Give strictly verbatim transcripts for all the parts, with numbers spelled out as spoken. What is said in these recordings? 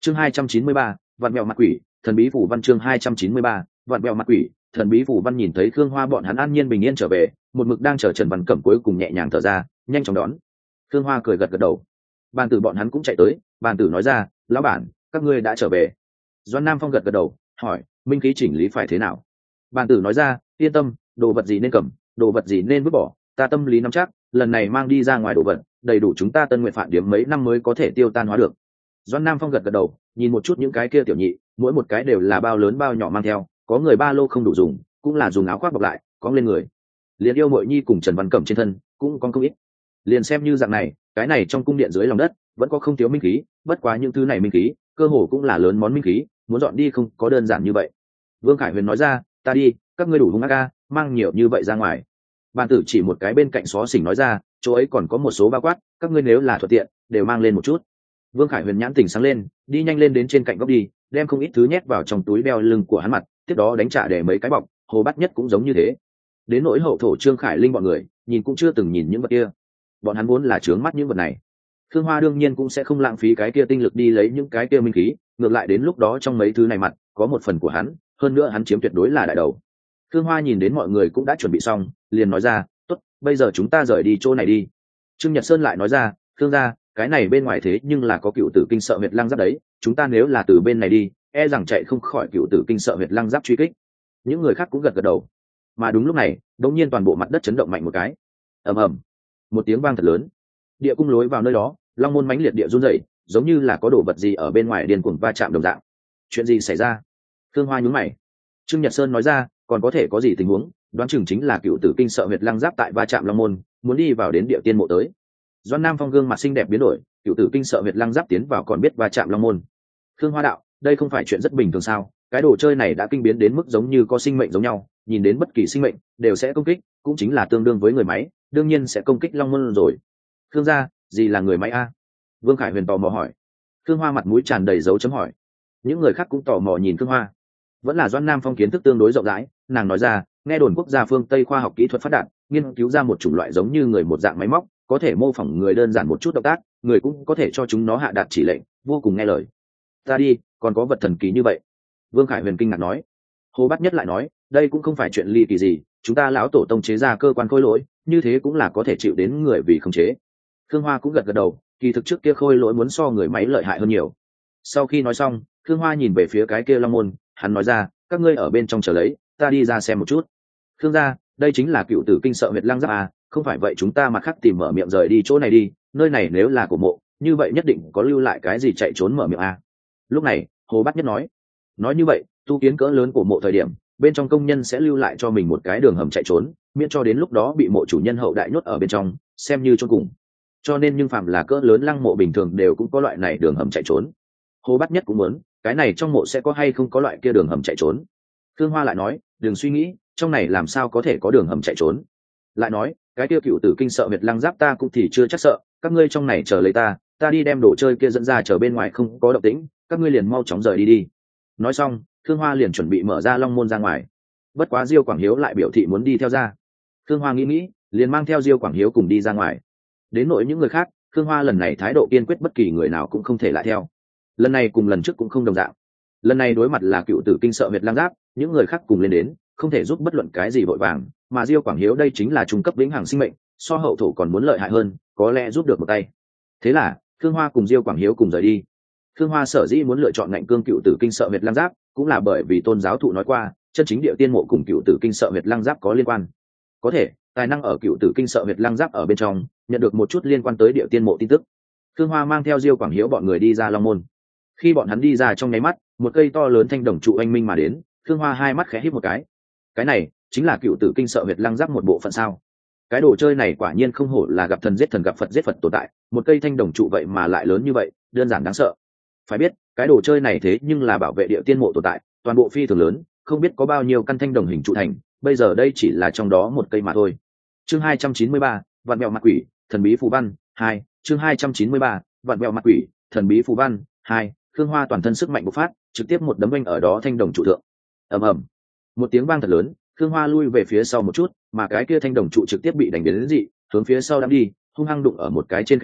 chương hai trăm chín mươi ba, vạn mèo mặt quỷ thần bí phủ văn. Chương hai trăm chín mươi ba, vạn mèo mặt quỷ thần bí phủ văn. Nhìn thấy Khương Hoa bọn hắn an nhiên bình yên trở về, một mực đang chờ Trần Văn Cẩm cuối cùng nhẹ nhàng thở ra, nhanh chóng đón. Khương Hoa cười gật gật đầu. Bàn tử bọn hắn cũng chạy tới, bàn tử nói ra, lão bản, các ngươi đã trở về. Doan Nam Phong gật gật đầu, hỏi, minh khí chỉnh lý phải thế nào? Bàn tử nói ra, yên tâm, đồ vật gì nên cầm, đồ vật gì nên vứt bỏ, ta tâm lý nắm chắc, lần này mang đi ra ngoài đồ vật đầy đủ chúng ta Tân Nguyện Phản Điếm mấy năm mới có thể tiêu tan hóa được. Doan Nam Phong gật gật đầu, nhìn một chút những cái kia tiểu nhị, mỗi một cái đều là bao lớn bao nhỏ mang theo, có người ba lô không đủ dùng, cũng là dùng áo khoác bọc lại, có lên người. Liền yêu Mội Nhi cùng Trần Văn Cẩm trên thân cũng có không ít. Liền xem như dạng này, cái này trong cung điện dưới lòng đất vẫn có không thiếu minh khí, bất quá những thứ này minh khí, cơ hồ cũng là lớn món minh khí, muốn dọn đi không có đơn giản như vậy. Vương Khải Huyền nói ra, ta đi, các ngươi đủ hung ác a, mang nhiều như vậy ra ngoài. Bàn tử chỉ một cái bên cạnh xó xỉnh nói ra, chỗ ấy còn có một số bao quát, các ngươi nếu là thuận tiện đều mang lên một chút. Vương Khải Huyền nhãn tỉnh sáng lên, đi nhanh lên đến trên cạnh góc đi, đem không ít thứ nhét vào trong túi đeo lưng của hắn mặt, tiếp đó đánh trả để mấy cái bọc. Hồ Bát Nhất cũng giống như thế. Đến nỗi hậu thổ Trương Khải Linh bọn người, nhìn cũng chưa từng nhìn những vật kia, bọn hắn vốn là trướng mắt những vật này. Khương Hoa đương nhiên cũng sẽ không lãng phí cái kia tinh lực đi lấy những cái kia minh khí, ngược lại đến lúc đó trong mấy thứ này mặt có một phần của hắn, hơn nữa hắn chiếm tuyệt đối là đại đầu. Khương Hoa nhìn đến mọi người cũng đã chuẩn bị xong, liền nói ra, tốt, bây giờ chúng ta rời đi chỗ này đi. Trương Nhật Sơn lại nói ra, Khương gia, cái này bên ngoài thế nhưng là có cựu tử kinh sợ huyệt lăng giáp đấy, chúng ta nếu là từ bên này đi, e rằng chạy không khỏi cựu tử kinh sợ huyệt lăng giáp truy kích. Những người khác cũng gật gật đầu. Mà đúng lúc này, đột nhiên toàn bộ mặt đất chấn động mạnh một cái. Ầm ầm, một tiếng vang thật lớn. Địa cung lối vào nơi đó, long môn mãnh liệt địa run rẩy, giống như là có đồ vật gì ở bên ngoài điên cuồng va chạm đồng dạng. Chuyện gì xảy ra? Khương Hoa nhướng mày. Trương Nhật Sơn nói ra, còn có thể có gì tình huống, đoán chừng chính là cựu tử kinh sợ huyệt lăng giáp tại va chạm long môn, muốn đi vào đến địa tiên mộ tới. Doan Nam Phong gương mặt xinh đẹp biến đổi, cựu tử kinh sợ huyệt lăng giáp tiến vào còn biết va chạm long môn. Khương Hoa đạo, đây không phải chuyện rất bình thường sao? Cái đồ chơi này đã kinh biến đến mức giống như có sinh mệnh giống nhau, nhìn đến bất kỳ sinh mệnh đều sẽ công kích, cũng chính là tương đương với người máy, đương nhiên sẽ công kích long môn rồi. Khương gia, gì là người máy a? Vương Khải Huyền tò mò hỏi. Khương Hoa mặt mũi tràn đầy dấu chấm hỏi. Những người khác cũng tò mò nhìn Khương Hoa. Vẫn là Doan Nam Phong kiến thức tương đối rộng rãi, nàng nói ra, nghe đồn quốc gia phương Tây khoa học kỹ thuật phát đạt, nghiên cứu ra một chủng loại giống như người một dạng máy móc, có thể mô phỏng người đơn giản một chút động tác, người cũng có thể cho chúng nó hạ đạt chỉ lệnh, vô cùng nghe lời. Ta đi, còn có vật thần kỳ như vậy? Vương Khải Huyền kinh ngạc nói. Hồ Bát Nhất lại nói, đây cũng không phải chuyện ly kỳ gì, chúng ta lão tổ tông chế ra cơ quan khôi lỗi, như thế cũng là có thể chịu đến người vì khống chế. Khương Hoa cũng gật gật đầu, kỳ thực trước kia khôi lỗi muốn so người máy lợi hại hơn nhiều. Sau khi nói xong, Khương Hoa nhìn về phía cái kia long môn, hắn nói ra, các ngươi ở bên trong chờ lấy, ta đi ra xem một chút. Khương gia, đây chính là cựu tử kinh sợ huyệt lăng giáp à, không phải vậy chúng ta mặt khác tìm mở miệng rời đi chỗ này đi, nơi này nếu là cổ mộ, như vậy nhất định có lưu lại cái gì chạy trốn mở miệng à. Lúc này, Hồ Bát Nhất nói, nói như vậy, tu kiến cỡ lớn cổ mộ thời điểm, bên trong công nhân sẽ lưu lại cho mình một cái đường hầm chạy trốn, miễn cho đến lúc đó bị mộ chủ nhân hậu đại nhốt ở bên trong, xem như chôn cùng. Cho nên nhưng phạm là cỡ lớn lăng mộ bình thường đều cũng có loại này đường hầm chạy trốn. Hồ Bát Nhất cũng muốn, cái này trong mộ sẽ có hay không có loại kia đường hầm chạy trốn. Khương Hoa lại nói, đừng suy nghĩ, trong này làm sao có thể có đường hầm chạy trốn. Lại nói, cái kia cựu tử kinh sợ huyệt lăng giáp ta cũng thì chưa chắc sợ, các ngươi trong này chờ lấy ta, ta đi đem đồ chơi kia dẫn ra chờ bên ngoài không có động tĩnh, các ngươi liền mau chóng rời đi đi. Nói xong, Khương Hoa liền chuẩn bị mở ra long môn ra ngoài. Bất quá Diêu Quảng Hiếu lại biểu thị muốn đi theo ra. Khương Hoa nghĩ nghĩ, liền mang theo Diêu Quảng Hiếu cùng đi ra ngoài. Đến nỗi những người khác, Khương Hoa lần này thái độ kiên quyết, bất kỳ người nào cũng không thể lại theo. Lần này cùng lần trước cũng không đồng dạng. Lần này đối mặt là cựu tử kinh sợ huyệt lăng giáp, những người khác cùng lên đến, không thể giúp bất luận cái gì vội vàng, mà Diêu Quảng Hiếu đây chính là trung cấp vĩnh hằng sinh mệnh, so hậu thổ còn muốn lợi hại hơn, có lẽ giúp được một tay. Thế là, Khương Hoa cùng Diêu Quảng Hiếu cùng rời đi. Khương Hoa sở dĩ muốn lựa chọn ngạnh cương cựu tử kinh sợ huyệt lăng giáp, cũng là bởi vì tôn giáo thụ nói qua, chân chính địa tiên mộ cùng cựu tử kinh sợ huyệt lăng giáp có liên quan. Có thể, tài năng ở cựu tử kinh sợ huyệt lăng giáp ở bên trong, nhận được một chút liên quan tới địa tiên mộ tin tức. Khương Hoa mang theo Diêu Quảng Hiếu bọn người đi ra long môn. Khi bọn hắn đi ra trong nháy mắt, một cây to lớn thanh đồng trụ oanh minh mà đến, Khương Hoa hai mắt khẽ híp một cái. Cái này chính là cựu tử kinh sợ huyệt lăng giáp một bộ phận sao? Cái đồ chơi này quả nhiên không hổ là gặp thần giết thần gặp Phật giết Phật tồn tại, một cây thanh đồng trụ vậy mà lại lớn như vậy, đơn giản đáng sợ. Phải biết, cái đồ chơi này thế nhưng là bảo vệ địa tiên mộ tồn tại, toàn bộ phi thường lớn, không biết có bao nhiêu căn thanh đồng hình trụ thành, bây giờ đây chỉ là trong đó một cây mà thôi. Chương hai trăm chín mươi ba, vạn mèo mặt quỷ, thần bí phù văn hai. Chương hai trăm chín mươi ba, vạn mèo mặt quỷ, thần bí phù văn hai. Khương Hoa toàn thân sức mạnh bộc phát, trực tiếp một đấm vênh ở đó thanh đồng trụ thượng. Ầm ầm, một tiếng vang thật lớn, Khương Hoa lui về phía sau một chút, mà cái kia thanh đồng trụ trực tiếp bị đánh đến dị, hướng phía sau đâm đi, hung hăng đụng ở một cái trên khe núi,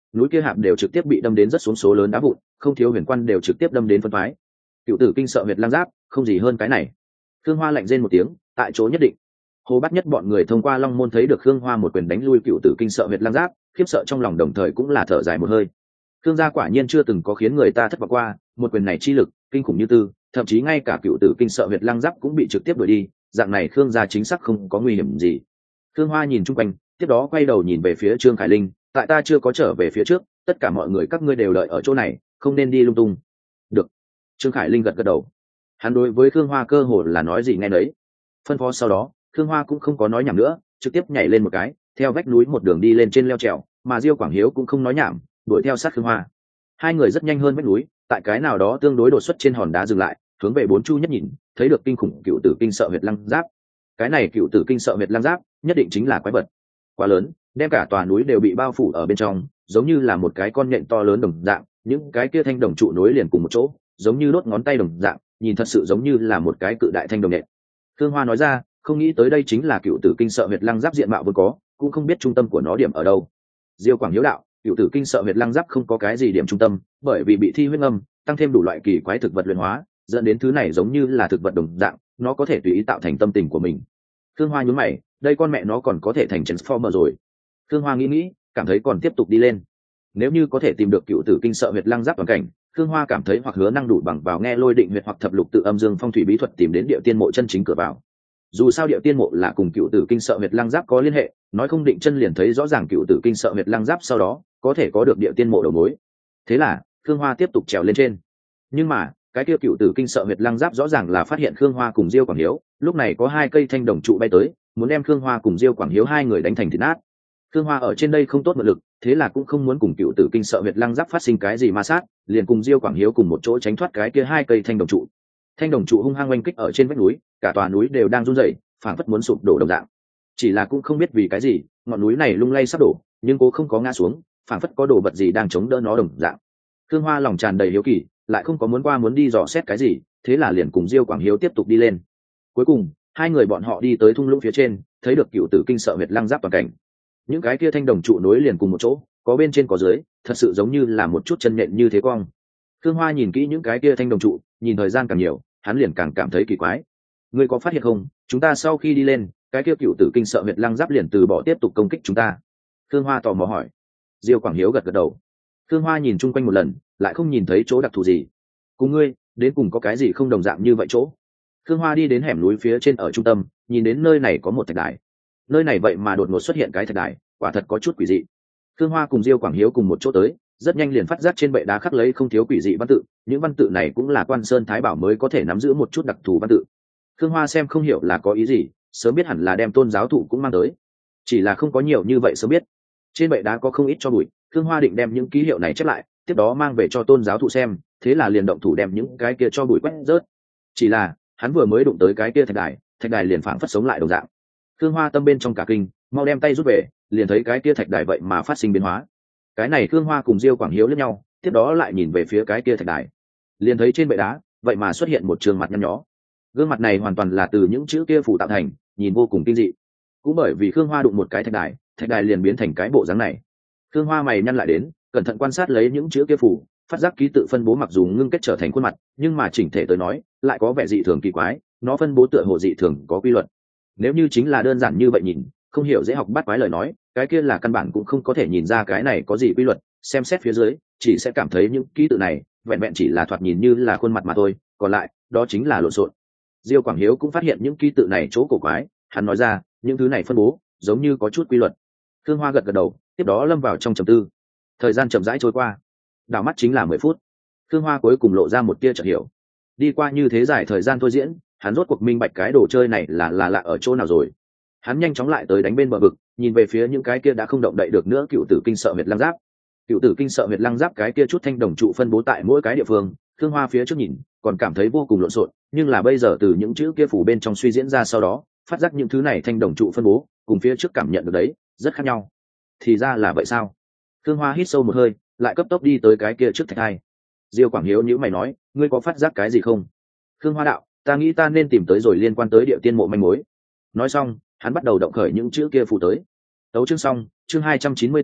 núi kia hạp đều trực tiếp bị đâm đến rất xuống số lớn đá vụn, không thiếu huyền quan đều trực tiếp đâm đến phân phái. Cựu tử kinh sợ huyệt lang giáp, không gì hơn cái này. Khương Hoa lạnh rên một tiếng, tại chỗ nhất định. Hồ Bát Nhất bọn người thông qua long môn thấy được Khương Hoa một quyền đánh lui cựu tử kinh sợ huyệt lang giáp, khiếp sợ trong lòng đồng thời cũng là thở dài một hơi. Khương gia quả nhiên chưa từng có khiến người ta thất vọng qua, một quyền này chi lực kinh khủng như tư, thậm chí ngay cả cựu tử kinh sợ huyệt lang giáp cũng bị trực tiếp đuổi đi, dạng này Khương gia chính xác không có nguy hiểm gì. Khương Hoa nhìn chung quanh, tiếp đó quay đầu nhìn về phía Trương Khải Linh, tại ta chưa có trở về phía trước, tất cả mọi người các ngươi đều đợi ở chỗ này, không nên đi lung tung. Được. Trương Khải Linh gật gật đầu. Hắn đối với Khương Hoa cơ hồ là nói gì nghe nấy. Phân phó sau đó, Khương Hoa cũng không có nói nhảm nữa, trực tiếp nhảy lên một cái, theo vách núi một đường đi lên trên leo trèo, mà Diêu Quảng Hiếu cũng không nói nhảm, đuổi theo sát Khương Hoa. Hai người rất nhanh hơn vách núi, tại cái nào đó tương đối đột xuất trên hòn đá dừng lại, hướng về bốn chu nhất nhìn, thấy được kinh khủng cựu tử kinh sợ huyệt lăng giáp. Cái này cựu tử kinh sợ huyệt lăng giáp, nhất định chính là quái vật quá lớn, đem cả tòa núi đều bị bao phủ ở bên trong, giống như là một cái con nhện to lớn đồng dạng, những cái kia thanh đồng trụ nối liền cùng một chỗ, giống như đốt ngón tay đồng dạng, nhìn thật sự giống như là một cái cự đại thanh đồng nhện. Thương Hoa nói ra, không nghĩ tới đây chính là cựu tử kinh sợ huyệt lăng giáp diện mạo vốn có, cũng không biết trung tâm của nó điểm ở đâu. Diêu Quảng Hiếu đạo, cựu tử kinh sợ huyệt lăng giáp không có cái gì điểm trung tâm, bởi vì bị thi huyết âm, tăng thêm đủ loại kỳ quái thực vật luyện hóa, dẫn đến thứ này giống như là thực vật đồng dạng, nó có thể tùy ý tạo thành tâm tình của mình. Thương Hoa nhún mày, đây con mẹ nó còn có thể thành transformer rồi. Thương Hoa nghĩ nghĩ, cảm thấy còn tiếp tục đi lên. Nếu như có thể tìm được cựu tử kinh sợ huyệt lăng giáp toàn cảnh, Thương Hoa cảm thấy hoặc hứa năng đủ bằng vào nghe lôi định huyệt hoặc thập lục tự âm dương phong thủy bí thuật tìm đến địa tiên mộ chân chính cửa vào. Dù sao địa tiên mộ là cùng cựu tử kinh sợ huyệt lăng giáp có liên hệ, nói không định chân liền thấy rõ ràng cựu tử kinh sợ huyệt lăng giáp sau đó có thể có được địa tiên mộ đầu mối. Thế là Thương Hoa tiếp tục trèo lên trên. Nhưng mà cái kia cựu tử kinh sợ huyệt lăng giáp rõ ràng là phát hiện Khương Hoa cùng Diêu Quảng Hiếu, lúc này có hai cây thanh đồng trụ bay tới, muốn đem Khương Hoa cùng Diêu Quảng Hiếu hai người đánh thành thịt nát. Khương Hoa ở trên đây không tốt mượn lực, thế là cũng không muốn cùng cựu tử kinh sợ huyệt lăng giáp phát sinh cái gì ma sát, liền cùng Diêu Quảng Hiếu cùng một chỗ tránh thoát cái kia hai cây thanh đồng trụ. Thanh đồng trụ hung hăng oanh kích ở trên vách núi, cả tòa núi đều đang run rẩy, phảng phất muốn sụp đổ đồng dạng. Chỉ là cũng không biết vì cái gì, ngọn núi này lung lay sắp đổ, nhưng cố không có ngã xuống, phảng phất có đồ vật gì đang chống đỡ nó đồng dạng. Khương Hoa lòng tràn đầy hiếu kỳ, lại không có muốn qua muốn đi dò xét cái gì, thế là liền cùng Diêu Quảng Hiếu tiếp tục đi lên. Cuối cùng hai người bọn họ đi tới thung lũng phía trên, thấy được cựu tử kinh sợ huyệt lăng giáp toàn cảnh. Những cái kia thanh đồng trụ nối liền cùng một chỗ, có bên trên có dưới, thật sự giống như là một chút chân nện như thế cong. Khương Hoa nhìn kỹ những cái kia thanh đồng trụ, nhìn thời gian càng nhiều, hắn liền càng cảm thấy kỳ quái. Ngươi có phát hiện không, chúng ta sau khi đi lên, cái kia cựu tử kinh sợ huyệt lăng giáp liền từ bỏ tiếp tục công kích chúng ta. Khương Hoa tò mò hỏi. Diêu Quảng Hiếu gật gật đầu. Khương Hoa nhìn chung quanh một lần, lại không nhìn thấy chỗ đặc thù gì. Cùng ngươi, đến cùng có cái gì không đồng dạng như vậy chỗ? Khương Hoa đi đến hẻm núi phía trên ở trung tâm, nhìn đến nơi này có một thạch đài. Nơi này vậy mà đột ngột xuất hiện cái thạch đài, quả thật có chút quỷ dị. Khương Hoa cùng Diêu Quảng Hiếu cùng một chỗ tới, rất nhanh liền phát giác trên bệ đá khắc lấy không thiếu quỷ dị văn tự, những văn tự này cũng là Quan Sơn Thái Bảo mới có thể nắm giữ một chút đặc thù văn tự. Khương Hoa xem không hiểu là có ý gì, sớm biết hẳn là đem Tôn giáo thụ cũng mang tới, chỉ là không có nhiều như vậy sớm biết. Trên bệ đá có không ít cho bụi, Khương Hoa định đem những ký hiệu này chép lại, tiếp đó mang về cho Tôn giáo thụ xem, thế là liền động thủ đem những cái kia cho bụi quét rớt. Chỉ là hắn vừa mới đụng tới cái kia thạch đài, thạch đài liền phảng phất sống lại đồng dạng. Khương Hoa tâm bên trong cả kinh, mau đem tay rút về, liền thấy cái kia thạch đài vậy mà phát sinh biến hóa. Cái này Khương Hoa cùng Diêu Quảng Hiếu liếc nhau, tiếp đó lại nhìn về phía cái kia thạch đài, liền thấy trên bệ đá vậy mà xuất hiện một trường mặt nhăn nhó. Gương mặt này hoàn toàn là từ những chữ kia phủ tạo thành, nhìn vô cùng kinh dị. Cũng bởi vì Khương Hoa đụng một cái thạch đài, thạch đài liền biến thành cái bộ dáng này. Khương Hoa mày nhăn lại đến, cẩn thận quan sát lấy những chữ kia phủ, phát giác ký tự phân bố mặc dù ngưng kết trở thành khuôn mặt, nhưng mà chỉnh thể tới nói lại có vẻ dị thường kỳ quái, nó phân bố tựa hồ dị thường có quy luật. Nếu như chính là đơn giản như vậy nhìn, không hiểu dễ học bắt quái lời nói, cái kia là căn bản cũng không có thể nhìn ra cái này có gì quy luật, xem xét phía dưới chỉ sẽ cảm thấy những ký tự này vẹn vẹn chỉ là thoạt nhìn như là khuôn mặt mà thôi, còn lại đó chính là lộn xộn. Diêu Quảng Hiếu cũng phát hiện những ký tự này chỗ cổ quái, hắn nói ra, những thứ này phân bố giống như có chút quy luật. Khương Hoa gật gật đầu, tiếp đó lâm vào trong trầm tư. Thời gian chậm rãi trôi qua, đảo mắt chính là mười phút. Khương Hoa cuối cùng lộ ra một tia chợt hiểu. Đi qua như thế dài thời gian thôi diễn, hắn rốt cuộc minh bạch cái đồ chơi này là là lạ ở chỗ nào rồi. Hắn nhanh chóng lại tới đánh bên bờ vực, nhìn về phía những cái kia đã không động đậy được nữa cựu tử kinh sợ huyệt lăng giáp. Cựu tử kinh sợ huyệt lăng giáp cái kia chút thanh đồng trụ phân bố tại mỗi cái địa phương, Khương Hoa phía trước nhìn còn cảm thấy vô cùng lộn xộn, nhưng là bây giờ từ những chữ kia phủ bên trong suy diễn ra sau đó, phát giác những thứ này thanh đồng trụ phân bố cùng phía trước cảm nhận được đấy rất khác nhau. Thì ra là vậy sao? Khương Hoa hít sâu một hơi, lại cấp tốc đi tới cái kia trước thạch hai. Diêu Quảng Hiếu nhíu mày nói, ngươi có phát giác cái gì không? Khương Hoa đạo, ta nghĩ ta nên tìm tới rồi liên quan tới địa tiên mộ manh mối. Nói xong, hắn bắt đầu động khởi những chữ kia phủ tới. Tấu chương xong, chương hai trăm chín mươi bốn,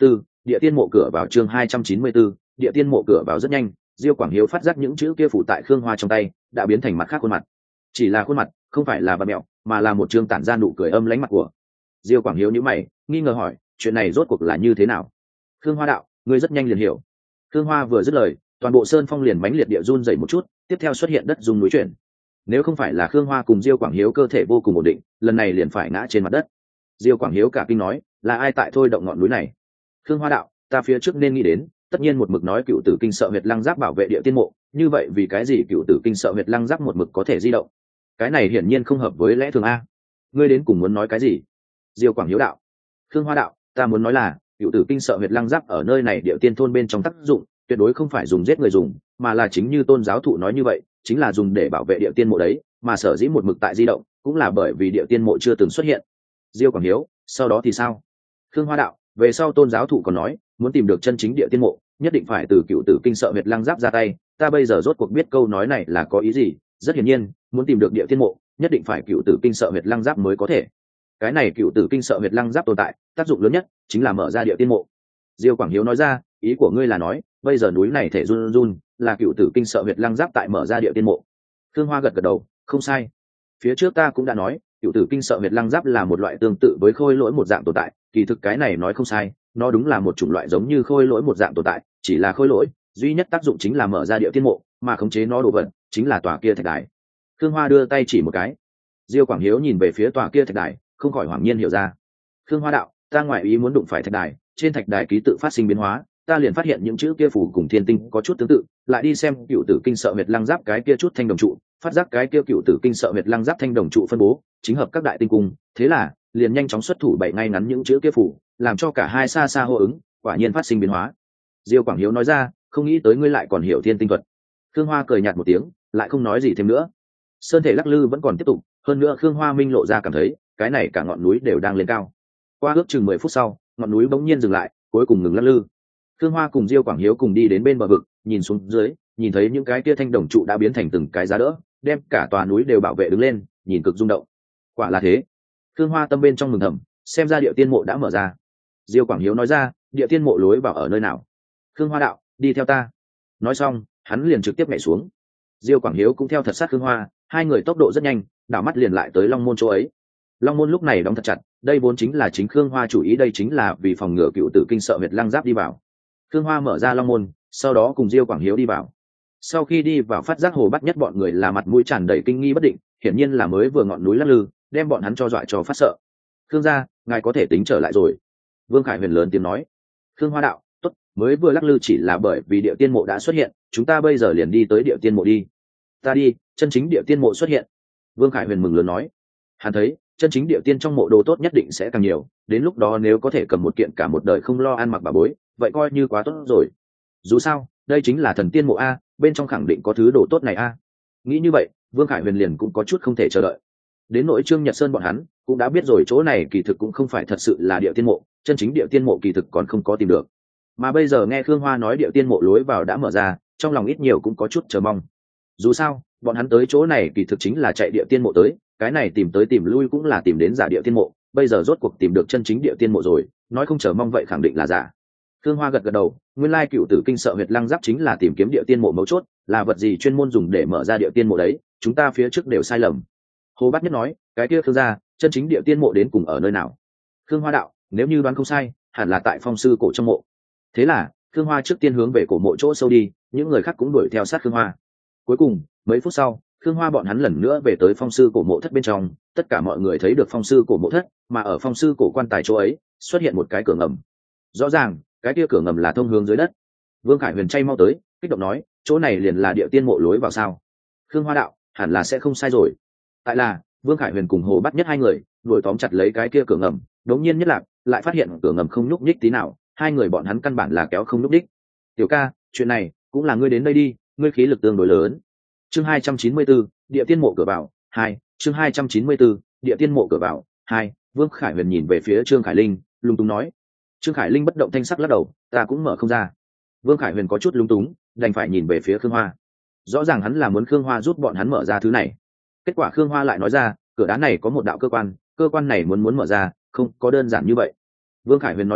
địa tiên mộ cửa vào chương hai trăm chín mươi 294, địa tiên mộ cửa vào rất nhanh, Diêu Quảng Hiếu phát giác những chữ kia phủ tại Khương Hoa trong tay, đã biến thành mặt khác khuôn mặt. Chỉ là khuôn mặt, không phải là vặn mẹo, mà là một trương tản ra nụ cười âm lãnh mặt của. Diêu Quảng Hiếu nhíu mày, nghi ngờ hỏi, chuyện này rốt cuộc là như thế nào? Khương Hoa đạo, ngươi rất nhanh liền hiểu. Khương Hoa vừa dứt lời, toàn bộ sơn phong liền mãnh liệt địa run rẩy một chút, tiếp theo xuất hiện đất rung núi chuyển. Nếu không phải là Khương Hoa cùng Diêu Quảng Hiếu cơ thể vô cùng ổn định, lần này liền phải ngã trên mặt đất. Diêu Quảng Hiếu cả kinh nói, là ai tại thôi động ngọn núi này? Khương Hoa đạo, ta phía trước nên nghĩ đến, tất nhiên một mực nói cựu tử kinh sợ huyệt lăng giáp bảo vệ địa tiên mộ, như vậy vì cái gì cựu tử kinh sợ huyệt lăng giáp một mực có thể di động? Cái này hiển nhiên không hợp với lẽ thường a. Ngươi đến cùng muốn nói cái gì? Diêu Quảng Hiếu đạo. Khương Hoa đạo, ta muốn nói là cựu tử kinh sợ huyệt lăng giáp ở nơi này địa tiên thôn bên trong tác dụng tuyệt đối không phải dùng giết người dùng, mà là chính như tôn giáo thụ nói như vậy, chính là dùng để bảo vệ địa tiên mộ đấy, mà sở dĩ một mực tại di động cũng là bởi vì địa tiên mộ chưa từng xuất hiện. Diêu Quảng Hiếu, sau đó thì sao? Khương Hoa đạo, về sau tôn giáo thụ còn nói, muốn tìm được chân chính địa tiên mộ, nhất định phải từ cựu tử kinh sợ huyệt lăng giáp ra tay, ta bây giờ rốt cuộc biết câu nói này là có ý gì. Rất hiển nhiên, muốn tìm được địa tiên mộ, nhất định phải cựu tử kinh sợ huyệt lăng giáp mới có thể. Cái này cựu tử kinh sợ huyệt lăng giáp tồn tại, tác dụng lớn nhất chính là mở ra địa tiên mộ. Diêu Quảng Hiếu nói ra, ý của ngươi là nói, bây giờ núi này thể run run, là cựu tử kinh sợ huyệt lăng giáp tại mở ra địa tiên mộ. Khương Hoa gật gật đầu, không sai. Phía trước ta cũng đã nói, cựu tử kinh sợ huyệt lăng giáp là một loại tương tự với khôi lỗi một dạng tồn tại, kỳ thực cái này nói không sai, nó đúng là một chủng loại giống như khôi lỗi một dạng tồn tại, chỉ là khôi lỗi duy nhất tác dụng chính là mở ra địa tiên mộ, mà khống chế nó đồ vật chính là tòa kia thạch đài. Khương Hoa đưa tay chỉ một cái. Diêu Quảng Hiếu nhìn về phía tòa kia thạch đài, không khỏi hoảng nhiên hiểu ra. Khương Hoa đạo, ta ngoại ý muốn đụng phải thạch đài, trên thạch đài ký tự phát sinh biến hóa, ta liền phát hiện những chữ kia phủ cùng thiên tinh có chút tương tự, lại đi xem cựu tử kinh sợ huyệt lăng giáp cái kia chút thanh đồng trụ, phát giác cái kia cựu tử kinh sợ huyệt lăng giáp thanh đồng trụ phân bố chính hợp các đại tinh cung, thế là liền nhanh chóng xuất thủ bảy ngay ngắn những chữ kia phủ, làm cho cả hai xa xa hô ứng, quả nhiên phát sinh biến hóa. Diêu Quảng Hiếu nói ra, không nghĩ tới ngươi lại còn hiểu thiên tinh thuật. Khương Hoa cười nhạt một tiếng, lại không nói gì thêm nữa. Sơn thể lắc lư vẫn còn tiếp tục, hơn nữa Khương Hoa minh lộ ra cảm thấy cái này cả ngọn núi đều đang lên cao. Qua ước chừng mười phút sau, ngọn núi bỗng nhiên dừng lại, cuối cùng ngừng lắc lư. Khương Hoa cùng Diêu Quảng Hiếu cùng đi đến bên bờ vực, nhìn xuống dưới, nhìn thấy những cái kia thanh đồng trụ đã biến thành từng cái giá đỡ, đem cả tòa núi đều bảo vệ đứng lên, nhìn cực rung động. Quả là thế. Khương Hoa tâm bên trong mừng thầm, xem ra địa tiên mộ đã mở ra. Diêu Quảng Hiếu nói ra, địa tiên mộ lối vào ở nơi nào? Khương Hoa đạo, đi theo ta. Nói xong, hắn liền trực tiếp nhảy xuống. Diêu Quảng Hiếu cũng theo thật sát Khương Hoa, hai người tốc độ rất nhanh, đảo mắt liền lại tới Long Môn chỗ ấy. Long Môn lúc này đóng thật chặt, đây vốn chính là chính Khương Hoa chủ ý, đây chính là vì phòng ngừa cựu tử kinh sợ huyệt lăng giáp đi vào. Khương Hoa mở ra Long Môn, sau đó cùng Diêu Quảng Hiếu đi vào. Sau khi đi vào, phát giác Hồ Bắt Nhất bọn người là mặt mũi tràn đầy kinh nghi bất định, hiển nhiên là mới vừa ngọn núi lắc lư, đem bọn hắn cho dọa cho phát sợ. Khương gia, ngài có thể tính trở lại rồi. Vương Khải Huyền lớn tiếng nói. Khương Hoa đạo, tốt, mới vừa lắc lư chỉ là bởi vì địa tiên mộ đã xuất hiện, chúng ta bây giờ liền đi tới địa tiên mộ đi. Ta đi, chân chính địa tiên mộ xuất hiện. Vương Khải Huyền mừng lớn nói. Hắn thấy chân chính địa tiên trong mộ đồ tốt nhất định sẽ càng nhiều, đến lúc đó nếu có thể cầm một kiện cả một đời không lo ăn mặc bà bối, vậy coi như quá tốt rồi. Dù sao đây chính là thần tiên mộ a, bên trong khẳng định có thứ đồ tốt này a. Nghĩ như vậy, Vương Khải Huyền liền cũng có chút không thể chờ đợi. Đến nội Trương Nhật Sơn bọn hắn cũng đã biết rồi, chỗ này kỳ thực cũng không phải thật sự là địa tiên mộ, chân chính địa tiên mộ kỳ thực còn không có tìm được. Mà bây giờ nghe Khương Hoa nói địa tiên mộ lối vào đã mở ra, trong lòng ít nhiều cũng có chút chờ mong. Dù sao bọn hắn tới chỗ này kỳ thực chính là chạy địa tiên mộ tới, cái này tìm tới tìm lui cũng là tìm đến giả địa tiên mộ, bây giờ rốt cuộc tìm được chân chính địa tiên mộ rồi, nói không chờ mong vậy khẳng định là giả. Khương Hoa gật gật đầu, nguyên lai cựu tử kinh sợ huyệt lăng giáp chính là tìm kiếm địa tiên mộ mấu chốt, là vật gì chuyên môn dùng để mở ra địa tiên mộ đấy, chúng ta phía trước đều sai lầm. Hồ Bát Nhất nói, cái kia Khương gia, chân chính địa tiên mộ đến cùng ở nơi nào? Khương Hoa đạo, nếu như đoán không sai, hẳn là tại phong sư cổ trong mộ. Thế là Khương Hoa trước tiên hướng về cổ mộ chỗ sâu đi, những người khác cũng đuổi theo sát Khương Hoa. Cuối cùng mấy phút sau, Khương Hoa bọn hắn lần nữa về tới phong sư cổ mộ thất bên trong, tất cả mọi người thấy được phong sư cổ mộ thất, mà ở phong sư cổ quan tài chỗ ấy xuất hiện một cái cửa ngầm. Rõ ràng cái kia cửa ngầm là thông hướng dưới đất. Vương Khải Huyền chay mau tới, kích động nói, chỗ này liền là địa tiên mộ lối vào sao? Khương Hoa đạo, hẳn là sẽ không sai rồi. Tại là Vương Khải Huyền cùng Hồ Bát Nhất hai người đuổi tóm chặt lấy cái kia cửa ngầm, đống nhiên nhất lạc lại phát hiện cửa ngầm không nhúc nhích tí nào, hai người bọn hắn căn bản là kéo không nhúc nhích. Tiểu ca, chuyện này cũng là ngươi đến đây đi, ngươi khí lực tương đối lớn. Chương hai trăm chín mươi 294, địa tiên mộ cửa vào hai. Chương hai trăm chín mươi 294, địa tiên mộ cửa vào hai. Vương Khải Huyền nhìn về phía Trương Khải Linh, lung túng nói. Trương Khải Linh bất động thanh sắc lắc đầu, ta cũng mở không ra. Vương Khải Huyền có chút lung túng, đành phải nhìn về phía Khương Hoa. Rõ ràng hắn là muốn Khương Hoa giúp bọn hắn mở ra thứ này. Kết quả Khương Hoa lại nói ra, cửa đá này có một đạo cơ quan, cơ quan này muốn muốn mở ra, không có đơn giản như vậy. Vương Khải Huyền nói ra,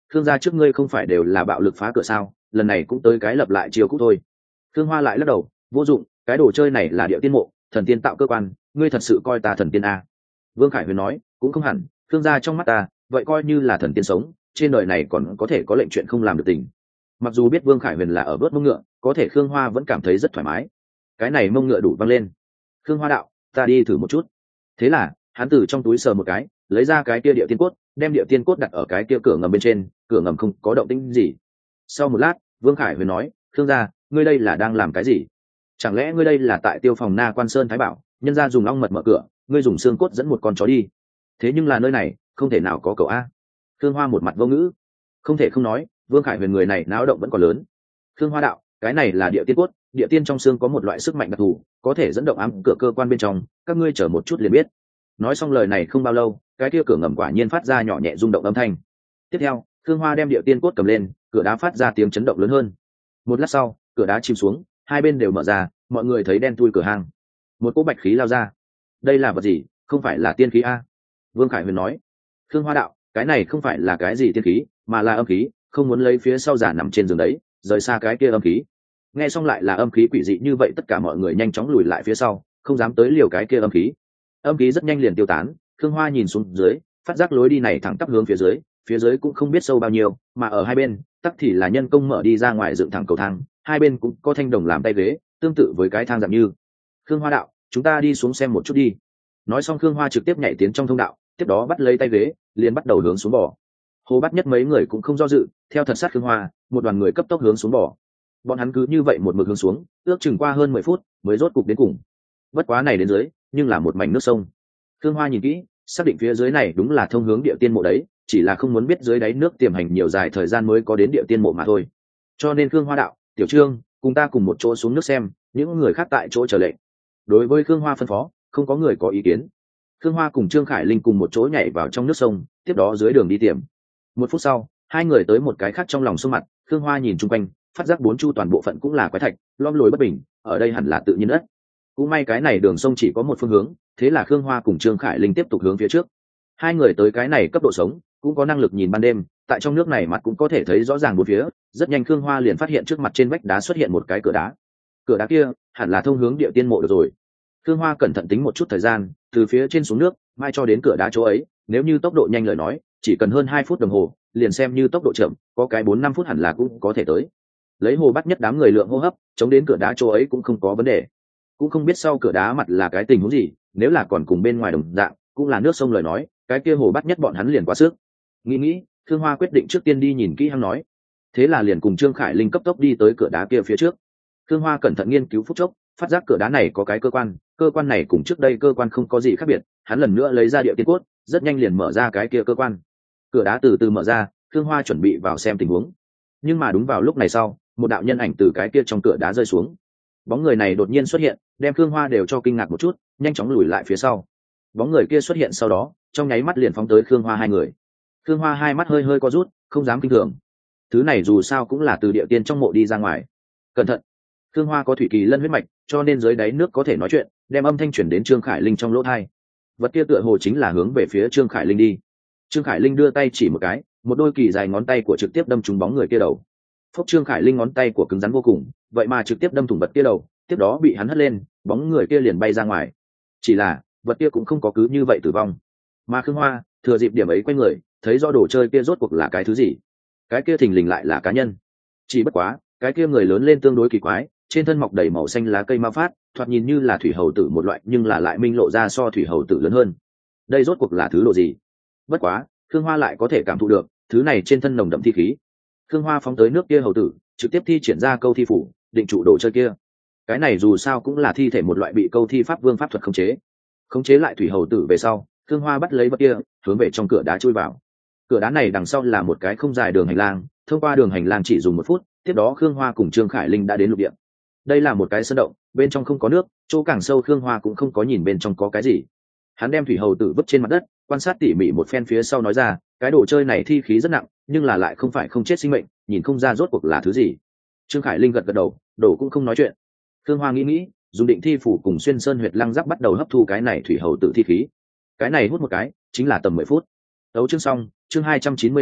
Khương gia trước ngươi không phải đều là bạo lực phá cửa sao, lần này cũng tới cái lập lại chiều cũ thôi. Khương Hoa lại lắc đầu, vô dụng, cái đồ chơi này là địa tiên mộ, thần tiên tạo cơ quan, ngươi thật sự coi ta thần tiên à? Vương Khải Huyền nói, cũng không hẳn, Khương gia trong mắt ta vậy coi như là thần tiên sống, trên đời này còn có thể có lệnh chuyện không làm được tình. Mặc dù biết Vương Khải Huyền là ở vớt mông ngựa, có thể Khương Hoa vẫn cảm thấy rất thoải mái. Cái này mông ngựa đủ văng lên. Khương Hoa đạo, ta đi thử một chút. Thế là hắn từ trong túi sờ một cái, lấy ra cái kia địa tiên cốt, đem địa tiên cốt đặt ở cái kia cửa ngầm bên trên, cửa ngầm không có động tĩnh gì. Sau một lát, Vương Khải Huyền nói, Khương gia, ngươi đây là đang làm cái gì? Chẳng lẽ ngươi đây là tại tiêu phòng Na Quan Sơn Thái Bảo, nhân gia dùng ong mật mở cửa, ngươi dùng xương cốt dẫn một con chó đi? Thế nhưng là nơi này không thể nào có cậu a. Khương Hoa một mặt vô ngữ. Không thể không nói, Vương Khải Huyền người này náo động vẫn còn lớn. Khương Hoa đạo, cái này là địa tiên cốt, địa tiên trong xương có một loại sức mạnh đặc thù, có thể dẫn động ám cửa cơ quan bên trong, các ngươi chờ một chút liền biết. Nói xong lời này không bao lâu, cái kia cửa ngầm quả nhiên phát ra nhỏ nhẹ rung động âm thanh. Tiếp theo, Khương Hoa đem địa tiên cốt cầm lên, cửa đá phát ra tiếng chấn động lớn hơn. Một lát sau, cửa đá chìm xuống, hai bên đều mở ra, mọi người thấy đen thui cửa hang. Một cỗ bạch khí lao ra. Đây là vật gì? Không phải là tiên khí a? Vương Khải Huyền nói. Khương Hoa đạo, cái này không phải là cái gì tiên khí, mà là âm khí, không muốn lấy phía sau giả nằm trên giường đấy, rời xa cái kia âm khí. Nghe xong lại là âm khí quỷ dị như vậy, tất cả mọi người nhanh chóng lùi lại phía sau, không dám tới liều cái kia âm khí. Âm khí rất nhanh liền tiêu tán. Khương Hoa nhìn xuống dưới, phát giác lối đi này thẳng tắp hướng phía dưới, phía dưới cũng không biết sâu bao nhiêu, mà ở hai bên tắc thì là nhân công mở đi ra ngoài dựng thẳng cầu thang, hai bên cũng có thanh đồng làm tay ghế, tương tự với cái thang dạng như. Khương Hoa đạo, chúng ta đi xuống xem một chút đi. Nói xong Khương Hoa trực tiếp nhảy tiến trong thông đạo, tiếp đó bắt lấy tay ghế, liền bắt đầu hướng xuống bò. Hồ Bát Nhất mấy người cũng không do dự, theo thật sát Khương Hoa, một đoàn người cấp tốc hướng xuống bò. Bọn hắn cứ như vậy một mực hướng xuống, ước chừng qua hơn mười phút mới rốt cục đến cùng. Bất quá này đến dưới, nhưng là một mảnh nước sông. Khương Hoa nhìn kỹ, xác định phía dưới này đúng là thông hướng địa tiên mộ đấy, chỉ là không muốn biết dưới đáy nước tiềm hành nhiều dài thời gian mới có đến địa tiên mộ mà thôi. Cho nên Khương Hoa đạo, Tiểu Trương, cùng ta cùng một chỗ xuống nước xem, những người khác tại chỗ chờ lệnh. Đối với Khương Hoa phân phó, không có người có ý kiến. Khương Hoa cùng Trương Khải Linh cùng một chỗ nhảy vào trong nước sông, tiếp đó dưới đường đi tiềm. Một phút sau, hai người tới một cái khác trong lòng sông mặt. Khương Hoa nhìn chung quanh, phát giác bốn chu toàn bộ phận cũng là quái thạch, lom lồi bất bình, ở đây hẳn là tự nhiên đất. Cũng may cái này đường sông chỉ có một phương hướng, thế là Khương Hoa cùng Trương Khải Linh tiếp tục hướng phía trước. Hai người tới cái này cấp độ sống, cũng có năng lực nhìn ban đêm, tại trong nước này mặt cũng có thể thấy rõ ràng bốn phía. Rất nhanh Khương Hoa liền phát hiện trước mặt trên vách đá xuất hiện một cái cửa đá. Cửa đá kia hẳn là thông hướng địa tiên mộ được rồi. Khương Hoa cẩn thận tính một chút thời gian, từ phía trên xuống nước, mai cho đến cửa đá chỗ ấy, nếu như tốc độ nhanh lời nói, chỉ cần hơn hai phút đồng hồ, liền xem như tốc độ chậm, có cái bốn năm phút hẳn là cũng có thể tới. Lấy Hồ Bát Nhất đám người lượng hô hấp, chống đến cửa đá chỗ ấy cũng không có vấn đề. Cũng không biết sau cửa đá mặt là cái tình huống gì, nếu là còn cùng bên ngoài đồng dạng, cũng là nước sông lời nói, cái kia Hồ Bát Nhất bọn hắn liền quá sức. Nghĩ nghĩ, Khương Hoa quyết định trước tiên đi nhìn kỹ hăng nói. Thế là liền cùng Trương Khải Linh cấp tốc đi tới cửa đá kia phía trước. Khương Hoa cẩn thận nghiên cứu phút chốc, phát giác cửa đá này có cái cơ quan, cơ quan này cùng trước đây cơ quan không có gì khác biệt. Hắn lần nữa lấy ra địa tiên cốt, rất nhanh liền mở ra cái kia cơ quan. Cửa đá từ từ mở ra, Khương Hoa chuẩn bị vào xem tình huống. Nhưng mà đúng vào lúc này sau, một đạo nhân ảnh từ cái kia trong cửa đá rơi xuống. Bóng người này đột nhiên xuất hiện, đem Khương Hoa đều cho kinh ngạc một chút, nhanh chóng lùi lại phía sau. Bóng người kia xuất hiện sau đó, trong nháy mắt liền phóng tới Khương Hoa hai người. Khương Hoa hai mắt hơi hơi co rút, không dám kinh thường. Thứ này dù sao cũng là từ địa tiên trong mộ đi ra ngoài. Cẩn thận! Khương Hoa có thủy kỳ lân huyết mạch, cho nên dưới đáy nước có thể nói chuyện, đem âm thanh chuyển đến Trương Khải Linh trong lỗ tai. Vật kia tựa hồ chính là hướng về phía Trương Khải Linh đi. Trương Khải Linh đưa tay chỉ một cái, một đôi kỳ dài ngón tay của trực tiếp đâm trúng bóng người kia đầu. Phốc, Trương Khải Linh ngón tay của cứng rắn vô cùng, vậy mà trực tiếp đâm thủng vật kia đầu, tiếp đó bị hắn hất lên, bóng người kia liền bay ra ngoài. Chỉ là vật kia cũng không có cứ như vậy tử vong, mà Khương Hoa thừa dịp điểm ấy quay người, thấy rõ đồ chơi kia rốt cuộc là cái thứ gì. Cái kia thình lình lại là cá nhân. Chỉ bất quá cái kia người lớn lên tương đối kỳ quái, trên thân mọc đầy màu xanh lá cây ma phát, thoạt nhìn như là thủy hầu tử một loại, nhưng là lại minh lộ ra so thủy hầu tử lớn hơn. Đây rốt cuộc là thứ đồ gì? Bất quá Khương Hoa lại có thể cảm thụ được thứ này trên thân nồng đậm thi khí. Khương Hoa phóng tới nước kia hầu tử, trực tiếp thi triển ra câu thi phủ, định trụ đồ chơi kia. Cái này dù sao cũng là thi thể một loại bị câu thi pháp vương pháp thuật khống chế. Khống chế lại thủy hầu tử về sau, Khương Hoa bắt lấy vật kia, hướng về trong cửa đá chui vào. Cửa đá này đằng sau là một cái không dài đường hành lang, thông qua đường hành lang chỉ dùng một phút, tiếp đó Khương Hoa cùng Trương Khải Linh đã đến lục địa. Đây là một cái sơn động, bên trong không có nước, chỗ càng sâu Khương Hoa cũng không có nhìn bên trong có cái gì. Hắn đem thủy hầu tử vứt trên mặt đất, quan sát tỉ mỉ một phen phía sau nói ra, cái đồ chơi này thi khí rất nặng, nhưng là lại không phải không chết sinh mệnh, nhìn không ra rốt cuộc là thứ gì. Trương Khải Linh gật gật đầu, đồ cũng không nói chuyện. Khương Hoa nghĩ nghĩ, dùng định thi phủ cùng xuyên sơn huyệt lăng giáp bắt đầu hấp thu cái này thủy hầu tử thi khí. Cái này hút một cái chính là tầm mười phút. Đấu chương xong, chương hai trăm chín mươi lăm,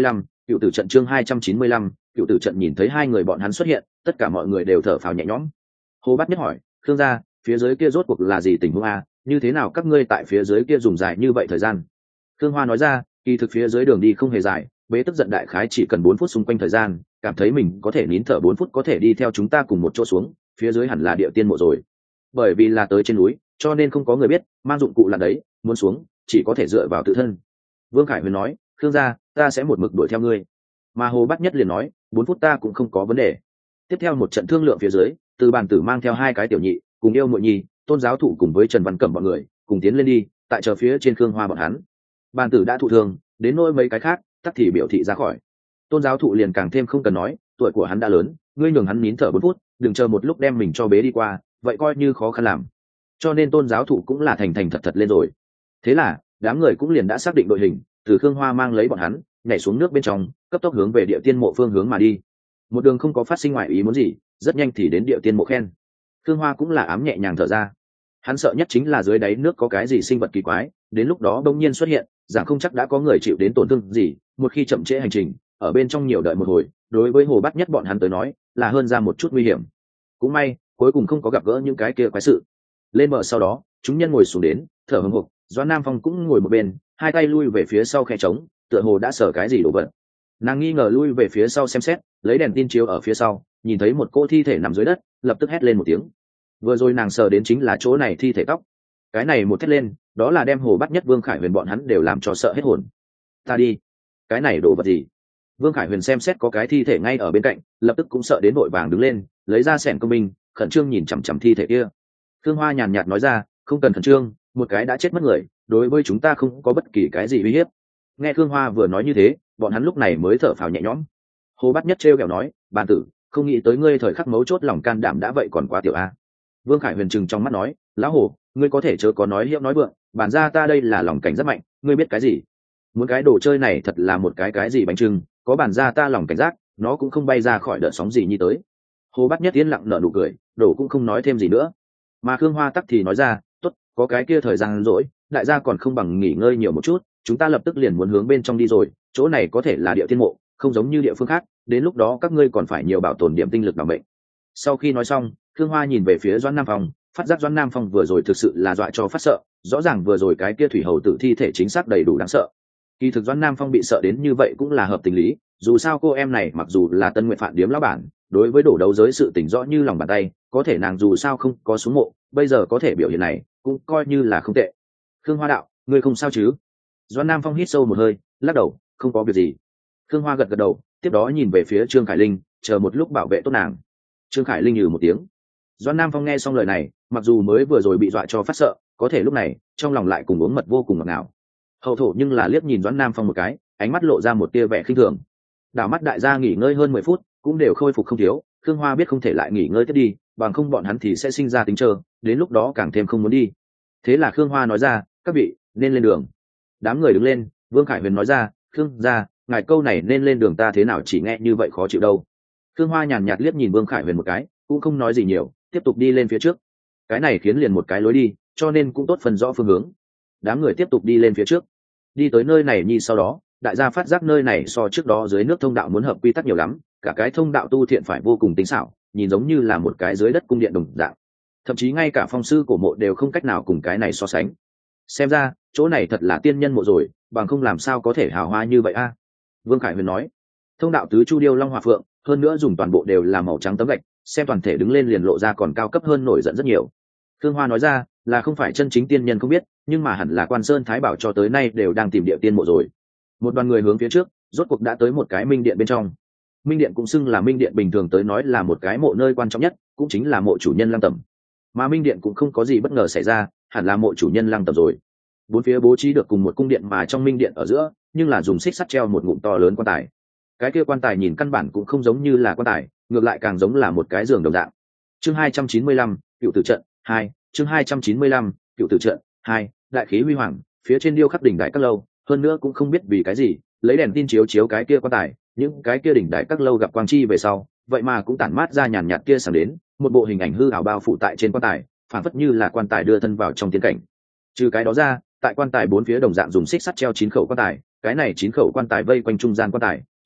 Cựu tử trận chương hai trăm chín mươi lăm, cựu tử trận nhìn thấy hai người bọn hắn xuất hiện, tất cả mọi người đều thở phào nhẹ nhõm. Hồ Bát Nhất hỏi, Khương gia, phía dưới kia rốt cuộc là gì tình huống a? Như thế nào các ngươi tại phía dưới kia dùng dài như vậy thời gian? Khương Hoa nói ra, kỳ thực phía dưới đường đi không hề dài, bế tức giận đại khái chỉ cần bốn phút xung quanh thời gian, cảm thấy mình có thể nín thở bốn phút có thể đi theo chúng ta cùng một chỗ xuống, phía dưới hẳn là địa tiên mộ rồi. Bởi vì là tới trên núi, cho nên không có người biết, mang dụng cụ là đấy, muốn xuống, chỉ có thể dựa vào tự thân. Vương Khải Huyền nói, Khương gia, ta sẽ một mực đuổi theo ngươi. Mà Hồ Bát Nhất liền nói, bốn phút ta cũng không có vấn đề. Tiếp theo một trận thương lượng phía dưới, Từ Bàn Tử mang theo hai cái tiểu nhị, cùng yêu muội nhi, Tôn giáo thụ cùng với Trần Văn Cẩm bọn người, cùng tiến lên đi, tại chờ phía trên Khương Hoa bọn hắn. Bàn Tử đã thụ thương, đến nỗi mấy cái khác, tắc thì biểu thị ra khỏi. Tôn giáo thụ liền càng thêm không cần nói, tuổi của hắn đã lớn, ngươi nhường hắn nín thở bốn phút, đừng chờ một lúc đem mình cho bế đi qua, vậy coi như khó khăn làm. Cho nên Tôn giáo thụ cũng là thành thành thật thật lên rồi. Thế là, đám người cũng liền đã xác định đội hình, từ Khương Hoa mang lấy bọn hắn, nhảy xuống nước bên trong, cấp tốc hướng về địa tiên mộ phương hướng mà đi. Một đường không có phát sinh ngoại ý muốn gì, rất nhanh thì đến địa tiên mộ khen. Khương Hoa cũng là ám nhẹ nhàng thở ra. Hắn sợ nhất chính là dưới đáy nước có cái gì sinh vật kỳ quái, đến lúc đó đông nhiên xuất hiện, rằng không chắc đã có người chịu đến tổn thương gì, một khi chậm trễ hành trình, ở bên trong nhiều đợi một hồi, đối với Hồ Bát Nhất bọn hắn tới nói, là hơn ra một chút nguy hiểm. Cũng may, cuối cùng không có gặp gỡ những cái kia quái sự. Lên bờ sau đó, chúng nhân ngồi xuống đến, thở hổn hộc, Doãn Nam Phong cũng ngồi một bên, hai tay lui về phía sau khe trống, tựa hồ đã sở cái gì đổ vật. Nàng nghi ngờ lui về phía sau xem xét, lấy đèn tin chiếu ở phía sau, nhìn thấy một cô thi thể nằm dưới đất, lập tức hét lên một tiếng. Vừa rồi nàng sờ đến chính là chỗ này thi thể tóc. Cái này một thét lên, đó là đem Hồ Bát Nhất, Vương Khải Huyền bọn hắn đều làm cho sợ hết hồn. Ta đi, cái này đồ vật gì? Vương Khải Huyền xem xét có cái thi thể ngay ở bên cạnh, lập tức cũng sợ đến vội vàng đứng lên, lấy ra xẻng công binh, khẩn trương nhìn chằm chằm thi thể kia. Khương Hoa nhàn nhạt nói ra, không cần khẩn trương, một cái đã chết mất người, đối với chúng ta không có bất kỳ cái gì uy hiếp. Nghe Khương Hoa vừa nói như thế, bọn hắn lúc này mới thở phào nhẹ nhõm. Hồ Bát Nhất trêu ghẹo nói, Bàn Tử, không nghĩ tới ngươi thời khắc mấu chốt lòng can đảm đã vậy còn quá tiểu a. Vương Khải Huyền trừng trong mắt nói, lão hồ, ngươi có thể chớ có nói hiệu nói vượng, bản ra ta đây là lòng cảnh rất mạnh, ngươi biết cái gì? Muốn cái đồ chơi này thật là một cái cái gì bánh trưng, có bản ra ta lòng cảnh giác, nó cũng không bay ra khỏi đợt sóng gì như tới. Hồ Bát Nhất yên lặng nở nụ cười, đổ cũng không nói thêm gì nữa. Mà Khương Hoa tắc thì nói ra, tốt, có cái kia thời gian rỗi, đại gia còn không bằng nghỉ ngơi nhiều một chút, chúng ta lập tức liền muốn hướng bên trong đi rồi, chỗ này có thể là địa tiên mộ, không giống như địa phương khác, đến lúc đó các ngươi còn phải nhiều bảo tồn điểm tinh lực bảo mệnh. Sau khi nói xong, Khương Hoa nhìn về phía Doãn Nam Phong, phát giác Doãn Nam Phong vừa rồi thực sự là dọa cho phát sợ, rõ ràng vừa rồi cái kia thủy hầu tử thi thể chính xác đầy đủ đáng sợ. Kỳ thực Doãn Nam Phong bị sợ đến như vậy cũng là hợp tình lý, dù sao cô em này mặc dù là Tân Nguyệt Phạn điếm lão bản, đối với đổ đấu giới sự tình rõ như lòng bàn tay, có thể nàng dù sao không có xuống mộ, bây giờ có thể biểu hiện này, cũng coi như là không tệ. Khương Hoa đạo, ngươi không sao chứ? Doãn Nam Phong hít sâu một hơi, lắc đầu, không có việc gì. Khương Hoa gật gật đầu, tiếp đó nhìn về phía Trương Khải Linh, chờ một lúc bảo vệ tốt nàng. Trương Khải Linh nhừ một tiếng. Doãn Nam Phong nghe xong lời này, mặc dù mới vừa rồi bị dọa cho phát sợ, có thể lúc này trong lòng lại cùng uống mật vô cùng ngọt ngào. Hậu thổ nhưng là liếc nhìn Doãn Nam Phong một cái, ánh mắt lộ ra một tia vẻ khinh thường. Đảo mắt đại gia nghỉ ngơi hơn mười phút, cũng đều khôi phục không thiếu. Khương Hoa biết không thể lại nghỉ ngơi tiếp đi, bằng không bọn hắn thì sẽ sinh ra tính chờ, đến lúc đó càng thêm không muốn đi. Thế là Khương Hoa nói ra, các vị nên lên đường. Đám người đứng lên, Vương Khải Huyền nói ra, Khương gia, ngài câu này nên lên đường ta thế nào chỉ nghe như vậy khó chịu đâu. Khương Hoa nhàn nhạt liếc nhìn Vương Khải Huyền một cái, cũng không nói gì nhiều, tiếp tục đi lên phía trước. Cái này khiến liền một cái lối đi, cho nên cũng tốt phần rõ phương hướng. Đám người tiếp tục đi lên phía trước. Đi tới nơi này nhi sau đó, đại gia phát giác nơi này so trước đó dưới nước thông đạo muốn hợp quy tắc nhiều lắm, cả cái thông đạo tu thiện phải vô cùng tinh xảo, nhìn giống như là một cái dưới đất cung điện đồng dạng. Thậm chí ngay cả phong sư cổ mộ đều không cách nào cùng cái này so sánh. Xem ra, chỗ này thật là tiên nhân mộ rồi, bằng không làm sao có thể hào hoa như vậy a. Vương Khải Huyền nói, thông đạo tứ chu điêu long hòa phượng, hơn nữa dùng toàn bộ đều là màu trắng tấm gạch, xem toàn thể đứng lên liền lộ ra còn cao cấp hơn nổi giận rất nhiều. Khương Hoa nói ra, là không phải chân chính tiên nhân không biết, nhưng mà hẳn là Quan Sơn Thái Bảo cho tới nay đều đang tìm địa tiên mộ rồi. Một đoàn người hướng phía trước, rốt cuộc đã tới một cái minh điện bên trong. Minh điện cũng xưng là minh điện, bình thường tới nói là một cái mộ nơi quan trọng nhất, cũng chính là mộ chủ nhân Lăng Tẩm. Mà minh điện cũng không có gì bất ngờ xảy ra, hẳn là mộ chủ nhân Lăng Tẩm rồi. Bốn phía bố trí được cùng một cung điện, mà trong minh điện ở giữa nhưng là dùng xích sắt treo một ngụm to lớn quan tài. Cái kia quan tài nhìn căn bản cũng không giống như là quan tài, ngược lại càng giống là một cái giường đồng dạng. Chương hai trăm chín mươi lăm, Cựu Tử Trận hai. Chương hai trăm chín mươi lăm, Cựu Tử Trận hai. Đại khí huy hoàng, phía trên điêu khắc đỉnh đại các lâu, hơn nữa cũng không biết vì cái gì, lấy đèn tin chiếu chiếu cái kia quan tài, những cái kia đỉnh đại các lâu gặp quang chi về sau, vậy mà cũng tản mát ra nhàn nhạt kia sáng đến, một bộ hình ảnh hư ảo bao phủ tại trên quan tài, phản phất như là quan tài đưa thân vào trong tiên cảnh. Trừ cái đó ra, tại quan tài bốn phía đồng dạng dùng xích sắt treo chín khẩu quan tài, cái này chín khẩu quan tài vây quanh trung gian quan tài,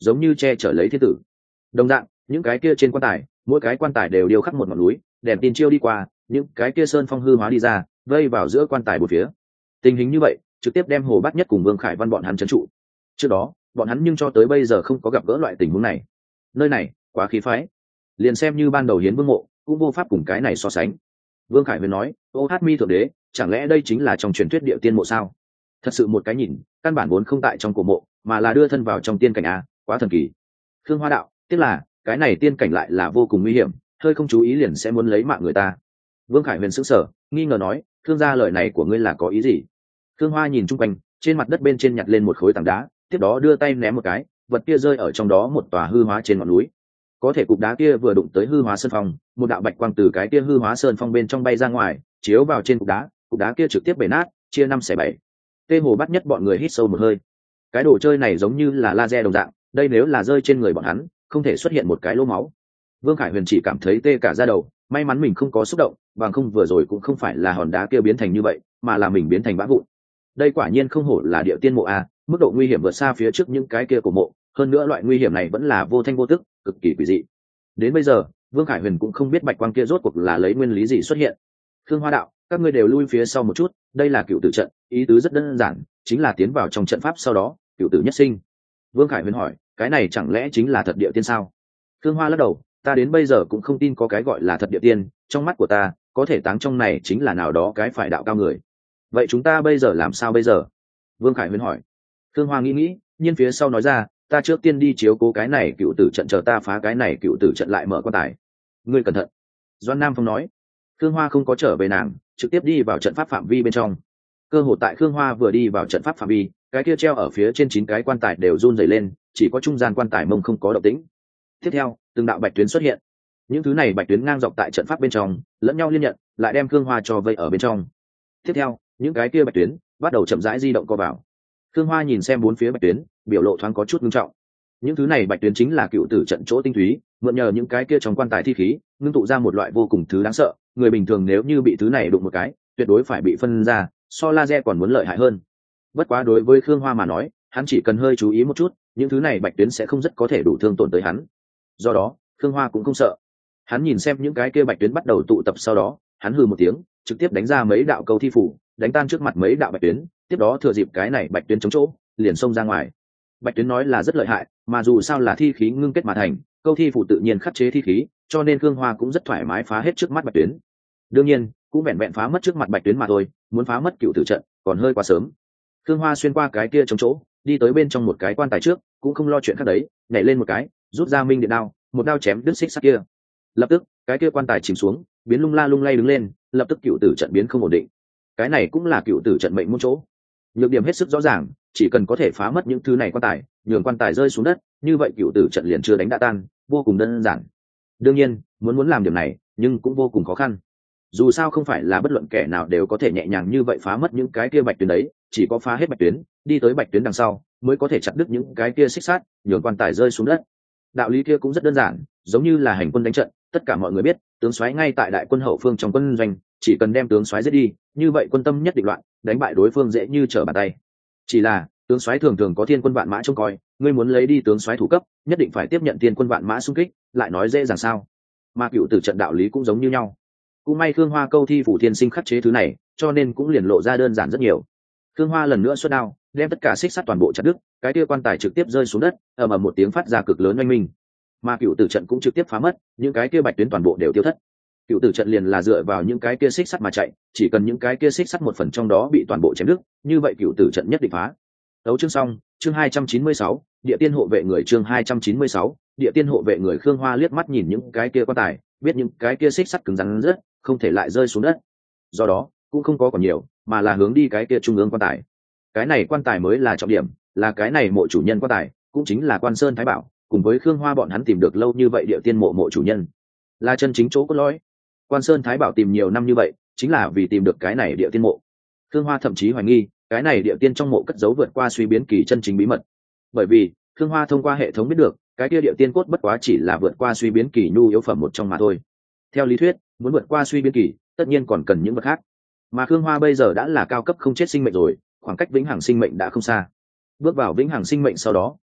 giống như che chở lấy thiên tử. Đồng dạng, những cái kia trên quan tài, mỗi cái quan tài đều điêu khắc một ngọn núi, đèn tin chiêu đi qua, những cái kia sơn phong hư hóa đi ra, vây vào giữa quan tài bốn phía. Tình hình như vậy, trực tiếp đem Hồ Bát Nhất cùng Vương Khải Văn bọn hắn trấn trụ. Trước đó, bọn hắn nhưng cho tới bây giờ không có gặp gỡ loại tình huống này. Nơi này, quá khí phái. Liền xem như ban đầu hiến vương mộ, cũng vô pháp cùng cái này so sánh. Vương Khải Huyền nói, ô hát mi thượng đế, chẳng lẽ đây chính là trong truyền thuyết địa tiên mộ sao? Thật sự một cái nhìn, căn bản vốn không tại trong cổ mộ, mà là đưa thân vào trong tiên cảnh a, quá thần kỳ. Khương Hoa đạo, tiếc là cái này tiên cảnh lại là vô cùng nguy hiểm, hơi không chú ý liền sẽ muốn lấy mạng người ta. Vương Khải Huyền sững sờ, nghi ngờ nói, Khương gia lời này của ngươi là có ý gì? Khương Hoa nhìn chung quanh, trên mặt đất bên trên nhặt lên một khối tảng đá, tiếp đó đưa tay ném một cái, vật kia rơi ở trong đó một tòa hư hóa trên ngọn núi. Có thể cục đá kia vừa đụng tới hư hóa sơn phong, một đạo bạch quang từ cái kia hư hóa sơn phong bên trong bay ra ngoài, chiếu vào trên cục đá, cục đá kia trực tiếp bể nát, chia năm xẻ bảy. Tê Hồ Bát Nhất bọn người hít sâu một hơi. Cái đồ chơi này giống như là laser đồng dạng, đây nếu là rơi trên người bọn hắn, không thể xuất hiện một cái lỗ máu. Vương Khải Huyền chỉ cảm thấy tê cả da đầu, may mắn mình không có xúc động, bằng không vừa rồi cũng không phải là hòn đá kia biến thành như vậy, mà là mình biến thành bã vụn. Đây quả nhiên không hổ là địa tiên mộ a, mức độ nguy hiểm vượt xa phía trước những cái kia của mộ, hơn nữa loại nguy hiểm này vẫn là vô thanh vô tức, cực kỳ quỷ dị. Đến bây giờ, Vương Khải Huyền cũng không biết bạch quang kia rốt cuộc là lấy nguyên lý gì xuất hiện. Khương Hoa đạo, các ngươi đều lui phía sau một chút, đây là cựu tử trận, ý tứ rất đơn giản, chính là tiến vào trong trận pháp sau đó, cựu tử nhất sinh. Vương Khải Huyền hỏi, cái này chẳng lẽ chính là thật địa tiên sao? Khương Hoa lắc đầu, ta đến bây giờ cũng không tin có cái gọi là thật địa tiên, trong mắt của ta, có thể táng trong này chính là nào đó cái phải đạo cao người. Vậy chúng ta bây giờ làm sao bây giờ? Vương Khải Huyền hỏi. Khương Hoa nghĩ nghĩ, nhưng phía sau nói ra, ta trước tiên đi chiếu cố cái này cựu tử trận, chờ ta phá cái này cựu tử trận lại mở quan tài. Ngươi cẩn thận. Doan Nam Phong nói. Khương Hoa không có trở về nàng, trực tiếp đi vào trận pháp phạm vi bên trong. Cơ hội tại Khương Hoa vừa đi vào trận pháp phạm vi, cái kia treo ở phía trên chín cái quan tài đều run rẩy lên, chỉ có trung gian quan tài mông không có động tĩnh. Tiếp theo, từng đạo bạch tuyến xuất hiện. Những thứ này bạch tuyến ngang dọc tại trận pháp bên trong, lẫn nhau liên nhận, lại đem Khương Hoa cho vây ở bên trong. Tiếp theo, những cái kia bạch tuyến bắt đầu chậm rãi di động co vào. Khương Hoa nhìn xem bốn phía bạch tuyến, biểu lộ thoáng có chút nghiêm trọng. Những thứ này bạch tuyến chính là cựu tử trận chỗ tinh túy, mượn nhờ những cái kia trong quan tài thi khí, ngưng tụ ra một loại vô cùng thứ đáng sợ, người bình thường nếu như bị thứ này đụng một cái, tuyệt đối phải bị phân ra, so laser còn muốn lợi hại hơn. Bất quá đối với Khương Hoa mà nói, hắn chỉ cần hơi chú ý một chút, những thứ này bạch tuyến sẽ không rất có thể đủ thương tổn tới hắn. Do đó, Khương Hoa cũng không sợ. Hắn nhìn xem những cái kia bạch tuyến bắt đầu tụ tập, sau đó, hắn hừ một tiếng, trực tiếp đánh ra mấy đạo câu thi phủ, đánh tan trước mặt mấy đạo bạch tuyến, tiếp đó thừa dịp cái này bạch tuyến chống chỗ, liền xông ra ngoài. Bạch tuyến nói là rất lợi hại, mà dù sao là thi khí ngưng kết mà thành, câu thi phủ tự nhiên khắc chế thi khí, cho nên Khương Hoa cũng rất thoải mái phá hết trước mắt bạch tuyến. Đương nhiên, cũng vẹn vẹn phá mất trước mặt bạch tuyến mà thôi, muốn phá mất cựu tử trận, còn hơi quá sớm. Khương Hoa xuyên qua cái kia chống chỗ, đi tới bên trong một cái quan tài trước, cũng không lo chuyện khác đấy, nhảy lên một cái, rút ra minh điện đao, một đao chém đứt xích sắt kia. Lập tức, cái kia quan tài chìm xuống, biến lung la lung lay đứng lên, lập tức cựu tử trận biến không ổn định. Cái này cũng là cựu tử trận mệnh môn chỗ. Nhược điểm hết sức rõ ràng, chỉ cần có thể phá mất những thứ này quan tài, nhường quan tài rơi xuống đất, như vậy cựu tử trận liền chưa đánh đã tan, vô cùng đơn giản. Đương nhiên, muốn muốn làm điểm này, nhưng cũng vô cùng khó khăn. Dù sao không phải là bất luận kẻ nào đều có thể nhẹ nhàng như vậy phá mất những cái kia bạch tuyến đấy, chỉ có phá hết bạch tuyến, đi tới bạch tuyến đằng sau, mới có thể chặt đứt những cái kia xích sắt, nhường quan tài rơi xuống đất. Đạo lý kia cũng rất đơn giản, giống như là hành quân đánh trận, tất cả mọi người biết, tướng soái ngay tại đại quân hậu phương trong quân doanh, chỉ cần đem tướng soái giết đi, như vậy quân tâm nhất định loạn, đánh bại đối phương dễ như trở bàn tay. Chỉ là, tướng soái thường thường có thiên quân vạn mã trông coi, ngươi muốn lấy đi tướng soái thủ cấp, nhất định phải tiếp nhận thiên quân vạn mã xung kích, lại nói dễ dàng sao? Mà cựu tử trận đạo lý cũng giống như nhau. Cũng may Khương Hoa câu thi phủ thiên sinh khắc chế thứ này, cho nên cũng liền lộ ra đơn giản rất nhiều. Khương Hoa lần nữa xuất đao, đem tất cả xích sắt toàn bộ chặt đứt, cái kia quan tài trực tiếp rơi xuống đất, ầm ầm một tiếng phát ra cực lớn oanh minh. Mà cựu tử trận cũng trực tiếp phá mất, những cái kia bạch tuyến toàn bộ đều tiêu thất. Cựu tử trận liền là dựa vào những cái kia xích sắt mà chạy, chỉ cần những cái kia xích sắt một phần trong đó bị toàn bộ chém đứt, như vậy cựu tử trận nhất định phá. Đấu chương xong, chương hai trăm chín mươi sáu, địa tiên hộ vệ người, chương hai trăm chín mươi sáu, địa tiên hộ vệ người. Khương Hoa liếc mắt nhìn những cái kia quan tài, biết những cái kia xích sắt cứng rắn rất, không thể lại rơi xuống đất. Do đó, cũng không có còn nhiều, mà là hướng đi cái kia trung ương quan tài. Cái này quan tài mới là trọng điểm, là cái này mộ chủ nhân quan tài, cũng chính là Quan Sơn Thái Bảo, cùng với Khương Hoa bọn hắn tìm được lâu như vậy địa tiên mộ mộ chủ nhân, là chân chính chỗ cốt lõi. Quan Sơn Thái Bảo tìm nhiều năm như vậy, chính là vì tìm được cái này địa tiên mộ. Khương Hoa thậm chí hoài nghi, cái này địa tiên trong mộ cất giấu vượt qua suy biến kỳ chân chính bí mật. Bởi vì, Khương Hoa thông qua hệ thống biết được, cái kia địa tiên cốt bất quá chỉ là vượt qua suy biến kỳ nhu yếu phẩm một trong mà thôi. Theo lý thuyết, muốn vượt qua suy biến kỳ, tất nhiên còn cần những vật khác. Mà Khương Hoa bây giờ đã là cao cấp không chết sinh mệnh rồi, khoảng cách vĩnh hằng sinh mệnh đã không xa. Bước vào vĩnh hằng sinh mệnh sau đó,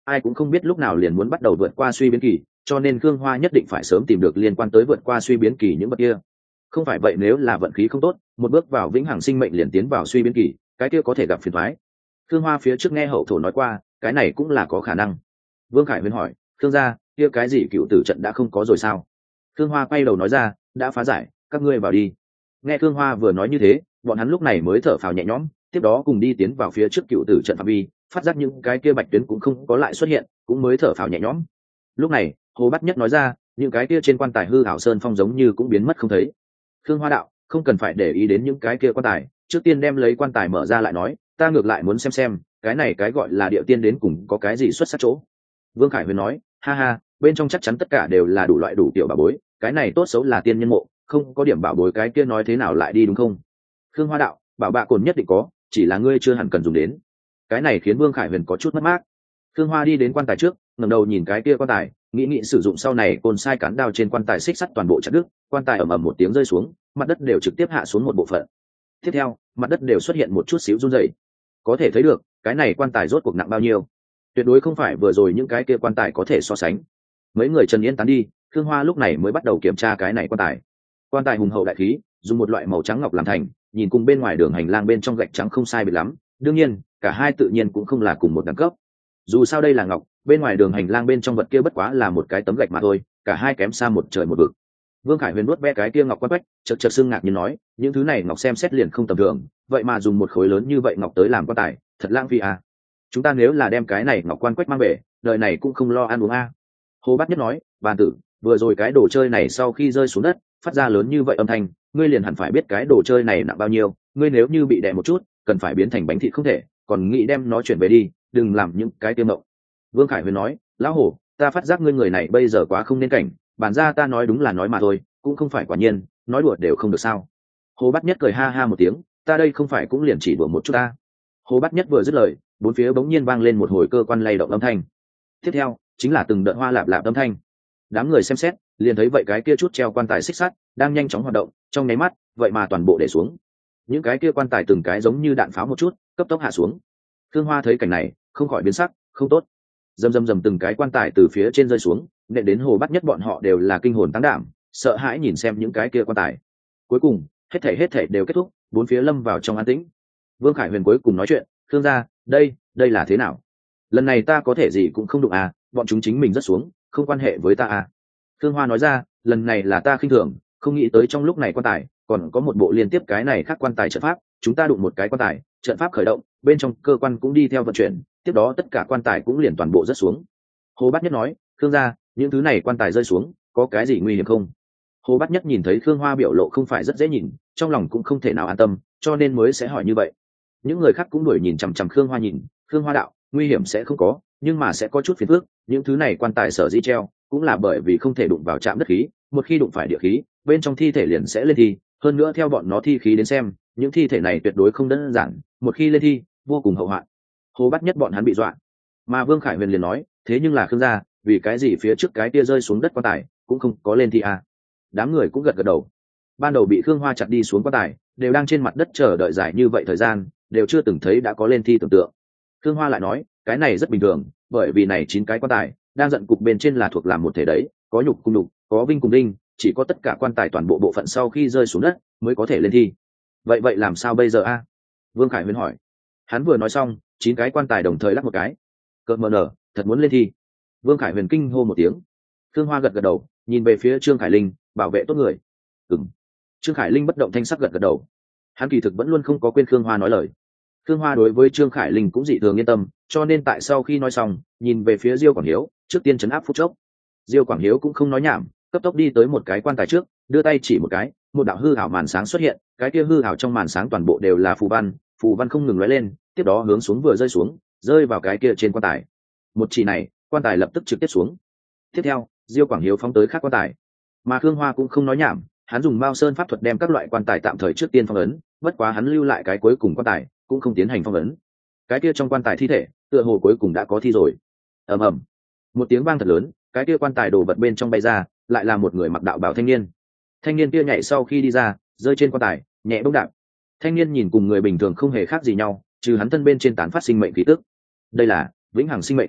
ai cũng không biết lúc nào liền muốn bắt đầu vượt qua suy biến kỳ, cho nên Khương Hoa nhất định phải sớm tìm được liên quan tới vượt qua suy biến kỳ những vật kia. Không phải vậy nếu là vận khí không tốt, một bước vào vĩnh hằng sinh mệnh liền tiến vào suy biến kỳ, cái kia có thể gặp phiền toái. Khương Hoa phía trước nghe hậu thổ nói qua, cái này cũng là có khả năng. Vương Khải Huyền hỏi, Khương gia, kia cái gì cựu tử trận đã không có rồi sao? Khương Hoa quay đầu nói ra, đã phá giải, các ngươi vào đi. Nghe Khương Hoa vừa nói như thế, bọn hắn lúc này mới thở phào nhẹ nhõm, tiếp đó cùng đi tiến vào phía trước cựu tử trận phạm vi, phát giác những cái kia bạch tuyến cũng không có lại xuất hiện, cũng mới thở phào nhẹ nhõm. Lúc này, Hồ Bát Nhất nói ra, những cái kia trên quan tài hư ảo sơn phong giống như cũng biến mất không thấy. Khương Hoa đạo, không cần phải để ý đến những cái kia quan tài, trước tiên đem lấy quan tài mở ra lại nói, ta ngược lại muốn xem xem, cái này cái gọi là địa tiên đến cùng có cái gì xuất sắc chỗ. Vương Khải Huyền nói, ha ha, bên trong chắc chắn tất cả đều là đủ loại đủ tiểu bảo bối, cái này tốt xấu là tiên nhân mộ, không có điểm bảo bối cái kia nói thế nào lại đi đúng không? Khương Hoa đạo, bảo bạ cồn nhất định có, chỉ là ngươi chưa hẳn cần dùng đến. Cái này khiến Vương Khải Huyền có chút mất mát. Khương Hoa đi đến quan tài trước, ngẩng đầu nhìn cái kia quan tài, nghĩ nghĩ sử dụng sau này côn sai cán đao trên quan tài xích sắt toàn bộ chặt đứt, quan tài ầm ầm một tiếng rơi xuống, mặt đất đều trực tiếp hạ xuống một bộ phận. Tiếp theo, mặt đất đều xuất hiện một chút xíu rung rẩy. Có thể thấy được, cái này quan tài rốt cuộc nặng bao nhiêu. Tuyệt đối không phải vừa rồi những cái kia quan tài có thể so sánh. Mấy người Trần Yên tán đi, Khương Hoa lúc này mới bắt đầu kiểm tra cái này quan tài. Quan tài hùng hậu đại khí, dùng một loại màu trắng ngọc làm thành, nhìn cùng bên ngoài đường hành lang bên trong gạch trắng không sai biệt lắm. Đương nhiên, cả hai tự nhiên cũng không là cùng một đẳng cấp. Dù sao đây là ngọc, bên ngoài đường hành lang bên trong vật kia bất quá là một cái tấm gạch mà thôi, cả hai kém xa một trời một vực. Vương Khải Huyền nuốt ve cái kia ngọc quan quách, chợt chợt sưng ngạc nhiên nói, những thứ này ngọc xem xét liền không tầm thường, vậy mà dùng một khối lớn như vậy ngọc tới làm quan tài, thật lãng phí à. Chúng ta nếu là đem cái này ngọc quan quách mang về, đời này cũng không lo ăn uống à. Hồ Bát Nhất nói, bàn tử, vừa rồi cái đồ chơi này sau khi rơi xuống đất, phát ra lớn như vậy âm thanh, ngươi liền hẳn phải biết cái đồ chơi này nặng bao nhiêu, ngươi nếu như bị đè một chút, cần phải biến thành bánh thịt không thể, còn nghĩ đem nó chuyển về đi, đừng làm những cái tiêm mộng. Vương Khải Huyền nói, lão hổ, ta phát giác ngươi người này bây giờ quá không nên cảnh, bản ra ta nói đúng là nói mà thôi, cũng không phải quả nhiên, nói đùa đều không được sao. Hồ Bát Nhất cười ha ha một tiếng, ta đây không phải cũng liền chỉ đùa một chút ta. Hồ Bát Nhất vừa dứt lời, bốn phía bỗng nhiên vang lên một hồi cơ quan lay động âm thanh. Tiếp theo, chính là từng đợt hoa lạp lạp âm thanh. Đám người xem xét, liền thấy vậy cái kia chút treo quan tài xích sắt đang nhanh chóng hoạt động, trong nháy mắt, vậy mà toàn bộ để xuống. Những cái kia quan tài từng cái giống như đạn pháo một chút, cấp tốc hạ xuống. Khương Hoa thấy cảnh này, không khỏi biến sắc, không tốt. Rầm rầm rầm từng cái quan tài từ phía trên rơi xuống, nện đến Hồ Bát Nhất bọn họ đều là kinh hồn tăng đảm, sợ hãi nhìn xem những cái kia quan tài. Cuối cùng, hết thảy hết thảy đều kết thúc, bốn phía lâm vào trong an tĩnh. Vương Khải Huyền cuối cùng nói chuyện, Khương gia, đây, đây là thế nào? Lần này ta có thể gì cũng không đụng à, bọn chúng chính mình rất xuống, không quan hệ với ta à. Khương Hoa nói ra, lần này là ta khinh thường, không nghĩ tới trong lúc này quan tài, còn có một bộ liên tiếp cái này khác quan tài trận pháp, chúng ta đụng một cái quan tài, trận pháp khởi động, bên trong cơ quan cũng đi theo vận chuyển, tiếp đó tất cả quan tài cũng liền toàn bộ rớt xuống. Hồ Bát Nhất nói, Khương gia, những thứ này quan tài rơi xuống, có cái gì nguy hiểm không? Hồ Bát Nhất nhìn thấy Khương Hoa biểu lộ không phải rất dễ nhìn, trong lòng cũng không thể nào an tâm, cho nên mới sẽ hỏi như vậy. Những người khác cũng đuổi nhìn chằm chằm Khương Hoa nhìn, Khương Hoa đạo, nguy hiểm sẽ không có, nhưng mà sẽ có chút phiền phức, những thứ này quan tài sở dĩ treo, cũng là bởi vì không thể đụng vào chạm đất khí, một khi đụng phải địa khí, bên trong thi thể liền sẽ lên thi, hơn nữa theo bọn nó thi khí đến xem, những thi thể này tuyệt đối không đơn giản, một khi lên thi, vô cùng hậu hoạn. Hồ Bát Nhất bọn hắn bị dọa. Mà Vương Khải Huyền liền nói, thế nhưng là Khương gia, vì cái gì phía trước cái tia rơi xuống đất quan tài, cũng không có lên thi à? Đám người cũng gật gật đầu. Ban đầu bị Khương Hoa chặt đi xuống quan tài, đều đang trên mặt đất chờ đợi dài như vậy thời gian, đều chưa từng thấy đã có lên thi tưởng tượng. Khương Hoa lại nói, cái này rất bình thường, bởi vì này chín cái quan tài đang giận cục bên trên là thuộc làm một thể đấy, có nhục cùng nhục, có vinh cùng đinh, chỉ có tất cả quan tài toàn bộ bộ phận sau khi rơi xuống đất mới có thể lên thi. Vậy vậy làm sao bây giờ a? Vương Khải Huyền hỏi. Hắn vừa nói xong, chín cái quan tài đồng thời lắc một cái. Cợt mờ nở, thật muốn lên thi. Vương Khải Huyền kinh hô một tiếng. Khương Hoa gật gật đầu, nhìn về phía Trương Khải Linh, bảo vệ tốt người. Ừm. Trương Khải Linh bất động thanh sắc gật gật đầu. Hắn kỳ thực vẫn luôn không có quên Khương Hoa nói lời. Khương Hoa đối với Trương Khải Linh cũng dị thường yên tâm, cho nên tại sau khi nói xong, nhìn về phía Diêu Quảng Hiếu, trước tiên trấn áp phút chốc. Diêu Quảng Hiếu cũng không nói nhảm, cấp tốc đi tới một cái quan tài trước, đưa tay chỉ một cái, một đạo hư ảo màn sáng xuất hiện, cái kia hư ảo trong màn sáng toàn bộ đều là phù văn, phù văn không ngừng lóe lên, tiếp đó hướng xuống vừa rơi xuống, rơi vào cái kia trên quan tài. Một chỉ này, quan tài lập tức trực tiếp xuống. Tiếp theo, Diêu Quảng Hiếu phóng tới khác quan tài. Mà Khương Hoa cũng không nói nhảm, hắn dùng Mao Sơn pháp thuật đem các loại quan tài tạm thời trước tiên phong ấn, bất quá hắn lưu lại cái cuối cùng quan tài, cũng không tiến hành phong ấn. Cái kia trong quan tài thi thể, tựa hồ cuối cùng đã có thi rồi. Ầm ầm, một tiếng vang thật lớn, cái kia quan tài đồ vật bên trong bay ra, lại là một người mặc đạo bào thanh niên. Thanh niên kia nhảy sau khi đi ra, rơi trên quan tài, nhẹ bỗng đạp. Thanh niên nhìn cùng người bình thường không hề khác gì nhau, trừ hắn thân bên trên tán phát sinh mệnh khí tức. Đây là vĩnh hằng sinh mệnh.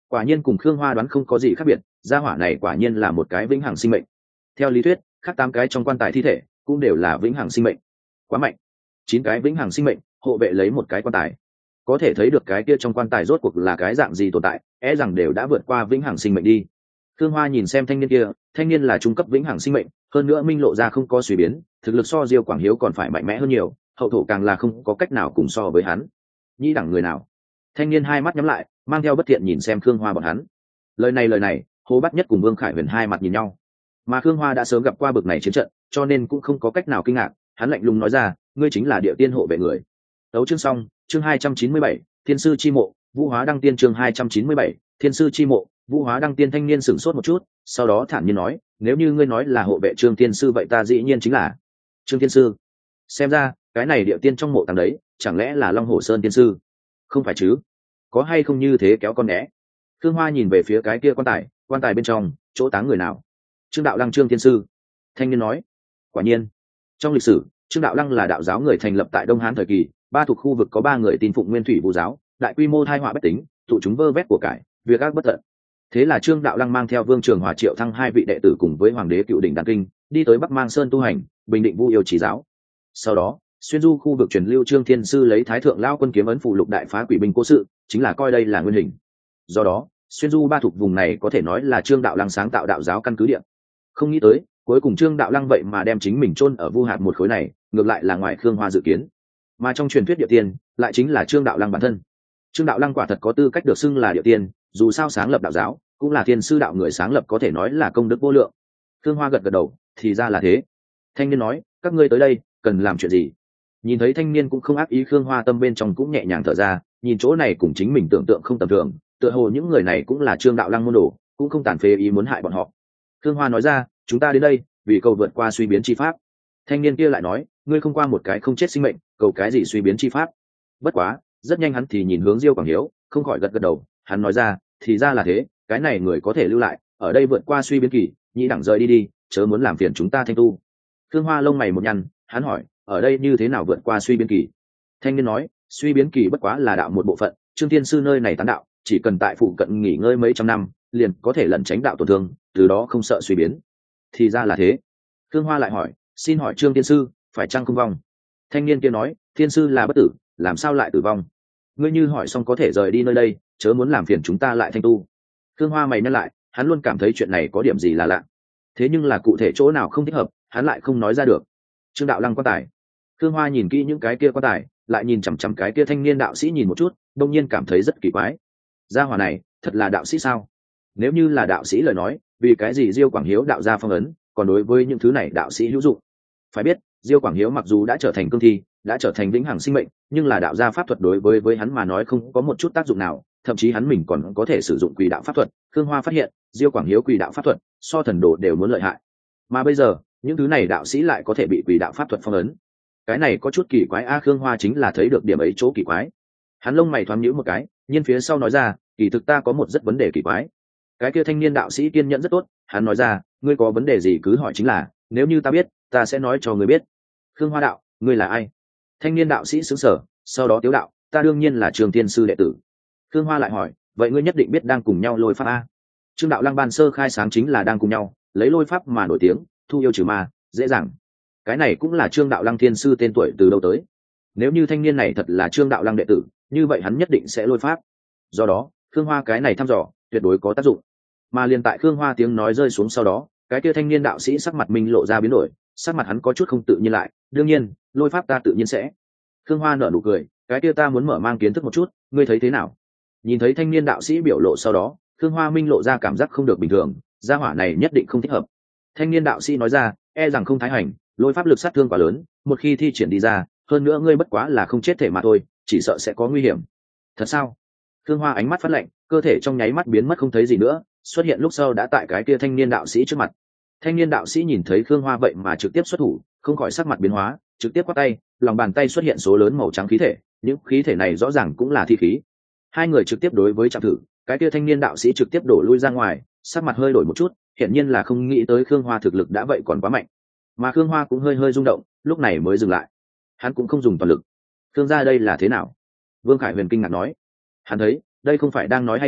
Quả nhiên cùng Khương Hoa đoán không có gì khác biệt, gia hỏa này quả nhiên là một cái vĩnh hằng sinh mệnh. Theo lý thuyết, khác tám cái trong quan tài thi thể cũng đều là vĩnh hằng sinh mệnh. Quá mạnh. Chín cái vĩnh hằng sinh mệnh, hộ vệ lấy một cái quan tài. Có thể thấy được cái kia trong quan tài rốt cuộc là cái dạng gì tồn tại, e rằng đều đã vượt qua vĩnh hằng sinh mệnh đi. Khương Hoa nhìn xem thanh niên kia, thanh niên là trung cấp vĩnh hằng sinh mệnh, hơn nữa minh lộ ra không có suy biến, thực lực so Diêu Quảng Hiếu còn phải mạnh mẽ hơn nhiều, hậu thổ càng là không có cách nào cùng so với hắn. Nhĩ đẳng người nào? Thanh niên hai mắt nhắm lại, mang theo bất thiện nhìn xem Khương Hoa bọn hắn. Lời này lời này, Hồ Bát Nhất cùng Vương Khải Huyền hai mặt nhìn nhau. Mà Khương Hoa đã sớm gặp qua bực này chiến trận, cho nên cũng không có cách nào kinh ngạc, hắn lạnh lùng nói ra, ngươi chính là Địa Tiên hộ vệ người. Đấu chương xong, chương hai trăm chín mươi bảy, Thiên sư chi mộ, Vũ Hóa đăng tiên chương hai trăm chín mươi bảy, Thiên sư chi mộ, Vũ Hóa đăng tiên. Thanh niên sửng sốt một chút, sau đó thản nhiên nói, nếu như ngươi nói là hộ vệ Trương Thiên sư vậy ta dĩ nhiên chính là Trương Thiên sư. Xem ra, cái này Địa Tiên trong mộ tàng đấy, chẳng lẽ là Long Hổ Sơn tiên sư? Không phải chứ? Có hay không như thế kéo con né? Khương Hoa nhìn về phía cái kia quan tài, quan tài bên trong, chỗ táng người nào? Trương Đạo Lăng Trương Thiên sư. Thanh niên nói, quả nhiên. Trong lịch sử, Trương Đạo Lăng là đạo giáo người thành lập tại Đông Hán thời kỳ, ba thuộc khu vực có ba người tin phụng Nguyên Thủy Vu giáo, đại quy mô thai họa bất tính, tụ chúng vơ vét của cải, việc ác bất tận. Thế là Trương Đạo Lăng mang theo Vương Trường Hòa Triệu Thăng hai vị đệ tử cùng với Hoàng đế Cựu Đỉnh Đan Kinh, đi tới Bắc Mang Sơn tu hành, bình định Vu yêu chỉ giáo. Sau đó, xuyên du khu vực truyền lưu Trương Thiên sư lấy Thái thượng lao quân kiếm ấn phụ lục đại phá quỷ binh cố sự, chính là coi đây là nguyên hình. Do đó, xuyên du ba thuộc vùng này có thể nói là Trương Đạo Lăng sáng tạo đạo giáo căn cứ địa. Không nghĩ tới, cuối cùng Trương Đạo Lăng vậy mà đem chính mình chôn ở Vu hạt một khối này, ngược lại là ngoài Khương Hoa dự kiến. Mà trong truyền thuyết Địa Tiên, lại chính là Trương Đạo Lăng bản thân. Trương Đạo Lăng quả thật có tư cách được xưng là Địa Tiên, dù sao sáng lập đạo giáo, cũng là thiên sư đạo người sáng lập, có thể nói là công đức vô lượng. Khương Hoa gật gật đầu, thì ra là thế. Thanh niên nói, các ngươi tới đây, cần làm chuyện gì? Nhìn thấy thanh niên cũng không ác ý, Khương Hoa tâm bên trong cũng nhẹ nhàng thở ra, nhìn chỗ này cùng chính mình tưởng tượng không tầm thường, tựa hồ những người này cũng là Trương Đạo Lăng môn đồ, cũng không tàn phế ý muốn hại bọn họ. Khương Hoa nói ra, chúng ta đến đây vì cầu vượt qua suy biến chi pháp. Thanh niên kia lại nói, ngươi không qua một cái không chết sinh mệnh, cầu cái gì suy biến chi pháp? Bất quá, rất nhanh hắn thì nhìn hướng Diêu Quảng Hiếu, không khỏi gật gật đầu, hắn nói ra, thì ra là thế, cái này người có thể lưu lại, ở đây vượt qua suy biến kỳ, nhĩ đẳng rời đi đi, chớ muốn làm phiền chúng ta thanh tu. Khương Hoa lông mày một nhăn, hắn hỏi, ở đây như thế nào vượt qua suy biến kỳ? Thanh niên nói, suy biến kỳ bất quá là đạo một bộ phận, Trương Thiên sư nơi này tán đạo, chỉ cần tại phụ cận nghỉ ngơi mấy trăm năm, liền có thể lẩn tránh đạo tổn thương, từ đó không sợ suy biến. Thì ra là thế. Khương Hoa lại hỏi, xin hỏi Trương Thiên sư, phải chăng không vong? Thanh niên kia nói, Thiên sư là bất tử, làm sao lại tử vong? Ngươi như hỏi xong có thể rời đi nơi đây, chớ muốn làm phiền chúng ta lại thanh tu. Khương Hoa mày nhăn lại, hắn luôn cảm thấy chuyện này có điểm gì là lạ. Thế nhưng là cụ thể chỗ nào không thích hợp, hắn lại không nói ra được. Trương Đạo Lăng quan tài. Khương Hoa nhìn kỹ những cái kia quan tài, lại nhìn chằm chằm cái kia thanh niên đạo sĩ nhìn một chút, đông nhiên cảm thấy rất kỳ quái. Gia hỏa này, thật là đạo sĩ sao? Nếu như là đạo sĩ lời nói, vì cái gì Diêu Quảng Hiếu đạo gia phong ấn, còn đối với những thứ này đạo sĩ hữu dụng? Phải biết, Diêu Quảng Hiếu mặc dù đã trở thành cương thi, đã trở thành vĩnh hằng sinh mệnh, nhưng là đạo gia pháp thuật đối với với hắn mà nói không có một chút tác dụng nào, thậm chí hắn mình còn có thể sử dụng quỷ đạo pháp thuật. Khương Hoa phát hiện, Diêu Quảng Hiếu quỷ đạo pháp thuật so thần đồ đều muốn lợi hại, mà bây giờ những thứ này đạo sĩ lại có thể bị quỷ đạo pháp thuật phong ấn. Cái này có chút kỳ quái a. Khương Hoa chính là thấy được điểm ấy chỗ kỳ quái. Hắn lông mày thoáng nhíu một cái, nhưng phía sau nói ra, kỳ thực ta có một rất vấn đề kỳ quái. Cái kia thanh niên đạo sĩ kiên nhẫn rất tốt, hắn nói ra, ngươi có vấn đề gì cứ hỏi chính là, nếu như ta biết, ta sẽ nói cho ngươi biết. Khương Hoa đạo, ngươi là ai? Thanh niên đạo sĩ sững sờ, sau đó tiếu đạo, ta đương nhiên là Trương Thiên sư đệ tử. Khương Hoa lại hỏi, vậy ngươi nhất định biết đang cùng nhau lôi pháp a? Trương Đạo Lăng ban sơ khai sáng chính là đang cùng nhau lấy lôi pháp mà nổi tiếng, thu yêu trừ ma, dễ dàng. Cái này cũng là Trương Đạo Lăng Thiên sư tên tuổi từ đâu tới. Nếu như thanh niên này thật là Trương Đạo Lăng đệ tử, như vậy hắn nhất định sẽ lôi pháp. Do đó, Khương Hoa cái này thăm dò tuyệt đối có tác dụng. Mà liền tại Khương Hoa tiếng nói rơi xuống sau đó, cái kia thanh niên đạo sĩ sắc mặt minh lộ ra biến đổi, sắc mặt hắn có chút không tự nhiên lại, đương nhiên, lôi pháp ta tự nhiên sẽ. Khương Hoa nở nụ cười, cái kia ta muốn mở mang kiến thức một chút, ngươi thấy thế nào? Nhìn thấy thanh niên đạo sĩ biểu lộ sau đó, Khương Hoa minh lộ ra cảm giác không được bình thường, gia hỏa này nhất định không thích hợp. Thanh niên đạo sĩ nói ra, e rằng không thái hành, lôi pháp lực sát thương quá lớn, một khi thi triển đi ra, hơn nữa ngươi bất quá là không chết thể mà thôi, chỉ sợ sẽ có nguy hiểm. Thật sao? Khương Hoa ánh mắt phát lạnh, cơ thể trong nháy mắt biến mất không thấy gì nữa, xuất hiện lúc sau đã tại cái kia thanh niên đạo sĩ trước mặt. Thanh niên đạo sĩ nhìn thấy Khương Hoa vậy mà trực tiếp xuất thủ, không khỏi sắc mặt biến hóa, trực tiếp quát tay, lòng bàn tay xuất hiện số lớn màu trắng khí thể, những khí thể này rõ ràng cũng là thi khí. Hai người trực tiếp đối với chạm thử, cái kia thanh niên đạo sĩ trực tiếp đổ lui ra ngoài, sắc mặt hơi đổi một chút, hiển nhiên là không nghĩ tới Khương Hoa thực lực đã vậy còn quá mạnh. Mà Khương Hoa cũng hơi hơi rung động, lúc này mới dừng lại. Hắn cũng không dùng toàn lực. Khương gia đây là thế nào? Vương Khải Huyền kinh ngạc nói. Hắn thấy, đây không phải đang nói hay sao,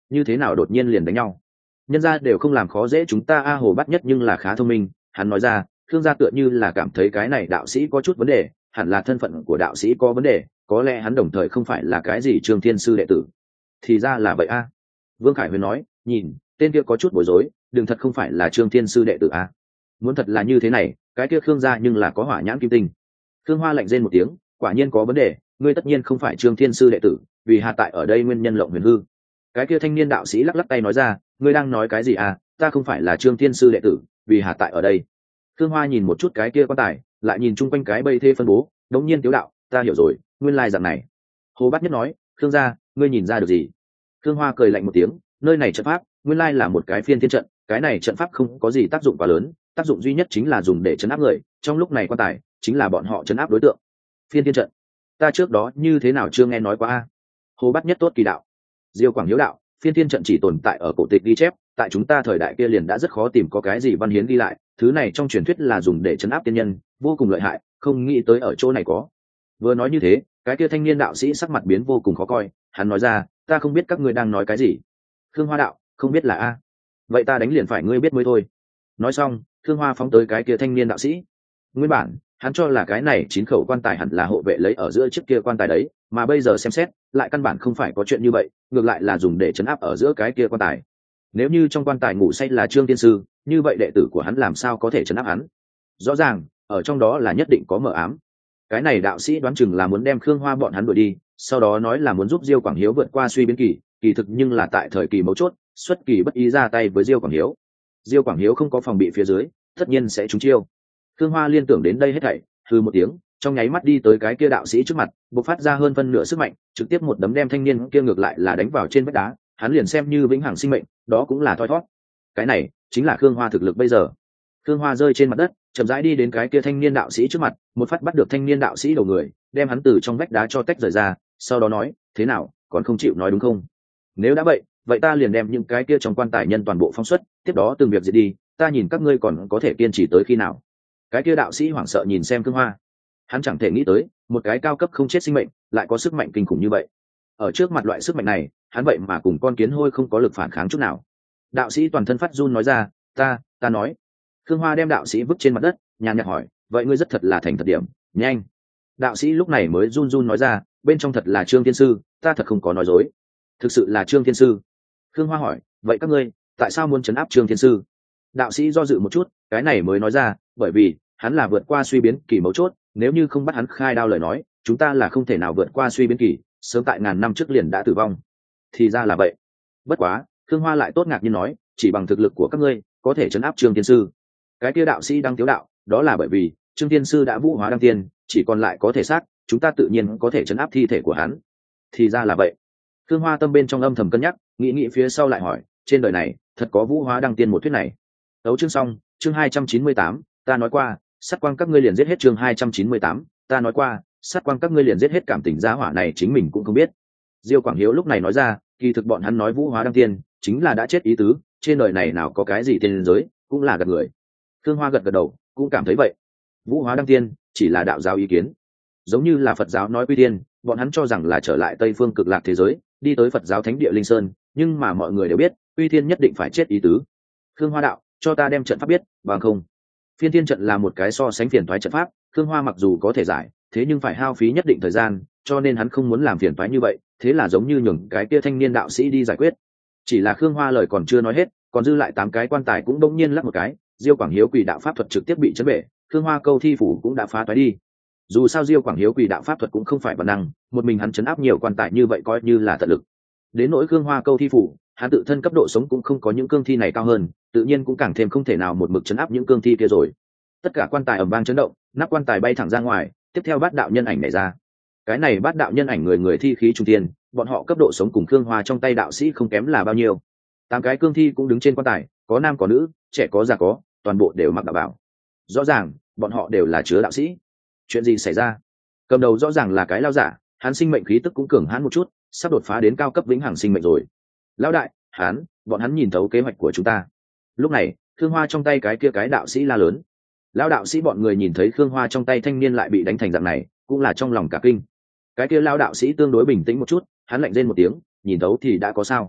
như thế nào đột nhiên liền đánh nhau? Nhân gia đều không làm khó dễ chúng ta a. Hồ Bát Nhất nhưng là khá thông minh, hắn nói ra, Khương gia tựa như là cảm thấy cái này đạo sĩ có chút vấn đề, hẳn là thân phận của đạo sĩ có vấn đề, có lẽ hắn đồng thời không phải là cái gì Trương Thiên sư đệ tử. Thì ra là vậy a. Vương Khải Huyền nói, nhìn tên kia có chút bối rối, đừng thật không phải là Trương Thiên sư đệ tử a. Muốn thật là như thế này, cái kia Khương gia nhưng là có hỏa nhãn kim tinh. Khương Hoa lạnh rên một tiếng, quả nhiên có vấn đề, ngươi tất nhiên không phải Trương Thiên sư đệ tử, vì hạ tại ở đây nguyên nhân lộng huyền hư. Cái kia thanh niên đạo sĩ lắc lắc tay nói ra, ngươi đang nói cái gì à, ta không phải là Trương Thiên sư đệ tử, vì hạ tại ở đây. Khương Hoa nhìn một chút cái kia quan tài, lại nhìn chung quanh cái bây thê phân bố, đống nhiên tiếu đạo, ta hiểu rồi, nguyên lai dạng này. Hồ Bát Nhất nói, Khương gia, ngươi nhìn ra được gì? Khương Hoa cười lạnh một tiếng, nơi này trận pháp, nguyên lai là một cái phiên thiên trận, cái này trận pháp không có gì tác dụng quá lớn, tác dụng duy nhất chính là dùng để trấn áp người, trong lúc này quan tài chính là bọn họ trấn áp đối tượng. Phiên thiên trận, ta trước đó như thế nào chưa nghe nói qua a? Hồ Bát Nhất tốt kỳ đạo. Diêu Quảng Hiếu đạo, phiên thiên trận chỉ tồn tại ở cổ tịch ghi chép, tại chúng ta thời đại kia liền đã rất khó tìm có cái gì văn hiến ghi lại, thứ này trong truyền thuyết là dùng để trấn áp tiên nhân, vô cùng lợi hại, không nghĩ tới ở chỗ này có. Vừa nói như thế, cái kia thanh niên đạo sĩ sắc mặt biến vô cùng khó coi, hắn nói ra, ta không biết các ngươi đang nói cái gì. Khương Hoa đạo, không biết là a? Vậy ta đánh liền phải ngươi biết mới thôi. Nói xong, Khương Hoa phóng tới cái kia thanh niên đạo sĩ. Nguyên bản, hắn cho là cái này chín khẩu quan tài hẳn là hộ vệ lấy ở giữa chiếc kia quan tài đấy, mà bây giờ xem xét, lại căn bản không phải có chuyện như vậy, ngược lại là dùng để trấn áp ở giữa cái kia quan tài. Nếu như trong quan tài ngủ say là Trương Tiên sư, như vậy đệ tử của hắn làm sao có thể trấn áp hắn? Rõ ràng, ở trong đó là nhất định có mờ ám. Cái này đạo sĩ đoán chừng là muốn đem Khương Hoa bọn hắn đuổi đi, sau đó nói là muốn giúp Diêu Quảng Hiếu vượt qua suy biến kỳ, kỳ thực nhưng là tại thời kỳ mấu chốt, xuất kỳ bất ý ra tay với Diêu Quảng Hiếu. Diêu Quảng Hiếu không có phòng bị phía dưới, tất nhiên sẽ trúng chiêu. Khương Hoa liên tưởng đến đây hết thảy, hừ một tiếng, trong nháy mắt đi tới cái kia đạo sĩ trước mặt, bộc phát ra hơn phân nửa sức mạnh, trực tiếp một đấm đem thanh niên kia ngược lại là đánh vào trên vách đá, hắn liền xem như vĩnh hằng sinh mệnh, đó cũng là thoi thoát. Cái này chính là Khương Hoa thực lực bây giờ. Khương Hoa rơi trên mặt đất, chậm rãi đi đến cái kia thanh niên đạo sĩ trước mặt, một phát bắt được thanh niên đạo sĩ đầu người, đem hắn từ trong vách đá cho tách rời ra, sau đó nói, thế nào, còn không chịu nói đúng không? Nếu đã vậy, vậy ta liền đem những cái kia trong quan tài nhân toàn bộ phóng xuất, tiếp đó từng việc diệt đi, ta nhìn các ngươi còn có thể kiên trì tới khi nào. Cái kia đạo sĩ hoảng sợ nhìn xem Khương Hoa, hắn chẳng thể nghĩ tới một cái cao cấp không chết sinh mệnh lại có sức mạnh kinh khủng như vậy. Ở trước mặt loại sức mạnh này, hắn vậy mà cùng con kiến hôi không có lực phản kháng chút nào. Đạo sĩ toàn thân phát run nói ra, ta ta nói. Khương Hoa đem đạo sĩ vứt trên mặt đất, nhàn nhạt hỏi, vậy ngươi rất thật là thành thật điểm, nhanh. Đạo sĩ lúc này mới run run nói ra, bên trong thật là Trương Thiên sư, ta thật không có nói dối, thực sự là Trương Thiên sư. Khương Hoa hỏi, vậy các ngươi tại sao muốn trấn áp Trương Thiên sư? Đạo sĩ do dự một chút, cái này mới nói ra, bởi vì hắn là vượt qua suy biến kỳ mấu chốt, nếu như không bắt hắn khai đao lời nói, chúng ta là không thể nào vượt qua suy biến kỳ, sớm tại ngàn năm trước liền đã tử vong. Thì ra là vậy. Bất quá, Khương Hoa lại tốt ngạc nhiên nói, chỉ bằng thực lực của các ngươi có thể trấn áp Trương Thiên sư. Cái kia đạo sĩ đang tiếu đạo, đó là bởi vì Trương Thiên sư đã vũ hóa đăng tiên, chỉ còn lại có thể xác, chúng ta tự nhiên có thể trấn áp thi thể của hắn. Thì ra là vậy. Khương Hoa tâm bên trong âm thầm cân nhắc, nghĩ nghĩ phía sau lại hỏi, trên đời này thật có vũ hóa đăng tiên một thuyết này? Đấu chương xong, chương hai trăm chín mươi tám, ta nói qua, sát quang các ngươi liền giết hết. Chương hai trăm chín mươi tám, ta nói qua, sát quang các ngươi liền giết hết. Cảm tình giá hỏa này chính mình cũng không biết. Diêu Quảng Hiếu lúc này nói ra, kỳ thực bọn hắn nói vũ hóa đăng tiên chính là đã chết ý tứ, trên đời này nào có cái gì tiên giới, cũng là gạt người. Khương Hoa gật gật đầu, cũng cảm thấy vậy. Vũ hóa đăng tiên chỉ là đạo giáo ý kiến, giống như là Phật giáo nói quy tiên, bọn hắn cho rằng là trở lại Tây phương cực lạc thế giới, đi tới Phật giáo thánh địa Linh Sơn, nhưng mà mọi người đều biết, quy tiên nhất định phải chết ý tứ. Khương Hoa đạo, cho ta đem trận pháp biết, bằng không. Phiên thiên trận là một cái so sánh phiền toái trận pháp, Khương Hoa mặc dù có thể giải, thế nhưng phải hao phí nhất định thời gian, cho nên hắn không muốn làm phiền toái như vậy, thế là giống như nhường cái kia thanh niên đạo sĩ đi giải quyết. Chỉ là Khương Hoa lời còn chưa nói hết, còn dư lại tám cái quan tài cũng đột nhiên lắc một cái, Diêu Quảng Hiếu quỷ đạo pháp thuật trực tiếp bị chấn bể, Khương Hoa câu thi phủ cũng đã phá toái đi. Dù sao Diêu Quảng Hiếu quỷ đạo pháp thuật cũng không phải bản năng, một mình hắn chấn áp nhiều quan tài như vậy coi như là tận lực. Đến nỗi Khương Hoa câu thi phủ, hắn tự thân cấp độ sống cũng không có những cương thi này cao hơn, tự nhiên cũng càng thêm không thể nào một mực chấn áp những cương thi kia rồi. Tất cả quan tài ầm vang chấn động, nắp quan tài bay thẳng ra ngoài, tiếp theo bát đạo nhân ảnh này ra. Cái này bát đạo nhân ảnh người người thi khí trung tiên, bọn họ cấp độ sống cùng Khương Hoa trong tay đạo sĩ không kém là bao nhiêu. Tám cái cương thi cũng đứng trên quan tài, có nam có nữ, trẻ có già có, toàn bộ đều mặc đạo bào. Rõ ràng, bọn họ đều là chứa đạo sĩ. Chuyện gì xảy ra? Cầm đầu rõ ràng là cái lao giả, hắn sinh mệnh khí tức cũng cường hãn một chút, sắp đột phá đến cao cấp vĩnh hằng sinh mệnh rồi. Lão đại, hắn, bọn hắn nhìn thấu kế hoạch của chúng ta. Lúc này, Khương Hoa trong tay cái kia cái đạo sĩ la lớn. Lão đạo sĩ bọn người nhìn thấy Khương Hoa trong tay thanh niên lại bị đánh thành dạng này, cũng là trong lòng cả kinh. Cái kia lão đạo sĩ tương đối bình tĩnh một chút, hắn lạnh rên một tiếng, nhìn thấu thì đã có sao?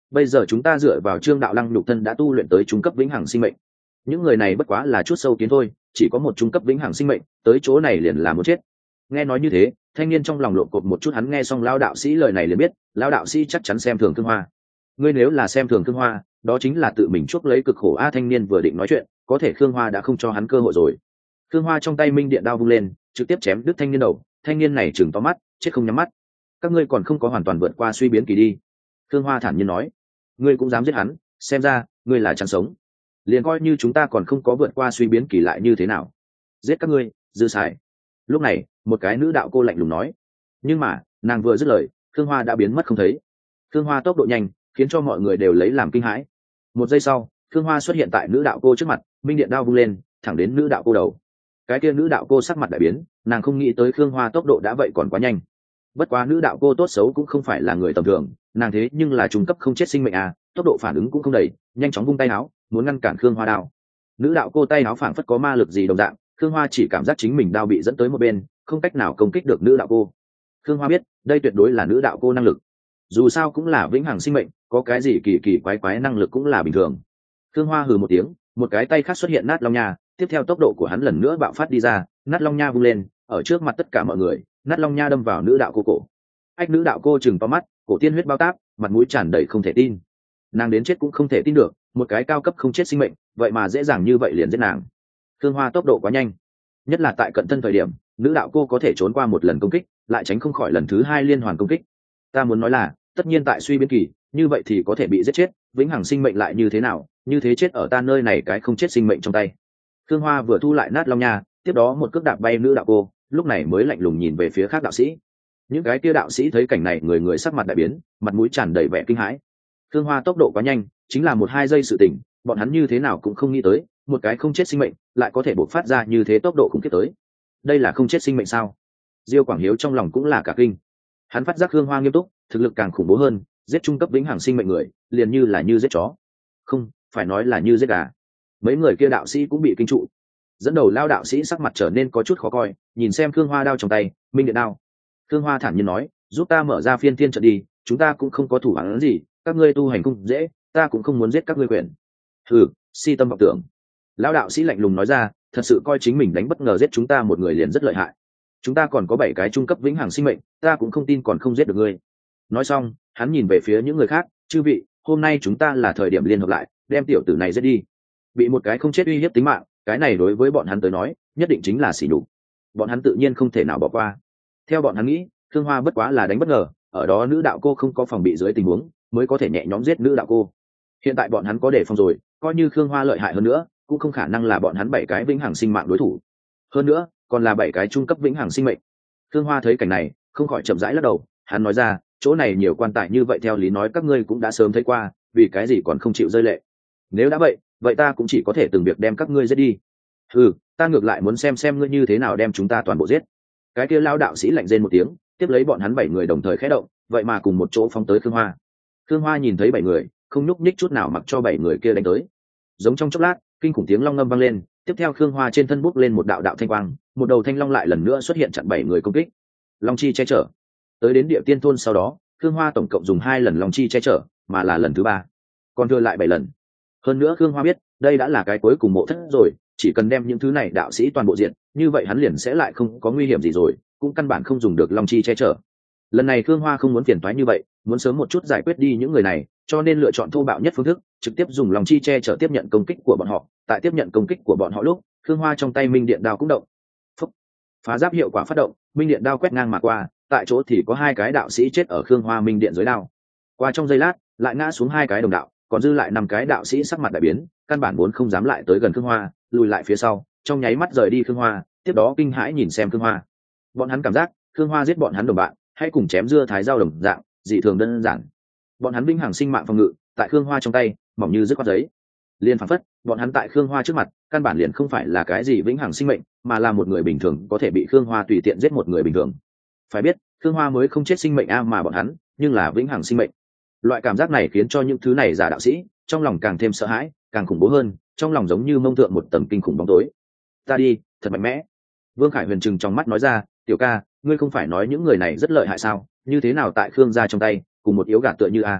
bây giờ chúng ta dựa vào Trương Đạo Lăng nhục thân đã tu luyện tới trung cấp vĩnh hằng sinh mệnh, những người này bất quá là chút sâu kiến thôi, chỉ có một trung cấp vĩnh hằng sinh mệnh, tới chỗ này liền là muốn chết. Nghe nói như thế, thanh niên trong lòng lộn cột một chút, hắn nghe xong lão đạo sĩ lời này liền biết, lão đạo sĩ chắc chắn xem thường Khương Hoa. Ngươi nếu là xem thường Khương Hoa, đó chính là tự mình chuốc lấy cực khổ a. Thanh niên vừa định nói chuyện, có thể Khương Hoa đã không cho hắn cơ hội rồi. Khương Hoa trong tay minh điện đao vung lên, trực tiếp chém đứt thanh niên đầu. Thanh niên này chừng to mắt, chết không nhắm mắt. Các ngươi còn không có hoàn toàn vượt qua suy biến kỳ đi. Khương Hoa thản nhiên nói. Ngươi cũng dám giết hắn, xem ra ngươi là chẳng sống. Liền coi như chúng ta còn không có vượt qua suy biến kỳ lại như thế nào, giết các ngươi dư xài. Lúc này một cái nữ đạo cô lạnh lùng nói, nhưng mà nàng vừa dứt lời, Khương Hoa đã biến mất không thấy. Khương Hoa tốc độ nhanh khiến cho mọi người đều lấy làm kinh hãi. Một giây sau, Khương Hoa xuất hiện tại nữ đạo cô trước mặt, minh điện đao vung lên thẳng đến nữ đạo cô đầu. Cái kia nữ đạo cô sắc mặt đại biến, nàng không nghĩ tới Khương Hoa tốc độ đã vậy còn quá nhanh. Bất quá nữ đạo cô tốt xấu cũng không phải là người tầm thường, nàng thế nhưng là trung cấp không chết sinh mệnh à, tốc độ phản ứng cũng không đầy, nhanh chóng vung tay áo muốn ngăn cản Khương Hoa đao. Nữ đạo cô tay áo phảng phất có ma lực gì đồng dạng, Khương Hoa chỉ cảm giác chính mình đao bị dẫn tới một bên, không cách nào công kích được nữ đạo cô. Khương Hoa biết đây tuyệt đối là nữ đạo cô năng lực, dù sao cũng là vĩnh hằng sinh mệnh, có cái gì kỳ kỳ quái quái năng lực cũng là bình thường. Khương Hoa hừ một tiếng, một cái tay khác xuất hiện nát long nha, tiếp theo tốc độ của hắn lần nữa bạo phát đi ra, nát long nha vung lên ở trước mặt tất cả mọi người, nát long nha đâm vào nữ đạo cô cổ. Ách, nữ đạo cô chừng to mắt, cổ tiên huyết bao táp, mặt mũi tràn đầy không thể tin. Nàng đến chết cũng không thể tin được, một cái cao cấp không chết sinh mệnh vậy mà dễ dàng như vậy liền giết nàng. Khương Hoa tốc độ quá nhanh, nhất là tại cận thân thời điểm, nữ đạo cô có thể trốn qua một lần công kích, lại tránh không khỏi lần thứ hai liên hoàn công kích. Ta muốn nói là, tất nhiên tại suy biến kỳ, như vậy thì có thể bị giết chết, vĩnh hằng sinh mệnh lại như thế nào, như thế chết ở ta nơi này cái không chết sinh mệnh trong tay. Khương Hoa vừa thu lại nát long nha, tiếp đó một cước đạp bay nữ đạo cô, lúc này mới lạnh lùng nhìn về phía khác đạo sĩ. Những cái kia đạo sĩ thấy cảnh này, người người sắc mặt đại biến, mặt mũi tràn đầy vẻ kinh hãi. Khương Hoa tốc độ quá nhanh, chính là một hai giây sự tỉnh, bọn hắn như thế nào cũng không nghĩ tới, một cái không chết sinh mệnh lại có thể bộc phát ra như thế tốc độ khủng khiếp tới. Đây là không chết sinh mệnh sao? Diêu Quảng Hiếu trong lòng cũng là cả kinh. Hắn phát giác Khương Hoa nghiêm túc, thực lực càng khủng bố hơn, giết trung cấp vĩnh hằng sinh mệnh người, liền như là như giết chó. Không, phải nói là như giết gà. Mấy người kia đạo sĩ cũng bị kinh trụ. Dẫn đầu lao đạo sĩ sắc mặt trở nên có chút khó coi, nhìn xem Khương Hoa đao trong tay, minh điện đao. Khương Hoa thản nhiên nói, giúp ta mở ra phiên thiên trận đi, chúng ta cũng không có thủ án gì, các ngươi tu hành không dễ, ta cũng không muốn giết các ngươi quyền. Hừ, si tâm vọng tưởng. Lão đạo sĩ lạnh lùng nói ra, thật sự coi chính mình đánh bất ngờ giết chúng ta một người liền rất lợi hại. Chúng ta còn có bảy cái trung cấp vĩnh hằng sinh mệnh, ta cũng không tin còn không giết được ngươi. Nói xong, hắn nhìn về phía những người khác, chư vị, hôm nay chúng ta là thời điểm liên hợp lại, đem tiểu tử này giết đi. Bị một cái không chết uy hiếp tính mạng, cái này đối với bọn hắn tới nói, nhất định chính là sỉ nhục. Bọn hắn tự nhiên không thể nào bỏ qua. Theo bọn hắn nghĩ, Khương Hoa bất quá là đánh bất ngờ, ở đó nữ đạo cô không có phòng bị dưới tình huống, mới có thể nhẹ nhõm giết nữ đạo cô. Hiện tại bọn hắn có đề phòng rồi, coi như Khương Hoa lợi hại hơn nữa, cũng không khả năng là bọn hắn bảy cái vĩnh hằng sinh mạng đối thủ. Hơn nữa, còn là bảy cái trung cấp vĩnh hằng sinh mệnh. Khương Hoa thấy cảnh này, không khỏi chậm rãi lắc đầu, hắn nói ra, chỗ này nhiều quan tài như vậy, theo lý nói các ngươi cũng đã sớm thấy qua, vì cái gì còn không chịu rơi lệ? Nếu đã vậy, vậy ta cũng chỉ có thể từng việc đem các ngươi giết đi. Ừ, ta ngược lại muốn xem xem ngươi như thế nào đem chúng ta toàn bộ giết. Cái kia lao đạo sĩ lạnh rên một tiếng, tiếp lấy bọn hắn bảy người đồng thời khẽ động, vậy mà cùng một chỗ phóng tới Khương Hoa. Khương Hoa nhìn thấy bảy người, không nhúc nhích chút nào mặc cho bảy người kia đánh tới. Giống trong chốc lát, kinh khủng tiếng long ngâm vang lên, tiếp theo Khương Hoa trên thân bốc lên một đạo đạo thanh quang, một đầu thanh long lại lần nữa xuất hiện chặn bảy người công kích. Long chi che chở. Tới đến địa tiên thôn sau đó, Khương Hoa tổng cộng dùng hai lần long chi che chở, mà là lần thứ ba, còn thừa lại bảy lần. Hơn nữa Khương Hoa biết, đây đã là cái cuối cùng mộ thất rồi, chỉ cần đem những thứ này đạo sĩ toàn bộ diện, như vậy hắn liền sẽ lại không có nguy hiểm gì rồi, cũng căn bản không dùng được long chi che chở. Lần này Khương Hoa không muốn phiền toái như vậy, muốn sớm một chút giải quyết đi những người này, cho nên lựa chọn thô bạo nhất phương thức, trực tiếp dùng long chi che chở tiếp nhận công kích của bọn họ. Tại tiếp nhận công kích của bọn họ lúc, Khương Hoa trong tay minh điện đao cũng động. Phúc. Phá giáp hiệu quả phát động, minh điện đao quét ngang mà qua, tại chỗ thì có hai cái đạo sĩ chết ở Khương Hoa minh điện dưới đao. Qua trong giây lát, lại ngã xuống hai cái đồng đạo, còn dư lại năm cái đạo sĩ sắc mặt đại biến, căn bản vốn không dám lại tới gần Khương Hoa, lùi lại phía sau, trong nháy mắt rời đi Khương Hoa, tiếp đó kinh hãi nhìn xem Khương Hoa. Bọn hắn cảm giác, Khương Hoa giết bọn hắn đồng bạn, hãy cùng chém dưa thái rau đồng dạng, dị thường đơn giản. Bọn hắn vĩnh hằng sinh mạng phòng ngự, tại Khương Hoa trong tay, mỏng như dứt khoát giấy. Liên phảng phất, bọn hắn tại Khương Hoa trước mặt, căn bản liền không phải là cái gì vĩnh hằng sinh mệnh, mà là một người bình thường có thể bị Khương Hoa tùy tiện giết một người bình thường. Phải biết, Khương Hoa mới không chết sinh mệnh a, mà bọn hắn, nhưng là vĩnh hằng sinh mệnh. Loại cảm giác này khiến cho những thứ này giả đạo sĩ, trong lòng càng thêm sợ hãi, càng khủng bố hơn, trong lòng giống như mông thượng một tầng kinh khủng bóng tối. Ta đi, thật mạnh mẽ. Vương Khải Huyền trừng trong mắt nói ra, tiểu ca, ngươi không phải nói những người này rất lợi hại sao, như thế nào tại Khương gia trong tay, cùng một yếu gạt tựa như a?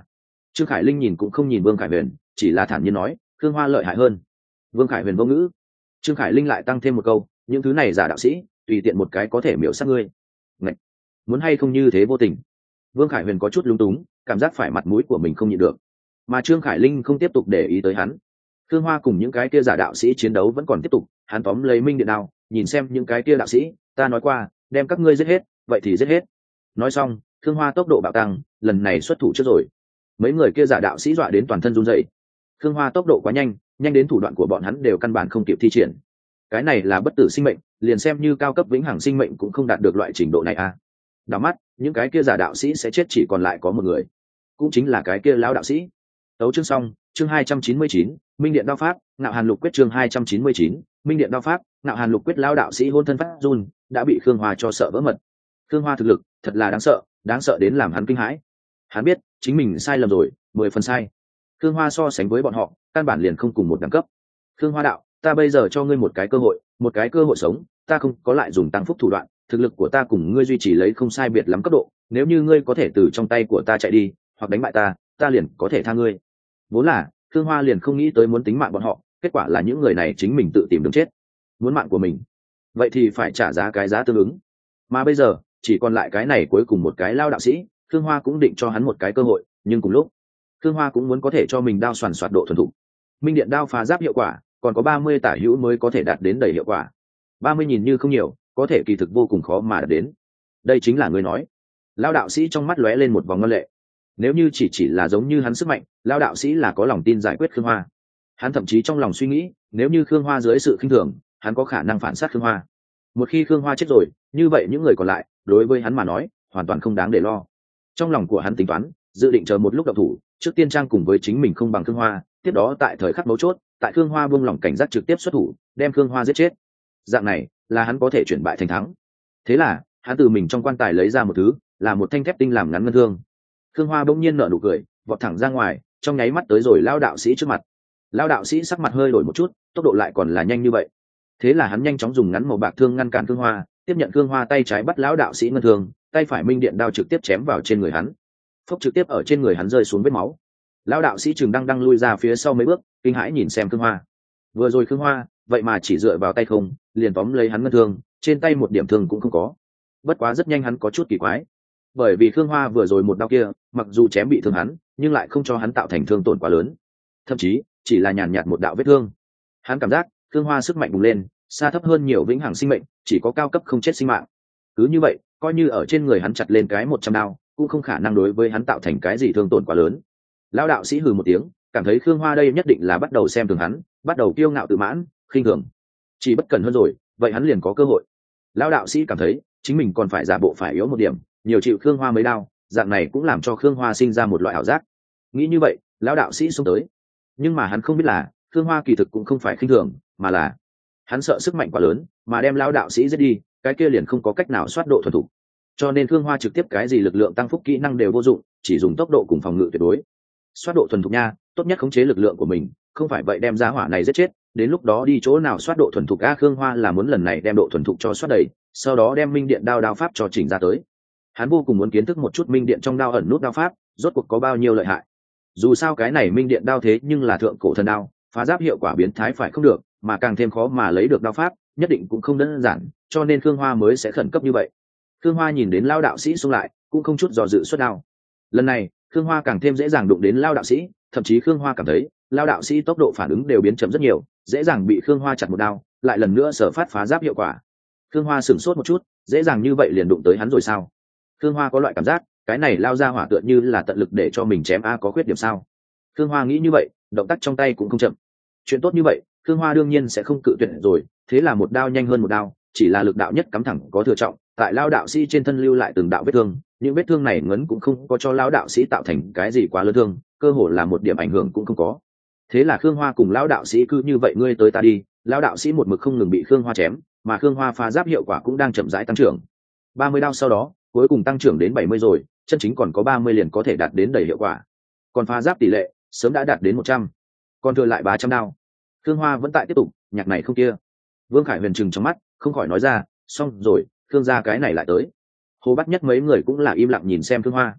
Trương Khải Linh nhìn cũng không nhìn Vương Khải Huyền, chỉ là thản nhiên nói, Khương Hoa lợi hại hơn. Vương Khải Huyền vô ngữ. Trương Khải Linh lại tăng thêm một câu, những thứ này giả đạo sĩ, tùy tiện một cái có thể miểu sát ngươi. Ngậy! Muốn hay không như thế vô tình. Vương Khải Huyền có chút lúng túng, cảm giác phải mặt mũi của mình không nhịn được. Mà Trương Khải Linh không tiếp tục để ý tới hắn. Khương Hoa cùng những cái kia giả đạo sĩ chiến đấu vẫn còn tiếp tục, hắn tóm lấy minh điện đao, nhìn xem những cái kia đạo sĩ, ta nói qua, đem các ngươi giết hết, vậy thì giết hết. Nói xong, Khương Hoa tốc độ bạo tăng, lần này xuất thủ trước rồi. Mấy người kia giả đạo sĩ dọa đến toàn thân run rẩy. Khương Hoa tốc độ quá nhanh, nhanh đến thủ đoạn của bọn hắn đều căn bản không kịp thi triển. Cái này là bất tử sinh mệnh, liền xem như cao cấp vĩnh hằng sinh mệnh cũng không đạt được loại trình độ này à. Đảo mắt, những cái kia giả đạo sĩ sẽ chết chỉ còn lại có một người, cũng chính là cái kia lão đạo sĩ. Tấu chương xong, chương hai trăm chín mươi chín, Minh Điện Đao Pháp, Ngạo Hàn Lục Quyết chương hai trăm chín mươi chín, Minh Điện Đao Pháp, Ngạo Hàn Lục Quyết lão đạo sĩ hôn thân phát run, đã bị Khương Hoa cho sợ vỡ mật. Khương Hoa thực lực thật là đáng sợ, đáng sợ đến làm hắn kinh hãi. Hắn biết, chính mình sai lầm rồi, mười phần sai. Khương Hoa so sánh với bọn họ, căn bản liền không cùng một đẳng cấp. Khương Hoa đạo, ta bây giờ cho ngươi một cái cơ hội, một cái cơ hội sống, ta không có lại dùng tăng phúc thủ đoạn, thực lực của ta cùng ngươi duy trì lấy không sai biệt lắm cấp độ, nếu như ngươi có thể từ trong tay của ta chạy đi, hoặc đánh bại ta, ta liền có thể tha ngươi. Vốn là, Khương Hoa liền không nghĩ tới muốn tính mạng bọn họ, kết quả là những người này chính mình tự tìm đường chết. Muốn mạng của mình, vậy thì phải trả giá cái giá tương ứng. Mà bây giờ, chỉ còn lại cái này cuối cùng một cái lao đạo sĩ, Khương Hoa cũng định cho hắn một cái cơ hội, nhưng cùng lúc, Khương Hoa cũng muốn có thể cho mình đao xoàn xoạt độ thuần thục. Minh Điện đao phá giáp hiệu quả, còn có ba mươi tả hữu mới có thể đạt đến đầy hiệu quả. ba mươi nhìn như không nhiều, có thể kỳ thực vô cùng khó mà đạt đến. Đây chính là người nói. Lao đạo sĩ trong mắt lóe lên một vòng ngân lệ. Nếu như chỉ chỉ là giống như hắn sức mạnh, lao đạo sĩ là có lòng tin giải quyết Khương Hoa. Hắn thậm chí trong lòng suy nghĩ, nếu như Khương Hoa dưới sự khinh thường, hắn có khả năng phản sát Khương Hoa. Một khi Khương Hoa chết rồi, như vậy những người còn lại, đối với hắn mà nói, hoàn toàn không đáng để lo. Trong lòng của hắn tính toán, dự định chờ một lúc động thủ, trước tiên trang cùng với chính mình không bằng Khương Hoa, tiếp đó tại thời khắc mấu chốt, tại Khương Hoa buông lỏng cảnh giác trực tiếp xuất thủ, đem Khương Hoa giết chết. Dạng này, là hắn có thể chuyển bại thành thắng. Thế là, hắn từ mình trong quan tài lấy ra một thứ, là một thanh thép tinh làm ngắn ngân thương. Khương Hoa bỗng nhiên nở nụ cười, vọt thẳng ra ngoài, trong nháy mắt tới rồi lao đạo sĩ trước mặt. Lao đạo sĩ sắc mặt hơi đổi một chút, tốc độ lại còn là nhanh như vậy. Thế là hắn nhanh chóng dùng ngắn màu bạc thương ngăn cản Khương Hoa, tiếp nhận Khương Hoa tay trái bắt lão đạo sĩ ngân thương, tay phải minh điện đao trực tiếp chém vào trên người hắn. Phốc trực tiếp ở trên người hắn rơi xuống vết máu. Lão đạo sĩ trường đang đang lui ra phía sau mấy bước, kinh hãi nhìn xem Khương Hoa. Vừa rồi Khương Hoa, vậy mà chỉ dựa vào tay không, liền tóm lấy hắn ngân thương, trên tay một điểm thương cũng không có. Bất quá rất nhanh hắn có chút kỳ quái, bởi vì Khương Hoa vừa rồi một đao kia, mặc dù chém bị thương hắn, nhưng lại không cho hắn tạo thành thương tổn quá lớn, thậm chí chỉ là nhàn nhạt một đạo vết thương. Hắn cảm giác Khương Hoa sức mạnh bùng lên, xa thấp hơn nhiều vĩnh hằng sinh mệnh, chỉ có cao cấp không chết sinh mạng. Cứ như vậy, coi như ở trên người hắn chặt lên cái một trăm đao, cũng không khả năng đối với hắn tạo thành cái gì thương tổn quá lớn. Lão đạo sĩ hừ một tiếng, cảm thấy Khương Hoa đây nhất định là bắt đầu xem thường hắn, bắt đầu kiêu ngạo tự mãn, khinh thường. Chỉ bất cần hơn rồi, vậy hắn liền có cơ hội. Lão đạo sĩ cảm thấy chính mình còn phải giả bộ phải yếu một điểm, nhiều chịu Khương Hoa mấy đao, dạng này cũng làm cho Khương Hoa sinh ra một loại ảo giác. Nghĩ như vậy, lão đạo sĩ xông tới. Nhưng mà hắn không biết là, Khương Hoa kỳ thực cũng không phải khinh thường, mà là hắn sợ sức mạnh quá lớn, mà đem lão đạo sĩ giết đi, cái kia liền không có cách nào soát độ thuần thục. Cho nên Khương Hoa trực tiếp cái gì lực lượng tăng phúc kỹ năng đều vô dụng, chỉ dùng tốc độ cùng phòng ngự tuyệt đối. Soát độ thuần thục nha, tốt nhất khống chế lực lượng của mình, không phải vậy đem giá hỏa này giết chết, đến lúc đó đi chỗ nào soát độ thuần thục. A Khương Hoa là muốn lần này đem độ thuần thục cho soát đầy, sau đó đem minh điện đao đao pháp cho chỉnh ra tới. Hắn vô cùng muốn kiến thức một chút minh điện trong đao ẩn nút đao pháp, rốt cuộc có bao nhiêu lợi hại. Dù sao cái này minh điện đao thế nhưng là thượng cổ thần đao, phá giáp hiệu quả biến thái phải không được, mà càng thêm khó mà lấy được đao pháp, nhất định cũng không đơn giản, cho nên Khương Hoa mới sẽ khẩn cấp như vậy. Khương Hoa nhìn đến lao đạo sĩ xung lại, cũng không chút dò dự xuất đao. Lần này, Khương Hoa càng thêm dễ dàng đụng đến lao đạo sĩ, thậm chí Khương Hoa cảm thấy lao đạo sĩ tốc độ phản ứng đều biến chậm rất nhiều, dễ dàng bị Khương Hoa chặt một đao, lại lần nữa sở phát phá giáp hiệu quả. Khương Hoa sửng sốt một chút, dễ dàng như vậy liền đụng tới hắn rồi sao? Khương Hoa có loại cảm giác, cái này lao ra hỏa tựa như là tận lực để cho mình chém a có khuyết điểm sao? Khương Hoa nghĩ như vậy, động tác trong tay cũng không chậm. Chuyện tốt như vậy, Khương Hoa đương nhiên sẽ không cự tuyệt rồi, thế là một đao nhanh hơn một đao, chỉ là lực đạo nhất cắm thẳng có thừa trọng, tại lao đạo sĩ trên thân lưu lại từng đạo vết thương, những vết thương này ngấn cũng không có cho lao đạo sĩ tạo thành cái gì quá lớn thương, cơ hồ là một điểm ảnh hưởng cũng không có. Thế là Khương Hoa cùng lao đạo sĩ cứ như vậy ngươi tới ta đi, lao đạo sĩ một mực không ngừng bị Khương Hoa chém, mà Khương Hoa phá giáp hiệu quả cũng đang chậm rãi tăng trưởng. ba mươi đao sau đó, cuối cùng tăng trưởng đến bảy mươi rồi, chân chính còn có ba mươi liền có thể đạt đến đầy hiệu quả. Còn phá giáp tỷ lệ sớm đã đạt đến một trăm, còn thừa lại ba trăm đao. Khương Hoa vẫn tại tiếp tục, nhạc này không kia. Vương Khải Huyền trừng trong mắt, không khỏi nói ra, xong rồi, Khương gia cái này lại tới. Hồ Bát Nhất mấy người cũng là im lặng nhìn xem Khương Hoa.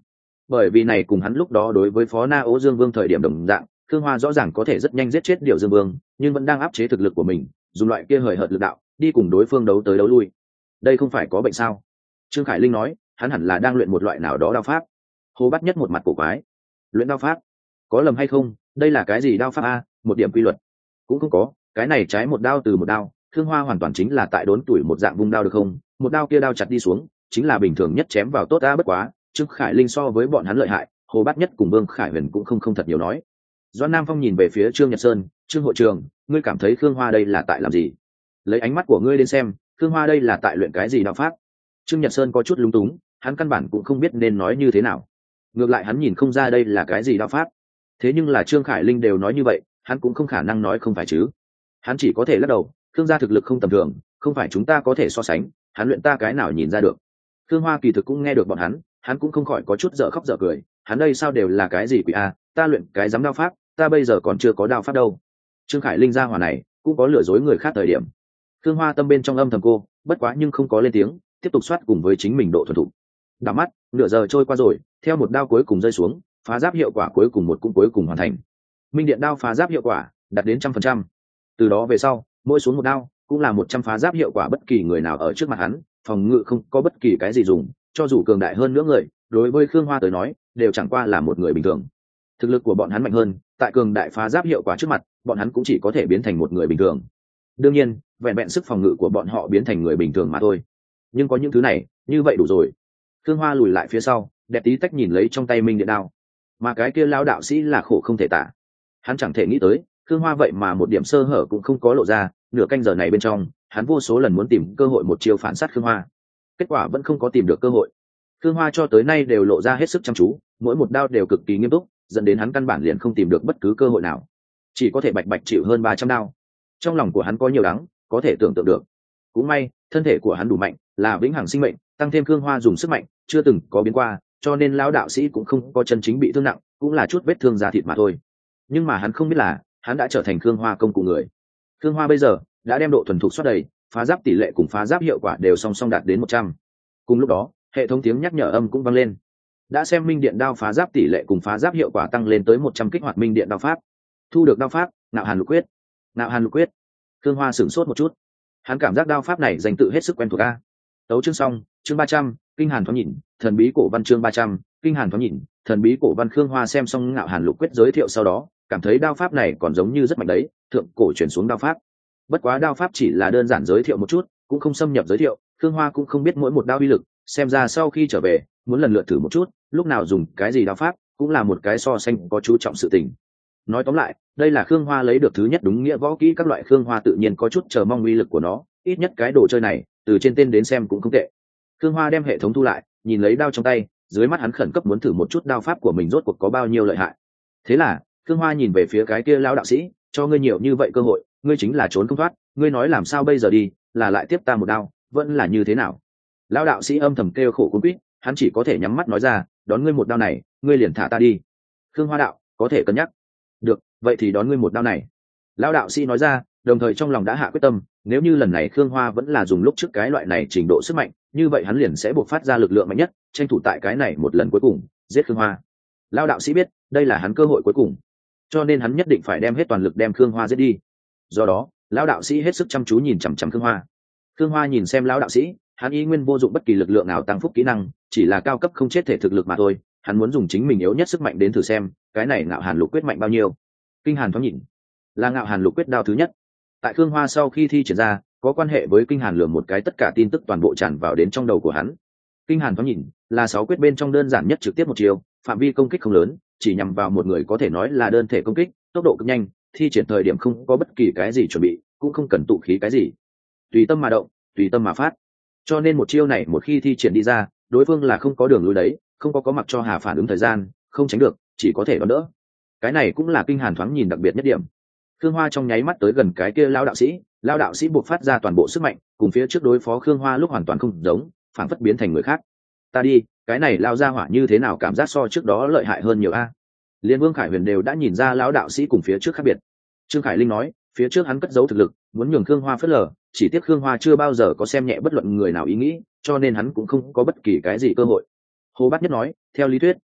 bởi vì này cùng hắn lúc đó đối với phó na ố dương vương thời điểm đồng dạng, Khương Hoa rõ ràng có thể rất nhanh giết chết Điểu Dương Vương, nhưng vẫn đang áp chế thực lực của mình, dùng loại kia hời hợt lực đạo, đi cùng đối phương đấu tới đấu lui. Đây không phải có bệnh sao? Trương Khải Linh nói, hắn hẳn là đang luyện một loại nào đó đao pháp. Hồ Bát Nhất một mặt cổ quái, luyện đao pháp? Có lầm hay không? Đây là cái gì đao pháp a? Một điểm quy luật cũng không có, cái này trái một đao từ một đao, Khương Hoa hoàn toàn chính là tại đốn tuổi một dạng vung đao được không? Một đao kia đao chặt đi xuống, chính là bình thường nhất chém vào tốt a bất quá, Trương Khải Linh so với bọn hắn lợi hại, Hồ Bát Nhất cùng Vương Khải Huyền cũng không không thật nhiều nói. Doãn Nam Phong nhìn về phía Trương Nhật Sơn, Trương hội trường, ngươi cảm thấy Khương Hoa đây là tại làm gì? Lấy ánh mắt của ngươi đến xem, Khương Hoa đây là tại luyện cái gì đạo pháp? Trương Nhật Sơn có chút lúng túng, hắn căn bản cũng không biết nên nói như thế nào. Ngược lại hắn nhìn không ra đây là cái gì đạo pháp. Thế nhưng là Trương Khải Linh đều nói như vậy, hắn cũng không khả năng nói không phải chứ. Hắn chỉ có thể lắc đầu, Khương gia thực lực không tầm thường, không phải chúng ta có thể so sánh, hắn luyện ta cái nào nhìn ra được. Khương Hoa kỳ thực cũng nghe được bọn hắn, hắn cũng không khỏi có chút dở khóc dở cười, hắn đây sao đều là cái gì quỷ a, ta luyện cái dám đao pháp, ta bây giờ còn chưa có đao pháp đâu. Trương Khải Linh ra hỏa này cũng có lừa dối người khác thời điểm. Khương Hoa tâm bên trong âm thầm cô, bất quá nhưng không có lên tiếng, tiếp tục soát cùng với chính mình độ thuần thục. Đảo mắt nửa giờ trôi qua rồi, theo một đao cuối cùng rơi xuống, phá giáp hiệu quả cuối cùng một cung cuối cùng hoàn thành. Minh điện đao phá giáp hiệu quả đạt đến trăm phần trăm. Từ đó về sau, mỗi xuống một đao cũng là một trăm phá giáp hiệu quả, bất kỳ người nào ở trước mặt hắn phòng ngự không có bất kỳ cái gì dùng, cho dù cường đại hơn nữa người, đối với Khương Hoa tới nói đều chẳng qua là một người bình thường. Thực lực của bọn hắn mạnh hơn, tại cường đại phá giáp hiệu quả trước mặt, bọn hắn cũng chỉ có thể biến thành một người bình thường. Đương nhiên, vẹn vẹn sức phòng ngự của bọn họ biến thành người bình thường mà thôi. Nhưng có những thứ này, như vậy đủ rồi. Khương Hoa lùi lại phía sau, đẹp tí tách nhìn lấy trong tay Minh điện đao, mà cái kia lão đạo sĩ là khổ không thể tả. Hắn chẳng thể nghĩ tới, Khương Hoa vậy mà một điểm sơ hở cũng không có lộ ra, nửa canh giờ này bên trong, hắn vô số lần muốn tìm cơ hội một chiêu phản sát Khương Hoa, kết quả vẫn không có tìm được cơ hội. Khương Hoa cho tới nay đều lộ ra hết sức chăm chú, mỗi một đao đều cực kỳ nghiêm túc, dẫn đến hắn căn bản liền không tìm được bất cứ cơ hội nào, chỉ có thể bạch bạch chịu hơn ba trăm đao. Trong lòng của hắn có nhiều đắng, có thể tưởng tượng được. Cũng may, thân thể của hắn đủ mạnh, là vĩnh hằng sinh mệnh, tăng thêm Khương Hoa dùng sức mạnh chưa từng có biến qua, cho nên lão đạo sĩ cũng không có chân chính bị thương nặng, cũng là chút vết thương da thịt mà thôi. Nhưng mà hắn không biết là, hắn đã trở thành Khương Hoa công cụ người. Khương Hoa bây giờ đã đem độ thuần thục xuất đầy, phá giáp tỷ lệ cùng phá giáp hiệu quả đều song song đạt đến một trăm. Cùng lúc đó, hệ thống tiếng nhắc nhở âm cũng vang lên. Đã xem Minh điện đao phá giáp tỷ lệ cùng phá giáp hiệu quả tăng lên tới một trăm, kích hoạt Minh điện đao pháp. Thu được đao pháp, Nạo Hàn Lục Quyết. Nạo Hàn Lục Quyết. Khương Hoa sửng sốt một chút. Hắn cảm giác đao pháp này danh tự hết sức quen thuộc a. Tấu chương xong, chương ba trăm, Kinh Hàn thoáng nhìn, thần bí cổ văn chương ba trăm, Kinh Hàn thoáng nhìn, thần bí cổ văn. Khương Hoa xem xong Nạo Hàn Lục Quyết giới thiệu sau đó, cảm thấy đao pháp này còn giống như rất mạnh đấy, thượng cổ chuyển xuống đao pháp. Bất quá đao pháp chỉ là đơn giản giới thiệu một chút, cũng không xâm nhập giới thiệu, Khương Hoa cũng không biết mỗi một đao uy lực, xem ra sau khi trở về, muốn lần lượt thử một chút, lúc nào dùng cái gì đao pháp, cũng là một cái so sánh có chú trọng sự tình. Nói tóm lại, đây là Khương Hoa lấy được thứ nhất đúng nghĩa võ kỹ các loại, Khương Hoa tự nhiên có chút chờ mong uy lực của nó, ít nhất cái đồ chơi này, từ trên tên đến xem cũng không tệ. Khương Hoa đem hệ thống thu lại, nhìn lấy đao trong tay, dưới mắt hắn khẩn cấp muốn thử một chút đao pháp của mình rốt cuộc có bao nhiêu lợi hại. Thế là, Khương Hoa nhìn về phía cái kia lão đạo sĩ, cho ngươi nhiều như vậy cơ hội, ngươi chính là trốn không thoát, ngươi nói làm sao bây giờ đi, là lại tiếp ta một đao, vẫn là như thế nào? Lão đạo sĩ âm thầm kêu khổ cuống quýt, hắn chỉ có thể nhắm mắt nói ra, đón ngươi một đao này, ngươi liền thả ta đi. Khương Hoa đạo, có thể cân nhắc. Được, vậy thì đón ngươi một đao này. Lão đạo sĩ nói ra, đồng thời trong lòng đã hạ quyết tâm, nếu như lần này Khương Hoa vẫn là dùng lúc trước cái loại này trình độ sức mạnh, như vậy hắn liền sẽ buộc phát ra lực lượng mạnh nhất, tranh thủ tại cái này một lần cuối cùng giết Khương Hoa. Lão đạo sĩ biết, đây là hắn cơ hội cuối cùng, cho nên hắn nhất định phải đem hết toàn lực đem Khương Hoa giết đi. Do đó, lão đạo sĩ hết sức chăm chú nhìn chằm chằm Khương Hoa. Khương Hoa nhìn xem lão đạo sĩ, hắn y nguyên vô dụng bất kỳ lực lượng nào tăng phúc kỹ năng, chỉ là cao cấp không chết thể thực lực mà thôi. Hắn muốn dùng chính mình yếu nhất sức mạnh đến thử xem, cái này Ngạo Hàn Lục Quyết mạnh bao nhiêu. Kinh Hàn thoáng nhìn, là Ngạo Hàn Lục Quyết đao thứ nhất. Tại Khương Hoa sau khi thi triển ra, có quan hệ với Kinh Hàn lường một cái tất cả tin tức toàn bộ tràn vào đến trong đầu của hắn. Kinh Hàn thoáng nhìn, là sáu quyết bên trong đơn giản nhất, trực tiếp một chiều, phạm vi công kích không lớn, chỉ nhằm vào một người, có thể nói là đơn thể công kích, tốc độ cực nhanh, thi triển thời điểm không có bất kỳ cái gì chuẩn bị, cũng không cần tụ khí cái gì, tùy tâm mà động, tùy tâm mà phát. Cho nên một chiêu này một khi thi triển đi ra, đối phương là không có đường lui đấy, không có có mặc cho Hà phản ứng thời gian, không tránh được, chỉ có thể đón đỡ. Cái này cũng là Kinh Hàn thoáng nhìn đặc biệt nhất điểm. Khương Hoa trong nháy mắt tới gần cái kia lão đạo sĩ, lão đạo sĩ buộc phát ra toàn bộ sức mạnh, cùng phía trước đối phó Khương Hoa lúc hoàn toàn không giống, phản phất biến thành người khác. Ta đi, cái này lao ra hỏa như thế nào, cảm giác so trước đó lợi hại hơn nhiều a. Liên Vương Khải Huyền đều đã nhìn ra lão đạo sĩ cùng phía trước khác biệt. Trương Khải Linh nói, phía trước hắn cất giấu thực lực, muốn nhường Khương Hoa phớt lờ, chỉ tiếc Khương Hoa chưa bao giờ có xem nhẹ bất luận người nào ý nghĩ, cho nên hắn cũng không có bất kỳ cái gì cơ hội. Hồ Bát Nhất nói, theo lý thuyết,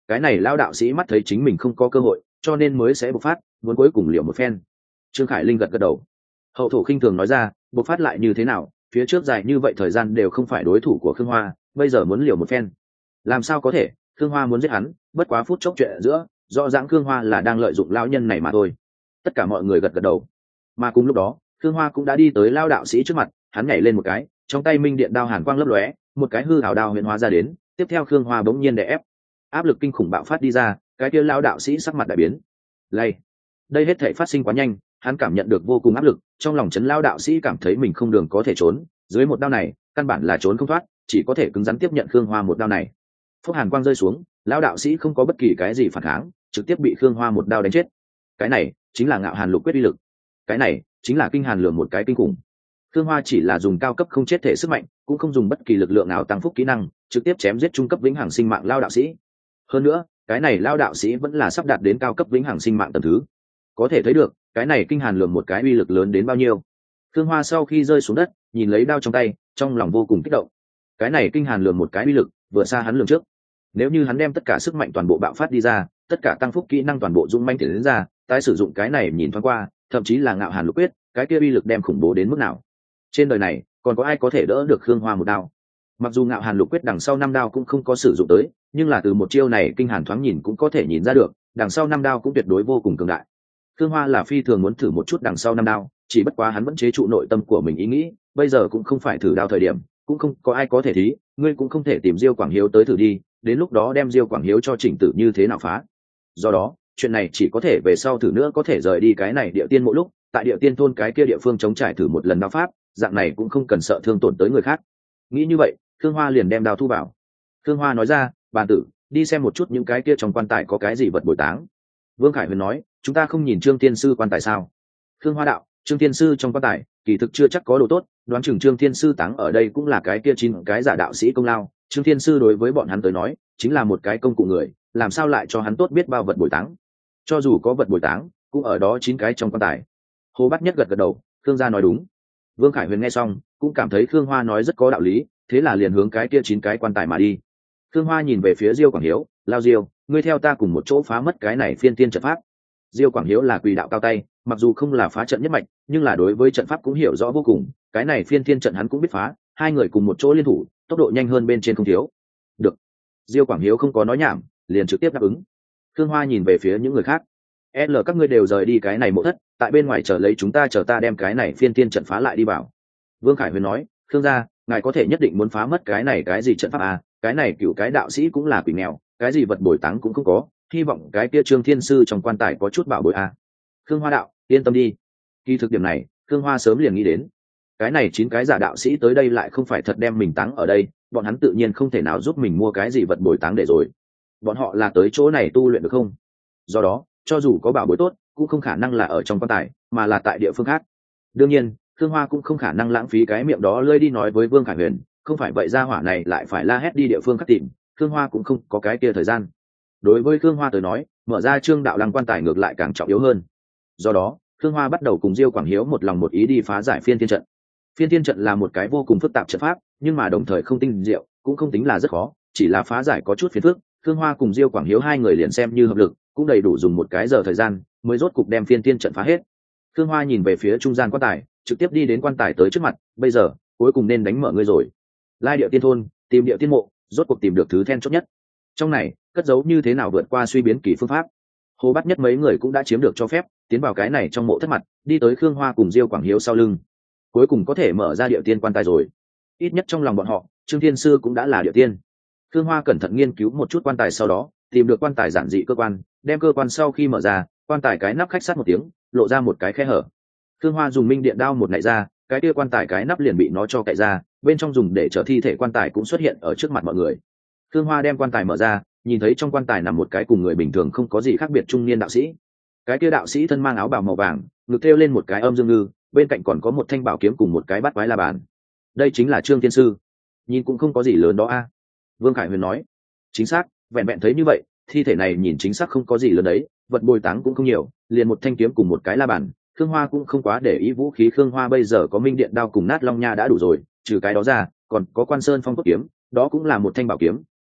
cái này lao đạo sĩ mắt thấy chính mình không có cơ hội cho nên mới sẽ bộc phát, muốn cuối cùng liều một phen. Trương Khải Linh gật gật đầu. Hậu thổ khinh thường nói ra, bộc phát lại như thế nào, phía trước dài như vậy thời gian đều không phải đối thủ của Khương Hoa, bây giờ muốn liều một phen làm sao có thể. Khương Hoa muốn giết hắn bất quá phút chốc chuyện giữa, rõ ràng Khương Hoa là đang lợi dụng lão nhân này mà thôi. Tất cả mọi người gật gật đầu. Mà cùng lúc đó Khương Hoa cũng đã đi tới lao đạo sĩ trước mặt, hắn nhảy lên một cái, trong tay minh điện đao hàn quang lấp lóe, một cái hư ảo đao huyền hóa ra đến, tiếp theo Khương Hoa bỗng nhiên đè ép, áp lực kinh khủng bạo phát đi ra, cái kia lao đạo sĩ sắc mặt đại biến. Lay, đây hết thảy phát sinh quá nhanh, hắn cảm nhận được vô cùng áp lực, trong lòng chấn lao đạo sĩ cảm thấy mình không đường có thể trốn, dưới một đao này căn bản là trốn không thoát, chỉ có thể cứng rắn tiếp nhận Khương Hoa một đao này. Phúc hàn quang rơi xuống, lao đạo sĩ không có bất kỳ cái gì phản kháng, trực tiếp bị Khương Hoa một đao đánh chết. Cái này chính là ngạo hàn lục quyết uy lực, cái này chính là kinh hàn lường một cái kinh khủng. Khương Hoa chỉ là dùng cao cấp không chết thể sức mạnh, cũng không dùng bất kỳ lực lượng nào tăng phúc kỹ năng, trực tiếp chém giết trung cấp vĩnh hằng sinh mạng lao đạo sĩ. Hơn nữa cái này lao đạo sĩ vẫn là sắp đạt đến cao cấp vĩnh hằng sinh mạng tầng thứ, có thể thấy được cái này kinh hàn lường một cái uy lực lớn đến bao nhiêu. Khương Hoa sau khi rơi xuống đất nhìn lấy đao trong tay, trong lòng vô cùng kích động. Cái này kinh hàn lường một cái uy lực vừa xa hắn lường trước, nếu như hắn đem tất cả sức mạnh toàn bộ bạo phát đi ra, tất cả tăng phúc kỹ năng toàn bộ dung manh thể đến ra, tái sử dụng cái này nhìn thoáng qua, thậm chí là ngạo hàn lục quyết, cái kia uy lực đem khủng bố đến mức nào. Trên đời này còn có ai có thể đỡ được Khương Hoa một đao? Mặc dù ngạo hàn lục quyết đằng sau năm đao cũng không có sử dụng tới, nhưng là từ một chiêu này kinh hàn thoáng nhìn cũng có thể nhìn ra được, đằng sau năm đao cũng tuyệt đối vô cùng cường đại. Khương Hoa là phi thường muốn thử một chút đằng sau năm đao, chỉ bất quá hắn vẫn chế trụ nội tâm của mình ý nghĩ, bây giờ cũng không phải thử đao thời điểm, cũng không có ai có thể thí, ngươi cũng không thể tìm Diêu Quảng Hiếu tới thử đi, đến lúc đó đem Diêu Quảng Hiếu cho chỉnh tử như thế nào phá. Do đó chuyện này chỉ có thể về sau thử nữa, có thể rời đi cái này địa tiên mỗi lúc tại địa tiên thôn cái kia địa phương chống trải thử một lần đao pháp, dạng này cũng không cần sợ thương tổn tới người khác. Nghĩ như vậy Khương Hoa liền đem đao thu vào. Khương Hoa nói ra, bàn tử đi xem một chút những cái kia trong quan tài có cái gì vật bồi táng. Vương Khải Huyền nói, chúng ta không nhìn Trương Thiên Sư quan tài sao? Khương Hoa đạo, Trương Thiên Sư trong quan tài kỳ thực chưa chắc có đồ tốt, đoán chừng Trương Thiên Sư táng ở đây cũng là cái kia chín cái giả đạo sĩ công lao. Trương Thiên Sư đối với bọn hắn tới nói chính là một cái công cụ người, làm sao lại cho hắn tốt biết bao vật bồi táng? Cho dù có vật bồi táng cũng ở đó chín cái trong quan tài. Hồ Bát Nhất gật gật đầu, Khương gia nói đúng. Vương Khải Huyền nghe xong cũng cảm thấy Khương Hoa nói rất có đạo lý, thế là liền hướng cái kia chín cái quan tài mà đi. Khương Hoa nhìn về phía Diêu Quảng Hiếu, lao Diêu, ngươi theo ta cùng một chỗ phá mất cái này phiên tiên trận pháp. Diêu Quảng Hiếu là quỷ đạo cao tay, mặc dù không là phá trận nhất mạch, nhưng là đối với trận pháp cũng hiểu rõ vô cùng, cái này phiên tiên trận hắn cũng biết phá, hai người cùng một chỗ liên thủ, tốc độ nhanh hơn bên trên không thiếu. Được. Diêu Quảng Hiếu không có nói nhảm, liền trực tiếp đáp ứng. Khương Hoa nhìn về phía những người khác, L các ngươi đều rời đi cái này mộ thất, tại bên ngoài chờ lấy chúng ta, chờ ta đem cái này phiên tiên trận phá lại đi vào. Vương Khải Huyền nói, Khương gia, ngài có thể nhất định muốn phá mất cái này cái gì trận pháp à, cái này cựu cái đạo sĩ cũng là quỷ nghèo, cái gì vật bồi táng cũng không có, hy vọng cái kia Trương Thiên Sư trong quan tài có chút bảo bối à. Khương Hoa đạo, yên tâm đi. Kỳ thực điểm này Khương Hoa sớm liền nghĩ đến, cái này chín cái giả đạo sĩ tới đây lại không phải thật đem mình táng ở đây, bọn hắn tự nhiên không thể nào giúp mình mua cái gì vật bồi táng để rồi, bọn họ là tới chỗ này tu luyện được không? Do đó cho dù có bảo bối tốt cũng không khả năng là ở trong quan tài, mà là tại địa phương khác. Đương nhiên Khương Hoa cũng không khả năng lãng phí cái miệng đó lơi đi nói với Vương Khải Huyền, không phải vậy gia hỏa này lại phải la hét đi địa phương khác tìm, Khương Hoa cũng không có cái kia thời gian. Đối với Khương Hoa tới nói, mở ra Trương Đạo Lăng quan tài ngược lại càng trọng yếu hơn. Do đó Khương Hoa bắt đầu cùng Diêu Quảng Hiếu một lòng một ý đi phá giải phiên thiên trận. Phiên thiên trận là một cái vô cùng phức tạp trận pháp, nhưng mà đồng thời không tinh diệu, cũng không tính là rất khó, chỉ là phá giải có chút phiền phức. Khương Hoa cùng Diêu Quảng Hiếu hai người liền xem như hợp lực, cũng đầy đủ dùng một cái giờ thời gian mới rốt cục đem phiên thiên trận phá hết. Khương Hoa nhìn về phía trung gian quan tài, trực tiếp đi đến quan tài tới trước mặt, bây giờ cuối cùng nên đánh mở ngươi rồi. Lai Điệu Tiên thôn, tìm Điệu Tiên mộ, rốt cuộc tìm được thứ then chốt nhất. Trong này cất giấu như thế nào vượt qua suy biến kỳ phương pháp. Hồ Bát Nhất mấy người cũng đã chiếm được cho phép, tiến vào cái này trong mộ thất mặt, đi tới Khương Hoa cùng Diêu Quảng Hiếu sau lưng. Cuối cùng có thể mở ra Điệu Tiên quan tài rồi. Ít nhất trong lòng bọn họ, Trương Thiên Sư cũng đã là Điệu Tiên. Khương Hoa cẩn thận nghiên cứu một chút quan tài, sau đó tìm được quan tài giản dị cơ quan, đem cơ quan sau khi mở ra, quan tài cái nắp khách sát một tiếng, lộ ra một cái khe hở. Khương Hoa dùng minh điện đao một nạy ra, cái kia quan tài cái nắp liền bị nó cho cạy ra, bên trong dùng để chở thi thể quan tài cũng xuất hiện ở trước mặt mọi người. Khương Hoa đem quan tài mở ra, nhìn thấy trong quan tài nằm một cái cùng người bình thường không có gì khác biệt trung niên đạo sĩ. Cái kia đạo sĩ thân mang áo bào màu vàng, ngực thêu lên một cái âm dương ngư, bên cạnh còn có một thanh bảo kiếm cùng một cái bát quái la bàn. Đây chính là Trương Thiên Sư. Nhìn cũng không có gì lớn đó a. Vương Khải Huyền nói. Chính xác, vẹn vẹn thấy như vậy, thi thể này nhìn chính xác không có gì lớn đấy, vật bồi táng cũng không nhiều, liền một thanh kiếm cùng một cái la bàn. Khương Hoa cũng không quá để ý vũ khí, Khương Hoa bây giờ có minh điện đao cùng nát long nha đã đủ rồi, trừ cái đó ra còn có Quan Sơn Phong Cốt kiếm, đó cũng là một thanh bảo kiếm,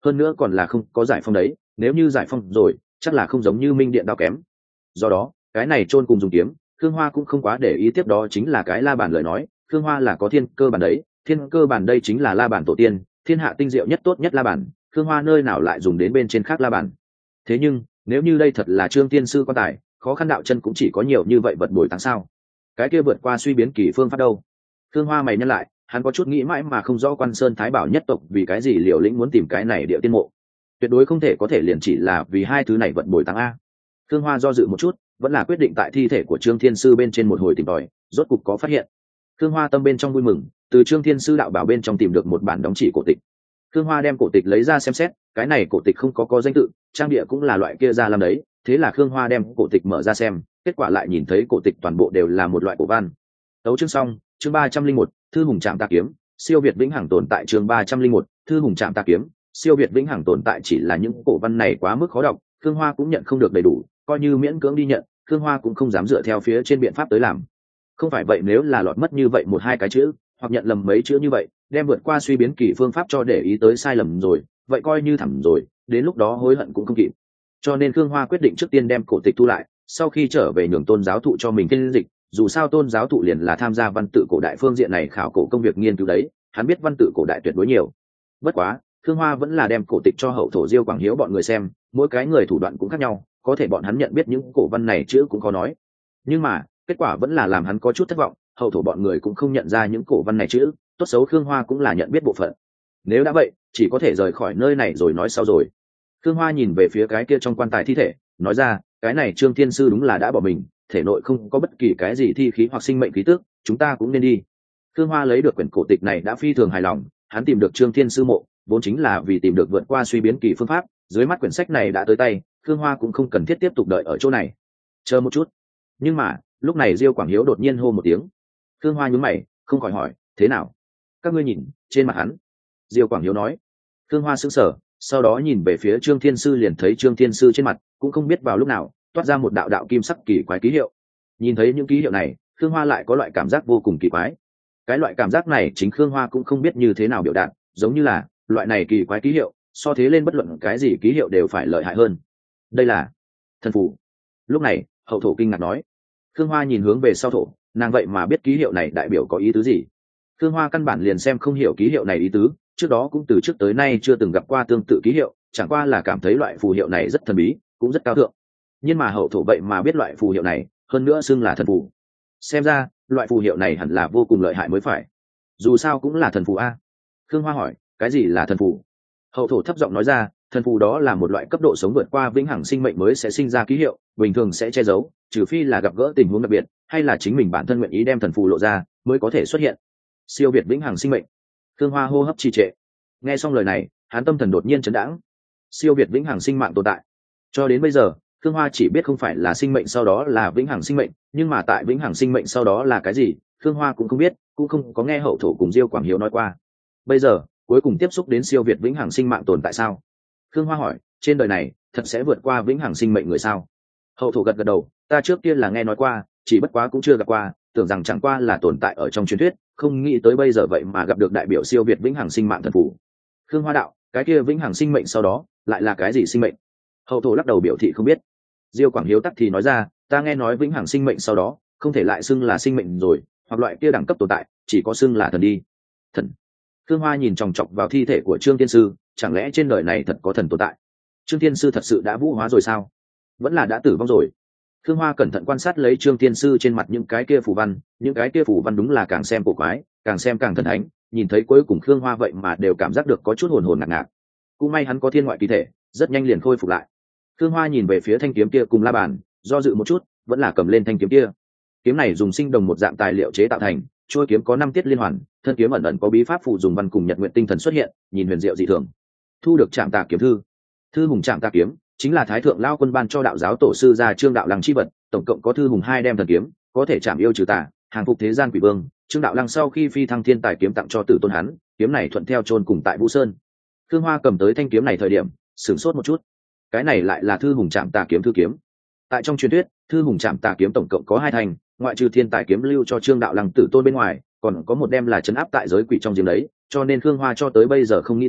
hơn nữa còn là không có giải phong đấy, nếu như giải phong rồi chắc là không giống như minh điện đao kém. Do đó cái này chôn cùng dùng kiếm, Khương Hoa cũng không quá để ý. Tiếp đó chính là cái la bàn lời nói, Khương Hoa là có thiên cơ bản đấy, thiên cơ bản đây chính là la bàn tổ tiên, thiên hạ tinh diệu nhất tốt nhất la bàn, Khương Hoa nơi nào lại dùng đến bên trên khác la bàn. Thế nhưng nếu như đây thật là Trương Tiên sư quan tài, khó khăn đạo chân cũng chỉ có nhiều như vậy vật bồi táng sao? Cái kia vượt qua suy biến kỳ phương pháp đâu? Khương Hoa mày nhân lại, hắn có chút nghĩ mãi mà không rõ Quan Sơn Thái Bảo nhất tộc vì cái gì liều lĩnh muốn tìm cái này địa tiên mộ. Tuyệt đối không thể có thể liền chỉ là vì hai thứ này vật bồi táng a. Khương Hoa do dự một chút, vẫn là quyết định tại thi thể của Trương Thiên sư bên trên một hồi tìm tòi, rốt cục có phát hiện. Khương Hoa tâm bên trong vui mừng, từ Trương Thiên sư đạo bảo bên trong tìm được một bản đóng chỉ cổ tịch. Khương Hoa đem cổ tịch lấy ra xem xét, cái này cổ tịch không có có danh tự, trang địa cũng là loại kia ra làm đấy, thế là Khương Hoa đem cổ tịch mở ra xem, kết quả lại nhìn thấy cổ tịch toàn bộ đều là một loại cổ văn. Tấu chương xong, chương ba trăm linh một, thư hùng trạm tà kiếm, siêu việt vĩnh hằng tồn tại. Chương ba trăm linh một, thư hùng trạm tà kiếm, siêu việt vĩnh hằng tồn tại. Chỉ là những cổ văn này quá mức khó đọc, Khương Hoa cũng nhận không được đầy đủ, coi như miễn cưỡng đi nhận, Khương Hoa cũng không dám dựa theo phía trên biện pháp tới làm. Không phải vậy nếu là lọt mất như vậy một hai cái chữ, hoặc nhận lầm mấy chữ như vậy, đem vượt qua suy biến kỳ phương pháp cho để ý tới sai lầm rồi, vậy coi như thẳm rồi, đến lúc đó hối hận cũng không kịp. Cho nên Khương Hoa quyết định trước tiên đem cổ tịch thu lại, sau khi trở về nhường Tôn giáo thụ cho mình phiên dịch, dù sao Tôn giáo thụ liền là tham gia văn tự cổ đại phương diện này khảo cổ công việc nghiên cứu đấy, hắn biết văn tự cổ đại tuyệt đối nhiều. Bất quá Khương Hoa vẫn là đem cổ tịch cho hậu thổ Diêu Quảng Hiếu bọn người xem, mỗi cái người thủ đoạn cũng khác nhau, có thể bọn hắn nhận biết những cổ văn này chữ cũng khó nói, nhưng mà kết quả vẫn là làm hắn có chút thất vọng. Hậu thổ bọn người cũng không nhận ra những cổ văn này chữ, tốt xấu Khương Hoa cũng là nhận biết bộ phận. Nếu đã vậy chỉ có thể rời khỏi nơi này rồi nói sau rồi. Khương Hoa nhìn về phía cái kia trong quan tài thi thể, nói ra, cái này Trương Thiên sư đúng là đã bỏ mình, thể nội không có bất kỳ cái gì thi khí hoặc sinh mệnh khí tức, chúng ta cũng nên đi. Khương Hoa lấy được quyển cổ tịch này đã phi thường hài lòng, hắn tìm được Trương Thiên sư mộ vốn chính là vì tìm được vượt qua suy biến kỳ phương pháp, dưới mắt quyển sách này đã tới tay, Khương Hoa cũng không cần thiết tiếp tục đợi ở chỗ này. Chờ một chút. Nhưng mà lúc này Diêu Quảng Hiếu đột nhiên hô một tiếng. Khương Hoa nhún mày, không khỏi hỏi, thế nào? Các ngươi nhìn trên mặt hắn. Diêu Quảng Hiếu nói. Khương Hoa sững sờ, sau đó nhìn về phía Trương Thiên sư, liền thấy Trương Thiên sư trên mặt cũng không biết vào lúc nào toát ra một đạo đạo kim sắc kỳ quái ký hiệu. Nhìn thấy những ký hiệu này, Khương Hoa lại có loại cảm giác vô cùng kỳ quái. Cái loại cảm giác này chính Khương Hoa cũng không biết như thế nào biểu đạt, giống như là loại này kỳ quái ký hiệu so thế lên bất luận cái gì ký hiệu đều phải lợi hại hơn. Đây là thần phù. Lúc này hậu thổ kinh ngạc nói. Khương Hoa nhìn hướng về sau thổ, nàng vậy mà biết ký hiệu này đại biểu có ý tứ gì. Khương Hoa căn bản liền xem không hiểu ký hiệu này ý tứ, trước đó cũng từ trước tới nay chưa từng gặp qua tương tự ký hiệu, chẳng qua là cảm thấy loại phù hiệu này rất thần bí, cũng rất cao thượng. Nhưng mà hậu thổ vậy mà biết loại phù hiệu này, hơn nữa xưng là thần phù. Xem ra loại phù hiệu này hẳn là vô cùng lợi hại mới phải, dù sao cũng là thần phù a. Khương Hoa hỏi, cái gì là thần phù? Hậu thổ thấp giọng nói ra, thần phù đó là một loại cấp độ sống vượt qua vĩnh hằng sinh mệnh mới sẽ sinh ra ký hiệu, bình thường sẽ che giấu, trừ phi là gặp gỡ tình huống đặc biệt, hay là chính mình bản thân nguyện ý đem thần phù lộ ra mới có thể xuất hiện. Siêu việt vĩnh hằng sinh mệnh. Khương Hoa hô hấp trì trệ. Nghe xong lời này, hắn tâm thần đột nhiên chấn đãng. Siêu việt vĩnh hằng sinh mạng tồn tại. Cho đến bây giờ, Khương Hoa chỉ biết không phải là sinh mệnh sau đó là vĩnh hằng sinh mệnh, nhưng mà tại vĩnh hằng sinh mệnh sau đó là cái gì, Khương Hoa cũng không biết, cũng không có nghe hậu thổ cùng Diêu Quảng Hiếu nói qua. Bây giờ cuối cùng tiếp xúc đến siêu việt vĩnh hằng sinh mạng tồn tại sao? Khương Hoa hỏi, trên đời này thật sẽ vượt qua vĩnh hằng sinh mệnh người sao? Hậu thổ gật gật đầu, ta trước kia là nghe nói qua, chỉ bất quá cũng chưa gặp qua, tưởng rằng chẳng qua là tồn tại ở trong truyền thuyết, không nghĩ tới bây giờ vậy mà gặp được đại biểu siêu việt vĩnh hằng sinh mạng thần phù. Khương Hoa đạo, cái kia vĩnh hằng sinh mệnh sau đó lại là cái gì sinh mệnh? Hậu thổ lắc đầu biểu thị không biết. Diêu Quảng Hiếu tắc thì nói ra, ta nghe nói vĩnh hằng sinh mệnh sau đó không thể lại xưng là sinh mệnh rồi, hoặc loại kia đẳng cấp tồn tại chỉ có xưng là thần đi. Thần? Khương Hoa nhìn chòng chọc vào thi thể của Trương Thiên sư, chẳng lẽ trên đời này thật có thần tồn tại? Trương Thiên sư thật sự đã vũ hóa rồi sao? Vẫn là đã tử vong rồi? Khương Hoa cẩn thận quan sát lấy Trương Thiên sư trên mặt những cái kia phù văn, những cái kia phù văn đúng là càng xem cổ quái, càng xem càng thần thánh, nhìn thấy cuối cùng Khương Hoa vậy mà đều cảm giác được có chút hồn hồn ngạt ngạt. Cũng may hắn có thiên ngoại kỳ thể, rất nhanh liền khôi phục lại. Khương Hoa nhìn về phía thanh kiếm kia cùng la bàn, do dự một chút, vẫn là cầm lên thanh kiếm kia. Kiếm này dùng sinh đồng một dạng tài liệu chế tạo thành, chuôi kiếm có năm tiết liên hoàn, thân kiếm ẩn ẩn có bí pháp phụ dùng văn cùng nhật nguyện tinh thần xuất hiện, nhìn huyền diệu dị thường. Thu được Trạm Tà kiếm thư. Thư hùng Trạm Tà kiếm chính là Thái thượng lao quân ban cho đạo giáo tổ sư gia Trương Đạo Lăng chi vật, tổng cộng có thư hùng hai đem thần kiếm, có thể chạm yêu trừ tà, hàng phục thế gian quỷ vương. Trương Đạo Lăng sau khi phi thăng thiên tài kiếm tặng cho tử tôn hắn, kiếm này thuận theo chôn cùng tại Vũ Sơn. Khương Hoa cầm tới thanh kiếm này thời điểm, sửng sốt một chút. Cái này lại là thư hùng Trạm Tà kiếm thư kiếm. Tại trong truyền thuyết, thư hùng Trạm Tà kiếm tổng cộng có hai thành, ngoại trừ thiên tài kiếm lưu cho Trương Đạo Lăng tử tôn bên ngoài, còn có một đem là trấn áp tại giới quỷ trong giếng đấy, cho nên Khương Hoa cho tới bây giờ không nghĩ tới,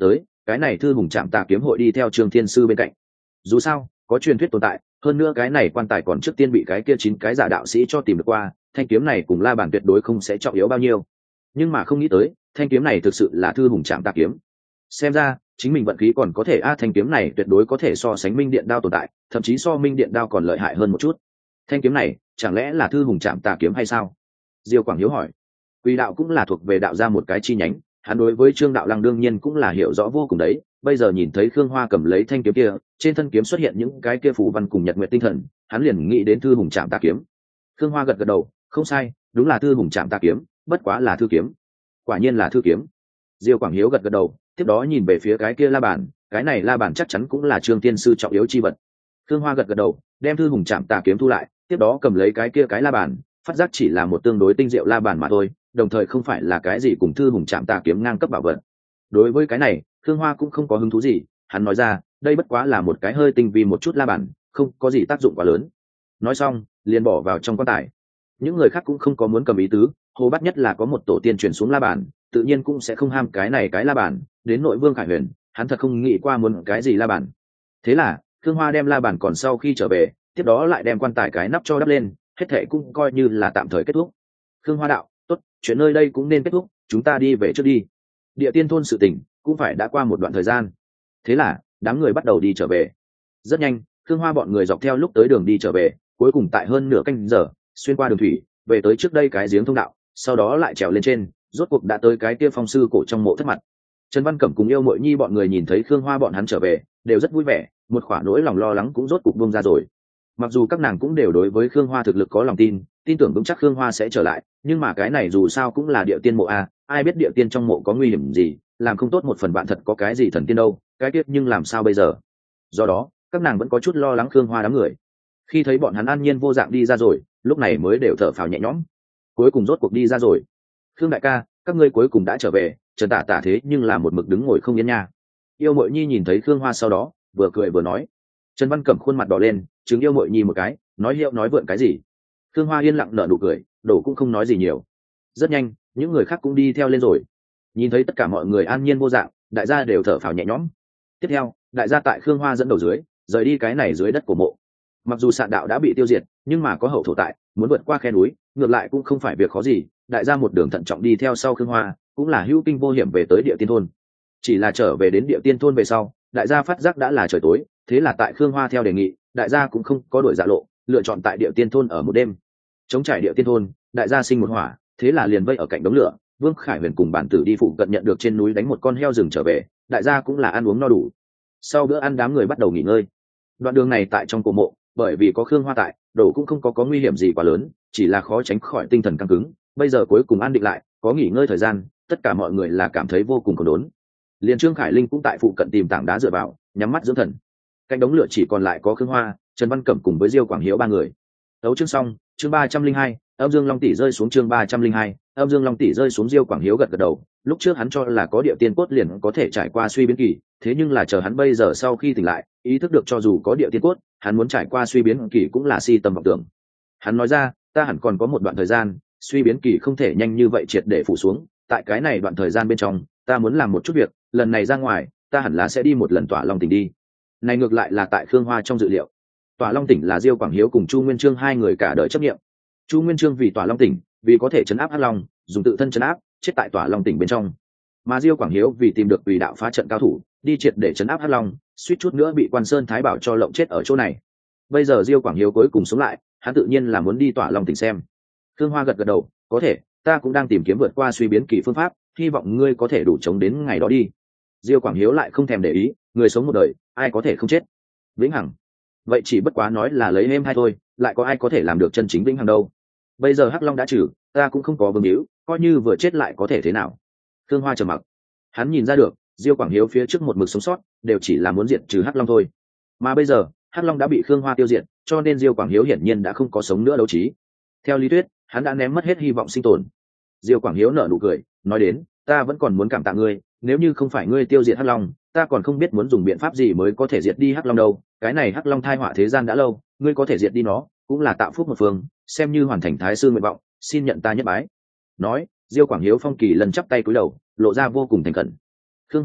cái này thư hùng trạm tà kiếm hội đi theo Trương Thiên Sư bên cạnh. Dù sao có truyền thuyết tồn tại, hơn nữa cái này quan tài còn trước tiên bị cái kia chín cái giả đạo sĩ cho tìm được qua, thanh kiếm này cùng la bàn tuyệt đối không sẽ trọng yếu bao nhiêu. Nhưng mà không nghĩ tới thanh kiếm này thực sự là thư hùng trạm tà kiếm. Xem ra chính mình vận khí còn có thể. A thanh kiếm này tuyệt đối có thể so sánh minh điện đao tồn tại, thậm chí so minh điện đao còn lợi hại hơn một chút. Thanh kiếm này chẳng lẽ là thư hùng trạm tà kiếm hay sao? Diêu Quảng Hiếu hỏi. Quỷ đạo cũng là thuộc về đạo ra một cái chi nhánh, hắn đối với Trương Đạo Lăng đương nhiên cũng là hiểu rõ vô cùng đấy. Bây giờ nhìn thấy Khương Hoa cầm lấy thanh kiếm kia, trên thân kiếm xuất hiện những cái kia phù văn cùng nhật nguyệt tinh thần, hắn liền nghĩ đến thư hùng trạm tà kiếm. Khương Hoa gật gật đầu, không sai, đúng là thư hùng trạm tà kiếm, bất quá là thư kiếm. Quả nhiên là thư kiếm. Diêu Quảng Hiếu gật gật đầu, tiếp đó nhìn về phía cái kia la bàn, cái này la bàn chắc chắn cũng là Trương Tiên Sư trọng yếu chi vật. Khương Hoa gật gật đầu, đem thư hùng trạm tà kiếm thu lại, tiếp đó cầm lấy cái kia cái la bàn, phát giác chỉ là một tương đối tinh diệu la bàn mà thôi, đồng thời không phải là cái gì cùng thư hùng trạm tà kiếm ngang cấp bảo vật. Đối với cái này Khương Hoa cũng không có hứng thú gì, hắn nói ra đây bất quá là một cái hơi tinh vi một chút la bàn, không có gì tác dụng quá lớn. Nói xong liền bỏ vào trong quan tài. Những người khác cũng không có muốn cầm ý tứ, Hồ Bát Nhất là có một tổ tiên truyền xuống la bàn, tự nhiên cũng sẽ không ham cái này cái la bàn. Đến nội Vương Khải Huyền, hắn thật không nghĩ qua muốn cái gì la bàn. Thế là Khương Hoa đem la bàn còn sau khi trở về, tiếp đó lại đem quan tài cái nắp cho đắp lên, hết thệ cũng coi như là tạm thời kết thúc. Khương Hoa đạo, tốt, chuyện nơi đây cũng nên kết thúc, chúng ta đi về trước đi. Địa Tiên thôn sự tình cũng phải đã qua một đoạn thời gian. Thế là đám người bắt đầu đi trở về. Rất nhanh Khương Hoa bọn người dọc theo lúc tới đường đi trở về, cuối cùng tại hơn nửa canh giờ xuyên qua đường thủy về tới trước đây cái giếng thông đạo, sau đó lại trèo lên trên, rốt cuộc đã tới cái kia phong sư cổ trong mộ thất mặt. Trần Văn Cẩm cùng Yêu Mội Nhi bọn người nhìn thấy Khương Hoa bọn hắn trở về đều rất vui vẻ, một khoả nỗi lòng lo lắng cũng rốt cuộc buông ra rồi. Mặc dù các nàng cũng đều đối với Khương Hoa thực lực có lòng tin, tin tưởng vững chắc Khương Hoa sẽ trở lại, nhưng mà cái này dù sao cũng là địa tiên mộ a, ai biết địa tiên trong mộ có nguy hiểm gì, làm không tốt một phần bạn thật có cái gì thần tiên đâu, cái tiết nhưng làm sao bây giờ. Do đó các nàng vẫn có chút lo lắng Khương Hoa đám người. Khi thấy bọn hắn an nhiên vô dạng đi ra rồi, lúc này mới đều thở phào nhẹ nhõm, cuối cùng rốt cuộc đi ra rồi. Khương đại ca, các ngươi cuối cùng đã trở về. Trần Tả Tả thế nhưng là một mực đứng ngồi không yên nha. Yêu Mội Nhi nhìn thấy Khương Hoa sau đó vừa cười vừa nói. Trần Văn Cẩm khuôn mặt đỏ lên, chứng Yêu Mội Nhi một cái, nói hiệu nói vượn cái gì. Khương Hoa yên lặng nở nụ cười, đổ cũng không nói gì nhiều. Rất nhanh những người khác cũng đi theo lên rồi. Nhìn thấy tất cả mọi người an nhiên vô dạng, đại gia đều thở phào nhẹ nhõm. Tiếp theo đại gia tại Khương Hoa dẫn đầu dưới rời đi cái này dưới đất của mộ. Mặc dù sạn đạo đã bị tiêu diệt, nhưng mà có hậu thổ tại, muốn vượt qua khe núi ngược lại cũng không phải việc khó gì. Đại gia một đường thận trọng đi theo sau Khương Hoa, cũng là hữu kinh vô hiểm về tới địa tiên thôn. Chỉ là trở về đến địa tiên thôn về sau, đại gia phát giác đã là trời tối, thế là tại Khương Hoa theo đề nghị, đại gia cũng không có đổi dạ lộ, lựa chọn tại địa tiên thôn ở một đêm. Chống trải địa tiên thôn, đại gia sinh một hỏa, thế là liền vây ở cạnh đống lửa. Vương Khải Huyền cùng bản tử đi phụ cận nhận được trên núi đánh một con heo rừng trở về, đại gia cũng là ăn uống no đủ. Sau bữa ăn đám người bắt đầu nghỉ ngơi. Đoạn đường này tại trong cổ mộ, bởi vì có Khương Hoa tại, đổ cũng không có có nguy hiểm gì quá lớn, chỉ là khó tránh khỏi tinh thần căng cứng. Bây giờ cuối cùng an định lại, có nghỉ ngơi thời gian, tất cả mọi người là cảm thấy vô cùng khốn đốn. Liền Trương Khải Linh cũng tại phụ cận tìm tảng đá dựa vào, nhắm mắt dưỡng thần. Cạnh đống lửa chỉ còn lại có Khương Hoa, Trần Văn Cẩm cùng với Diêu Quảng Hiếu ba người. Đấu chương xong, chương ba trăm linh hai, âm dương long tỷ rơi xuống chương ba trăm linh hai, âm dương long tỷ rơi xuống. Diêu Quảng Hiếu gật gật đầu, lúc trước hắn cho là có địa tiên cốt liền có thể trải qua suy biến kỳ, thế nhưng là chờ hắn bây giờ sau khi tỉnh lại, ý thức được cho dù có địa tiên cốt, hắn muốn trải qua suy biến kỳ cũng là si tâm vọng tưởng. Hắn nói ra, ta hẳn còn có một đoạn thời gian, suy biến kỳ không thể nhanh như vậy triệt để phủ xuống, tại cái này đoạn thời gian bên trong, ta muốn làm một chút việc, lần này ra ngoài, ta hẳn là sẽ đi một lần Tỏa Long tỉnh đi. Này ngược lại là tại Khương Hoa trong dự liệu. Tỏa Long tỉnh là Diêu Quảng Hiếu cùng Chu Nguyên Chương hai người cả đời chấp nghiệm. Chu Nguyên Chương vì Tỏa Long tỉnh, vì có thể chấn áp Hắc Long, dùng tự thân chấn áp, chết tại Tỏa Long tỉnh bên trong. Mà Diêu Quảng Hiếu vì tìm được Quỷ đạo phá trận cao thủ, đi triệt để chấn áp Hắc Long, suýt chút nữa bị Quan Sơn Thái Bảo cho lộng chết ở chỗ này. Bây giờ Diêu Quảng Hiếu cuối cùng sống lại, hắn tự nhiên là muốn đi Tỏa Long tỉnh xem. Khương Hoa gật gật đầu, có thể, ta cũng đang tìm kiếm vượt qua suy biến kỳ phương pháp, hy vọng ngươi có thể đủ chống đến ngày đó đi. Diêu Quảng Hiếu lại không thèm để ý, người sống một đời, ai có thể không chết? Vĩnh hằng. Vậy chỉ bất quá nói là lấy êm hay thôi, lại có ai có thể làm được chân chính vĩnh hằng đâu? Bây giờ Hắc Long đã trừ, ta cũng không có vương hữu, coi như vừa chết lại có thể thế nào? Khương Hoa trầm mặc. Hắn nhìn ra được, Diêu Quảng Hiếu phía trước một mực sống sót, đều chỉ là muốn diệt trừ Hắc Long thôi. Mà bây giờ, Hắc Long đã bị Khương Hoa tiêu diệt, cho nên Diêu Quảng Hiếu hiển nhiên đã không có sống nữa đấu trí. Theo lý thuyết, hắn đã ném mất hết hy vọng sinh tồn. Diêu Quảng Hiếu nở nụ cười, nói đến, ta vẫn còn muốn cảm tạ ngươi, nếu như không phải ngươi tiêu diệt Hắc Long, ta còn không biết muốn dùng biện pháp gì mới có thể diệt đi Hắc Long đâu. Cái này Hắc Long thai họa thế gian đã lâu, ngươi có thể diệt đi nó, cũng là tạo phúc một phương, xem như hoàn thành thái sư nguyện vọng, xin nhận ta nhất bái. Nói, Diêu Quảng Hiếu phong kỳ lần chắp tay cúi đầu, lộ ra vô cùng thành khẩn. Khương Hoa đạo,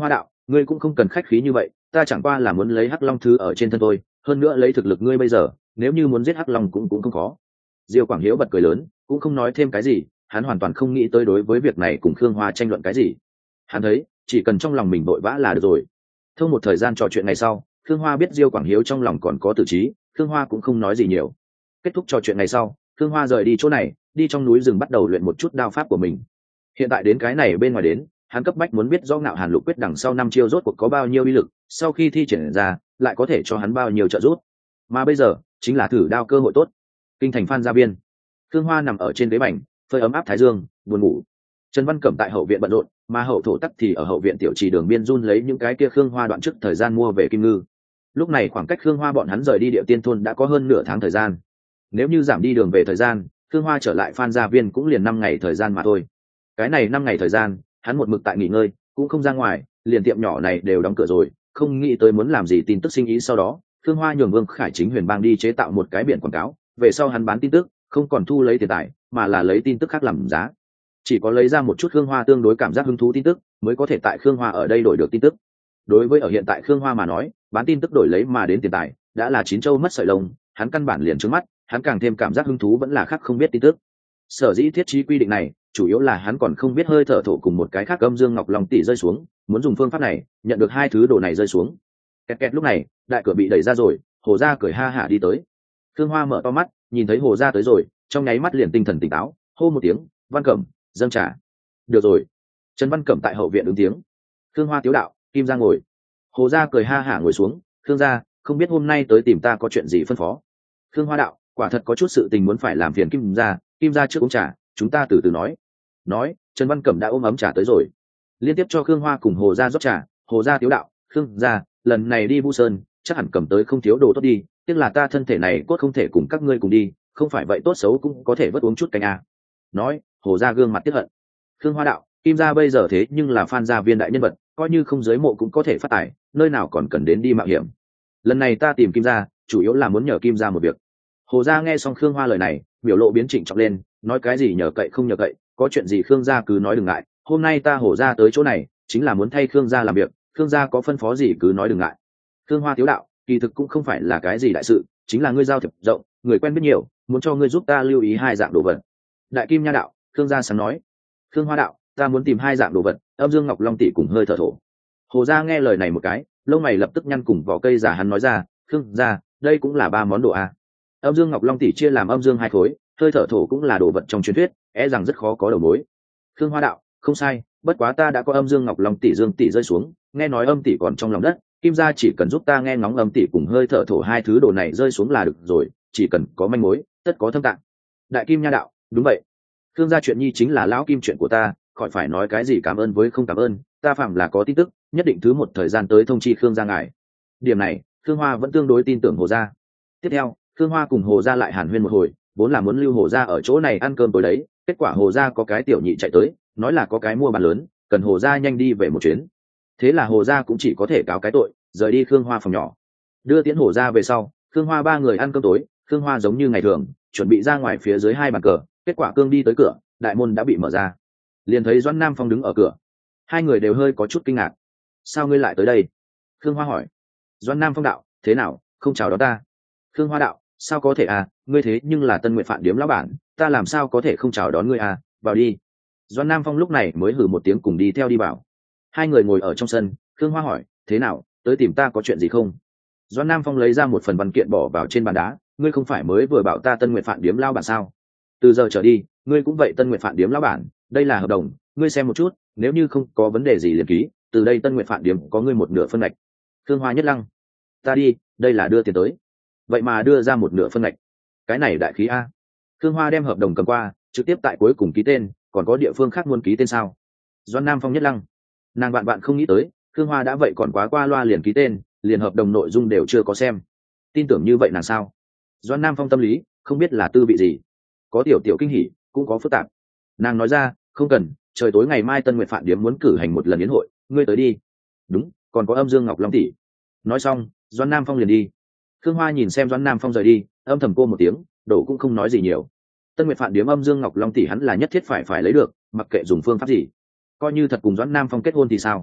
ngươi cũng không cần khách khí như vậy, ta chẳng qua là muốn lấy hắc long thứ ở trên thân tôi, hơn nữa lấy thực lực ngươi bây giờ, nếu như muốn giết hắc long cũng cũng không khó. Diêu Quảng Hiếu bật cười lớn, cũng không nói thêm cái gì, hắn hoàn toàn không nghĩ tới đối với việc này cùng Khương Hoa tranh luận cái gì. Hắn thấy chỉ cần trong lòng mình vội vã là được rồi. Thông một thời gian trò chuyện ngày sau, Khương Hoa biết Diêu Quảng Hiếu trong lòng còn có tử trí, Khương Hoa cũng không nói gì nhiều. Kết thúc trò chuyện ngày sau, Khương Hoa rời đi chỗ này, đi trong núi rừng bắt đầu luyện một chút đao pháp của mình. Hiện tại đến cái này bên ngoài đến, hắn cấp bách muốn biết rõ Ngạo Hàn Lục Quyết đằng sau năm chiêu rốt cuộc có bao nhiêu uy lực, sau khi thi triển ra, lại có thể cho hắn bao nhiêu trợ giúp. Mà bây giờ, chính là thử đao cơ hội tốt. Kinh thành Phan Gia Viên, Khương Hoa nằm ở trên ghế bành, phơi ấm áp thái dương, buồn ngủ. Trần Văn Cẩm tại hậu viện bận rộn, mà hậu thổ tắc thì ở hậu viện tiểu trì đường biên run lấy những cái kia Khương Hoa đoạn trước thời gian mua về kim ngư. Lúc này khoảng cách Khương Hoa bọn hắn rời đi Địa Tiên thôn đã có hơn nửa tháng thời gian. Nếu như giảm đi đường về thời gian, Khương Hoa trở lại Phan Gia Viên cũng liền năm ngày thời gian mà thôi. Cái này năm ngày thời gian, hắn một mực tại nghỉ ngơi, cũng không ra ngoài, liền tiệm nhỏ này đều đóng cửa rồi, không nghĩ tới muốn làm gì tin tức sinh ý. Sau đó Khương Hoa nhường Vương Khải Chính Huyền Bang đi chế tạo một cái biển quảng cáo, về sau hắn bán tin tức không còn thu lấy tiền tài, mà là lấy tin tức khác làm giá. Chỉ có lấy ra một chút Khương Hoa tương đối cảm giác hứng thú tin tức, mới có thể tại Khương Hoa ở đây đổi được tin tức. Đối với ở hiện tại Khương Hoa mà nói, bán tin tức đổi lấy mà đến tiền tài đã là chín châu mất sợi lông, hắn căn bản liền trướng mắt, hắn càng thêm cảm giác hứng thú vẫn là khác không biết tin tức. Sở dĩ thiết trí quy định này, chủ yếu là hắn còn không biết hơi thở thổ cùng một cái khác âm dương ngọc long tỷ rơi xuống, muốn dùng phương pháp này nhận được hai thứ đồ này rơi xuống. Kẹt kẹt, lúc này đại cửa bị đẩy ra rồi, Hồ Gia cười ha hả đi tới. Khương Hoa mở to mắt, nhìn thấy Hồ Gia tới rồi, trong nháy mắt liền tinh thần tỉnh táo, hô một tiếng, Văn Cẩm, dâng trà. Được rồi. Trần Văn Cẩm tại hậu viện ứng tiếng. Khương Hoa tiếu đạo, Kim Gia ngồi. Hồ Gia cười ha hả ngồi xuống. Khương gia, không biết hôm nay tới tìm ta có chuyện gì phân phó. Khương Hoa đạo, quả thật có chút sự tình muốn phải làm phiền Kim Gia, Kim Gia trước uống trà, chúng ta từ từ nói. Nói, Trần Văn Cẩm đã ôm ấm trà tới rồi, liên tiếp cho Khương Hoa cùng Hồ Gia rót trà. Hồ Gia tiếu đạo, Khương gia, lần này đi Vu Sơn, chắc hẳn cầm tới không thiếu đồ tốt đi, tiếc là ta thân thể này cốt không thể cùng các ngươi cùng đi, không phải vậy tốt xấu cũng có thể vớt uống chút canh à. Nói, Hồ Gia gương mặt tiếc hận. Khương Hoa đạo, Kim Gia bây giờ thế nhưng là Phan Gia Viên đại nhân vật, coi như không giới mộ cũng có thể phát tài, nơi nào còn cần đến đi mạo hiểm. Lần này ta tìm Kim Gia, chủ yếu là muốn nhờ Kim Gia một việc. Hồ Gia nghe xong Khương Hoa lời này, biểu lộ biến trịnh trọng lên, nói cái gì nhờ cậy không nhờ cậy, có chuyện gì Khương Gia cứ nói đừng ngại, hôm nay ta Hồ Gia tới chỗ này chính là muốn thay Khương Gia làm việc, Khương Gia có phân phó gì cứ nói đừng ngại. Khương Hoa thiếu đạo, kỳ thực cũng không phải là cái gì đại sự, chính là ngươi giao thiệp rộng, người quen biết nhiều, muốn cho ngươi giúp ta lưu ý hai dạng đồ vật. Đại Kim Nha đạo, Khương Gia sáng nói. Khương Hoa đạo, ta muốn tìm hai dạng đồ vật, âm dương ngọc long tỷ cùng hơi thở thổ. Hồ Gia nghe lời này một cái, lông mày lập tức nhăn cùng vỏ cây giả, hắn nói ra, Khương gia, đây cũng là ba món đồ a. Âm dương ngọc long tỷ chia làm âm dương hai khối, hơi thở thổ cũng là đồ vật trong truyền thuyết, e rằng rất khó có đầu mối. Khương Hoa đạo, không sai, bất quá ta đã có âm dương ngọc long tỷ dương tỷ rơi xuống, nghe nói âm tỷ còn trong lòng đất, Kim gia chỉ cần giúp ta nghe ngóng âm tỷ cùng hơi thở thổ hai thứ đồ này rơi xuống là được rồi, chỉ cần có manh mối, tất có thâm tạng. Đại Kim Nha đạo, đúng vậy. Khương gia chuyện nhi chính là lão Kim chuyện của ta, khỏi phải nói cái gì cảm ơn với không cảm ơn, ta phạm là có tin tức, nhất định thứ một thời gian tới thông chi Khương gia ngài. Điểm này, Khương Hoa vẫn tương đối tin tưởng Hồ Gia. Tiếp theo, Khương Hoa cùng Hồ Gia lại hàn huyên một hồi, vốn là muốn lưu Hồ Gia ở chỗ này ăn cơm tối đấy, kết quả Hồ Gia có cái tiểu nhị chạy tới, nói là có cái mua bán lớn, cần Hồ Gia nhanh đi về một chuyến. Thế là Hồ Gia cũng chỉ có thể cáo cái tội, rời đi Khương Hoa phòng nhỏ. Đưa tiễn Hồ Gia về sau, Khương Hoa ba người ăn cơm tối, Khương Hoa giống như ngày thường, chuẩn bị ra ngoài phía dưới hai bàn cờ, kết quả cương đi tới cửa, đại môn đã bị mở ra, liền thấy Doãn Nam Phong đứng ở cửa. Hai người đều hơi có chút kinh ngạc. Sao ngươi lại tới đây? Khương Hoa hỏi. Doãn Nam Phong đạo, thế nào, không chào đón ta? Khương Hoa đạo, sao có thể à, ngươi thế nhưng là Tân Nguyệt Phạn điếm lão bản, ta làm sao có thể không chào đón ngươi à, vào đi. Doãn Nam Phong lúc này mới hử một tiếng cùng đi theo đi vào. Hai người ngồi ở trong sân, Khương Hoa hỏi, thế nào, tới tìm ta có chuyện gì không? Doãn Nam Phong lấy ra một phần văn kiện bỏ vào trên bàn đá, ngươi không phải mới vừa bảo ta Tân Nguyệt Phạn điếm lão bản sao? Từ giờ trở đi, ngươi cũng vậy Tân Nguyệt Phạn điếm lão bản, đây là hợp đồng, ngươi xem một chút, nếu như không có vấn đề gì liền ký, từ đây Tân Nguyệt Phạn điếm có ngươi một nửa phân ngạch. Khương Hoa nhất lăng. Ta đi, đây là đưa tiền tới, vậy mà đưa ra một nửa phân ngạch, cái này đại khí a. Khương Hoa đem hợp đồng cầm qua, trực tiếp tại cuối cùng ký tên, còn có địa phương khác muốn ký tên sao? Doãn Nam Phong nhất lăng, nàng bạn bạn không nghĩ tới, Khương Hoa đã vậy còn quá qua loa liền ký tên, liền hợp đồng nội dung đều chưa có xem, tin tưởng như vậy nàng sao? Doãn Nam Phong tâm lý không biết là tư vị gì, có tiểu tiểu kinh hỉ, cũng có phức tạp. Nàng nói ra, không cần, trời tối ngày mai Tân Nguyệt Phạn điếm muốn cử hành một lần yến hội, ngươi tới đi. Đúng, còn có âm dương ngọc long tỷ. Nói xong, Doãn Nam Phong liền đi. Khương Hoa nhìn xem Doãn Nam Phong rời đi, âm thầm cô một tiếng, đổ cũng không nói gì nhiều. Tân Nguyệt Phạn điếm âm dương ngọc long tỷ hắn là nhất thiết phải phải lấy được, mặc kệ dùng phương pháp gì. Coi như thật cùng Doãn Nam Phong kết hôn thì sao?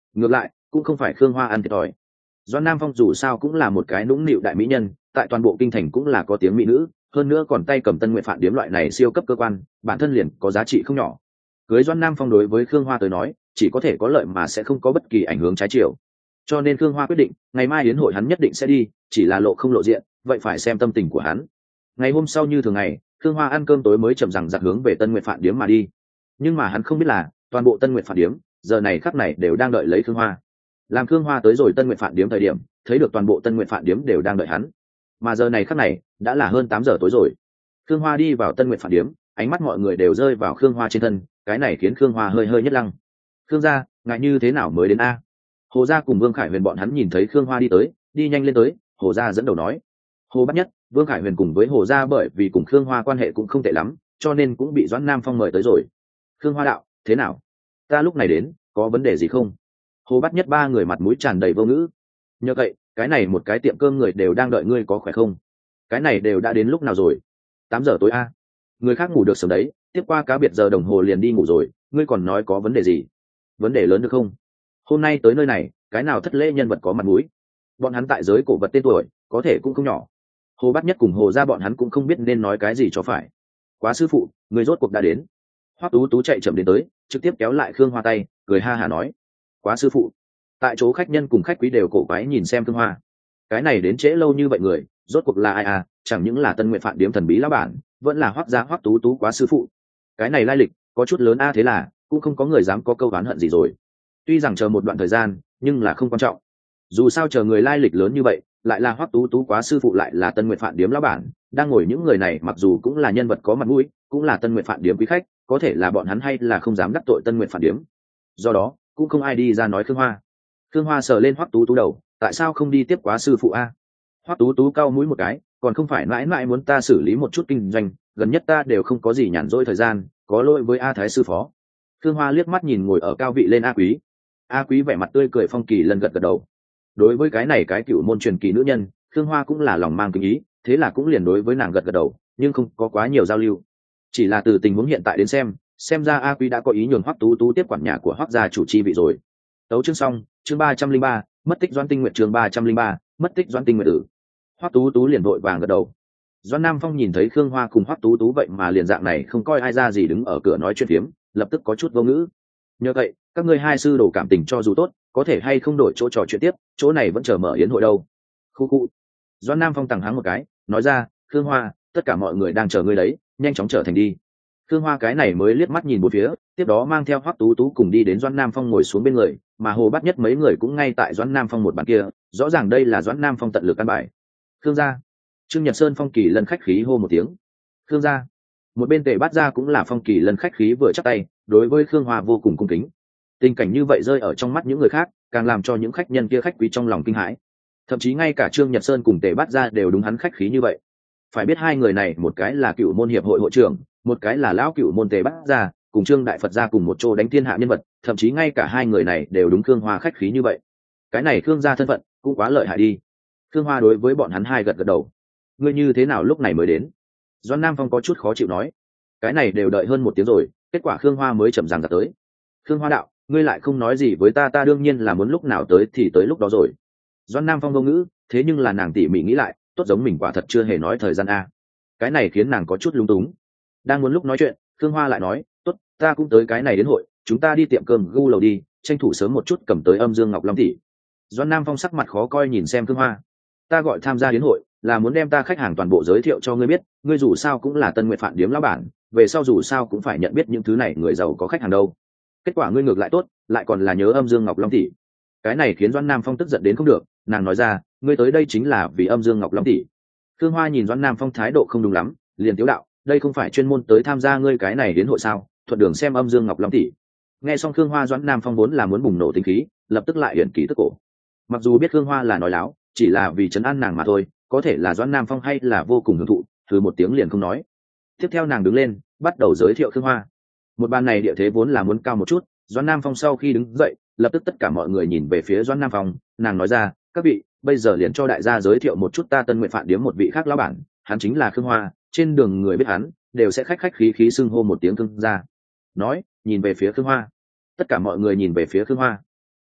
ngược lại cũng không phải khương hoa ăn thiệt thòi. Doãn Nam Phong dù sao cũng là một cái nũng nịu đại mỹ nhân, tại toàn bộ kinh thành cũng là có tiếng mỹ nữ, hơn nữa còn tay cầm Tân Nguyện Phạn Điếm loại này siêu cấp cơ quan, bản thân liền có giá trị không nhỏ. Cưới Doãn Nam Phong đối với Khương Hoa tới nói, chỉ có thể có lợi mà sẽ không có bất kỳ ảnh hưởng trái chiều. Cho nên Khương Hoa quyết định, ngày mai yến hội hắn nhất định sẽ đi, chỉ là lộ không lộ diện, vậy phải xem tâm tình của hắn. Ngày hôm sau như thường ngày, Khương Hoa ăn cơm tối mới chậm rằng giặc hướng về Tân Nguyện Phạn Điếm mà đi. Nhưng mà hắn không biết là, toàn bộ Tân Nguyện Phạn Điếm, giờ này khắc này đều đang đợi lấy Khương Hoa. Làm Khương Hoa tới rồi Tân Nguyện Phạn Điếm thời điểm, thấy được toàn bộ Tân Nguyện Phạn Điếm đều đang đợi hắn. Mà giờ này khắc này, đã là hơn tám giờ tối rồi. Khương Hoa đi vào Tân Nguyện Phạn Điếm, ánh mắt mọi người đều rơi vào Khương Hoa trên thân, cái này khiến Khương Hoa hơi hơi nhất lăng. Khương gia, ngại như thế nào mới đến a? Hồ gia cùng Vương Khải Huyền bọn hắn nhìn thấy Khương Hoa đi tới, đi nhanh lên tới, Hồ gia dẫn đầu nói. Hồ Bát Nhất, Vương Khải Huyền cùng với Hồ gia bởi vì cùng Khương Hoa quan hệ cũng không tệ lắm, cho nên cũng bị Doãn Nam Phong mời tới rồi. Khương Hoa đạo, thế nào? Ta lúc này đến, có vấn đề gì không? Hồ Bát Nhất ba người mặt mũi tràn đầy vô ngữ. Nhờ vậy, cái này một cái tiệm cơm người đều đang đợi ngươi có khỏe không? Cái này đều đã đến lúc nào rồi? Tám giờ tối a. Người khác ngủ được sớm đấy, tiếp qua cá biệt giờ đồng hồ liền đi ngủ rồi, ngươi còn nói có vấn đề gì? Vấn đề lớn được không? Hôm nay tới nơi này, cái nào thất lễ nhân vật có mặt mũi? Bọn hắn tại giới cổ vật tên tuổi, có thể cũng không nhỏ. Hồ Bát Nhất cùng Hồ gia bọn hắn cũng không biết nên nói cái gì cho phải. Quá sư phụ, người rốt cuộc đã đến. Hoắc Tú Tú chạy chậm đến tới, trực tiếp kéo lại Khương Hoa tay, cười ha hả nói: Quá sư phụ. Tại chỗ khách nhân cùng khách quý đều cổ quái nhìn xem Khương Hoa. Cái này đến trễ lâu như vậy người, rốt cuộc là ai à? Chẳng những là Tân Nguyện Phạn Điếm thần bí lão bản, vẫn là Hoắc gia Hoắc Tú Tú quá sư phụ. Cái này lai lịch có chút lớn a, thế là cũng không có người dám có câu oán hận gì rồi. Tuy rằng chờ một đoạn thời gian, nhưng là không quan trọng. Dù sao chờ người lai lịch lớn như vậy, lại là Hoắc Tú Tú quá sư phụ, lại là Tân Nguyện Phạn Điếm lão bản, đang ngồi những người này mặc dù cũng là nhân vật có mặt mũi, cũng là Tân Nguyện Phạn Điếm quý khách, có thể là bọn hắn hay là không dám đắc tội Tân Nguyện Phạn Điếm. Do đó, cũng không ai đi ra nói Khương Hoa. Khương Hoa sờ lên Hoắc Tú Tú đầu, tại sao không đi tiếp quá sư phụ a? Hoắc Tú Tú cau mũi một cái, còn không phải mãi mãi muốn ta xử lý một chút kinh doanh, gần nhất ta đều không có gì nhàn rỗi thời gian, có lỗi với A Thái sư phó. Khương Hoa liếc mắt nhìn ngồi ở cao vị lên A Quý. A Quý vẻ mặt tươi cười phong kỳ lần gật gật đầu. Đối với cái này cái cựu môn truyền kỳ nữ nhân, Khương Hoa cũng là lòng mang kính ý, thế là cũng liền đối với nàng gật gật đầu, nhưng không có quá nhiều giao lưu. Chỉ là từ tình huống hiện tại đến xem, xem ra A Quý đã có ý nhường Hoắc Tú Tú tiếp quản nhà của Hoắc gia chủ chi vị rồi. Tấu chương xong, chương ba trăm linh ba, mất tích Doãn Tinh Nguyệt, chương ba trăm linh ba, mất tích Doãn Tinh Nguyệt tử. Hoắc Tú Tú liền vội vàng gật đầu. Doãn Nam Phong nhìn thấy Khương Hoa cùng Hoắc Tú Tú vậy mà liền dạng này không coi ai ra gì đứng ở cửa nói chuyện phiếm, lập tức có chút vô ngữ. Nhờ vậy, các ngươi hai sư đồ cảm tình cho dù tốt, có thể hay không đổi chỗ trò chuyện tiếp, chỗ này vẫn chờ mở yến hội đâu. Khu khu. Doãn Nam Phong tằng hắng một cái, nói ra, Khương Hoa, tất cả mọi người đang chờ ngươi đấy, nhanh chóng trở thành đi. Khương Hoa cái này mới liếc mắt nhìn một phía, tiếp đó mang theo Hoắc Tú Tú cùng đi đến Doãn Nam Phong ngồi xuống bên người, mà Hồ Bát Nhất mấy người cũng ngay tại Doãn Nam Phong một bàn kia, rõ ràng đây là Doãn Nam Phong tận lực căn bài. Khương gia. Trương Nhật Sơn phong kỳ lân khách khí hô một tiếng. Khương gia. Một bên Tề Bát gia cũng là phong kỳ lân khách khí vừa chắp tay, đối với Khương Hoa vô cùng cung kính. Tình cảnh như vậy rơi ở trong mắt những người khác, càng làm cho những khách nhân kia khách quý trong lòng kinh hãi. Thậm chí ngay cả Trương Nhật Sơn cùng Tề Bát gia đều đúng hắn khách khí như vậy. Phải biết hai người này, một cái là cựu môn hiệp hội hội trưởng, một cái là lão cựu môn Tề Bát gia, cùng Trương Đại Phật gia cùng một chỗ đánh thiên hạ nhân vật, thậm chí ngay cả hai người này đều đúng Khương Hoa khách khí như vậy. Cái này Khương gia thân phận cũng quá lợi hại đi. Khương Hoa đối với bọn hắn hai gật gật đầu. Ngươi như thế nào lúc này mới đến? Doãn Nam Phong có chút khó chịu nói. Cái này đều đợi hơn một tiếng rồi, kết quả Khương Hoa mới chậm ràng ra tới. Khương Hoa đạo, ngươi lại không nói gì với ta, ta đương nhiên là muốn lúc nào tới thì tới lúc đó rồi. Doãn Nam Phong vô ngữ, thế nhưng là nàng tỉ mỉ nghĩ lại, tốt giống mình quả thật chưa hề nói thời gian a. Cái này khiến nàng có chút lung túng. Đang muốn lúc nói chuyện, Khương Hoa lại nói, tốt, ta cũng tới cái này đến hội, chúng ta đi tiệm cơm gu lầu đi, tranh thủ sớm một chút cầm tới âm dương ngọc long tỷ. Doãn Nam Phong sắc mặt khó coi nhìn xem Khương Hoa. Ta gọi tham gia đến hội là muốn đem ta khách hàng toàn bộ giới thiệu cho ngươi biết, ngươi dù sao cũng là Tân Nguyện Phạn Điếm lão bản, về sau dù sao cũng phải nhận biết những thứ này người giàu có khách hàng đâu. Kết quả ngươi ngược lại tốt, lại còn là nhớ âm dương ngọc long tỷ. Cái này khiến Doãn Nam Phong tức giận đến không được, nàng nói ra, ngươi tới đây chính là vì âm dương ngọc long tỷ. Khương Hoa nhìn Doãn Nam Phong thái độ không đúng lắm, liền tiếu đạo, đây không phải chuyên môn tới tham gia ngươi cái này đến hội sao, thuận đường xem âm dương ngọc long tỷ. Nghe xong Khương Hoa, Doãn Nam Phong vốn là muốn bùng nổ tính khí, lập tức lại hiển ký tức cổ. Mặc dù biết Khương Hoa là nói láo, chỉ là vì trấn an nàng mà thôi, có thể là Doãn Nam Phong hay là vô cùng hưởng thụ, thử một tiếng liền không nói. Tiếp theo nàng đứng lên, bắt đầu giới thiệu Khương Hoa. Một bàn này địa thế vốn là muốn cao một chút, Doãn Nam Phong sau khi đứng dậy, lập tức tất cả mọi người nhìn về phía Doãn Nam Phong, nàng nói ra, các vị, bây giờ liền cho đại gia giới thiệu một chút ta Tân Nguyện Phạn Điếm một vị khác lão bản, hắn chính là Khương Hoa, trên đường người biết hắn đều sẽ khách khách khí khí xưng hô một tiếng Khương gia. Nói, nhìn về phía Khương Hoa. Tất cả mọi người nhìn về phía Khương Hoa.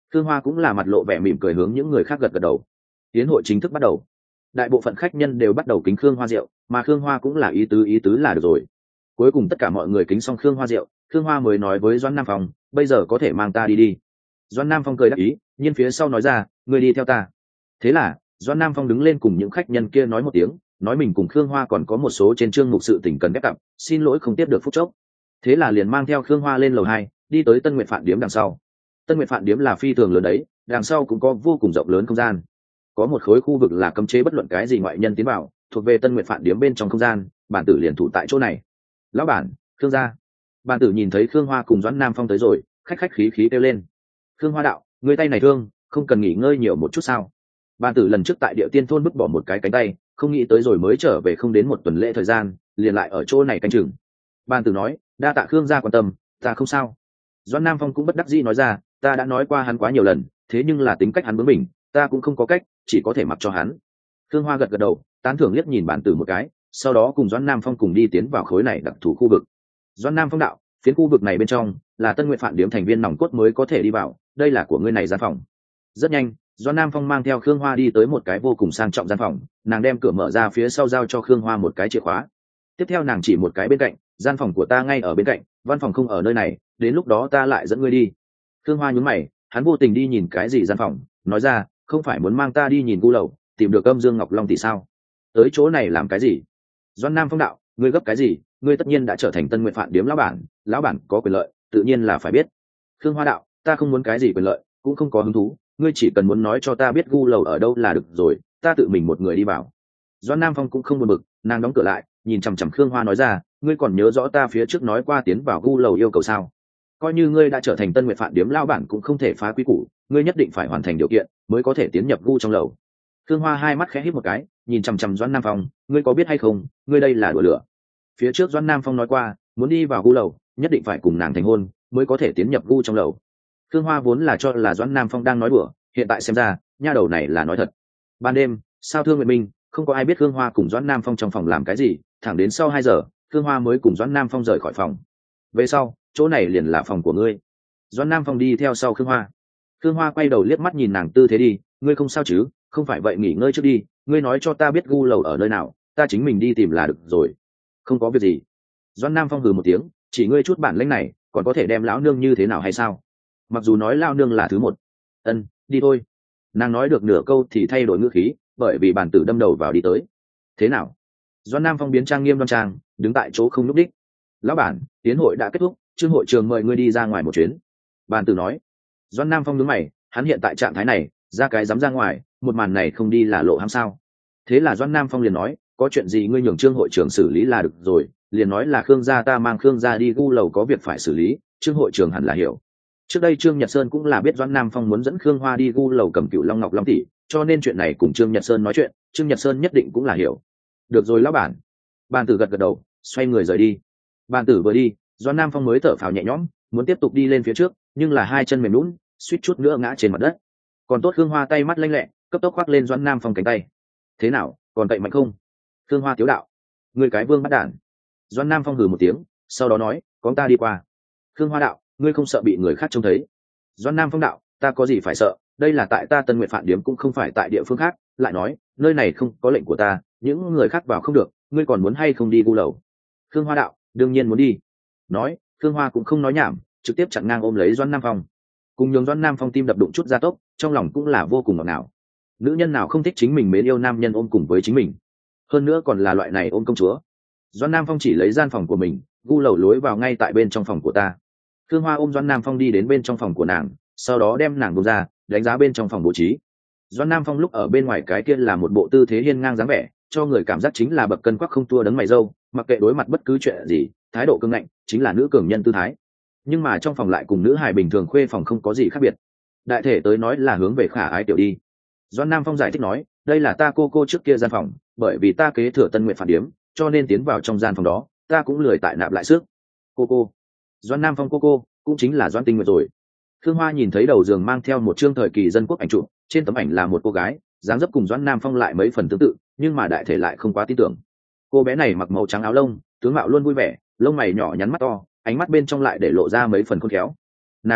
Khương Hoa cũng là mặt lộ vẻ mỉm cười hướng những người khác gật gật đầu. Tiến hội chính thức bắt đầu. Đại bộ phận khách nhân đều bắt đầu kính Khương Hoa rượu, mà Khương Hoa cũng là ý tứ ý tứ là được rồi. Cuối cùng tất cả mọi người kính xong Khương Hoa rượu, Khương Hoa mới nói với Doãn Nam Phong, bây giờ có thể mang ta đi đi. Doãn Nam Phong cười đáp ý, nhưng phía sau nói ra, ngươi đi theo ta. Thế là Doãn Nam Phong đứng lên cùng những khách nhân kia nói một tiếng, nói mình cùng Khương Hoa còn có một số trên chương mục sự tình cần ghép cặp, xin lỗi không tiếp được phút chốc. Thế là liền mang theo Khương Hoa lên lầu hai, đi tới Tân Nguyệt Phạn Điếm đằng sau. Tân Nguyệt Phạn Điếm là phi thường lớn đấy, đằng sau cũng có vô cùng rộng lớn không gian. Có một khối khu vực là cấm chế bất luận cái gì ngoại nhân tiến vào, thuộc về Tân Nguyệt Phạn Điếm bên trong không gian, bản tử liền thủ tại chỗ này. Lão bản, Khương gia. Bản tử nhìn thấy Khương Hoa cùng Doãn Nam Phong tới rồi, khách khách khí khí kêu lên. Khương Hoa đạo, người tay này thương, không cần nghỉ ngơi nhiều một chút sao? Bản tử lần trước tại Địa Tiên thôn bứt bỏ một cái cánh tay, không nghĩ tới rồi mới trở về không đến một tuần lễ thời gian, liền lại ở chỗ này canh chừng. Bản tử nói, đa tạ Khương gia quan tâm, ta không sao. Doãn Nam Phong cũng bất đắc dĩ nói ra, ta đã nói qua hắn quá nhiều lần, thế nhưng là tính cách hắn bướng bỉnh, ta cũng không có cách, chỉ có thể mặc cho hắn. Khương Hoa gật gật đầu, tán thưởng liếc nhìn bản tử một cái, sau đó cùng Doãn Nam Phong cùng đi tiến vào khối này đặc thù khu vực. Doãn Nam Phong đạo, phiến khu vực này bên trong là Tân Nguyệt Phạn Điếm thành viên nòng cốt mới có thể đi vào, đây là của ngươi này gian phòng. Rất nhanh, Doãn Nam Phong mang theo Khương Hoa đi tới một cái vô cùng sang trọng gian phòng, nàng đem cửa mở ra phía sau giao cho Khương Hoa một cái chìa khóa. Tiếp theo nàng chỉ một cái bên cạnh, gian phòng của ta ngay ở bên cạnh, văn phòng không ở nơi này, đến lúc đó ta lại dẫn ngươi đi. Khương Hoa nhún mày, hắn vô tình đi nhìn cái gì gian phòng, nói ra, không phải muốn mang ta đi nhìn gu lầu, tìm được âm Dương Ngọc Long thì sao? Tới chỗ này làm cái gì? Doãn Nam Phong đạo, ngươi gấp cái gì? Ngươi tất nhiên đã trở thành Tân Nguyệt Phạn Điếm lão bản, lão bản có quyền lợi, tự nhiên là phải biết. Khương Hoa đạo, ta không muốn cái gì quyền lợi, cũng không có hứng thú, ngươi chỉ cần muốn nói cho ta biết gu lầu ở đâu là được rồi, ta tự mình một người đi vào. Doãn Nam Phong cũng không buồn bực, nàng đóng cửa lại, nhìn chằm chằm Khương Hoa nói ra, ngươi còn nhớ rõ ta phía trước nói qua tiến vào gu lầu yêu cầu sao? Coi như ngươi đã trở thành Tân Nguyệt Phạn Điếm lão bản cũng không thể phá quy củ, ngươi nhất định phải hoàn thành điều kiện mới có thể tiến nhập gu trong lầu. Khương Hoa hai mắt khẽ híp một cái, nhìn chằm chằm Doãn Nam Phong, ngươi có biết hay không, ngươi đây là đùa lửa. Phía trước Doãn Nam Phong nói qua, muốn đi vào gu lầu, nhất định phải cùng nàng thành hôn mới có thể tiến nhập gu trong lầu. Khương Hoa vốn là cho là Doãn Nam Phong đang nói đùa, hiện tại xem ra, nha đầu này là nói thật. Ban đêm, sao Thương Nguyệt Minh, không có ai biết Khương Hoa cùng Doãn Nam Phong trong phòng làm cái gì, thẳng đến sau hai giờ, Khương Hoa mới cùng Doãn Nam Phong rời khỏi phòng. Về sau, chỗ này liền là phòng của ngươi. Doãn Nam Phong đi theo sau Khương Hoa. Khương Hoa quay đầu liếc mắt nhìn nàng tư thế đi, ngươi không sao chứ? Không phải vậy nghỉ ngơi trước đi, ngươi nói cho ta biết gu lầu ở nơi nào, ta chính mình đi tìm là được rồi. Không có việc gì. Doãn Nam Phong hừ một tiếng, chỉ ngươi chút bản lĩnh này, còn có thể đem lão nương như thế nào hay sao? Mặc dù nói lão nương là thứ một. Ân, đi thôi. Nàng nói được nửa câu thì thay đổi ngữ khí, bởi vì bản tử đâm đầu vào đi tới. Thế nào? Doãn Nam Phong biến trang nghiêm đoan trang, đứng tại chỗ không lúc đích. Lão bản, tiến hội đã kết thúc, Trương hội trường mời ngươi đi ra ngoài một chuyến. Bản tử nói. Doãn Nam Phong nhướng mày, hắn hiện tại trạng thái này, ra cái dám ra ngoài, một màn này không đi là lộ hãm sao? Thế là Doãn Nam Phong liền nói, có chuyện gì ngươi nhường Trương hội trưởng xử lý là được rồi, liền nói là Khương gia ta mang Khương gia đi gu lầu có việc phải xử lý, Trương hội trưởng hẳn là hiểu. Trước đây Trương Nhật Sơn cũng là biết Doãn Nam Phong muốn dẫn Khương Hoa đi gu lầu cầm Cửu Long Ngọc Long tỷ, cho nên chuyện này cùng Trương Nhật Sơn nói chuyện, Trương Nhật Sơn nhất định cũng là hiểu. Được rồi lão bản. Bàn tử gật gật đầu, xoay người rời đi. Bàn tử vừa đi, Doãn Nam Phong mới thở phào nhẹ nhõm, muốn tiếp tục đi lên phía trước, nhưng là hai chân mềm nhũn, suýt chút nữa ngã trên mặt đất. Còn tốt Khương Hoa tay mắt lanh lẹ, cấp tốc khoác lên Doãn Nam Phong cánh tay. Thế nào, còn cậy mạnh không? Khương Hoa tiếu đạo. Ngươi cái vương bắt đản. Doãn Nam Phong hừ một tiếng, sau đó nói, có ta đi qua. Khương Hoa đạo, ngươi không sợ bị người khác trông thấy? Doãn Nam Phong đạo, ta có gì phải sợ, đây là tại ta Tân Nguyệt Phạn Điếm cũng không phải tại địa phương khác, lại nói, nơi này không có lệnh của ta, những người khác vào không được, ngươi còn muốn hay không đi gu lầu? Khương Hoa đạo, đương nhiên muốn đi. Nói, Khương Hoa cũng không nói nhảm, trực tiếp chặn ngang ôm lấy Doãn Nam Phong. Cùng nhường Doãn Nam Phong tim đập đụng chút gia tốc, trong lòng cũng là vô cùng ngọt ngào. Nữ nhân nào không thích chính mình mến yêu nam nhân ôm cùng với chính mình, hơn nữa còn là loại này ôm công chúa. Doãn Nam Phong chỉ lấy gian phòng của mình, gu lầu lối vào ngay tại bên trong phòng của ta. Khương Hoa ôm Doãn Nam Phong đi đến bên trong phòng của nàng, sau đó đem nàng buông ra, đánh giá bên trong phòng bố trí. Doãn Nam Phong lúc ở bên ngoài cái kia là một bộ tư thế hiên ngang dáng vẻ, cho người cảm giác chính là bậc cân quắc không tua đấng mày râu, mặc kệ đối mặt bất cứ chuyện gì, thái độ cứng ngạnh, chính là nữ cường nhân tư thái. Nhưng mà trong phòng lại cùng nữ hài bình thường khuê phòng không có gì khác biệt. Đại thể tới nói là hướng về khả ái tiểu đi. Doãn Nam Phong giải thích nói, đây là ta cô cô trước kia gian phòng, bởi vì ta kế thừa Tân Nguyệt Phạn Điếm, cho nên tiến vào trong gian phòng đó, ta cũng lười tại nạp lại sức. Cô cô. Doãn Nam Phong cô cô, cũng chính là Doãn Tinh Nguyệt rồi. Khương Hoa nhìn thấy đầu giường mang theo một chương thời kỳ dân quốc ảnh chụp, trên tấm ảnh là một cô gái, dáng dấp cùng Doãn Nam Phong lại mấy phần tương tự, nhưng mà đại thể lại không quá tin tưởng. Cô bé này mặc màu trắng áo lông, tướng mạo luôn vui vẻ, lông mày nhỏ nhắn mắt to, ánh mắt bên trong lại để lộ ra mấy phần khôn khéo. Nàng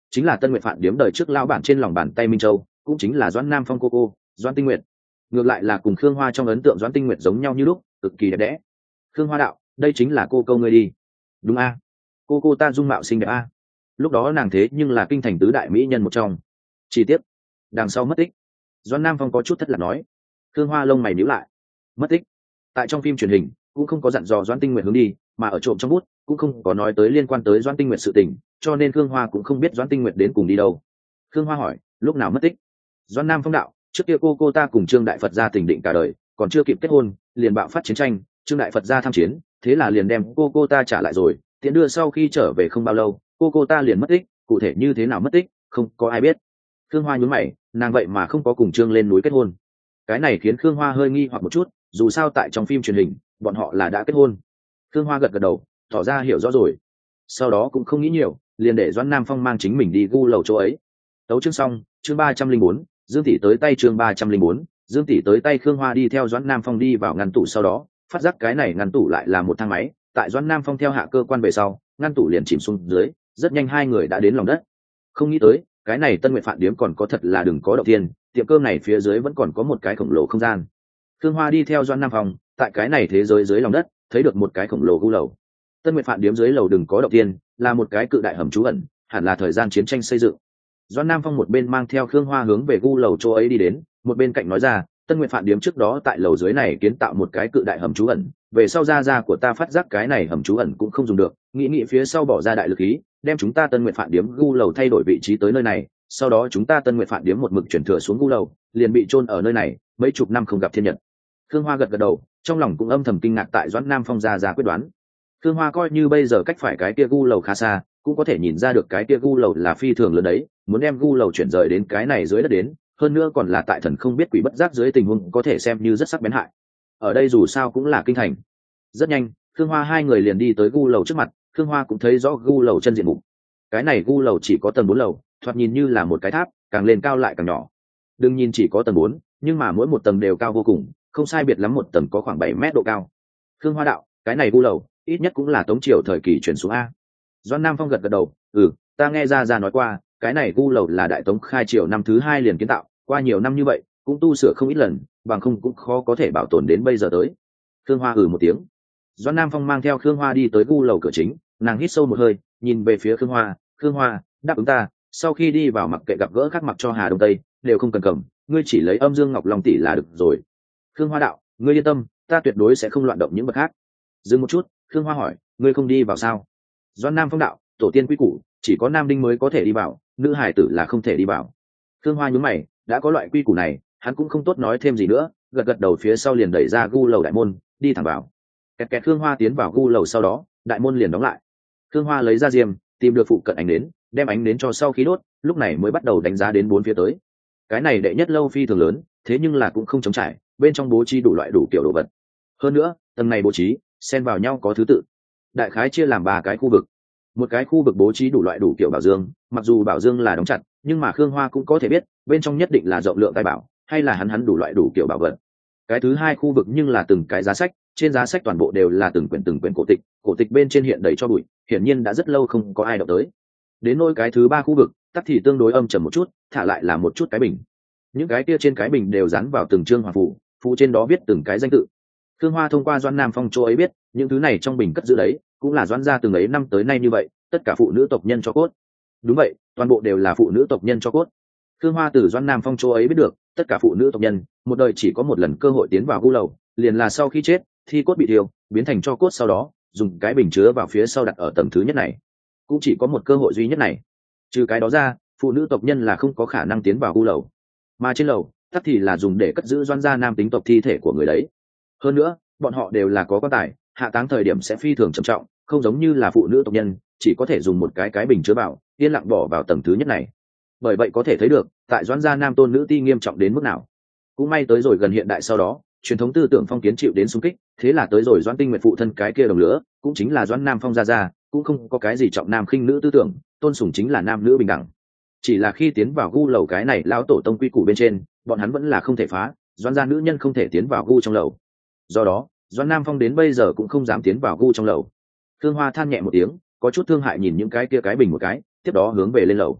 chính là Tân Nguyệt Phạn điếm đời trước lão bản trên lòng bàn tay Minh Châu, cũng chính là Doãn Nam Phong cô cô, Doãn Tinh Nguyệt. Ngược lại là cùng Khương Hoa trong ấn tượng Doãn Tinh Nguyệt giống nhau như lúc, cực kỳ đẹp đẽ. Khương Hoa đạo, đây chính là cô câu ngươi đi. Đúng a, cô cô ta dung mạo xinh đẹp a. Lúc đó nàng thế nhưng là kinh thành tứ đại mỹ nhân một trong. Chi tiết, đằng sau mất tích. Doãn Nam Phong có chút thất lạc nói. Khương Hoa lông mày nhíu lại. Mất tích? Tại trong phim truyền hình cũng không có dặn dò Doãn Tinh Nguyệt hướng đi, mà ở trộm trong bút cũng không có nói tới liên quan tới Doãn Tinh Nguyệt sự tình, cho nên Khương Hoa cũng không biết Doãn Tinh Nguyệt đến cùng đi đâu. Khương Hoa hỏi, lúc nào mất tích? Doãn Nam Phong đạo, trước kia cô cô ta cùng Trương Đại Phật gia tình định cả đời, còn chưa kịp kết hôn, liền bạo phát chiến tranh, Trương Đại Phật gia tham chiến, thế là liền đem cô cô ta trả lại rồi, tiện đưa sau khi trở về không bao lâu, cô cô ta liền mất tích, cụ thể như thế nào mất tích, không có ai biết. Khương Hoa nhún mày, nàng vậy mà không có cùng Trương lên núi kết hôn. Cái này khiến Khương Hoa hơi nghi hoặc một chút, dù sao tại trong phim truyền hình bọn họ là đã kết hôn. Khương Hoa gật gật đầu, tỏ ra hiểu rõ rồi. Sau đó cũng không nghĩ nhiều, liền để Doãn Nam Phong mang chính mình đi gu lầu chỗ ấy. Tấu chương xong, chương ba trăm linh bốn, Dương tỷ tới tay chương ba trăm linh bốn, Dương tỷ tới tay. Khương Hoa đi theo Doãn Nam Phong đi vào ngăn tủ, sau đó phát giác cái này ngăn tủ lại là một thang máy. Tại Doãn Nam Phong theo hạ cơ quan về sau, ngăn tủ liền chìm xuống dưới, rất nhanh hai người đã đến lòng đất. Không nghĩ tới, cái này Tân Nguyệt Phạn điếm còn có thật là đừng có động thiên, tiệm cơm này phía dưới vẫn còn có một cái khổng lồ không gian. Khương Hoa đi theo Doãn Nam Phong, tại cái này thế giới dưới lòng đất, thấy được một cái khổng lồ gu lầu. Tân Nguyệt Phạn điếm dưới lầu đừng có động thiên, là một cái cự đại hầm trú ẩn, hẳn là thời gian chiến tranh xây dựng. Doãn Nam Phong một bên mang theo Khương Hoa hướng về gu lầu chỗ ấy đi đến, một bên cạnh nói ra, Tân Nguyệt Phạn điếm trước đó tại lầu dưới này kiến tạo một cái cự đại hầm trú ẩn, về sau ra ra của ta phát giác cái này hầm trú ẩn cũng không dùng được, nghĩ nghĩ phía sau bỏ ra đại lực khí, đem chúng ta Tân Nguyệt Phạn điếm gu lầu thay đổi vị trí tới nơi này, sau đó chúng ta Tân Nguyệt Phạn điếm một mực chuyển thừa xuống gu lầu, liền bị chôn ở nơi này, mấy chục năm không gặp thiên nhật. Khương Hoa gật gật đầu, trong lòng cũng âm thầm kinh ngạc tại Doãn Nam Phong ra ra quyết đoán. Khương Hoa coi như bây giờ cách phải cái kia gu lầu khá xa, cũng có thể nhìn ra được cái kia gu lầu là phi thường lớn đấy, muốn đem gu lầu chuyển rời đến cái này dưới đất đến, hơn nữa còn là tại thần không biết quỷ bất giác dưới tình huống, có thể xem như rất sắc bén hại. Ở đây dù sao cũng là kinh thành. Rất nhanh, Khương Hoa hai người liền đi tới gu lầu trước mặt. Khương Hoa cũng thấy rõ gu lầu chân diện mục. Cái này gu lầu chỉ có tầng bốn lầu, thoạt nhìn như là một cái tháp, càng lên cao lại càng nhỏ. Đừng nhìn chỉ có tầng bốn, nhưng mà mỗi một tầng đều cao vô cùng, không sai biệt lắm một tầng có khoảng bảy mét độ cao. Khương Hoa đạo, cái này gu lầu ít nhất cũng là Tống triều thời kỳ chuyển xuống a. Doãn Nam Phong gật gật đầu, ừ, ta nghe ra ra nói qua, cái này gu lầu là Đại Tống khai triều năm thứ hai liền kiến tạo, qua nhiều năm như vậy cũng tu sửa không ít lần, bằng không cũng khó có thể bảo tồn đến bây giờ tới. Khương Hoa ừ một tiếng. Doãn Nam Phong mang theo Khương Hoa đi tới gu lầu cửa chính, nàng hít sâu một hơi, nhìn về phía Khương Hoa, Khương Hoa, đáp ứng ta, sau khi đi vào mặc kệ gặp gỡ khác mặc cho Hà Đông Tây, đều không cần cầm, ngươi chỉ lấy âm dương ngọc long tỷ là được rồi. Khương Hoa đạo, ngươi yên tâm, ta tuyệt đối sẽ không loạn động những vật khác. Dừng một chút, Khương Hoa hỏi, ngươi không đi vào sao? Doãn Nam Phong đạo, tổ tiên quy củ, chỉ có nam đinh mới có thể đi vào, nữ hài tử là không thể đi vào. Khương Hoa nhướng mày, đã có loại quy củ này, hắn cũng không tốt nói thêm gì nữa, gật gật đầu phía sau liền đẩy ra gu lầu đại môn, đi thẳng vào. Kẹt kẹt. Khương Hoa tiến vào gu lầu, sau đó đại môn liền đóng lại. Khương Hoa lấy ra diêm, tìm được phụ cận ánh nến, đem ánh nến cho sau khi đốt, lúc này mới bắt đầu đánh giá đến bốn phía tới. Cái này đệ nhất lâu phi thường lớn, thế nhưng là cũng không trống trải, bên trong bố trí đủ loại đủ kiểu đồ vật. Hơn nữa, tầng này bố trí xen vào nhau có thứ tự. Đại khái chia làm ba cái khu vực. Một cái khu vực bố trí đủ loại đủ kiểu bảo dương, mặc dù bảo dương là đóng chặt, nhưng mà Khương Hoa cũng có thể biết, bên trong nhất định là rộng lượng tài bảo, hay là hắn hắn đủ loại đủ kiểu bảo vật. Cái thứ hai khu vực nhưng là từng cái giá sách, trên giá sách toàn bộ đều là từng quyển từng quyển cổ tịch, cổ tịch bên trên hiện đầy cho bụi, hiển nhiên đã rất lâu không có ai động tới. Đến nỗi cái thứ ba khu vực, tắc thì tương đối âm trầm một chút, thả lại là một chút cái bình. Những cái kia trên cái bình đều dán vào từng chương hoàng phủ, phụ trên đó viết từng cái danh tự. Khương Hoa thông qua Doãn Nam Phong chỗ ấy biết, những thứ này trong bình cất giữ đấy, cũng là Doãn gia từng ấy năm tới nay như vậy, tất cả phụ nữ tộc nhân cho cốt. Đúng vậy, toàn bộ đều là phụ nữ tộc nhân cho cốt. Khương Hoa từ Doãn Nam Phong chỗ ấy biết được, tất cả phụ nữ tộc nhân, một đời chỉ có một lần cơ hội tiến vào gu lầu, liền là sau khi chết, thi cốt bị thiêu, biến thành cho cốt sau đó, dùng cái bình chứa vào phía sau đặt ở tầng thứ nhất này. Cũng chỉ có một cơ hội duy nhất này. Trừ cái đó ra, phụ nữ tộc nhân là không có khả năng tiến vào gu lầu. Mà trên lầu, tắc thì là dùng để cất giữ Doãn gia nam tính tộc thi thể của người đấy. Hơn nữa, bọn họ đều là có quan tài, hạ táng thời điểm sẽ phi thường trầm trọng, không giống như là phụ nữ tộc nhân, chỉ có thể dùng một cái cái bình chứa vào, yên lặng bỏ vào tầng thứ nhất này. Bởi vậy có thể thấy được, tại Doãn gia nam tôn nữ ti nghiêm trọng đến mức nào. Cũng may tới rồi gần hiện đại sau đó, truyền thống tư tưởng phong kiến chịu đến xung kích, thế là tới rồi Doãn Tinh Nguyệt phụ thân cái kia đồng lửa, cũng chính là Doãn Nam Phong gia gia, cũng không có cái gì trọng nam khinh nữ tư tưởng, tôn sùng chính là nam nữ bình đẳng. Chỉ là khi tiến vào gu lầu cái này lão tổ tông quy củ bên trên, bọn hắn vẫn là không thể phá, Doãn gia nữ nhân không thể tiến vào gu trong lầu. Do đó, Doãn Nam Phong đến bây giờ cũng không dám tiến vào gu trong lầu. Thương Hoa than nhẹ một tiếng, có chút thương hại nhìn những cái kia cái bình một cái, tiếp đó hướng về lên lầu.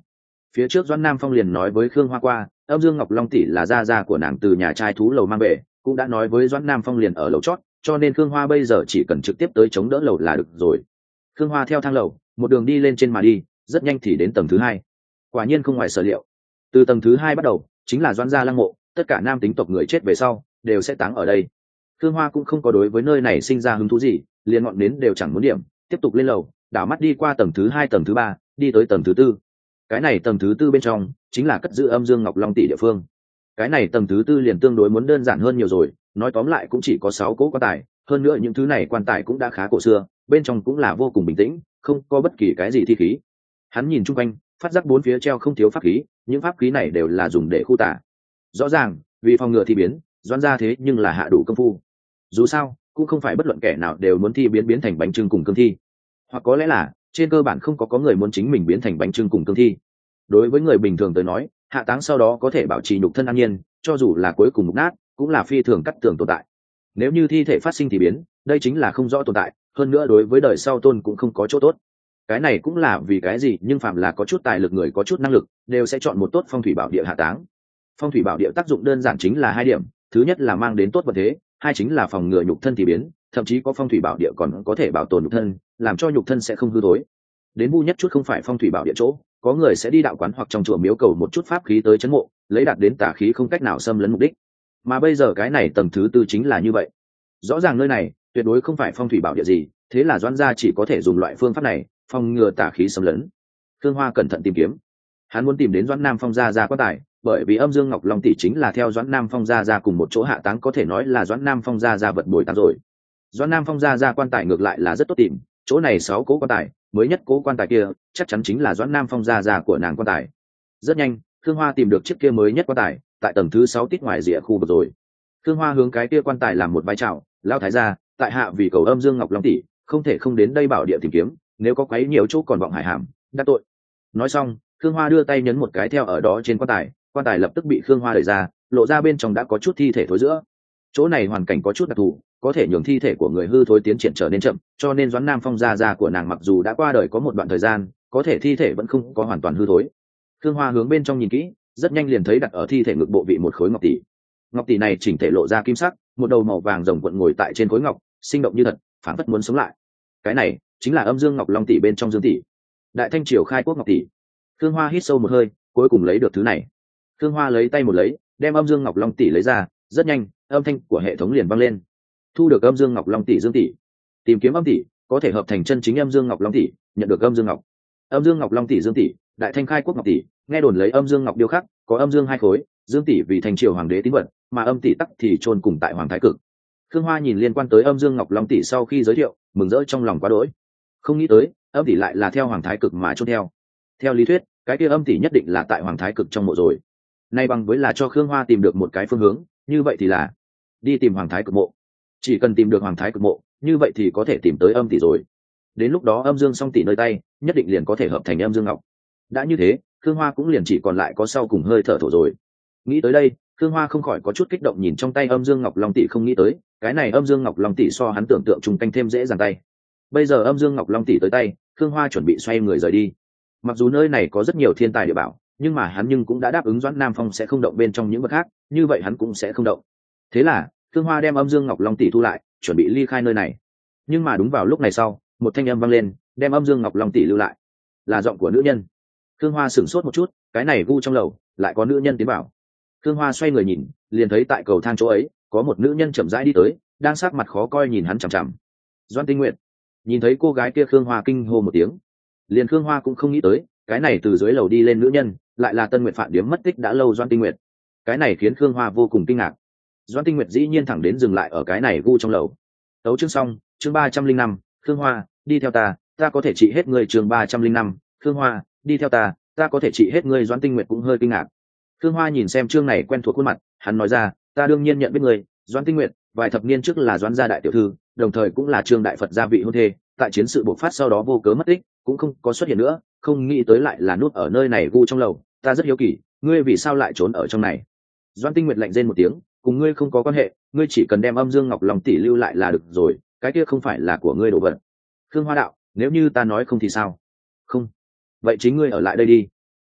Phía trước Doãn Nam Phong liền nói với Khương Hoa qua, âm dương ngọc long tỷ là gia gia của nàng từ nhà trai thú lầu mang về, cũng đã nói với Doãn Nam Phong liền ở lầu chót, cho nên Khương Hoa bây giờ chỉ cần trực tiếp tới chống đỡ lầu là được rồi. Khương Hoa theo thang lầu một đường đi lên trên mà đi, rất nhanh thì đến tầng thứ hai. Quả nhiên không ngoài sở liệu, từ tầng thứ hai bắt đầu chính là Doãn gia lăng mộ, tất cả nam tính tộc người chết về sau đều sẽ táng ở đây. Khương Hoa cũng không có đối với nơi này sinh ra hứng thú gì, liền ngọn nến đều chẳng muốn điểm, tiếp tục lên lầu, đảo mắt đi qua tầng thứ hai, tầng thứ ba, đi tới tầng thứ tư. Cái này tầng thứ tư bên trong chính là cất giữ âm dương ngọc long tỷ địa phương. Cái này tầng thứ tư liền tương đối muốn đơn giản hơn nhiều rồi, nói tóm lại cũng chỉ có sáu cỗ quan tài, hơn nữa những thứ này quan tài cũng đã khá cổ xưa, bên trong cũng là vô cùng bình tĩnh, không có bất kỳ cái gì thi khí. Hắn nhìn chung quanh, phát giác bốn phía treo không thiếu pháp khí, những pháp khí này đều là dùng để khu tà. Rõ ràng, vì phòng ngừa thi biến, Doãn gia thế nhưng là hạ đủ công phu. Dù sao, cũng không phải bất luận kẻ nào đều muốn thi biến biến thành bánh trưng cùng cương thi, hoặc có lẽ là trên cơ bản không có có người muốn chính mình biến thành bánh trưng cùng cương thi. Đối với người bình thường tới nói, hạ táng sau đó có thể bảo trì nhục thân an nhiên, cho dù là cuối cùng mục nát cũng là phi thường cắt tường tồn tại. Nếu như thi thể phát sinh thì biến, đây chính là không rõ tồn tại, hơn nữa đối với đời sau tôn cũng không có chỗ tốt. Cái này cũng là vì cái gì nhưng phạm là có chút tài lực người có chút năng lực đều sẽ chọn một tốt phong thủy bảo địa hạ táng. Phong thủy bảo địa tác dụng đơn giản chính là hai điểm, thứ nhất là mang đến tốt vật thế, hai chính là phòng ngừa nhục thân thì biến, thậm chí có phong thủy bảo địa còn có thể bảo tồn nhục thân, làm cho nhục thân sẽ không hư thối. Đến bu nhất chút không phải phong thủy bảo địa chỗ, có người sẽ đi đạo quán hoặc trong chùa miếu cầu một chút pháp khí tới chấn mộ, lấy đạt đến tà khí không cách nào xâm lấn mục đích. Mà bây giờ cái này tầng thứ tư chính là như vậy. Rõ ràng nơi này tuyệt đối không phải phong thủy bảo địa gì, thế là Doãn gia chỉ có thể dùng loại phương pháp này phòng ngừa tà khí xâm lấn. Khương Hoa cẩn thận tìm kiếm, hắn muốn tìm đến Doãn Nam Phong gia gia quan tài, bởi vì âm dương ngọc long tỷ chính là theo Doãn Nam Phong gia gia cùng một chỗ hạ táng, có thể nói là Doãn Nam Phong gia gia vật bồi táng rồi. Doãn Nam Phong gia gia quan tài ngược lại là rất tốt tìm, chỗ này sáu cố quan tài, mới nhất cố quan tài kia chắc chắn chính là Doãn Nam Phong gia gia của nàng quan tài. Rất nhanh, Khương Hoa tìm được chiếc kia mới nhất quan tài, tại tầng thứ sáu tít ngoài rìa khu vực rồi. Khương Hoa hướng cái kia quan tài làm một vai chào, lão thái gia, tại hạ vì cầu âm dương ngọc long tỷ, không thể không đến đây bảo địa tìm kiếm, nếu có quấy nhiều chỗ còn vọng hải hàm, đắc tội. Nói xong, Khương Hoa đưa tay nhấn một cái theo ở đó trên quan tài, quan tài lập tức bị Khương Hoa đẩy ra, lộ ra bên trong đã có chút thi thể thối rữa. Chỗ này hoàn cảnh có chút đặc thù, có thể nhường thi thể của người hư thối tiến triển trở nên chậm, cho nên Doãn Nam Phong gia gia của nàng mặc dù đã qua đời có một đoạn thời gian, có thể thi thể vẫn không có hoàn toàn hư thối. Khương Hoa hướng bên trong nhìn kỹ, rất nhanh liền thấy đặt ở thi thể ngực bộ vị một khối ngọc tỷ. Ngọc tỷ này chỉnh thể lộ ra kim sắc, một đầu màu vàng rồng quận ngồi tại trên khối ngọc, sinh động như thật, phảng phất muốn sống lại. Cái này chính là âm dương ngọc long tỷ bên trong dương tỷ, đại thanh triều khai quốc ngọc tỷ. Khương Hoa hít sâu một hơi, cuối cùng lấy được thứ này. Khương Hoa lấy tay một lấy, đem âm dương ngọc long tỷ lấy ra, rất nhanh, âm thanh của hệ thống liền vang lên. Thu được âm dương ngọc long tỷ dương tỷ, tìm kiếm âm tỷ, có thể hợp thành chân chính âm dương ngọc long tỷ, nhận được âm dương ngọc. Âm dương ngọc long tỷ dương tỷ, đại thanh khai quốc ngọc tỷ, nghe đồn lấy âm dương ngọc điêu khắc, có âm dương hai khối, dương tỷ vì thành triều hoàng đế tín vật, mà âm tỷ tắc thì chôn cùng tại hoàng thái cực. Khương Hoa nhìn liên quan tới âm dương ngọc long tỷ sau khi giới thiệu, mừng rỡ trong lòng quá đỗi. Không nghĩ tới, âm tỷ lại là theo hoàng thái cực mà chôn theo. Theo lý thuyết, cái kia âm tỷ nhất định là tại hoàng thái cực trong mộ rồi. Nay bằng với là cho Khương Hoa tìm được một cái phương hướng, như vậy thì là đi tìm hoàng thái cực mộ. Chỉ cần tìm được hoàng thái cực mộ, như vậy thì có thể tìm tới âm tỷ rồi. Đến lúc đó âm dương song tỷ nơi tay, nhất định liền có thể hợp thành âm dương ngọc. Đã như thế, Khương Hoa cũng liền chỉ còn lại có sau cùng hơi thở thổ rồi. Nghĩ tới đây, Khương Hoa không khỏi có chút kích động nhìn trong tay âm dương ngọc long tỷ, không nghĩ tới cái này âm dương ngọc long tỷ so hắn tưởng tượng trùng canh thêm dễ dàng tay. Bây giờ âm dương ngọc long tỷ tới tay, Khương Hoa chuẩn bị xoay người rời đi. Mặc dù nơi này có rất nhiều thiên tài địa bảo, nhưng mà hắn nhưng cũng đã đáp ứng Doãn Nam Phong sẽ không động bên trong những vật khác, như vậy hắn cũng sẽ không động. Thế là Khương Hoa đem âm dương ngọc long tỷ thu lại, chuẩn bị ly khai nơi này. Nhưng mà đúng vào lúc này sau, một thanh âm vang lên, đem âm dương ngọc long tỷ lưu lại. Là giọng của nữ nhân. Khương Hoa sửng sốt một chút, cái này gu trong lầu lại có nữ nhân tiến vào. Khương Hoa xoay người nhìn, liền thấy tại cầu thang chỗ ấy có một nữ nhân chậm rãi đi tới, đang sắc mặt khó coi nhìn hắn chằm chằm. Doãn Tinh Nguyệt. Nhìn thấy cô gái kia, Khương Hoa kinh hô một tiếng. Liền Khương Hoa cũng không nghĩ tới, cái này từ dưới lầu đi lên nữ nhân lại là Tân Nguyệt Phạn Điếm mất tích đã lâu Doãn Tinh Nguyệt. Cái này khiến Khương Hoa vô cùng kinh ngạc. Doãn Tinh Nguyệt dĩ nhiên thẳng đến dừng lại ở cái này gu trong lầu. Tấu chương xong, chương ba trăm linh năm, Khương Hoa, đi theo ta, ta có thể trị hết người. Chương ba trăm linh năm, Khương Hoa, đi theo ta, ta có thể trị hết ngươi. Doãn Tinh Nguyệt cũng hơi kinh ngạc. Khương Hoa nhìn xem chương này quen thuộc khuôn mặt, hắn nói ra, ta đương nhiên nhận biết ngươi, Doãn Tinh Nguyệt, vài thập niên trước là Doãn gia đại tiểu thư, đồng thời cũng là Trương đại Phật gia vị hôn thê, tại chiến sự bộc phát sau đó vô cớ mất tích, cũng không có xuất hiện nữa, không nghĩ tới lại là nút ở nơi này gu trong lầu, ta rất hiếu kỳ, ngươi vì sao lại trốn ở trong này? Doãn Tinh Nguyệt lạnh rên một tiếng, cùng ngươi không có quan hệ, ngươi chỉ cần đem âm dương ngọc long tỷ lưu lại là được rồi, cái kia không phải là của ngươi đồ vật. Khương Hoa đạo, nếu như ta nói không thì sao? Không, vậy chính ngươi ở lại đây đi.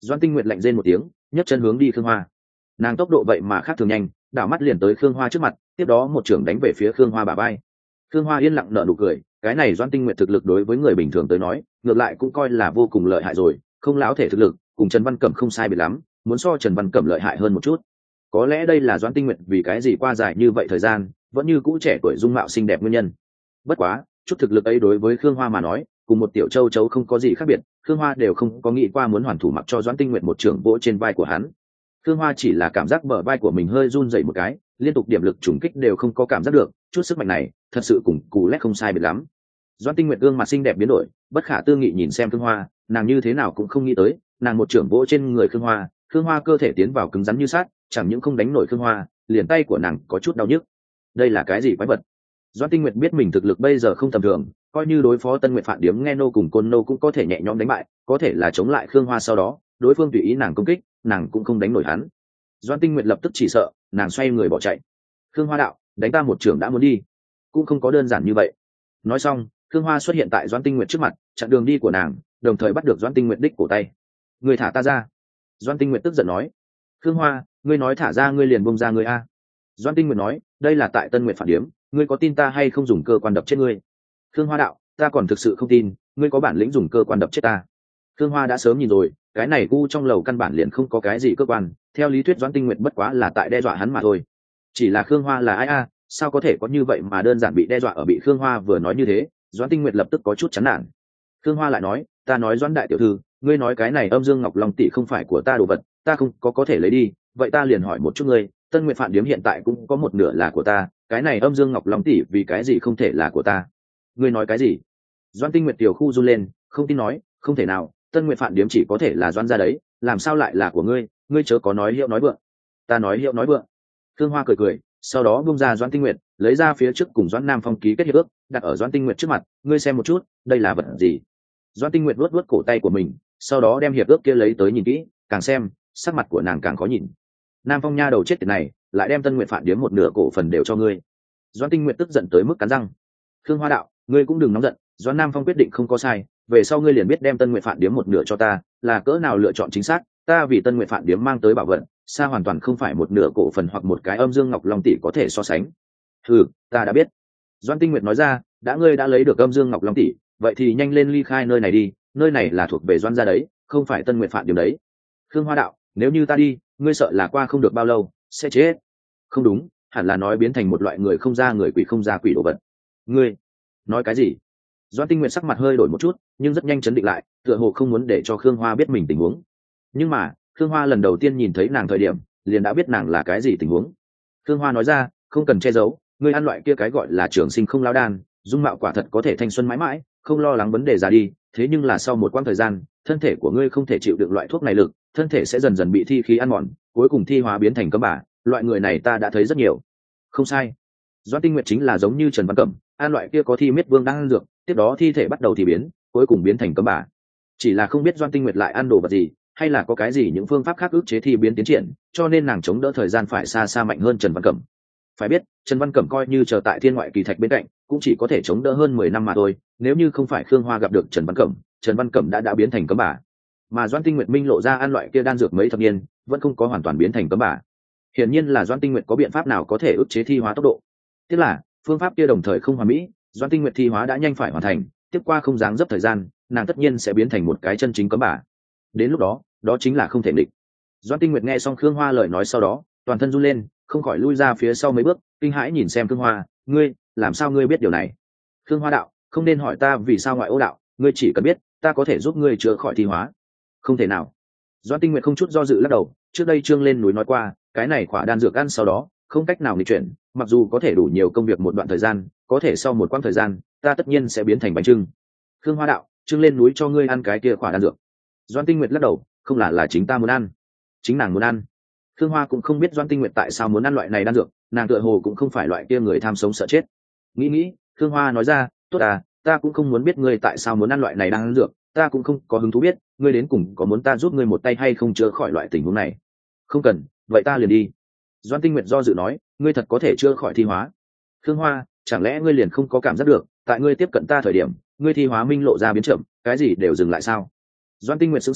Doãn Tinh Nguyệt lạnh rên một tiếng, nhấc chân hướng đi Khương Hoa. Nàng tốc độ vậy mà khác thường nhanh, đảo mắt liền tới Khương Hoa trước mặt, tiếp đó một trưởng đánh về phía Khương Hoa bả vai. Khương Hoa yên lặng nở nụ cười, cái này Doãn Tinh Nguyệt thực lực đối với người bình thường tới nói, ngược lại cũng coi là vô cùng lợi hại rồi, không lão thể thực lực, cùng Trần Văn Cẩm không sai biệt lắm, muốn so Trần Văn Cẩm lợi hại hơn một chút. Có lẽ đây là Doãn Tinh Nguyệt vì cái gì qua dài như vậy thời gian, vẫn như cũ trẻ tuổi dung mạo xinh đẹp nguyên nhân. Bất quá, chút thực lực ấy đối với Khương Hoa mà nói, cùng một tiểu châu chấu không có gì khác biệt, Khương Hoa đều không có nghĩ qua muốn hoàn thủ mặc cho Doãn Tinh Nguyệt một trưởng vỗ trên vai của hắn. Khương Hoa chỉ là cảm giác bờ vai của mình hơi run rẩy một cái, liên tục điểm lực trùng kích đều không có cảm giác được, chút sức mạnh này, thật sự cùng cù lét không sai biệt lắm. Doãn Tinh Nguyệt gương mặt xinh đẹp biến đổi, bất khả tư nghị nhìn xem Khương Hoa, nàng như thế nào cũng không nghĩ tới, nàng một trưởng vỗ trên người Khương Hoa, Khương Hoa cơ thể tiến vào cứng rắn như sắt, chẳng những không đánh nổi Khương Hoa, liền tay của nàng có chút đau nhức. Đây là cái gì quái vật? Doãn Tinh Nguyệt biết mình thực lực bây giờ không tầm thường, coi như đối phó Tân Nguyệt Phạn Điếm nghe nô cùng Côn nô cũng có thể nhẹ nhõm đánh bại, có thể là chống lại Khương Hoa sau đó, đối phương tùy ý nàng công kích, nàng cũng không đánh nổi hắn. Doãn Tinh Nguyệt lập tức chỉ sợ, nàng xoay người bỏ chạy. Khương Hoa đạo, đánh ta một trưởng đã muốn đi, cũng không có đơn giản như vậy. Nói xong, Khương Hoa xuất hiện tại Doãn Tinh Nguyệt trước mặt, chặn đường đi của nàng, đồng thời bắt được Doãn Tinh Nguyệt đích cổ tay. Người thả ta ra. Doãn Tinh Nguyệt tức giận nói. Khương Hoa, ngươi nói thả ra ngươi liền buông ra ngươi a. Doãn Tinh Nguyệt nói, đây là tại Tân Nguyệt Phản Điếm, ngươi có tin ta hay không dùng cơ quan đập chết ngươi? Khương Hoa đạo, ta còn thực sự không tin, ngươi có bản lĩnh dùng cơ quan đập chết ta. Khương Hoa đã sớm nhìn rồi, cái này gu trong lầu căn bản liền không có cái gì cơ quan, theo lý thuyết Doãn Tinh Nguyệt bất quá là tại đe dọa hắn mà thôi. Chỉ là Khương Hoa là ai a, sao có thể có như vậy mà đơn giản bị đe dọa ở bị Khương Hoa vừa nói như thế, Doãn Tinh Nguyệt lập tức có chút chán nản. Khương Hoa lại nói, ta nói Doãn đại tiểu thư, ngươi nói cái này Âm Dương Ngọc Long tỷ không phải của ta đồ vật, ta không có có thể lấy đi, vậy ta liền hỏi một chút ngươi, Tân Nguyệt Phạn Điếm hiện tại cũng có một nửa là của ta, cái này Âm Dương Ngọc Long tỷ vì cái gì không thể là của ta? Ngươi nói cái gì? Doãn Tinh Nguyệt tiểu khu run lên, không tin nói, không thể nào, Tân Nguyệt Phạn Điếm chỉ có thể là Doãn gia đấy, làm sao lại là của ngươi, ngươi chớ có nói hiệu nói vượng. Ta nói hiệu nói vượng. Khương Hoa cười cười, sau đó buông ra Doãn Tinh Nguyệt, lấy ra phía trước cùng Doãn Nam Phong ký kết hiệp ước, đặt ở Doãn Tinh Nguyệt trước mặt, ngươi xem một chút, đây là vật gì? Doãn Tinh Nguyệt vuốt vuốt cổ tay của mình, sau đó đem hiệp ước kia lấy tới nhìn kỹ, càng xem, sắc mặt của nàng càng khó nhìn. Nam Phong nha đầu chết tiệt này, lại đem Tân Nguyệt Phạn Điếm một nửa cổ phần đều cho ngươi. Doãn Tinh Nguyệt tức giận tới mức cắn răng. Khương Hoa đạo, ngươi cũng đừng nóng giận, Doãn Nam Phong quyết định không có sai, về sau ngươi liền biết đem Tân Nguyệt Phạn Điếm một nửa cho ta, là cỡ nào lựa chọn chính xác, ta vì Tân Nguyệt Phạn Điếm mang tới bảo vật, xa hoàn toàn không phải một nửa cổ phần hoặc một cái Âm Dương Ngọc Long tỷ có thể so sánh. Ừ, ta đã biết. Doãn Tinh Nguyệt nói ra, đã ngươi đã lấy được Âm Dương Ngọc Long tỷ, vậy thì nhanh lên ly khai nơi này đi, nơi này là thuộc về Doãn gia đấy, không phải Tân Nguyệt Phạn Điếm đấy. Khương Hoa đạo, nếu như ta đi, ngươi sợ là qua không được bao lâu sẽ chết. Không đúng, hẳn là nói biến thành một loại người không ra người quỷ không ra quỷ đồ vật. Ngươi nói cái gì? Doãn Tinh Nguyệt sắc mặt hơi đổi một chút, nhưng rất nhanh chấn định lại, tựa hồ không muốn để cho Khương Hoa biết mình tình huống. Nhưng mà Khương Hoa lần đầu tiên nhìn thấy nàng thời điểm, liền đã biết nàng là cái gì tình huống. Khương Hoa nói ra, không cần che giấu, ngươi ăn loại kia cái gọi là trường sinh không lao đan, dung mạo quả thật có thể thanh xuân mãi mãi, không lo lắng vấn đề già đi, thế nhưng là sau một quãng thời gian, thân thể của ngươi không thể chịu được loại thuốc này lực, thân thể sẽ dần dần bị thi khí ăn mòn, cuối cùng thi hóa biến thành cấm bả, loại người này ta đã thấy rất nhiều. Không sai. Doãn Tinh Nguyệt chính là giống như Trần Văn Cẩm, ăn loại kia có thi miết vương đang ăn dược, tiếp đó thi thể bắt đầu thì biến, cuối cùng biến thành cấm bả. Chỉ là không biết Doãn Tinh Nguyệt lại ăn đồ vật gì, hay là có cái gì những phương pháp khác ức chế thi biến tiến triển, cho nên nàng chống đỡ thời gian phải xa xa mạnh hơn Trần Văn Cẩm. Phải biết, Trần Văn Cẩm coi như chờ tại Thiên Ngoại Kỳ Thạch bên cạnh, cũng chỉ có thể chống đỡ hơn mười năm mà thôi, nếu như không phải Khương Hoa gặp được Trần Văn Cẩm, Trần Văn Cẩm đã đã biến thành cấm bả. Mà Doãn Tinh Nguyệt minh lộ ra ăn loại kia đan dược mấy thập niên, vẫn không có hoàn toàn biến thành cấm bả. Hiển nhiên là Doãn Tinh Nguyệt có biện pháp nào có thể ức chế thi hóa tốc độ. Tức là, phương pháp kia đồng thời không hoàn mỹ, Doãn Tinh Nguyệt thi hóa đã nhanh phải hoàn thành, tiếp qua không dáng dấp thời gian, nàng tất nhiên sẽ biến thành một cái chân chính cấm bả. Đến lúc đó, đó chính là không thể địch. Doãn Tinh Nguyệt nghe xong Khương Hoa lời nói sau đó, toàn thân run lên, không khỏi lui ra phía sau mấy bước, kinh hãi nhìn xem Khương Hoa, ngươi, làm sao ngươi biết điều này? Khương Hoa đạo, không nên hỏi ta vì sao ngoại ô đạo, ngươi chỉ cần biết, ta có thể giúp ngươi chữa khỏi thi hóa. Không thể nào. Doãn Tinh Nguyệt không chút do dự lắc đầu, trước đây Trương lên núi nói qua, cái này khỏa đan dược ăn sau đó, không cách nào nghịch chuyển, mặc dù có thể đủ nhiều công việc một đoạn thời gian, có thể sau một quãng thời gian, ta tất nhiên sẽ biến thành bánh trưng. Khương Hoa đạo, Trương lên núi cho ngươi ăn cái kia khỏa đan dược. Doãn Tinh Nguyệt lắc đầu, không là là chính ta muốn ăn, chính nàng muốn ăn. Khương Hoa cũng không biết Doãn Tinh Nguyệt tại sao muốn ăn loại này đan dược, nàng tựa hồ cũng không phải loại kia người tham sống sợ chết. Nghĩ nghĩ, Khương Hoa nói ra, tốt à, ta cũng không muốn biết ngươi tại sao muốn ăn loại này đan dược, ta cũng không có hứng thú biết, ngươi đến cùng có muốn ta giúp ngươi một tay hay không chữa khỏi loại tình huống này. Không cần, vậy ta liền đi. Doãn Tinh Nguyệt do dự nói, ngươi thật có thể chữa khỏi thi hóa. Khương Hoa, chẳng lẽ ngươi liền không có cảm giác được, tại ngươi tiếp cận ta thời điểm, ngươi thi hóa minh lộ ra biến chậm, cái gì đều dừng lại sao? Doãn Tinh Nguyệt sững sờ,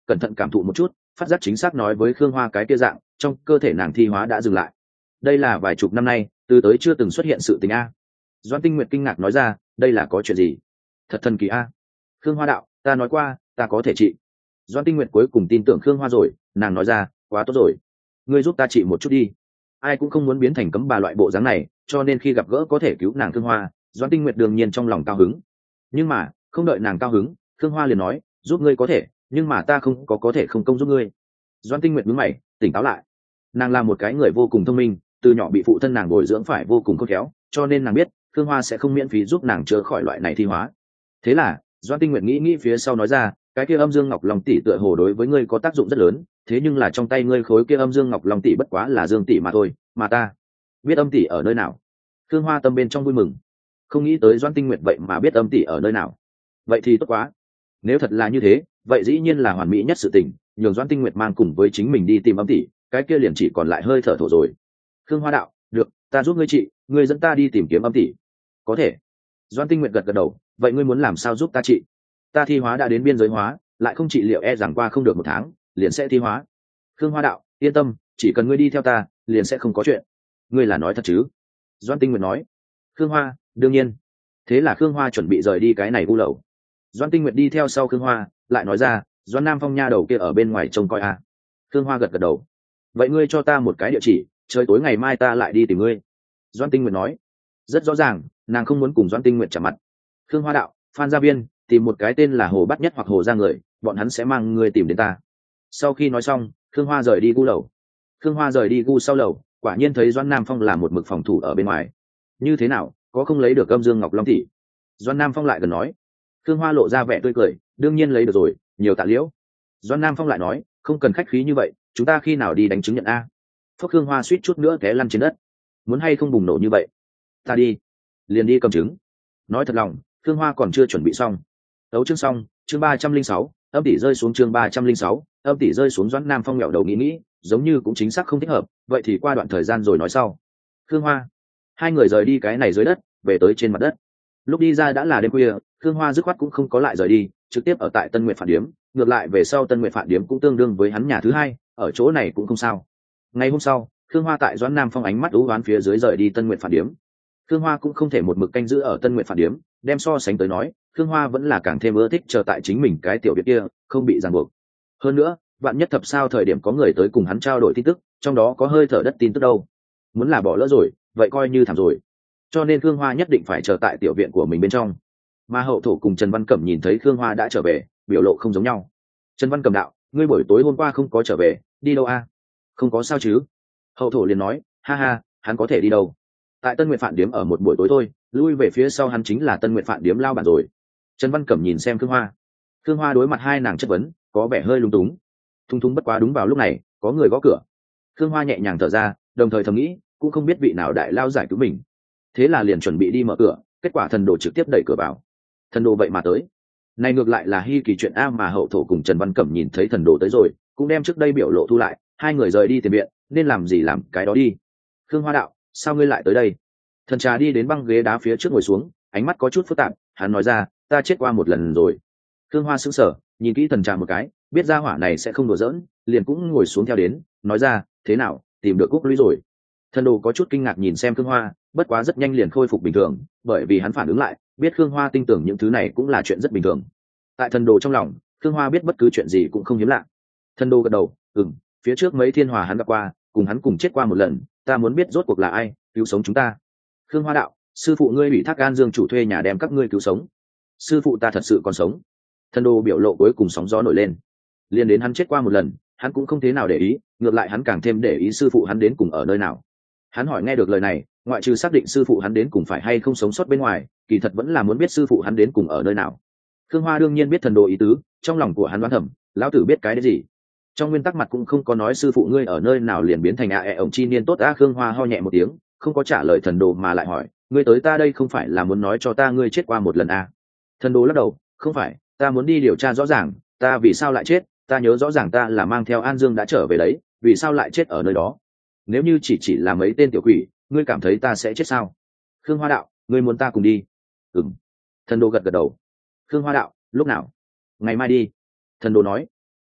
cẩn thận cảm thụ một chút, phát giác chính xác nói với khương hoa cái kia dạng, trong cơ thể nàng thi hóa đã dừng lại. Đây là vài chục năm nay từ tới chưa từng xuất hiện sự tình a. Doãn Tinh Nguyệt kinh ngạc nói ra, đây là có chuyện gì? Thật thần kỳ a. Khương Hoa đạo, ta nói qua ta có thể trị. Doãn Tinh Nguyệt cuối cùng tin tưởng Khương Hoa rồi, nàng nói ra, quá tốt rồi, ngươi giúp ta trị một chút đi. Ai cũng không muốn biến thành cấm bà loại bộ dáng này, cho nên khi gặp gỡ có thể cứu nàng Khương Hoa, Doãn Tinh Nguyệt đương nhiên trong lòng cao hứng. Nhưng mà không đợi nàng cao hứng, Khương Hoa liền nói, giúp ngươi có thể, nhưng mà ta không có có thể không công giúp ngươi. Doãn Tinh Nguyệt nhướng mày, tỉnh táo lại. Nàng là một cái người vô cùng thông minh, từ nhỏ bị phụ thân nàng bồi dưỡng phải vô cùng khôn khéo, cho nên nàng biết Khương Hoa sẽ không miễn phí giúp nàng chữa khỏi loại này thi hóa. Thế là Doãn Tinh Nguyệt nghĩ nghĩ phía sau nói ra, cái kia âm dương ngọc long tỷ tựa hồ đối với ngươi có tác dụng rất lớn, thế nhưng là trong tay ngươi khối kia âm dương ngọc long tỷ bất quá là dương tỷ mà thôi, mà ta biết âm tỷ ở nơi nào. Khương Hoa tâm bên trong vui mừng, không nghĩ tới Doãn Tinh Nguyệt vậy mà biết âm tỷ ở nơi nào. Vậy thì tốt quá, nếu thật là như thế, vậy dĩ nhiên là hoàn mỹ nhất sự tình, nhường Doãn Tinh Nguyệt mang cùng với chính mình đi tìm âm tỷ, cái kia liền chỉ còn lại hơi thở thổ rồi. Khương Hoa đạo, được, ta giúp ngươi trị, ngươi dẫn ta đi tìm kiếm âm tỷ. Có thể. Doãn Tinh Nguyệt gật gật đầu, vậy ngươi muốn làm sao giúp ta trị? Ta thi hóa đã đến biên giới hóa, lại không trị liệu e rằng qua không được một tháng liền sẽ thi hóa. Khương Hoa đạo, yên tâm, chỉ cần ngươi đi theo ta liền sẽ không có chuyện. Ngươi là nói thật chứ? Doãn Tinh Nguyệt nói. Khương Hoa, đương nhiên. Thế là Khương Hoa chuẩn bị rời đi cái này u lầu. Doãn Tinh Nguyệt đi theo sau Khương Hoa, lại nói ra, Doãn Nam Phong nha đầu kia ở bên ngoài trông coi à. Khương Hoa gật gật đầu. Vậy ngươi cho ta một cái địa chỉ, trời tối ngày mai ta lại đi tìm ngươi. Doãn Tinh Nguyệt nói. Rất rõ ràng nàng không muốn cùng Doãn Tinh Nguyệt chạm mặt. Khương Hoa đạo, Phan Gia Viên tìm một cái tên là Hồ Bát Nhất hoặc Hồ Gia người, bọn hắn sẽ mang ngươi tìm đến ta. Sau khi nói xong, Khương Hoa rời đi gu lầu. Khương Hoa rời đi gu sau lầu, quả nhiên thấy Doãn Nam Phong là một mực phòng thủ ở bên ngoài. Như thế nào, có không lấy được âm dương ngọc long tỷ? Doãn Nam Phong lại gần nói. Khương Hoa lộ ra vẻ tươi cười, đương nhiên lấy được rồi, nhiều tạ liễu. Doãn Nam Phong lại nói, không cần khách khí như vậy, chúng ta khi nào đi đánh chứng nhận a? Phúc Khương Hoa suýt chút nữa té lăn trên đất. Muốn hay không bùng nổ như vậy? Ta đi, liền đi cầm chứng. Nói thật lòng, Khương Hoa còn chưa chuẩn bị xong. Tấu chương xong, chương ba trăm linh sáu, âm tỷ rơi xuống chương ba trăm linh sáu, âm tỷ rơi xuống. Doãn Nam Phong nghẹo đầu nghĩ nghĩ, giống như cũng chính xác không thích hợp, vậy thì qua đoạn thời gian rồi nói sau. Khương Hoa, hai người rời đi cái này dưới đất, về tới trên mặt đất. Lúc đi ra đã là đêm khuya, Khương Hoa dứt khoát cũng không có lại rời đi, trực tiếp ở tại Tân Nguyệt Phản Điếm, ngược lại về sau Tân Nguyệt Phản Điếm cũng tương đương với hắn nhà thứ hai, ở chỗ này cũng không sao. Ngày hôm sau, Khương Hoa tại Doãn Nam Phong ánh mắt ú oán phía dưới rời đi Tân Nguyệt Phản Điếm. Khương Hoa cũng không thể một mực canh giữ ở Tân Nguyệt Phản Điếm, đem so sánh tới nói, Khương Hoa vẫn là càng thêm ưa thích chờ tại chính mình cái tiểu viện kia, không bị ràng buộc. Hơn nữa, vạn nhất thập sao thời điểm có người tới cùng hắn trao đổi tin tức, trong đó có hơi thở đất tin tức đâu. Muốn là bỏ lỡ rồi, vậy coi như thảm rồi. Cho nên Khương Hoa nhất định phải chờ tại tiểu viện của mình bên trong. Mà Hậu Thổ cùng Trần Văn Cẩm nhìn thấy Khương Hoa đã trở về, biểu lộ không giống nhau. Trần Văn Cẩm đạo, ngươi buổi tối hôm qua không có trở về, đi đâu a? Không có sao chứ? Hậu Thổ liền nói, ha ha, hắn có thể đi đâu? Tại Tân Nguyệt Phạn Điếm ở một buổi tối thôi, lui về phía sau hắn chính là Tân Nguyệt Phạn Điếm lao bản rồi. Trần Văn Cẩm nhìn xem Khương Hoa. Khương Hoa đối mặt hai nàng chất vấn, có vẻ hơi lung túng. Thung thung bất quá đúng vào lúc này, có người gõ cửa. Khương Hoa nhẹ nhàng thở ra, đồng thời thầm nghĩ, cũng không biết vị nào đại lao giải cứu mình. Thế là liền chuẩn bị đi mở cửa, kết quả thần đồ trực tiếp đẩy cửa vào. Thần đồ vậy mà tới. Này ngược lại là hi kỳ chuyện a, mà Hậu Thổ cùng Trần Văn Cẩm nhìn thấy thần đồ tới rồi, cũng đem trước đây biểu lộ thu lại, hai người rời đi tiền viện, nên làm gì làm cái đó đi. Khương Hoa đạo, sao ngươi lại tới đây? Thần trà đi đến băng ghế đá phía trước ngồi xuống, ánh mắt có chút phức tạp, hắn nói ra, ta chết qua một lần rồi. Khương Hoa sững sờ, nhìn kỹ thần trà một cái, biết ra hỏa này sẽ không đùa giỡn, liền cũng ngồi xuống theo đến, nói ra, thế nào, tìm được cúc lũy rồi? Thần đồ có chút kinh ngạc nhìn xem Khương Hoa, bất quá rất nhanh liền khôi phục bình thường, bởi vì hắn phản ứng lại, biết Khương Hoa tin tưởng những thứ này cũng là chuyện rất bình thường. Tại thần đồ trong lòng, Khương Hoa biết bất cứ chuyện gì cũng không hiếm lạ. Thần đồ gật đầu, ừm, phía trước mấy thiên hòa hắn gặp qua, cùng hắn cùng chết qua một lần, ta muốn biết rốt cuộc là ai cứu sống chúng ta. Khương Hoa đạo, sư phụ ngươi ủy thác An Dương chủ thuê nhà đem các ngươi cứu sống. Sư phụ ta thật sự còn sống. Thần đồ biểu lộ cuối cùng sóng gió nổi lên. Liên đến hắn chết qua một lần, hắn cũng không thế nào để ý, ngược lại hắn càng thêm để ý sư phụ hắn đến cùng ở nơi nào. Hắn hỏi nghe được lời này, ngoại trừ xác định sư phụ hắn đến cùng phải hay không sống sót bên ngoài, kỳ thật vẫn là muốn biết sư phụ hắn đến cùng ở nơi nào. Khương Hoa đương nhiên biết thần đồ ý tứ, trong lòng của hắn đoán thầm, lão tử biết cái đấy gì. Trong nguyên tắc mặt cũng không có nói sư phụ ngươi ở nơi nào liền biến thành a e ổng chi niên tốt. A Khương Hoa ho nhẹ một tiếng, không có trả lời thần đồ mà lại hỏi, ngươi tới ta đây không phải là muốn nói cho ta ngươi chết qua một lần à? Thần đồ lắc đầu, không phải, ta muốn đi điều tra rõ ràng, ta vì sao lại chết, ta nhớ rõ ràng ta là mang theo An Dương đã trở về đấy, vì sao lại chết ở nơi đó? Nếu như chỉ chỉ là mấy tên tiểu quỷ, ngươi cảm thấy ta sẽ chết sao? Khương Hoa đạo, ngươi muốn ta cùng đi? Ừm. Thần đồ gật gật đầu. Khương Hoa đạo, lúc nào? Ngày mai đi. Thần đồ nói.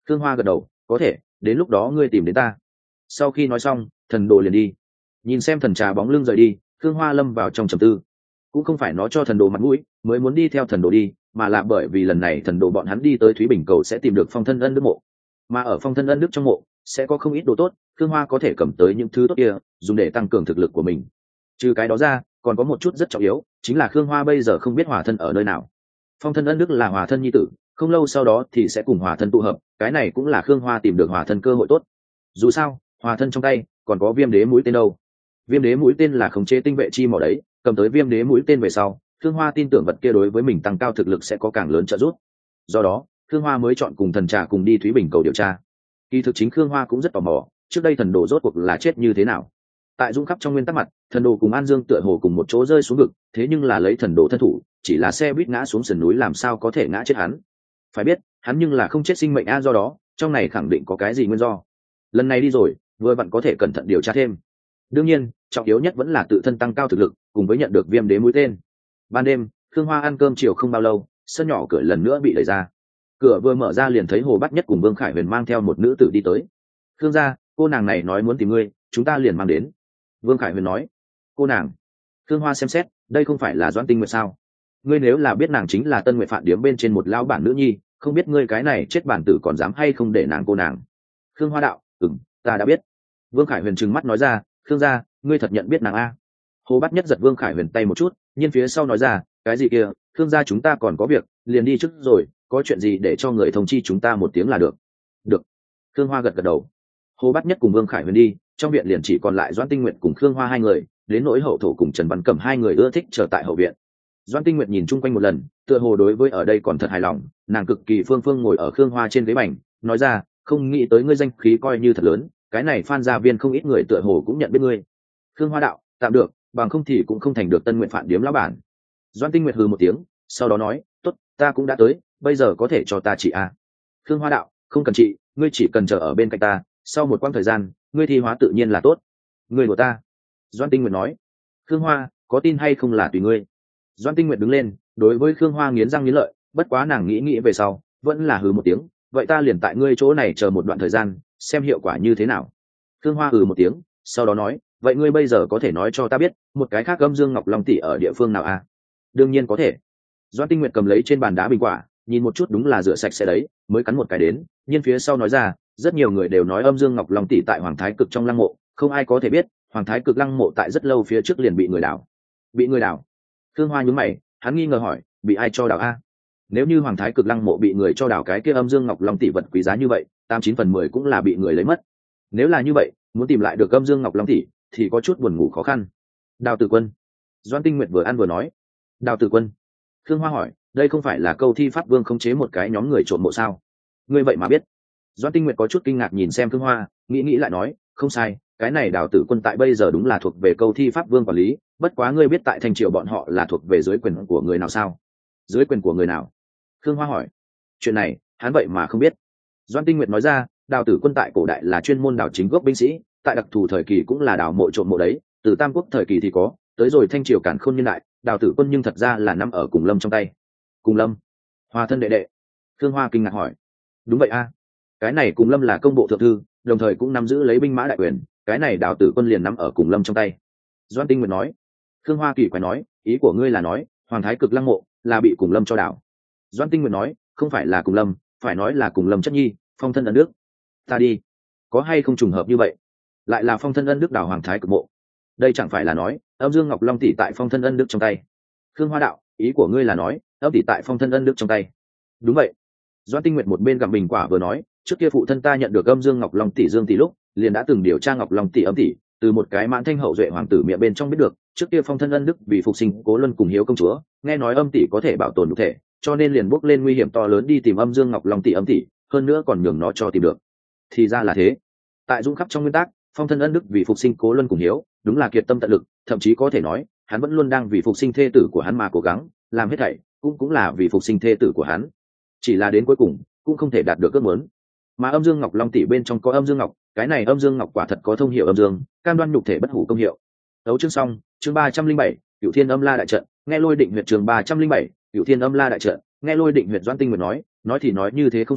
Khương Hoa gật đầu, có thể, đến lúc đó ngươi tìm đến ta. Sau khi nói xong, thần đồ liền đi. Nhìn xem thần trà bóng lưng rời đi, Khương Hoa lâm vào trong trầm tư. Cũng không phải nó cho thần đồ mặt mũi mới muốn đi theo thần đồ đi, mà là bởi vì lần này thần đồ bọn hắn đi tới Thúy Bình cầu sẽ tìm được phong thân ân đức mộ, mà ở phong thân ân đức trong mộ sẽ có không ít đồ tốt. Khương Hoa có thể cầm tới những thứ tốt kia dùng để tăng cường thực lực của mình. Trừ cái đó ra, còn có một chút rất trọng yếu, chính là Khương Hoa bây giờ không biết Hòa thân ở nơi nào. Phong thân ân đức là Hòa thân nhi tử, không lâu sau đó thì sẽ cùng Hòa thân tụ hợp, cái này cũng là Khương Hoa tìm được Hòa thân cơ hội tốt. Dù sao, Hòa thân trong tay còn có viêm đế mũi tên đâu. Viêm đế mũi tên là khống chế tinh vệ chi mỏ đấy, cầm tới viêm đế mũi tên về sau, Khương Hoa tin tưởng vật kia đối với mình tăng cao thực lực sẽ có càng lớn trợ giúp. Do đó, Khương Hoa mới chọn cùng thần trà cùng đi Thúy Bình cầu điều tra. Kỳ thực chính Khương Hoa cũng rất tò mò, trước đây thần đồ rốt cuộc là chết như thế nào. Tại dũng khắp trong nguyên tắc mặt, thần đồ cùng An Dương tựa hồ cùng một chỗ rơi xuống vực, thế nhưng là lấy thần đồ thân thủ, chỉ là xe buýt ngã xuống sườn núi làm sao có thể ngã chết hắn. Phải biết, hắn nhưng là không chết sinh mệnh a, do đó, trong này khẳng định có cái gì nguyên do. Lần này đi rồi, vừa vặn có thể cẩn thận điều tra thêm. Đương nhiên, trọng yếu nhất vẫn là tự thân tăng cao thực lực, cùng với nhận được viêm đế mũi tên. Ban đêm, Khương Hoa ăn cơm chiều không bao lâu, sân nhỏ cửa lần nữa bị đẩy ra. Cửa vừa mở ra liền thấy Hồ Bát Nhất cùng Vương Khải Huyền mang theo một nữ tử đi tới. Khương gia, cô nàng này nói muốn tìm ngươi, chúng ta liền mang đến. Vương Khải Huyền nói. Cô nàng? Khương Hoa xem xét, đây không phải là Doãn Tinh Nguyệt sao? Ngươi nếu là biết nàng chính là Tân Nguyệt Phạn Điếm bên trên một lão bản nữ nhi, không biết ngươi cái này chết bản tử còn dám hay không để nàng cô nàng? Khương Hoa đạo, ừm, ta đã biết. Vương Khải Huyền trừng mắt nói ra, Khương gia, ngươi thật nhận biết nàng a? Hồ Bát Nhất giật Vương Khải Huyền tay một chút, nhưng phía sau nói ra, cái gì kia, Khương gia chúng ta còn có việc, liền đi trước rồi, có chuyện gì để cho người thông chi chúng ta một tiếng là được. Được. Khương Hoa gật gật đầu. Hồ Bát Nhất cùng Vương Khải Huyền đi, trong viện liền chỉ còn lại Doãn Tinh Nguyệt cùng Khương Hoa hai người, đến nỗi Hậu Thổ cùng Trần Văn Cẩm hai người ưa thích chờ tại hậu viện. Doãn Tinh Nguyệt nhìn chung quanh một lần, tựa hồ đối với ở đây còn thật hài lòng, nàng cực kỳ phương phương ngồi ở Khương Hoa trên ghế bành, nói ra, không nghĩ tới ngươi danh khí coi như thật lớn, cái này Phan gia viên không ít người tựa hồ cũng nhận biết ngươi. Khương Hoa đạo, tạm được, bằng không thì cũng không thành được Tân Nguyện Phạn Điếm lão bản. Doãn Tinh Nguyệt hừ một tiếng, sau đó nói, tốt, ta cũng đã tới, bây giờ có thể cho ta chị à? Khương Hoa đạo, không cần chị, ngươi chỉ cần chờ ở bên cạnh ta, sau một quãng thời gian, ngươi thi hóa tự nhiên là tốt. Ngươi của ta. Doãn Tinh Nguyệt nói. Khương Hoa, có tin hay không là tùy ngươi. Doãn Tinh Nguyệt đứng lên, đối với Khương Hoa nghiến răng nghiến lợi, bất quá nàng nghĩ nghĩ về sau, vẫn là hừ một tiếng, vậy ta liền tại ngươi chỗ này chờ một đoạn thời gian, xem hiệu quả như thế nào. Khương Hoa hừ một tiếng, sau đó nói, vậy ngươi bây giờ có thể nói cho ta biết, một cái khác Âm Dương Ngọc Long tỷ ở địa phương nào à? Đương nhiên có thể. Doãn Tinh Nguyệt cầm lấy trên bàn đá bình quả, nhìn một chút đúng là rửa sạch sẽ đấy, mới cắn một cái đến, nhưng phía sau nói ra, rất nhiều người đều nói Âm Dương Ngọc Long tỷ tại Hoàng Thái Cực trong lăng mộ, không ai có thể biết, Hoàng Thái Cực lăng mộ tại rất lâu phía trước liền bị người đào. Bị người đào? Khương Hoa nhướng mày, hắn nghi ngờ hỏi, bị ai cho đào a? Nếu như Hoàng Thái Cực lăng mộ bị người cho đào cái kia Âm Dương Ngọc Long tỷ vật quý giá như vậy, tám chín phần mười cũng là bị người lấy mất. Nếu là như vậy, muốn tìm lại được Âm Dương Ngọc Long tỷ thì có chút buồn ngủ khó khăn. Đào Tử Quân. Doãn Tinh Nguyệt vừa ăn vừa nói. Đào Tử Quân. Khương Hoa hỏi, đây không phải là Câu Thi Pháp Vương khống chế một cái nhóm người trộm mộ sao? Ngươi vậy mà biết? Doãn Tinh Nguyệt có chút kinh ngạc nhìn xem Khương Hoa, nghĩ nghĩ lại nói, không sai, cái này Đào Tử Quân tại bây giờ đúng là thuộc về Câu Thi Pháp Vương quản lý, bất quá ngươi biết tại Thanh Triều bọn họ là thuộc về dưới quyền của người nào sao? Dưới quyền của người nào? Khương Hoa hỏi. Chuyện này, hắn vậy mà không biết. Doãn Tinh Nguyệt nói ra, Đào Tử Quân tại cổ đại là chuyên môn đào chính gốc binh sĩ, tại đặc thù thời kỳ cũng là đào mộ trộm mộ đấy, từ Tam Quốc thời kỳ thì có, tới rồi Thanh Triều Càn Khôn niên đại, Đào Tử Quân nhưng thật ra là nằm ở Cùng Lâm trong tay. Cùng Lâm? Hoa thân đệ đệ? Khương Hoa kinh ngạc hỏi. Đúng vậy a, cái này Cùng Lâm là công bộ thượng thư, đồng thời cũng nắm giữ lấy binh mã đại quyền, cái này Đào Tử Quân liền nắm ở Cùng Lâm trong tay. Doãn Tinh Nguyệt nói. Khương Hoa kỳ quái nói, ý của ngươi là nói, Hoàng Thái Cực lăng mộ là bị Cùng Lâm cho đào? Doãn Tinh Nguyệt nói, không phải là Cùng Lâm, phải nói là Cùng Lâm chất nhi, Phong thân ân đức. Ta đi, có hay không trùng hợp như vậy? Lại là Phong thân ân đức đào Hoàng Thái Cực mộ. Đây chẳng phải là nói, Âm Dương Ngọc Long tỷ tại Phong thân ân đức trong tay. Khương Hoa đạo, ý của ngươi là nói, âm tỷ tại Phong thân ân đức trong tay? Đúng vậy. Doãn Tinh Nguyệt một bên gặm bình quả vừa nói, trước kia phụ thân ta nhận được Âm Dương Ngọc Long tỷ Dương tỷ lúc, liền đã từng điều tra Ngọc Long tỷ âm tỷ, từ một cái mãn thanh hậu duệ hoàng tử miệng bên trong biết được, trước kia Phong thân ân đức vì phục sinh Cố Luân cùng Hiếu công chúa, nghe nói âm tỷ có thể bảo tồn nhục thể, cho nên liền bước lên nguy hiểm to lớn đi tìm Âm Dương Ngọc Long tỷ âm tỷ, hơn nữa còn nhường nó cho tìm được. Thì ra là thế. Tại dũng khắp trong nguyên tắc, Phong thân ân đức vì phục sinh Cố Luân cùng Hiếu, đúng là kiệt tâm tận lực, thậm chí có thể nói, hắn vẫn luôn đang vì phục sinh thê tử của hắn mà cố gắng, làm hết thảy cũng cũng là vì phục sinh thê tử của hắn. Chỉ là đến cuối cùng, cũng không thể đạt được ước muốn. Mà Âm Dương Ngọc Long tỷ bên trong có Âm Dương Ngọc, cái này Âm Dương Ngọc quả thật có thông hiệu âm dương, cam đoan nhục thể bất hủ công hiệu. Đấu chương xong, chương ba trăm linh bảy, Cửu Thiên Âm La đại trận, nghe Lôi Định huyệt chương ba trăm linh bảy, Cửu Thiên Âm La đại trận, nghe Lôi Định huyệt. Doãn Tinh Nguyệt nói, nói thì nói như thế không sai,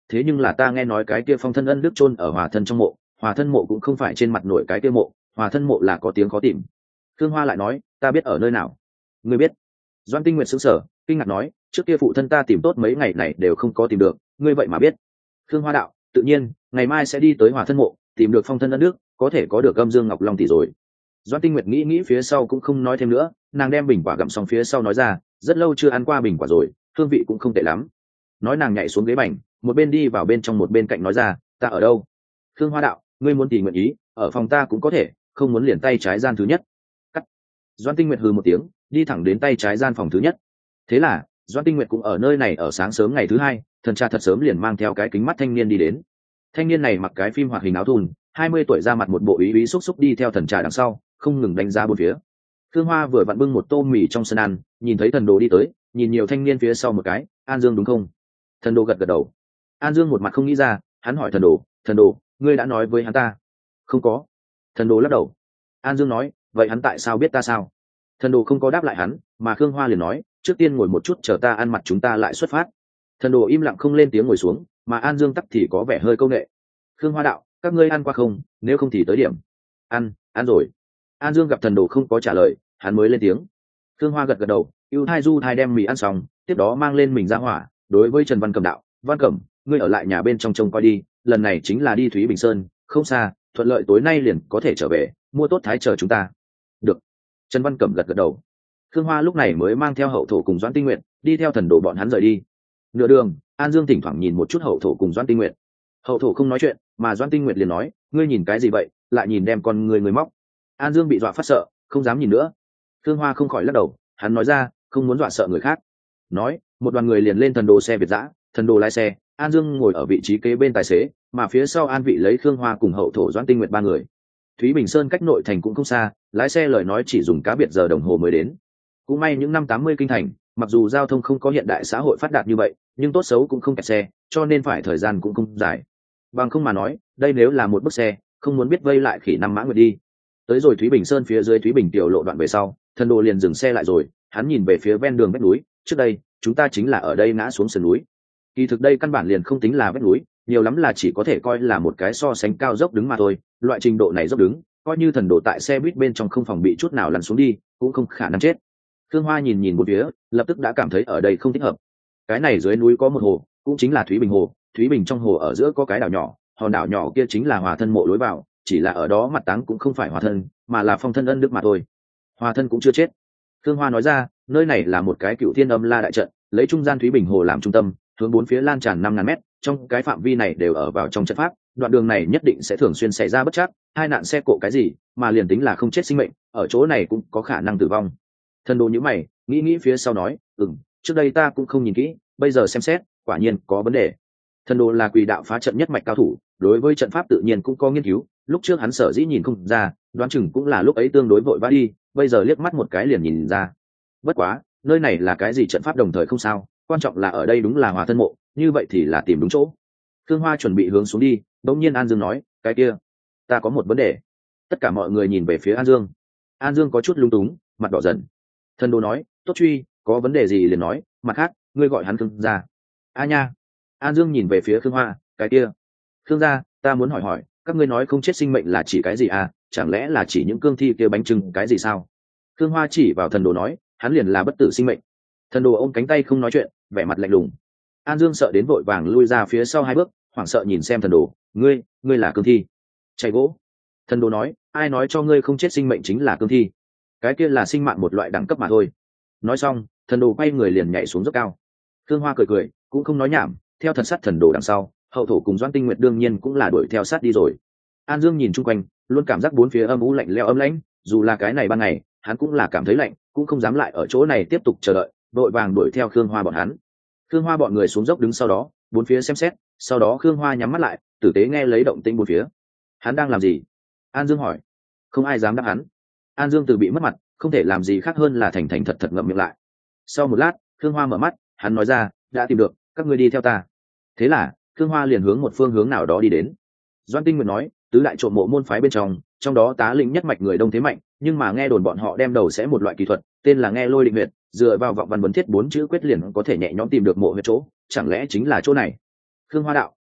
thế nhưng là ta nghe nói cái kia phong thân ân đức chôn ở hòa thân trong mộ, hòa thân mộ cũng không phải trên mặt nổi cái kia mộ, hòa thân mộ là có tiếng khó tìm. Khương Hoa lại nói, ta biết ở nơi nào. Ngươi biết? Doan Tinh Nguyệt sững sờ, kinh ngạc nói, trước kia phụ thân ta tìm tốt mấy ngày này đều không có tìm được, ngươi vậy mà biết? Khương Hoa đạo, tự nhiên, ngày mai sẽ đi tới hòa thân mộ, tìm được phong thân ân đức, có thể có được âm dương ngọc long tỷ rồi. Doan Tinh Nguyệt nghĩ nghĩ phía sau cũng không nói thêm nữa, nàng đem bình quả gặm xong phía sau nói ra, rất lâu chưa ăn qua bình quả rồi, hương vị cũng không tệ lắm. Nói nàng nhảy xuống ghế bành, một bên đi vào bên trong một bên cạnh nói ra, ta ở đâu? Khương Hoa đạo, ngươi muốn tìm nguyện ý, ở phòng ta cũng có thể, không muốn liền tay trái gian thứ nhất. Cắt. Doan Tinh Nguyệt hừ một tiếng, đi thẳng đến tay trái gian phòng thứ nhất. Thế là Doan Tinh Nguyệt cũng ở nơi này ở sáng sớm ngày thứ hai, thần cha thật sớm liền mang theo cái kính mắt thanh niên đi đến. Thanh niên này mặc cái phim hoạt hình áo thun, hai mươi tuổi, ra mặt một bộ ý ý xúc xúc đi theo thần trà đằng sau, không ngừng đánh giá bốn phía. Khương Hoa vừa vặn bưng một tô mì trong sân ăn, nhìn thấy thần đồ đi tới, nhìn nhiều thanh niên phía sau một cái, An Dương đúng không? Thần đồ gật gật đầu. An Dương một mặt không nghĩ ra, hắn hỏi thần đồ, thần đồ, ngươi đã nói với hắn ta? Không có. Thần đồ lắc đầu. An Dương nói, vậy hắn tại sao biết ta sao? Thần đồ không có đáp lại hắn, mà Khương Hoa liền nói, trước tiên ngồi một chút chờ ta ăn mặt chúng ta lại xuất phát. Thần đồ im lặng không lên tiếng ngồi xuống, mà An Dương tắc thì có vẻ hơi câu nệ. Khương Hoa đạo, các ngươi ăn qua không, nếu không thì tới điểm. Ăn, ăn rồi. An Dương gặp thần đồ không có trả lời, hắn mới lên tiếng. Khương Hoa gật gật đầu, ưu thai du thai đem mì ăn xong, tiếp đó mang lên mình ra hỏa, đối với Trần Văn Cẩm đạo, Văn Cẩm, ngươi ở lại nhà bên trong trông coi đi, lần này chính là đi Thúy Bình Sơn, không xa, thuận lợi tối nay liền có thể trở về, mua tốt thái chờ chúng ta. Được. Trần Văn Cẩm gật gật đầu. Khương Hoa lúc này mới mang theo hậu thổ cùng Doãn Tinh Nguyệt đi theo thần đồ bọn hắn rời đi. Nửa đường, An Dương thỉnh thoảng nhìn một chút hậu thổ cùng Doãn Tinh Nguyệt. Hậu thổ không nói chuyện, mà Doãn Tinh Nguyệt liền nói, ngươi nhìn cái gì vậy, lại nhìn đem con người người móc. An Dương bị dọa phát sợ, không dám nhìn nữa. Khương Hoa không khỏi lắc đầu, hắn nói ra, không muốn dọa sợ người khác. Nói, một đoàn người liền lên thần đồ xe Việt dã, thần đồ lái xe, An Dương ngồi ở vị trí kế bên tài xế, mà phía sau An Vị lấy Khương Hoa cùng hậu thổ Doãn Tinh Nguyệt ba người. Thúy Bình Sơn cách nội thành cũng không xa, lái xe lời nói chỉ dùng cá biệt giờ đồng hồ mới đến. Cũng may những năm tám mươi kinh thành, mặc dù giao thông không có hiện đại xã hội phát đạt như vậy, nhưng tốt xấu cũng không kẹt xe, cho nên phải thời gian cũng không dài. Bằng không mà nói, đây nếu là một bức xe, không muốn biết vây lại khỉ năm mã nguyệt đi. Tới rồi Thúy Bình Sơn phía dưới Thúy Bình tiểu lộ đoạn về sau, thần đồ liền dừng xe lại rồi, hắn nhìn về phía ven đường vách núi, trước đây, chúng ta chính là ở đây ngã xuống sườn núi. Kỳ thực đây căn bản liền không tính là vách núi, nhiều lắm là chỉ có thể coi là một cái so sánh cao dốc đứng mà thôi, loại trình độ này dốc đứng, coi như thần đồ tại xe buýt bên trong không phòng bị chút nào lăn xuống đi, cũng không khả năng chết. Khương Hoa nhìn nhìn một phía, lập tức đã cảm thấy ở đây không thích hợp. Cái này dưới núi có một hồ, cũng chính là Thúy Bình hồ, Thúy Bình trong hồ ở giữa có cái đảo nhỏ, hòn đảo nhỏ kia chính là Hòa Thân mộ lối vào, chỉ là ở đó mặt táng cũng không phải Hòa Thân, mà là phong thân ân đức mà thôi. Hòa Thân cũng chưa chết. Khương Hoa nói ra, nơi này là một cái cựu thiên âm la đại trận, lấy trung gian Thúy Bình hồ làm trung tâm, hướng bốn phía lan tràn năm ngàn mét, trong cái phạm vi này đều ở vào trong trận pháp, đoạn đường này nhất định sẽ thường xuyên xảy ra bất trắc, hai nạn xe cộ cái gì, mà liền tính là không chết sinh mệnh, ở chỗ này cũng có khả năng tử vong. Thần đồ nhíu mày, nghĩ nghĩ phía sau nói, ừm, trước đây ta cũng không nhìn kỹ, bây giờ xem xét, quả nhiên có vấn đề. Thần đồ là quỷ đạo phá trận nhất mạch cao thủ, đối với trận pháp tự nhiên cũng có nghiên cứu, lúc trước hắn sở dĩ nhìn không ra, đoán chừng cũng là lúc ấy tương đối vội vã đi, bây giờ liếc mắt một cái liền nhìn ra. Bất quá, nơi này là cái gì trận pháp đồng thời không sao, quan trọng là ở đây đúng là Hòa Thân mộ, như vậy thì là tìm đúng chỗ. Khương Hoa chuẩn bị hướng xuống đi, đống nhiên An Dương nói, cái kia, ta có một vấn đề. Tất cả mọi người nhìn về phía An Dương. An Dương có chút lung túng, mặt đỏ dần. Thần đồ nói, tốt truy, có vấn đề gì liền nói, mặt khác, ngươi gọi hắn Khương ra. A nha. An Dương nhìn về phía Khương Hoa, cái kia. Khương gia, ta muốn hỏi hỏi, các ngươi nói không chết sinh mệnh là chỉ cái gì à, chẳng lẽ là chỉ những cương thi kia bánh trưng cái gì sao? Khương Hoa chỉ vào thần đồ nói, hắn liền là bất tử sinh mệnh. Thần đồ ôm cánh tay không nói chuyện, vẻ mặt lạnh lùng. An Dương sợ đến vội vàng lui ra phía sau hai bước, hoảng sợ nhìn xem thần đồ, ngươi, ngươi là cương thi. Chạy gỗ. Thần đồ nói, ai nói cho ngươi không chết sinh mệnh chính là cương thi? Cái kia là sinh mạng một loại đẳng cấp mà thôi. Nói xong, thần đồ quay người liền nhảy xuống rất cao. Khương Hoa cười cười, cũng không nói nhảm, theo thật sát thần đồ đằng sau, hậu thổ cùng Doãn Tinh Nguyệt đương nhiên cũng là đuổi theo sát đi rồi. An Dương nhìn chung quanh, luôn cảm giác bốn phía âm u lạnh lẽo ấm lãnh, dù là cái này ban ngày, hắn cũng là cảm thấy lạnh, cũng không dám lại ở chỗ này tiếp tục chờ đợi, vội vàng đuổi theo Khương Hoa bọn hắn. Khương Hoa bọn người xuống dốc đứng sau đó, bốn phía xem xét, sau đó Khương Hoa nhắm mắt lại, tử tế nghe lấy động tĩnh bốn phía. Hắn đang làm gì? An Dương hỏi. Không ai dám đáp hắn. An Dương từ bị mất mặt, không thể làm gì khác hơn là thành thành thật thật ngậm miệng lại. Sau một lát, Khương Hoa mở mắt, hắn nói ra, đã tìm được, các ngươi đi theo ta. Thế là, Khương Hoa liền hướng một phương hướng nào đó đi đến. Doãn Tinh Nguyệt nói, tứ đại trộm mộ môn phái bên trong, trong đó tá lĩnh nhất mạch người đông thế mạnh, nhưng mà nghe đồn bọn họ đem đầu sẽ một loại kỹ thuật, tên là nghe lôi định huyệt, dựa vào vọng văn vấn thiết bốn chữ quyết liền có thể nhẹ nhõm tìm được mộ huyệt chỗ, chẳng lẽ chính là chỗ này? Khương Hoa đạo,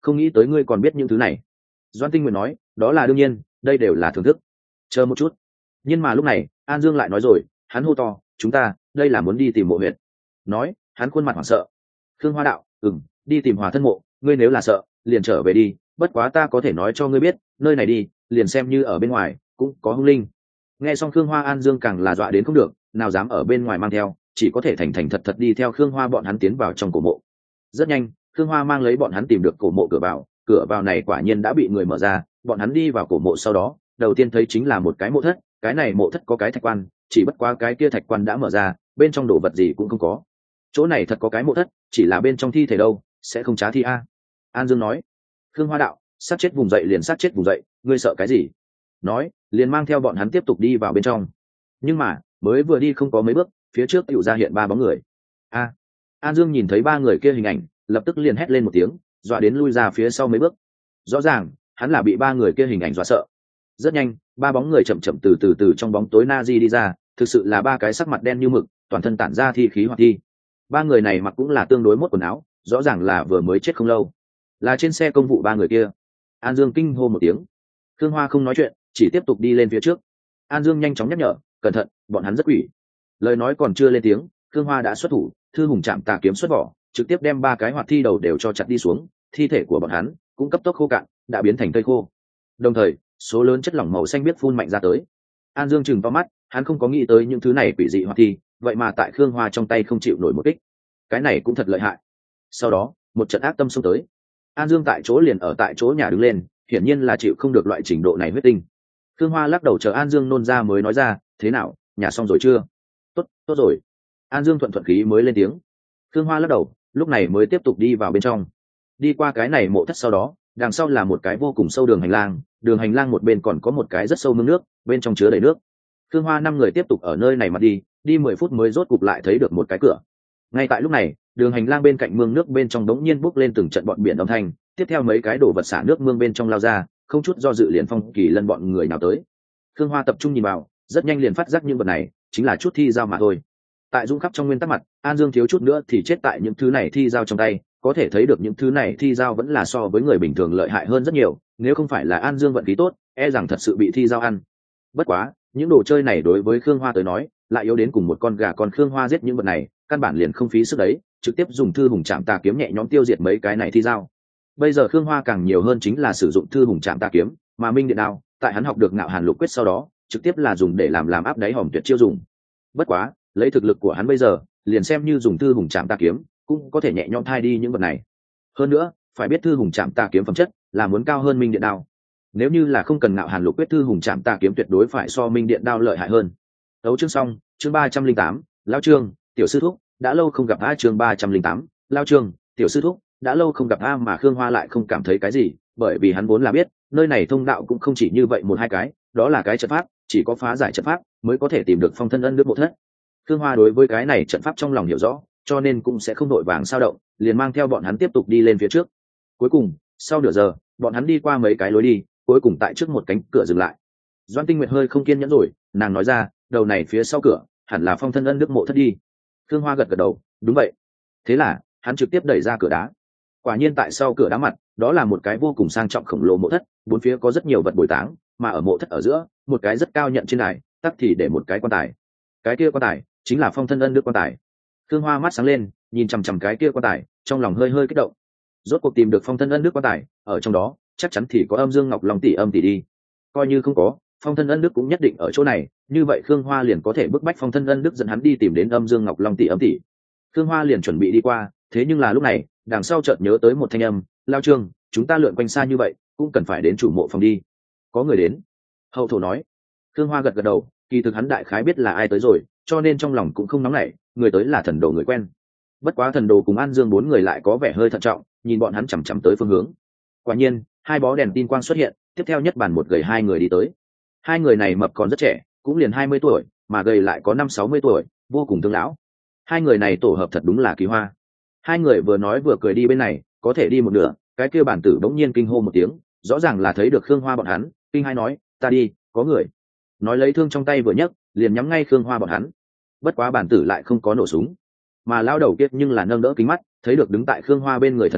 không nghĩ tới ngươi còn biết những thứ này. Doan Tinh Nguyệt nói, đó là đương nhiên, đây đều là thưởng thức. Chờ một chút. Nhưng mà lúc này An Dương lại nói rồi, hắn hô to, chúng ta đây là muốn đi tìm mộ huyệt. Nói hắn khuôn mặt hoảng sợ. Khương Hoa đạo, ừm, đi tìm hòa thân mộ, ngươi nếu là sợ liền trở về đi, bất quá ta có thể nói cho ngươi biết, nơi này đi liền xem như ở bên ngoài cũng có hung linh. Nghe xong Khương Hoa, An Dương càng là dọa đến không được, nào dám ở bên ngoài mang theo, chỉ có thể thành thành thật thật đi theo Khương Hoa bọn hắn tiến vào trong cổ mộ. Rất nhanh Khương Hoa mang lấy bọn hắn tìm được cổ mộ cửa vào. Cửa vào này quả nhiên đã bị người mở ra. Bọn hắn đi vào cổ mộ sau đó, đầu tiên thấy chính là một cái mộ thất. Cái này mộ thất có cái thạch quan, chỉ bất quá cái kia thạch quan đã mở ra, bên trong đồ vật gì cũng không có. Chỗ này thật có cái mộ thất, chỉ là bên trong thi thể đâu, sẽ không trá thi a. An Dương nói. Khương Hoa đạo, sát chết vùng dậy liền sát chết vùng dậy, ngươi sợ cái gì? Nói liền mang theo bọn hắn tiếp tục đi vào bên trong. Nhưng mà mới vừa đi không có mấy bước, phía trước tựu ra hiện ba bóng người. A. An Dương nhìn thấy ba người kia hình ảnh, lập tức liền hét lên một tiếng, dọa đến lui ra phía sau mấy bước. Rõ ràng hắn là bị ba người kia hình ảnh dọa sợ. Rất nhanh ba bóng người chậm chậm từ từ từ trong bóng tối na di đi ra, thực sự là ba cái sắc mặt đen như mực, toàn thân tản ra thi khí hoạt thi. Ba người này mặc cũng là tương đối mốt quần áo, rõ ràng là vừa mới chết không lâu, là trên xe công vụ ba người kia. An Dương kinh hô một tiếng. Khương Hoa không nói chuyện, chỉ tiếp tục đi lên phía trước. An Dương nhanh chóng nhắc nhở, cẩn thận, bọn hắn rất quỷ. Lời nói còn chưa lên tiếng, Khương Hoa đã xuất thủ, thư hùng chạm tà kiếm xuất vỏ, trực tiếp đem ba cái hoạt thi đầu đều cho chặt đi xuống. Thi thể của bọn hắn cũng cấp tốc khô cạn, đã biến thành cây khô. Đồng thời số lớn chất lỏng màu xanh biếc phun mạnh ra tới. An Dương chừng to mắt, hắn không có nghĩ tới những thứ này quỷ dị hoạt thi, vậy mà tại Khương Hoa trong tay không chịu nổi một kích. Cái này cũng thật lợi hại. Sau đó một trận ác tâm xông tới. An Dương tại chỗ liền ở tại chỗ nhà đứng lên, hiển nhiên là chịu không được loại trình độ này huyết tinh. Khương Hoa lắc đầu chờ An Dương nôn ra mới nói ra, thế nào, nhà xong rồi chưa? Tốt, tốt rồi. An Dương thuận thuận khí mới lên tiếng. Khương Hoa lắc đầu, lúc này mới tiếp tục đi vào bên trong. Đi qua cái này mộ thất sau đó, đằng sau là một cái vô cùng sâu đường hành lang, đường hành lang một bên còn có một cái rất sâu mương nước, bên trong chứa đầy nước. Khương Hoa năm người tiếp tục ở nơi này mà đi, đi mười phút mới rốt cục lại thấy được một cái cửa. Ngay tại lúc này, đường hành lang bên cạnh mương nước bên trong đống nhiên bốc lên từng trận bọn biển âm thanh, tiếp theo mấy cái đổ vật xả nước mương bên trong lao ra, không chút do dự liền phong kỳ lân bọn người nào tới. Khương Hoa tập trung nhìn vào, rất nhanh liền phát giác những vật này chính là chút thi dao mà thôi. Tại dũng khắp trong nguyên tắc mặt, An Dương thiếu chút nữa thì chết tại những thứ này thi dao trong tay, có thể thấy được những thứ này thi dao vẫn là so với người bình thường lợi hại hơn rất nhiều, nếu không phải là An Dương vận khí tốt, e rằng thật sự bị thi dao ăn. Bất quá những đồ chơi này đối với Khương Hoa tới nói lại yếu đến cùng một con gà con. Khương Hoa giết những vật này căn bản liền không phí sức đấy, trực tiếp dùng thư hùng chạm tà kiếm nhẹ nhõm tiêu diệt mấy cái này thi dao. Bây giờ Khương Hoa càng nhiều hơn chính là sử dụng thư hùng chạm tà kiếm, mà Minh Điện Đao tại hắn học được Ngạo Hàn Lục Quyết sau đó trực tiếp là dùng để làm làm áp đáy hòm tuyệt chiêu dùng. Bất quá lấy thực lực của hắn bây giờ, liền xem như dùng thư hùng chạm tà kiếm cũng có thể nhẹ nhõm thay đi những vật này. Hơn nữa phải biết thư hùng chạm tà kiếm phẩm chất là muốn cao hơn Minh Điện Đao. Nếu như là không cần Ngạo Hàn Lục Quyết, thư hùng chạm tà kiếm tuyệt đối phải so Minh Điện Đao lợi hại hơn. Đấu chương xong, chương ba trăm linh tám, Lão Trương, tiểu sư thúc, đã lâu không gặp a. Chương ba trăm linh tám, Lão Trương, tiểu sư thúc, đã lâu không gặp a. Mà Khương Hoa lại không cảm thấy cái gì, bởi vì hắn vốn là biết nơi này thông đạo cũng không chỉ như vậy một hai cái, đó là cái trận pháp, chỉ có phá giải trận pháp mới có thể tìm được Phong Thân Ân Nước Mộ Thất. Khương Hoa đối với cái này trận pháp trong lòng hiểu rõ, cho nên cũng sẽ không đội vàng sao động, liền mang theo bọn hắn tiếp tục đi lên phía trước. Cuối cùng sau nửa giờ, bọn hắn đi qua mấy cái lối đi, cuối cùng tại trước một cánh cửa dừng lại. Doan Tinh Nguyệt hơi không kiên nhẫn rồi, nàng nói ra, đầu này phía sau cửa hẳn là Phong Thân Ân Nước Mộ Thất đi. Khương Hoa gật gật đầu, đúng vậy. Thế là hắn trực tiếp đẩy ra cửa đá. Quả nhiên tại sau cửa đá mặt, đó là một cái vô cùng sang trọng khổng lồ mộ thất, bốn phía có rất nhiều vật bồi táng, mà ở mộ thất ở giữa, một cái rất cao nhận trên đài, tắc thì để một cái quan tài. Cái kia quan tài chính là Phong Thân Ân Nước quan tài. Khương Hoa mắt sáng lên, nhìn chằm chằm cái kia quan tài, trong lòng hơi hơi kích động. Rốt cuộc tìm được Phong Thân Ân Nước quan tài, ở trong đó chắc chắn thì có Âm Dương Ngọc Long tỷ âm tỷ đi. Coi như không có, Phong Thân Ân Đức cũng nhất định ở chỗ này, như vậy Khương Hoa liền có thể bức bách Phong Thân Ân Đức dẫn hắn đi tìm đến Âm Dương Ngọc Long tỷ âm tỷ. Khương Hoa liền chuẩn bị đi qua, thế nhưng là lúc này, đằng sau chợt nhớ tới một thanh âm, Lao Trương, chúng ta lượn quanh xa như vậy, cũng cần phải đến chủ mộ phòng đi. Có người đến. Hậu thổ nói. Khương Hoa gật gật đầu, kỳ thực hắn đại khái biết là ai tới rồi, cho nên trong lòng cũng không nóng nảy, người tới là thần đồ người quen. Bất quá thần đồ cùng An Dương bốn người lại có vẻ hơi thận trọng, nhìn bọn hắn chằm chằm tới phương hướng. Quả nhiên, hai bó đèn tin quang xuất hiện, tiếp theo nhất bàn một gầy hai người đi tới. Hai người này mập còn rất trẻ, cũng liền hai mươi tuổi, mà gầy lại có năm sáu mươi tuổi, vô cùng tương lão. Hai người này tổ hợp thật đúng là kỳ hoa. Hai người vừa nói vừa cười đi bên này, có thể đi một nửa, cái kia bản tử bỗng nhiên kinh hô một tiếng, rõ ràng là thấy được Khương Hoa bọn hắn, kinh hai nói, ta đi, có người. Nói lấy thương trong tay vừa nhấc, liền nhắm ngay Khương Hoa bọn hắn. Bất quá bản tử lại không có nổ súng, mà lao đầu kiết nhưng là nâng đỡ kính mắt, thấy được đứng tại Khương Hoa bên người thần đồ,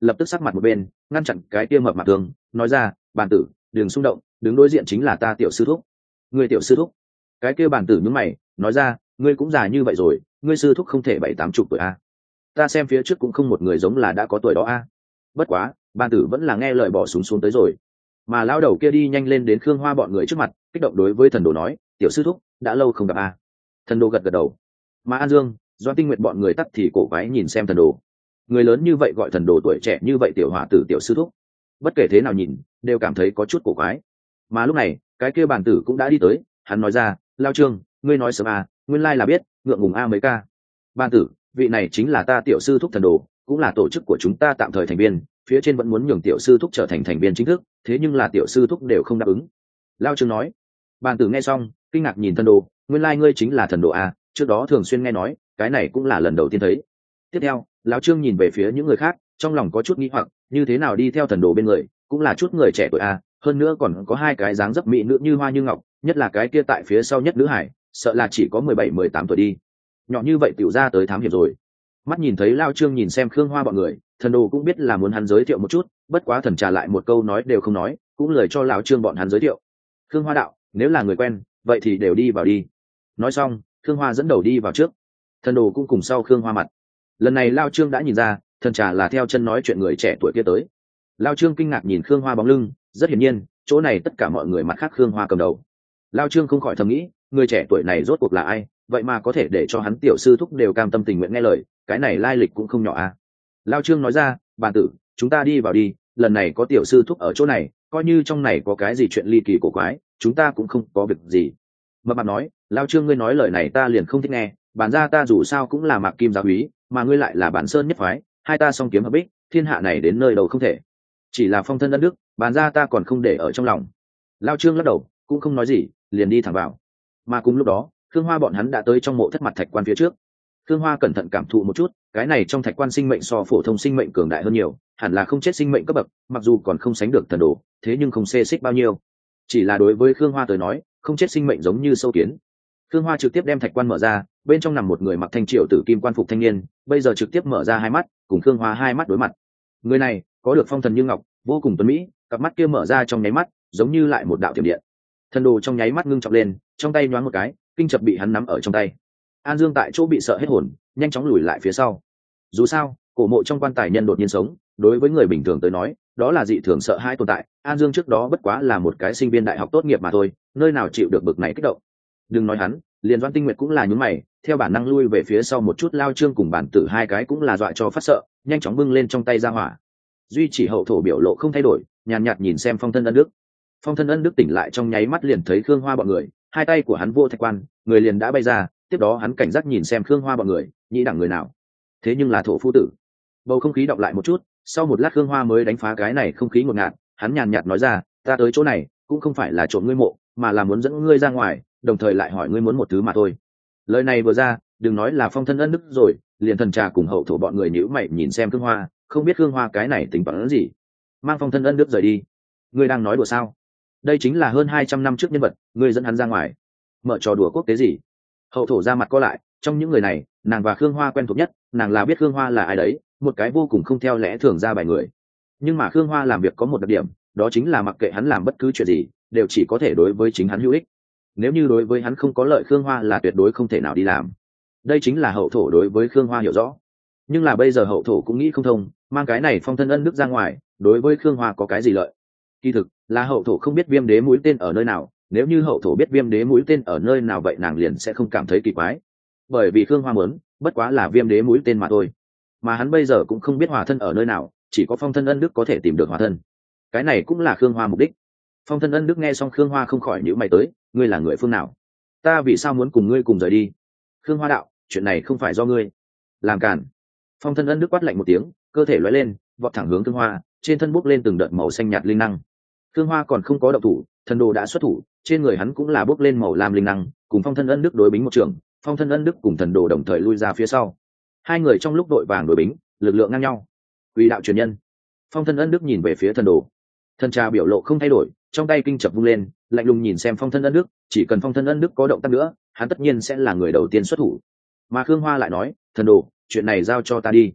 lập tức sắc mặt một bên ngăn chặn cái kia mập mạp tường, nói ra bản tử đừng xung động, đứng đối diện chính là ta tiểu sư thúc. Ngươi tiểu sư thúc? Cái kia bản tử nhướng mày nói ra, ngươi cũng già như vậy rồi, ngươi sư thúc không thể bảy tám chục tuổi a? Ta xem phía trước cũng không một người giống là đã có tuổi đó a. Bất quá bản tử vẫn là nghe lời bỏ súng xuống tới rồi. Mà lão đầu kia đi nhanh lên đến Khương Hoa bọn người trước mặt, kích động đối với thần đồ nói, tiểu sư thúc đã lâu không gặp a. Thần đồ gật gật đầu. Mà An Dương, Doan Tinh Nguyệt bọn người tắt thì cổ quái nhìn xem thần đồ. Người lớn như vậy gọi thần đồ tuổi trẻ như vậy tiểu hỏa tử tiểu sư thúc, bất kể thế nào nhìn đều cảm thấy có chút cổ quái. Mà lúc này cái kia bản tử cũng đã đi tới, hắn nói ra, Lao Trương, ngươi nói sớm à, nguyên lai là biết, ngượng ngùng a mấy ca. Bản tử, vị này chính là ta tiểu sư thúc thần đồ, cũng là tổ chức của chúng ta tạm thời thành viên, phía trên vẫn muốn nhường tiểu sư thúc trở thành thành viên chính thức, thế nhưng là tiểu sư thúc đều không đáp ứng. Lao Trương nói. Bản tử nghe xong kinh ngạc nhìn thần đồ, nguyên lai ngươi chính là thần đồ à, trước đó thường xuyên nghe nói, cái này cũng là lần đầu tiên thấy. Tiếp theo Lão Trương nhìn về phía những người khác, trong lòng có chút nghi hoặc, như thế nào đi theo thần đồ bên người cũng là chút người trẻ tuổi à, hơn nữa còn có hai cái dáng dấp mỹ nữ như hoa như ngọc, nhất là cái kia tại phía sau nhất nữ hải, sợ là chỉ có mười bảy mười tám tuổi đi, nhỏ như vậy tiểu ra tới thám hiểm rồi. Mắt nhìn thấy Lao Trương nhìn xem Khương Hoa bọn người, thần đồ cũng biết là muốn hắn giới thiệu một chút, bất quá thần trả lại một câu nói đều không nói, cũng lời cho Lão Trương bọn hắn giới thiệu. Khương Hoa đạo, nếu là người quen vậy thì đều đi vào đi. Nói xong Khương Hoa dẫn đầu đi vào trước, thần đồ cũng cùng sau Khương Hoa mặt. Lần này Lao Trương đã nhìn ra thần trà là theo chân nói chuyện người trẻ tuổi kia tới. Lao Trương kinh ngạc nhìn Khương Hoa bóng lưng, rất hiển nhiên chỗ này tất cả mọi người mặt khác Khương Hoa cầm đầu. Lao Trương không khỏi thầm nghĩ, người trẻ tuổi này rốt cuộc là ai, vậy mà có thể để cho hắn tiểu sư thúc đều cam tâm tình nguyện nghe lời, cái này lai lịch cũng không nhỏ à. Lao Trương nói ra, bản tử, chúng ta đi vào đi, lần này có tiểu sư thúc ở chỗ này, coi như trong này có cái gì chuyện ly kỳ cổ quái, chúng ta cũng không có việc gì. Mập mạp nói, Lao Trương ngươi nói lời này ta liền không thích nghe, bản ra ta dù sao cũng là Mạc Kim giáo úy, mà ngươi lại là bản sơn nhất phái, hai ta song kiếm hợp bích, thiên hạ này đến nơi đâu không thể. Chỉ là phong thân đất đức, bản ra ta còn không để ở trong lòng. Lao Trương lắc đầu cũng không nói gì, liền đi thẳng vào. Mà cùng lúc đó Khương Hoa bọn hắn đã tới trong mộ thất mặt thạch quan phía trước. Khương Hoa cẩn thận cảm thụ một chút, cái này trong thạch quan sinh mệnh so phổ thông sinh mệnh cường đại hơn nhiều, hẳn là không chết sinh mệnh cấp bậc, mặc dù còn không sánh được thần đồ, thế nhưng không xê xích bao nhiêu. Chỉ là đối với Khương Hoa tới nói, không chết sinh mệnh giống như sâu kiến. Khương Hoa trực tiếp đem thạch quan mở ra, bên trong nằm một người mặc thanh triều tử kim quan phục thanh niên, bây giờ trực tiếp mở ra hai mắt, cùng Khương Hoa hai mắt đối mặt. Người này có được phong thần như ngọc, vô cùng tuấn mỹ, cặp mắt kia mở ra trong nháy mắt, giống như lại một đạo tiềm điện. Thần đồ trong nháy mắt ngưng trọng lên, trong tay nhoáng một cái, kinh chập bị hắn nắm ở trong tay. An Dương tại chỗ bị sợ hết hồn, nhanh chóng lùi lại phía sau. Dù sao cổ mộ trong quan tài nhân đột nhiên sống, đối với người bình thường tới nói đó là dị thường sợ hãi tồn tại. An Dương trước đó bất quá là một cái sinh viên đại học tốt nghiệp mà thôi, nơi nào chịu được bực này kích động. Đừng nói hắn, liền Doan Tinh Nguyệt cũng là nhún mày, theo bản năng lui về phía sau một chút. Lao Trương cùng bản tử hai cái cũng là dọa cho phát sợ, nhanh chóng bưng lên trong tay ra hỏa. Duy chỉ hậu thổ biểu lộ không thay đổi, nhàn nhạt nhìn xem Phong Thân Ân Đức. Phong Thân Ân Đức tỉnh lại trong nháy mắt liền thấy Khương Hoa bọn người, hai tay của hắn vô thạch quan, người liền đã bay ra. Tiếp đó hắn cảnh giác nhìn xem Khương Hoa bọn người, nhĩ đẳng người nào, thế nhưng là thổ phu tử. Bầu không khí đọng lại một chút, sau một lát Khương Hoa mới đánh phá cái này không khí ngột ngạt, hắn nhàn nhạt nói ra, ta tới chỗ này cũng không phải là trộm ngươi mộ, mà là muốn dẫn ngươi ra ngoài, đồng thời lại hỏi ngươi muốn một thứ mà thôi. Lời này vừa ra, đừng nói là Phong Thân Ân Đức rồi, liền thần trà cùng hậu thổ bọn người nhíu mày nhìn xem Khương Hoa, không biết Khương Hoa cái này tính toán gì. Mang Phong Thân Ân Đức rời đi. Ngươi đang nói đùa sao? Đây chính là hơn hai trăm năm trước nhân vật, ngươi dẫn hắn ra ngoài mở trò đùa quốc tế gì? Hậu thổ ra mặt co lại, trong những người này nàng và Khương Hoa quen thuộc nhất, nàng là biết Khương Hoa là ai đấy, một cái vô cùng không theo lẽ thường ra bài người. Nhưng mà Khương Hoa làm việc có một đặc điểm, đó chính là mặc kệ hắn làm bất cứ chuyện gì đều chỉ có thể đối với chính hắn hữu ích, nếu như đối với hắn không có lợi Khương Hoa là tuyệt đối không thể nào đi làm. Đây chính là hậu thổ đối với Khương Hoa hiểu rõ. Nhưng là bây giờ hậu thổ cũng nghĩ không thông, mang cái này Phong Thân Ân Đức ra ngoài đối với Khương Hoa có cái gì lợi. Kỳ thực là hậu thổ không biết Viêm Đế mũi tên ở nơi nào, nếu như hậu thổ biết Viêm Đế mũi tên ở nơi nào vậy nàng liền sẽ không cảm thấy kỳ quái, bởi vì Khương Hoa muốn bất quá là Viêm Đế mũi tên mà thôi, mà hắn bây giờ cũng không biết Hòa Thân ở nơi nào, chỉ có Phong Thân Ân Đức có thể tìm được Hòa Thân. Cái này cũng là Khương Hoa mục đích. Phong Thân Ân Đức nghe xong Khương Hoa không khỏi nhíu mày tới, ngươi là người phương nào? Ta vì sao muốn cùng ngươi cùng rời đi? Khương Hoa đạo, chuyện này không phải do ngươi làm cản. Phong Thân Ân Đức quát lạnh một tiếng, cơ thể lóe lên, vọt thẳng hướng Khương Hoa, trên thân bốc lên từng đợt màu xanh nhạt linh năng. Khương Hoa còn không có động thủ, thần đồ đã xuất thủ, trên người hắn cũng là bốc lên màu lam linh năng, cùng Phong Thân Ân Đức đối bính một trường. Phong Thân Ân Đức cùng thần đồ đồng thời lui ra phía sau, hai người trong lúc đội vàng đối bính, lực lượng ngang nhau. Quỷ đạo truyền nhân. Phong Thân Ân Đức nhìn về phía thần đồ, thần trà biểu lộ không thay đổi, trong tay kinh chập vung lên, lạnh lùng nhìn xem Phong Thân Ân Đức, chỉ cần Phong Thân Ân Đức có động tác nữa hắn tất nhiên sẽ là người đầu tiên xuất thủ. Mà Khương Hoa lại nói, thần đồ, chuyện này giao cho ta đi.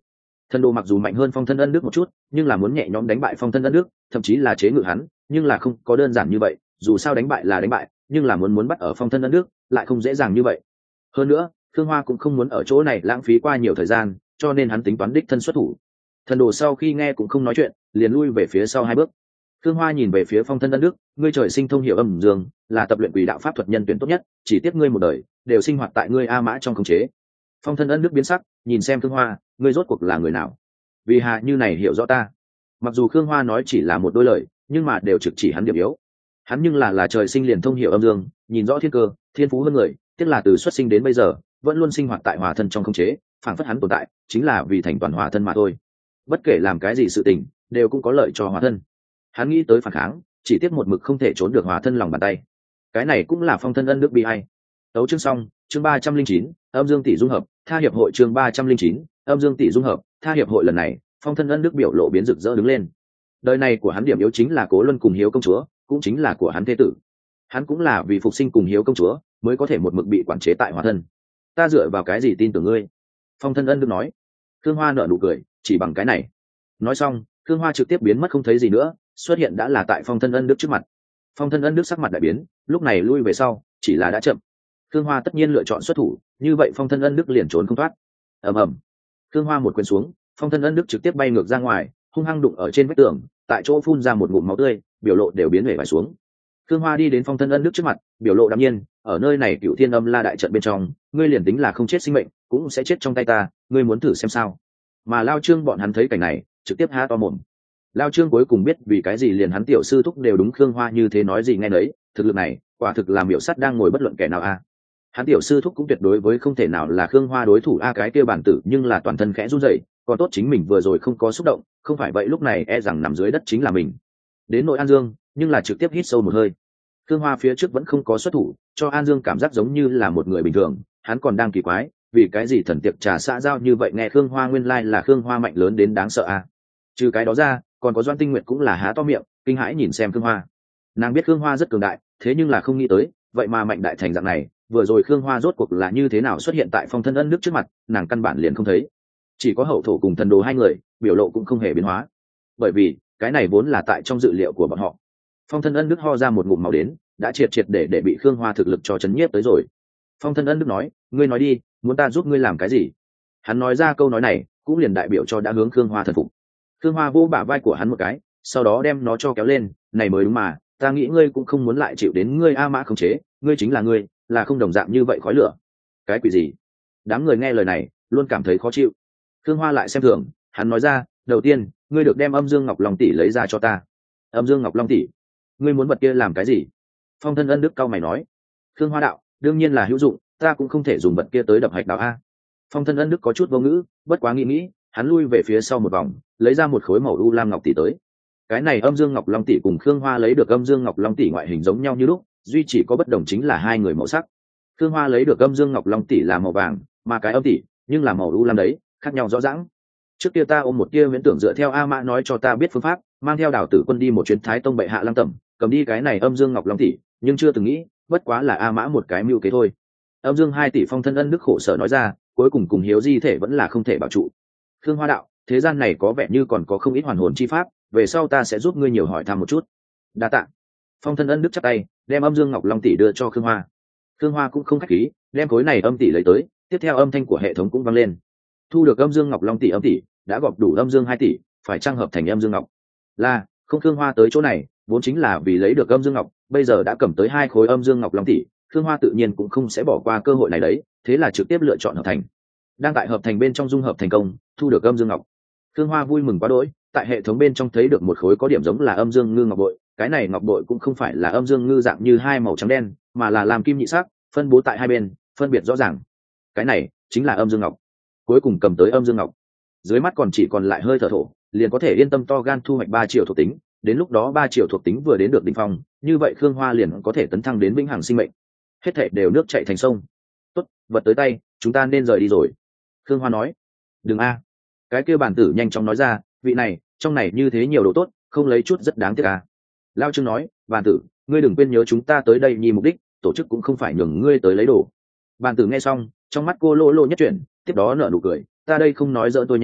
Thần đồ mặc dù mạnh hơn phong thân ân đức một chút, nhưng là muốn nhẹ nhõm đánh bại phong thân ân đức, thậm chí là chế ngự hắn, nhưng là không có đơn giản như vậy. Dù sao đánh bại là đánh bại, nhưng là muốn muốn bắt ở phong thân ân đức lại không dễ dàng như vậy. Hơn nữa, Khương Hoa cũng không muốn ở chỗ này lãng phí qua nhiều thời gian, cho nên hắn tính toán đích thân xuất thủ. Thần đồ sau khi nghe cũng không nói chuyện, liền lui về phía sau hai bước. Khương Hoa nhìn về phía phong thân ân đức, ngươi trời sinh thông hiểu âm dương, là tập luyện quỷ đạo pháp thuật nhân tuyển tốt nhất, chỉ tiếc ngươi một đời đều sinh hoạt tại ngươi a mã trong khống chế. Phong thân ân đức biến sắc, nhìn xem Khương Hoa, ngươi rốt cuộc là người nào? Vì hạ như này hiểu rõ ta. Mặc dù Khương Hoa nói chỉ là một đôi lời, nhưng mà đều trực chỉ hắn điểm yếu. Hắn nhưng là là trời sinh liền thông hiểu âm dương, nhìn rõ thiên cơ, thiên phú hơn người, tiếc là từ xuất sinh đến bây giờ vẫn luôn sinh hoạt tại hòa thân trong khống chế, phảng phất hắn tồn tại chính là vì thành toàn hòa thân mà thôi. Bất kể làm cái gì sự tình, đều cũng có lợi cho hòa thân. Hắn nghĩ tới phản kháng, chỉ tiếc một mực không thể trốn được hòa thân lòng bàn tay. Cái này cũng là phong thân ân đức bi hay. Tấu chương xong, chương ba trăm linh chín, âm dương tỷ dung hợp, tha hiệp hội chương ba trăm linh chín, âm dương tỷ dung hợp, tha hiệp hội lần này, phong thân ân đức biểu lộ biến rực rỡ đứng lên. Đời này của hắn điểm yếu chính là Cố Luân cùng Hiếu công chúa, cũng chính là của hắn thế tử. Hắn cũng là vì phục sinh cùng Hiếu công chúa, mới có thể một mực bị quản chế tại hòa thân. Ta dựa vào cái gì tin tưởng ngươi? Phong thân ân đức nói. Khương Hoa nở nụ cười, chỉ bằng cái này. Nói xong, Khương Hoa trực tiếp biến mất không thấy gì nữa, xuất hiện đã là tại phong thân ân đức trước mặt. Phong thân ân đức sắc mặt đại biến, lúc này lui về sau, chỉ là đã chậm. Khương Hoa tất nhiên lựa chọn xuất thủ, như vậy phong thân ân đức liền trốn không thoát. Ầm ầm. Khương Hoa một quyền xuống, phong thân ân đức trực tiếp bay ngược ra ngoài, hung hăng đụng ở trên vách tường, tại chỗ phun ra một ngụm máu tươi, biểu lộ đều biến hể vải xuống. Khương Hoa đi đến phong thân ân đức trước mặt, biểu lộ đạm nhiên, ở nơi này Cửu Thiên Âm La đại trận bên trong, ngươi liền tính là không chết sinh mệnh, cũng sẽ chết trong tay ta, ngươi muốn thử xem sao? Mà Lao Trương bọn hắn thấy cảnh này, trực tiếp há to mồm. Lao Trương cuối cùng biết vì cái gì liền hắn tiểu sư thúc đều đúng Khương Hoa như thế nói gì nghe nấy, thực lực này, quả thực là miểu sắt đang ngồi bất luận kẻ nào a. Hắn tiểu sư thúc cũng tuyệt đối với không thể nào là Khương Hoa đối thủ a, cái kia bản tử nhưng là toàn thân khẽ run rẩy, còn tốt chính mình vừa rồi không có xúc động, không phải vậy lúc này e rằng nằm dưới đất chính là mình. Đến nội An Dương, nhưng là trực tiếp hít sâu một hơi. Khương Hoa phía trước vẫn không có xuất thủ, cho An Dương cảm giác giống như là một người bình thường, hắn còn đang kỳ quái, vì cái gì thần tiệc trà xã giao như vậy, nghe Khương Hoa nguyên lai like là Khương Hoa mạnh lớn đến đáng sợ a. Trừ cái đó ra, còn có Doan Tinh Nguyệt cũng là há to miệng, kinh hãi nhìn xem Khương Hoa. Nàng biết Khương Hoa rất cường đại, thế nhưng là không nghĩ tới, vậy mà mạnh đại thành dạng này, vừa rồi Khương Hoa rốt cuộc là như thế nào xuất hiện tại phong thân ân đức trước mặt, nàng căn bản liền không thấy. Chỉ có hậu thổ cùng thần đồ hai người, biểu lộ cũng không hề biến hóa. Bởi vì, cái này vốn là tại trong dự liệu của bọn họ. Phong thân ân đức ho ra một ngụm máu đến, đã triệt triệt để để bị Khương Hoa thực lực cho chấn nhiếp tới rồi. Phong thân ân đức nói, ngươi nói đi, muốn ta giúp ngươi làm cái gì? Hắn nói ra câu nói này, cũng liền đại biểu cho đã hướng Khương Hoa thần phục. Khương Hoa vỗ bả vai của hắn một cái, sau đó đem nó cho kéo lên, này mới đúng mà, ta nghĩ ngươi cũng không muốn lại chịu đến ngươi A Mã khống chế, ngươi chính là ngươi, là không đồng dạng như vậy khói lửa. Cái quỷ gì? Đám người nghe lời này, luôn cảm thấy khó chịu. Khương Hoa lại xem thường, hắn nói ra, đầu tiên, ngươi được đem âm dương ngọc long tỷ lấy ra cho ta. Âm dương ngọc long tỷ? Ngươi muốn vật kia làm cái gì? Phong thân ân đức cao mày nói. Khương Hoa đạo, đương nhiên là hữu dụng, ta cũng không thể dùng vật kia tới đập hạch đạo a. Phong thân ân đức có chút vô ngữ, bất quá nghĩ nghĩ, hắn lui về phía sau một vòng, lấy ra một khối màu u lam ngọc tỷ tới. Cái này âm dương ngọc long tỷ cùng Khương Hoa lấy được âm dương ngọc long tỷ ngoại hình giống nhau như lúc, duy chỉ có bất đồng chính là hai người màu sắc. Khương Hoa lấy được âm dương ngọc long tỷ là màu vàng, mà cái âm tỷ nhưng là màu u lam đấy, khác nhau rõ ràng. Trước kia ta ôm một tia viễn tưởng dựa theo A Mã nói cho ta biết phương pháp, mang theo Đào Tử Quân đi một chuyến Thái Tông bệ hạ Lăng Tẩm, cầm đi cái này âm dương ngọc long tỷ, nhưng chưa từng nghĩ, bất quá là A Mã một cái mưu kế thôi. Âm dương hai tỷ phong thân ân đức khổ sở nói ra, cuối cùng cùng hiếu di thể vẫn là không thể bảo trụ. Khương Hoa đạo, thế gian này có vẻ như còn có không ít hoàn hồn chi pháp, về sau ta sẽ giúp ngươi nhiều hỏi thăm một chút. Đa tạ. Phong thân ân đức chắp tay, đem âm dương ngọc long tỷ đưa cho Khương Hoa. Khương Hoa cũng không khách khí, đem khối này âm tỷ lấy tới, tiếp theo âm thanh của hệ thống cũng vang lên. Thu được âm dương ngọc long tỷ âm tỷ, đã gọp đủ âm dương hai tỷ, phải trang hợp thành âm dương ngọc. Là, không Khương Hoa tới chỗ này, vốn chính là vì lấy được âm dương ngọc, bây giờ đã cầm tới hai khối âm dương ngọc long tỷ, Khương Hoa tự nhiên cũng không sẽ bỏ qua cơ hội này đấy, thế là trực tiếp lựa chọn hợp thành. Đang tại hợp thành bên trong dung hợp thành công, thu được âm dương ngọc. Khương Hoa vui mừng quá đỗi, tại hệ thống bên trong thấy được một khối có điểm giống là âm dương ngư ngọc bội, cái này ngọc bội cũng không phải là âm dương ngư dạng như hai màu trắng đen, mà là làm kim nhị sắc, phân bố tại hai bên, phân biệt rõ ràng. Cái này chính là âm dương ngọc. Cuối cùng cầm tới âm dương ngọc, dưới mắt còn chỉ còn lại hơi thở thổ, liền có thể yên tâm to gan thu hoạch ba triệu thuộc tính, đến lúc đó ba triệu thuộc tính vừa đến được đỉnh phong, như vậy Khương Hoa liền có thể tấn thăng đến vĩnh hằng sinh mệnh. Hết thảy đều nước chảy thành sông. Tốt, vật tới tay, chúng ta nên rời đi rồi. Khương Hoa nói. Đừng a. Cái kia bản tử nhanh chóng nói ra, vị này, trong này như thế nhiều đồ tốt, không lấy chút rất đáng tiếc à. Lao Trương nói, bản tử, ngươi đừng quên nhớ chúng ta tới đây nhi mục đích, tổ chức cũng không phải nhường ngươi tới lấy đồ. Bản tử nghe xong, trong mắt cô lô lô nhất chuyển, tiếp đó nở nụ cười, ta đây không nói giỡn tôi nhà,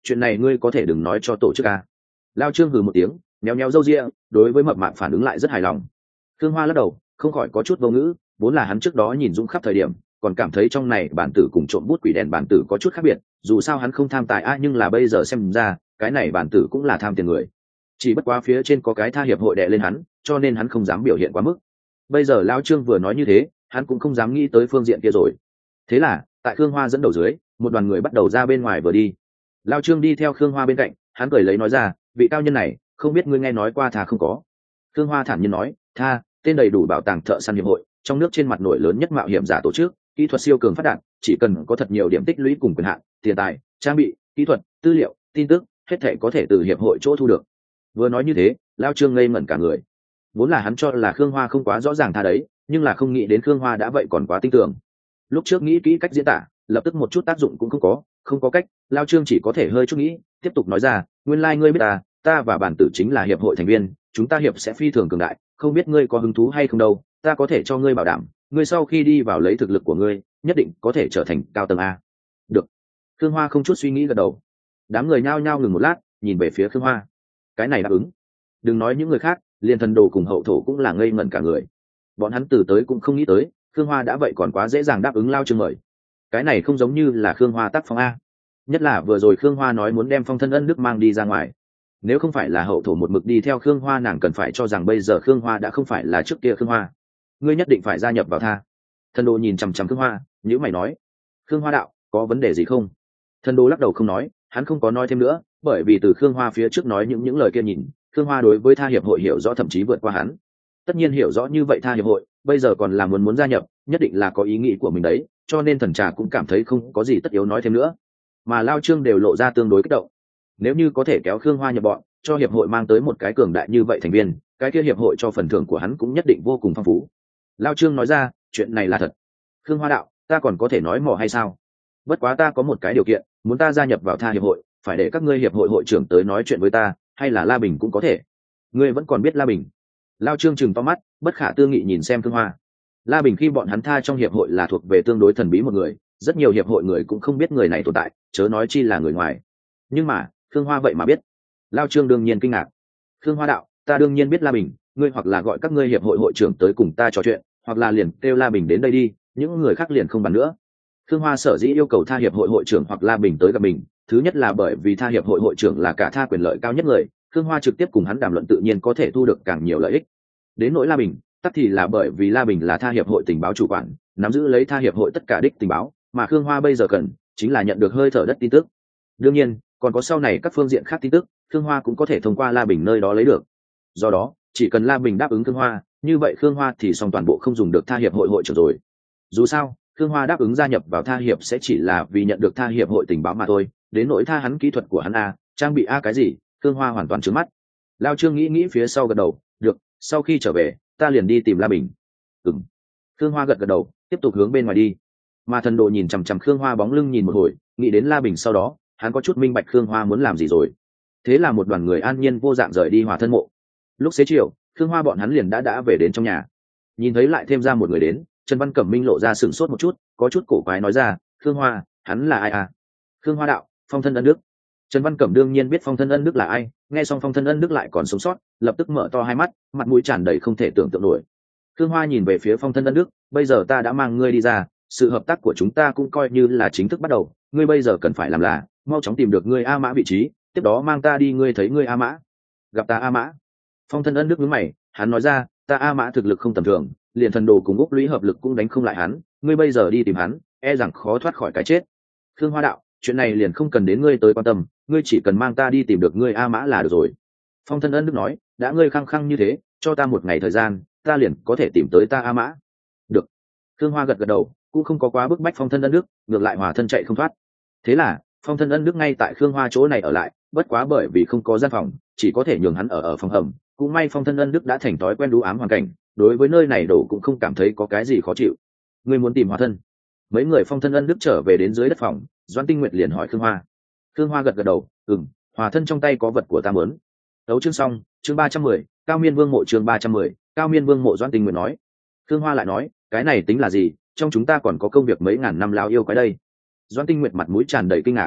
chuyện này ngươi có thể đừng nói cho tổ chức a. Lao Trương hừ một tiếng, méo méo râu ria, đối với mập mạp phản ứng lại rất hài lòng. Khương Hoa lắc đầu, không khỏi có chút vô ngữ, vốn là hắn trước đó nhìn Dũng khắp thời điểm còn cảm thấy trong này bản tử cùng trộm bút quỷ đèn bản tử có chút khác biệt, dù sao hắn không tham tài a, nhưng là bây giờ xem ra cái này bản tử cũng là tham tiền người, chỉ bất quá phía trên có cái tha hiệp hội đè lên hắn, cho nên hắn không dám biểu hiện quá mức. Bây giờ Lao Trương vừa nói như thế, hắn cũng không dám nghĩ tới phương diện kia rồi. Thế là tại Khương Hoa dẫn đầu dưới, một đoàn người bắt đầu ra bên ngoài vừa đi. Lao Trương đi theo Khương Hoa bên cạnh, hắn cười lấy nói ra, vị cao nhân này không biết ngươi nghe nói qua tha không có. Khương Hoa thản nhiên nói, tha tên đầy đủ bảo tàng thợ săn hiệp hội, trong nước trên mặt nổi lớn nhất mạo hiểm giả tổ chức, kỹ thuật siêu cường phát đạt, chỉ cần có thật nhiều điểm tích lũy cùng quyền hạn, tiền tài, trang bị, kỹ thuật, tư liệu, tin tức, hết thảy có thể từ hiệp hội chỗ thu được. Vừa nói như thế, Lao Trương ngây ngẩn cả người. Vốn là hắn cho là Khương Hoa không quá rõ ràng tha đấy, nhưng là không nghĩ đến Khương Hoa đã vậy còn quá tin tưởng. Lúc trước nghĩ kỹ cách diễn tả, lập tức một chút tác dụng cũng không có, không có cách, Lao Trương chỉ có thể hơi chút nghĩ, tiếp tục nói ra, nguyên lai like ngươi biết ta, ta và bản tử chính là hiệp hội thành viên, chúng ta hiệp sẽ phi thường cường đại, không biết ngươi có hứng thú hay không đâu, ta có thể cho ngươi bảo đảm, ngươi sau khi đi vào lấy thực lực của ngươi, nhất định có thể trở thành cao tầng a. Được. Khương Hoa không chút suy nghĩ gật đầu. Đám người nhao nhao ngừng một lát, nhìn về phía Khương Hoa. Cái này đáp ứng. Đừng nói những người khác, liền thần đồ cùng hậu thổ cũng là ngây ngẩn cả người. Bọn hắn từ tới cũng không nghĩ tới, Khương Hoa đã vậy còn quá dễ dàng đáp ứng Lao Trương mời. Cái này không giống như là Khương Hoa tác phong a. Nhất là vừa rồi Khương Hoa nói muốn đem Phong Thân Ân Đức mang đi ra ngoài. Nếu không phải là hậu thổ một mực đi theo Khương Hoa, nàng cần phải cho rằng bây giờ Khương Hoa đã không phải là trước kia Khương Hoa. Ngươi nhất định phải gia nhập vào tha. Thần đồ nhìn chằm chằm Khương Hoa, nhữ mày nói, Khương Hoa đạo, có vấn đề gì không? Thần đồ lắc đầu không nói, hắn không có nói thêm nữa, bởi vì từ Khương Hoa phía trước nói những những lời kia nhìn, Khương Hoa đối với tha hiệp hội hiểu rõ thậm chí vượt qua hắn. Tất nhiên hiểu rõ như vậy tha hiệp hội, bây giờ còn là muốn muốn gia nhập, nhất định là có ý nghĩ của mình đấy, cho nên thần trà cũng cảm thấy không có gì tất yếu nói thêm nữa. Mà Lao Trương đều lộ ra tương đối kích động. Nếu như có thể kéo Khương Hoa nhập bọn, cho hiệp hội mang tới một cái cường đại như vậy thành viên, cái kia hiệp hội cho phần thưởng của hắn cũng nhất định vô cùng phong phú. Lao Trương nói ra, chuyện này là thật. Khương Hoa đạo, ta còn có thể nói mò hay sao? Bất quá ta có một cái điều kiện, muốn ta gia nhập vào tha hiệp hội, phải để các ngươi hiệp hội hội trưởng tới nói chuyện với ta, hay là La Bình cũng có thể. Ngươi vẫn còn biết La Bình? Lao Trương chừng to mắt, bất khả tư nghị nhìn xem Khương Hoa. La Bình khi bọn hắn tha trong hiệp hội là thuộc về tương đối thần bí một người, rất nhiều hiệp hội người cũng không biết người này tồn tại, chớ nói chi là người ngoài. Nhưng mà Khương Hoa vậy mà biết. Lao Trương đương nhiên kinh ngạc. Khương Hoa đạo, ta đương nhiên biết La Bình, ngươi hoặc là gọi các ngươi hiệp hội hội trưởng tới cùng ta trò chuyện, hoặc là liền kêu La Bình đến đây đi, những người khác liền không bàn nữa. Khương Hoa sở dĩ yêu cầu tha hiệp hội hội trưởng hoặc La Bình tới gặp mình, thứ nhất là bởi vì tha hiệp hội hội trưởng là cả tha quyền lợi cao nhất người, Khương Hoa trực tiếp cùng hắn đàm luận tự nhiên có thể thu được càng nhiều lợi ích. Đến nỗi La Bình, tắc thì là bởi vì La Bình là tha hiệp hội tình báo chủ quản, nắm giữ lấy tha hiệp hội tất cả đích tình báo, mà Khương Hoa bây giờ cần chính là nhận được hơi thở đất tin tức. Đương nhiên, còn có sau này các phương diện khác tin tức, Khương Hoa cũng có thể thông qua La Bình nơi đó lấy được. Do đó, chỉ cần La Bình đáp ứng Khương Hoa, như vậy Khương Hoa thì xong toàn bộ không dùng được tha hiệp hội hội trưởng rồi. Dù sao, Khương Hoa đáp ứng gia nhập vào tha hiệp sẽ chỉ là vì nhận được tha hiệp hội tình báo mà thôi, đến nỗi tha hắn kỹ thuật của hắn a, trang bị a cái gì, Khương Hoa hoàn toàn trướng mắt. Lao Trương nghĩ nghĩ phía sau gật đầu, được, sau khi trở về, ta liền đi tìm La Bình. Ừm. Khương Hoa gật gật đầu, tiếp tục hướng bên ngoài đi. Mà thần đồ nhìn chằm chằm Khương Hoa bóng lưng nhìn một hồi, nghĩ đến La Bình sau đó, hắn có chút minh bạch Khương Hoa muốn làm gì rồi. Thế là một đoàn người an nhiên vô dạng rời đi Hòa Thân mộ. Lúc xế chiều, Khương Hoa bọn hắn liền đã đã về đến trong nhà. Nhìn thấy lại thêm ra một người đến, Trần Văn Cẩm Minh lộ ra sửng sốt một chút, có chút cổ quái nói ra, Khương Hoa, hắn là ai à? Khương Hoa đạo, Phong Thân Ân Đức. Trần Văn Cẩm đương nhiên biết Phong Thân Ân Đức là ai, nghe xong Phong Thân Ân Đức lại còn sống sót, lập tức mở to hai mắt, mặt mũi tràn đầy không thể tưởng tượng nổi. Khương Hoa nhìn về phía Phong Thân Ân Đức, bây giờ ta đã mang ngươi đi ra, sự hợp tác của chúng ta cũng coi như là chính thức bắt đầu, ngươi bây giờ cần phải làm là mau chóng tìm được ngươi A Mã vị trí, tiếp đó mang ta đi ngươi thấy ngươi A Mã. Gặp ta A Mã. Phong Thân Ân Đức nhướng mày, hắn nói ra, ta A Mã thực lực không tầm thường, liền thần đồ cùng Úc Lũy hợp lực cũng đánh không lại hắn, ngươi bây giờ đi tìm hắn, e rằng khó thoát khỏi cái chết. Khương Hoa đạo, chuyện này liền không cần đến ngươi tới quan tâm, ngươi chỉ cần mang ta đi tìm được ngươi A Mã là được rồi. Phong Thân Ân Đức nói, đã ngươi khăng khăng như thế, cho ta một ngày thời gian, ta liền có thể tìm tới ta A Mã. Được. Khương Hoa gật gật đầu, cũng không có quá bức bách Phong Thân Ân Đức, ngược lại hòa thân chạy không thoát. Thế là Phong Thân Ân Đức ngay tại Khương Hoa chỗ này ở lại, bất quá bởi vì không có gian phòng, chỉ có thể nhường hắn ở ở phòng hầm. Cũng may Phong Thân Ân Đức đã thành thói quen đú ám hoàn cảnh, đối với nơi này đổ cũng không cảm thấy có cái gì khó chịu. Ngươi muốn tìm hòa thân? Mấy người Phong Thân Ân Đức trở về đến dưới đất phòng, Doãn Tinh Nguyệt liền hỏi Khương Hoa. Khương Hoa gật gật đầu, ừm, hòa thân trong tay có vật của ta muốn. Đấu chương xong, chương ba trăm mười, Cao Miên Vương mộ chương ba trăm mười, Cao Miên Vương mộ. Doãn Tinh Nguyệt nói. Khương Hoa lại nói, cái này tính là gì, trong chúng ta còn có công việc mấy ngàn năm lao yêu quái đây. Doãn Tinh Nguyệt mặt mũi tràn đầy kinh ngạc.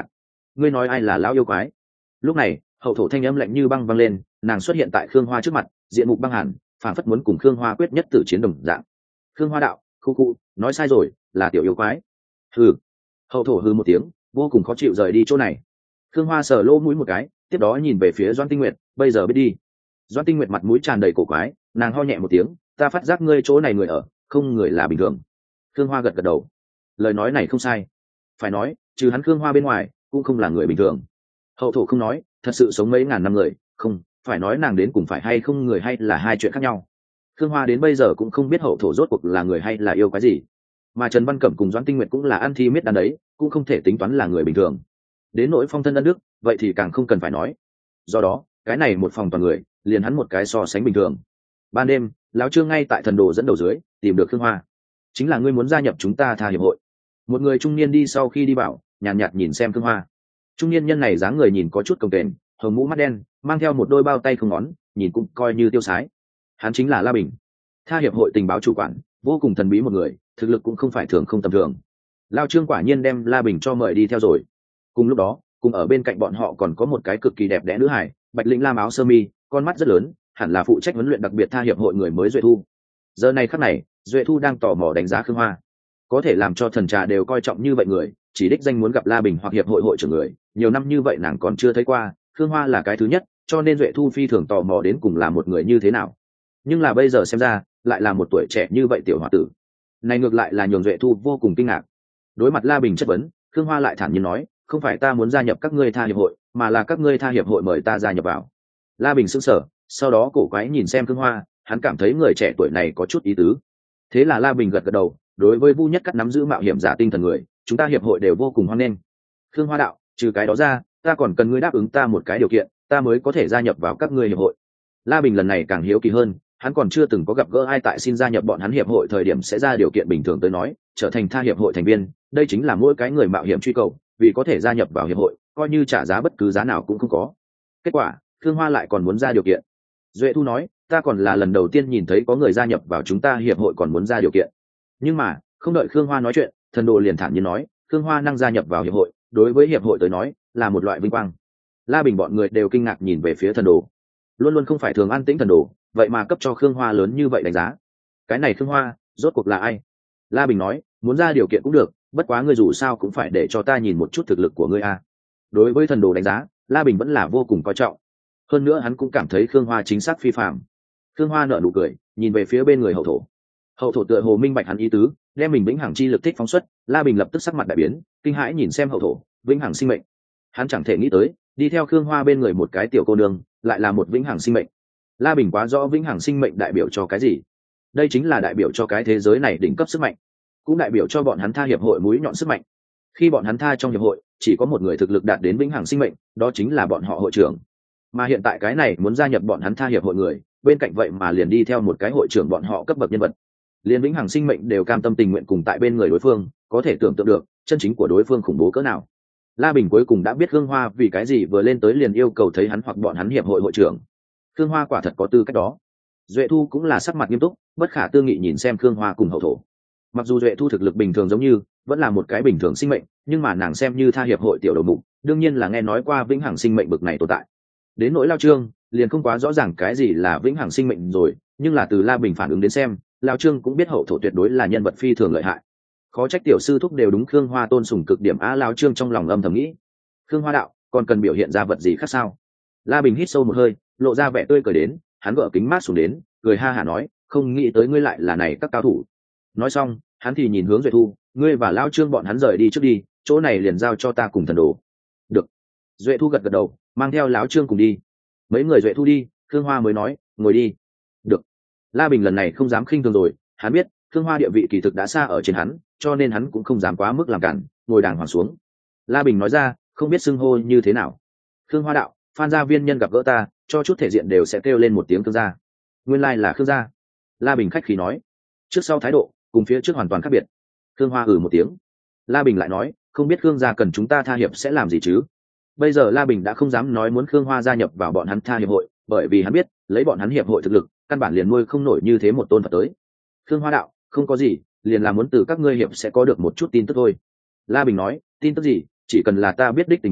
ngươi nói ai là lão yêu quái? Lúc này hậu thổ thanh âm lạnh như băng vang lên, nàng xuất hiện tại Khương Hoa trước mặt, diện mục băng hẳn, phảng phất muốn cùng Khương Hoa quyết nhất tử chiến đồng dạng. Khương Hoa đạo, khu khu, nói sai rồi, là tiểu yêu quái. Hừ. Hậu thổ hừ một tiếng, vô cùng khó chịu rời đi chỗ này. Khương Hoa sờ lỗ mũi một cái, tiếp đó nhìn về phía Doãn Tinh Nguyệt, bây giờ biết đi. Doãn Tinh Nguyệt mặt mũi tràn đầy cổ quái, nàng ho nhẹ một tiếng, ta phát giác ngươi chỗ này người ở, không người là bình thường. Khương Hoa gật gật đầu, lời nói này không sai, phải nói trừ hắn Khương Hoa bên ngoài cũng không là người bình thường. Hậu thổ không nói, thật sự sống mấy ngàn năm người, không phải nói nàng đến cùng phải hay không người hay là hai chuyện khác nhau. Khương Hoa đến bây giờ cũng không biết hậu thổ rốt cuộc là người hay là yêu quái gì, mà Trần Văn Cẩm cùng Doãn Tinh Nguyệt cũng là ăn thi miết đan đấy, cũng không thể tính toán là người bình thường. Đến nỗi phong thân ân đức, vậy thì càng không cần phải nói. Do đó cái này một phòng toàn người, liền hắn một cái so sánh bình thường. Ban đêm lão Trương ngay tại thần đồ dẫn đầu dưới tìm được Khương Hoa. Chính là ngươi muốn gia nhập chúng ta Tha hiệp hội. Một người trung niên đi sau khi đi bảo, nhàn nhạt, nhạt nhìn xem Khương Hoa. Trung niên nhân này dáng người nhìn có chút cồng kềnh, hồng mũ mắt đen, mang theo một đôi bao tay không ngón, nhìn cũng coi như tiêu sái. Hắn chính là La Bình, Tha hiệp hội tình báo chủ quản, vô cùng thần bí một người, thực lực cũng không phải thường không tầm thường. Lao Trương quả nhiên đem La Bình cho mời đi theo rồi. Cùng lúc đó, cùng ở bên cạnh bọn họ còn có một cái cực kỳ đẹp đẽ nữ hải, bạch lĩnh lam áo sơ mi, con mắt rất lớn, hẳn là phụ trách huấn luyện đặc biệt Tha hiệp hội người mới Duệ Thu. Giờ này khắc này, Duệ Thu đang tò mò đánh giá Khương Hoa. Có thể làm cho thần trà đều coi trọng như vậy người, chỉ đích danh muốn gặp La Bình hoặc hiệp hội hội trưởng người, nhiều năm như vậy nàng còn chưa thấy qua, Khương Hoa là cái thứ nhất, cho nên Duệ Thu phi thường tò mò đến cùng là một người như thế nào. Nhưng là bây giờ xem ra, lại là một tuổi trẻ như vậy tiểu hòa tử. Này ngược lại là nhường Duệ Thu vô cùng kinh ngạc. Đối mặt La Bình chất vấn, Khương Hoa lại thản nhiên nói, không phải ta muốn gia nhập các ngươi Tha hiệp hội, mà là các ngươi Tha hiệp hội mời ta gia nhập vào. La Bình sững sờ, sau đó cổ quái nhìn xem Khương Hoa, hắn cảm thấy người trẻ tuổi này có chút ý tứ. Thế là La Bình gật gật đầu, đối với Vu Nhất Cắt nắm giữ mạo hiểm giả tinh thần người, chúng ta hiệp hội đều vô cùng hoan nghênh. Khương Hoa đạo, trừ cái đó ra, ta còn cần ngươi đáp ứng ta một cái điều kiện, ta mới có thể gia nhập vào các ngươi hiệp hội. La Bình lần này càng hiếu kỳ hơn, hắn còn chưa từng có gặp gỡ ai tại xin gia nhập bọn hắn hiệp hội thời điểm sẽ ra điều kiện bình thường tới nói, trở thành Tha hiệp hội thành viên, đây chính là mỗi cái người mạo hiểm truy cầu, vì có thể gia nhập vào hiệp hội, coi như trả giá bất cứ giá nào cũng không có. Kết quả, Khương Hoa lại còn muốn ra điều kiện. Duệ Thu nói, ta còn là lần đầu tiên nhìn thấy có người gia nhập vào chúng ta hiệp hội còn muốn ra điều kiện. Nhưng mà, không đợi Khương Hoa nói chuyện, thần đồ liền thản nhiên nói, Khương Hoa năng gia nhập vào hiệp hội, đối với hiệp hội tới nói, là một loại vinh quang. La Bình bọn người đều kinh ngạc nhìn về phía thần đồ. Luôn luôn không phải thường an tĩnh thần đồ, vậy mà cấp cho Khương Hoa lớn như vậy đánh giá. Cái này Khương Hoa, rốt cuộc là ai? La Bình nói, muốn ra điều kiện cũng được, bất quá ngươi dù sao cũng phải để cho ta nhìn một chút thực lực của ngươi a. Đối với thần đồ đánh giá, La Bình vẫn là vô cùng coi trọng. Hơn nữa hắn cũng cảm thấy Khương Hoa chính xác phi phàm. Khương Hoa nở nụ cười, nhìn về phía bên người hậu thổ. Hậu thổ tựa hồ minh bạch hắn ý tứ, đem mình vĩnh hằng chi lực thích phóng xuất. La Bình lập tức sắc mặt đại biến, kinh hãi nhìn xem hậu thổ, vĩnh hằng sinh mệnh. Hắn chẳng thể nghĩ tới, đi theo Khương Hoa bên người một cái tiểu cô nương, lại là một vĩnh hằng sinh mệnh. La Bình quá rõ vĩnh hằng sinh mệnh đại biểu cho cái gì. Đây chính là đại biểu cho cái thế giới này đỉnh cấp sức mạnh, cũng đại biểu cho bọn hắn Tha hiệp hội mũi nhọn sức mạnh. Khi bọn hắn Tha trong hiệp hội, chỉ có một người thực lực đạt đến vĩnh hằng sinh mệnh, đó chính là bọn họ hội trưởng. Mà hiện tại cái này muốn gia nhập bọn hắn Tha hiệp hội người, bên cạnh vậy mà liền đi theo một cái hội trưởng bọn họ cấp bậc nhân vật. Liên vĩnh hằng sinh mệnh đều cam tâm tình nguyện cùng tại bên người đối phương, có thể tưởng tượng được chân chính của đối phương khủng bố cỡ nào. La Bình cuối cùng đã biết Khương Hoa vì cái gì vừa lên tới liền yêu cầu thấy hắn hoặc bọn hắn hiệp hội hội trưởng. Khương Hoa quả thật có tư cách đó. Duệ Thu cũng là sắc mặt nghiêm túc, bất khả tư nghị nhìn xem Khương Hoa cùng hậu thổ. Mặc dù Duệ Thu thực lực bình thường giống như vẫn là một cái bình thường sinh mệnh, nhưng mà nàng xem như Tha hiệp hội tiểu đầu mục, đương nhiên là nghe nói qua vĩnh hằng sinh mệnh bực này tồn tại. Đến nỗi Lao Trương, liền không quá rõ ràng cái gì là vĩnh hằng sinh mệnh rồi, nhưng là từ La Bình phản ứng đến xem, Lao Trương cũng biết hậu thổ tuyệt đối là nhân vật phi thường lợi hại. Khó trách tiểu sư thúc đều đúng Khương Hoa tôn sùng cực điểm a. Lao Trương trong lòng âm thầm nghĩ. Khương Hoa đạo, còn cần biểu hiện ra vật gì khác sao? La Bình hít sâu một hơi, lộ ra vẻ tươi cười đến, hắn gỡ kính mát xuống đến, cười ha hả nói, không nghĩ tới ngươi lại là này các cao thủ. Nói xong, hắn thì nhìn hướng Duệ Thu, ngươi và Lao Trương bọn hắn rời đi trước đi, chỗ này liền giao cho ta cùng thần đồ. Được. Duệ Thu gật gật đầu, mang theo Lão Trương cùng đi. Mấy người Duệ Thu đi, Khương Hoa mới nói, ngồi đi. Được. La Bình lần này không dám khinh thường rồi, hắn biết Khương Hoa địa vị kỳ thực đã xa ở trên hắn, cho nên hắn cũng không dám quá mức làm cản, ngồi đàng hoàng xuống. La Bình nói ra, không biết xưng hô như thế nào. Khương Hoa đạo, Phan gia viên nhân gặp gỡ ta, cho chút thể diện đều sẽ kêu lên một tiếng Khương gia. Nguyên lai là Khương gia. La Bình khách khí nói, trước sau thái độ cùng phía trước hoàn toàn khác biệt. Khương Hoa ừ một tiếng. La Bình lại nói, không biết Khương gia cần chúng ta Tha hiệp sẽ làm gì chứ. Bây giờ La Bình đã không dám nói muốn Khương Hoa gia nhập vào bọn hắn Tha hiệp hội, bởi vì hắn biết lấy bọn hắn hiệp hội thực lực, căn bản liền nuôi không nổi như thế một tôn Phật tới. Khương Hoa đạo, không có gì, liền là muốn từ các ngươi hiệp sẽ có được một chút tin tức thôi. La Bình nói, tin tức gì, chỉ cần là ta biết đích tình báo,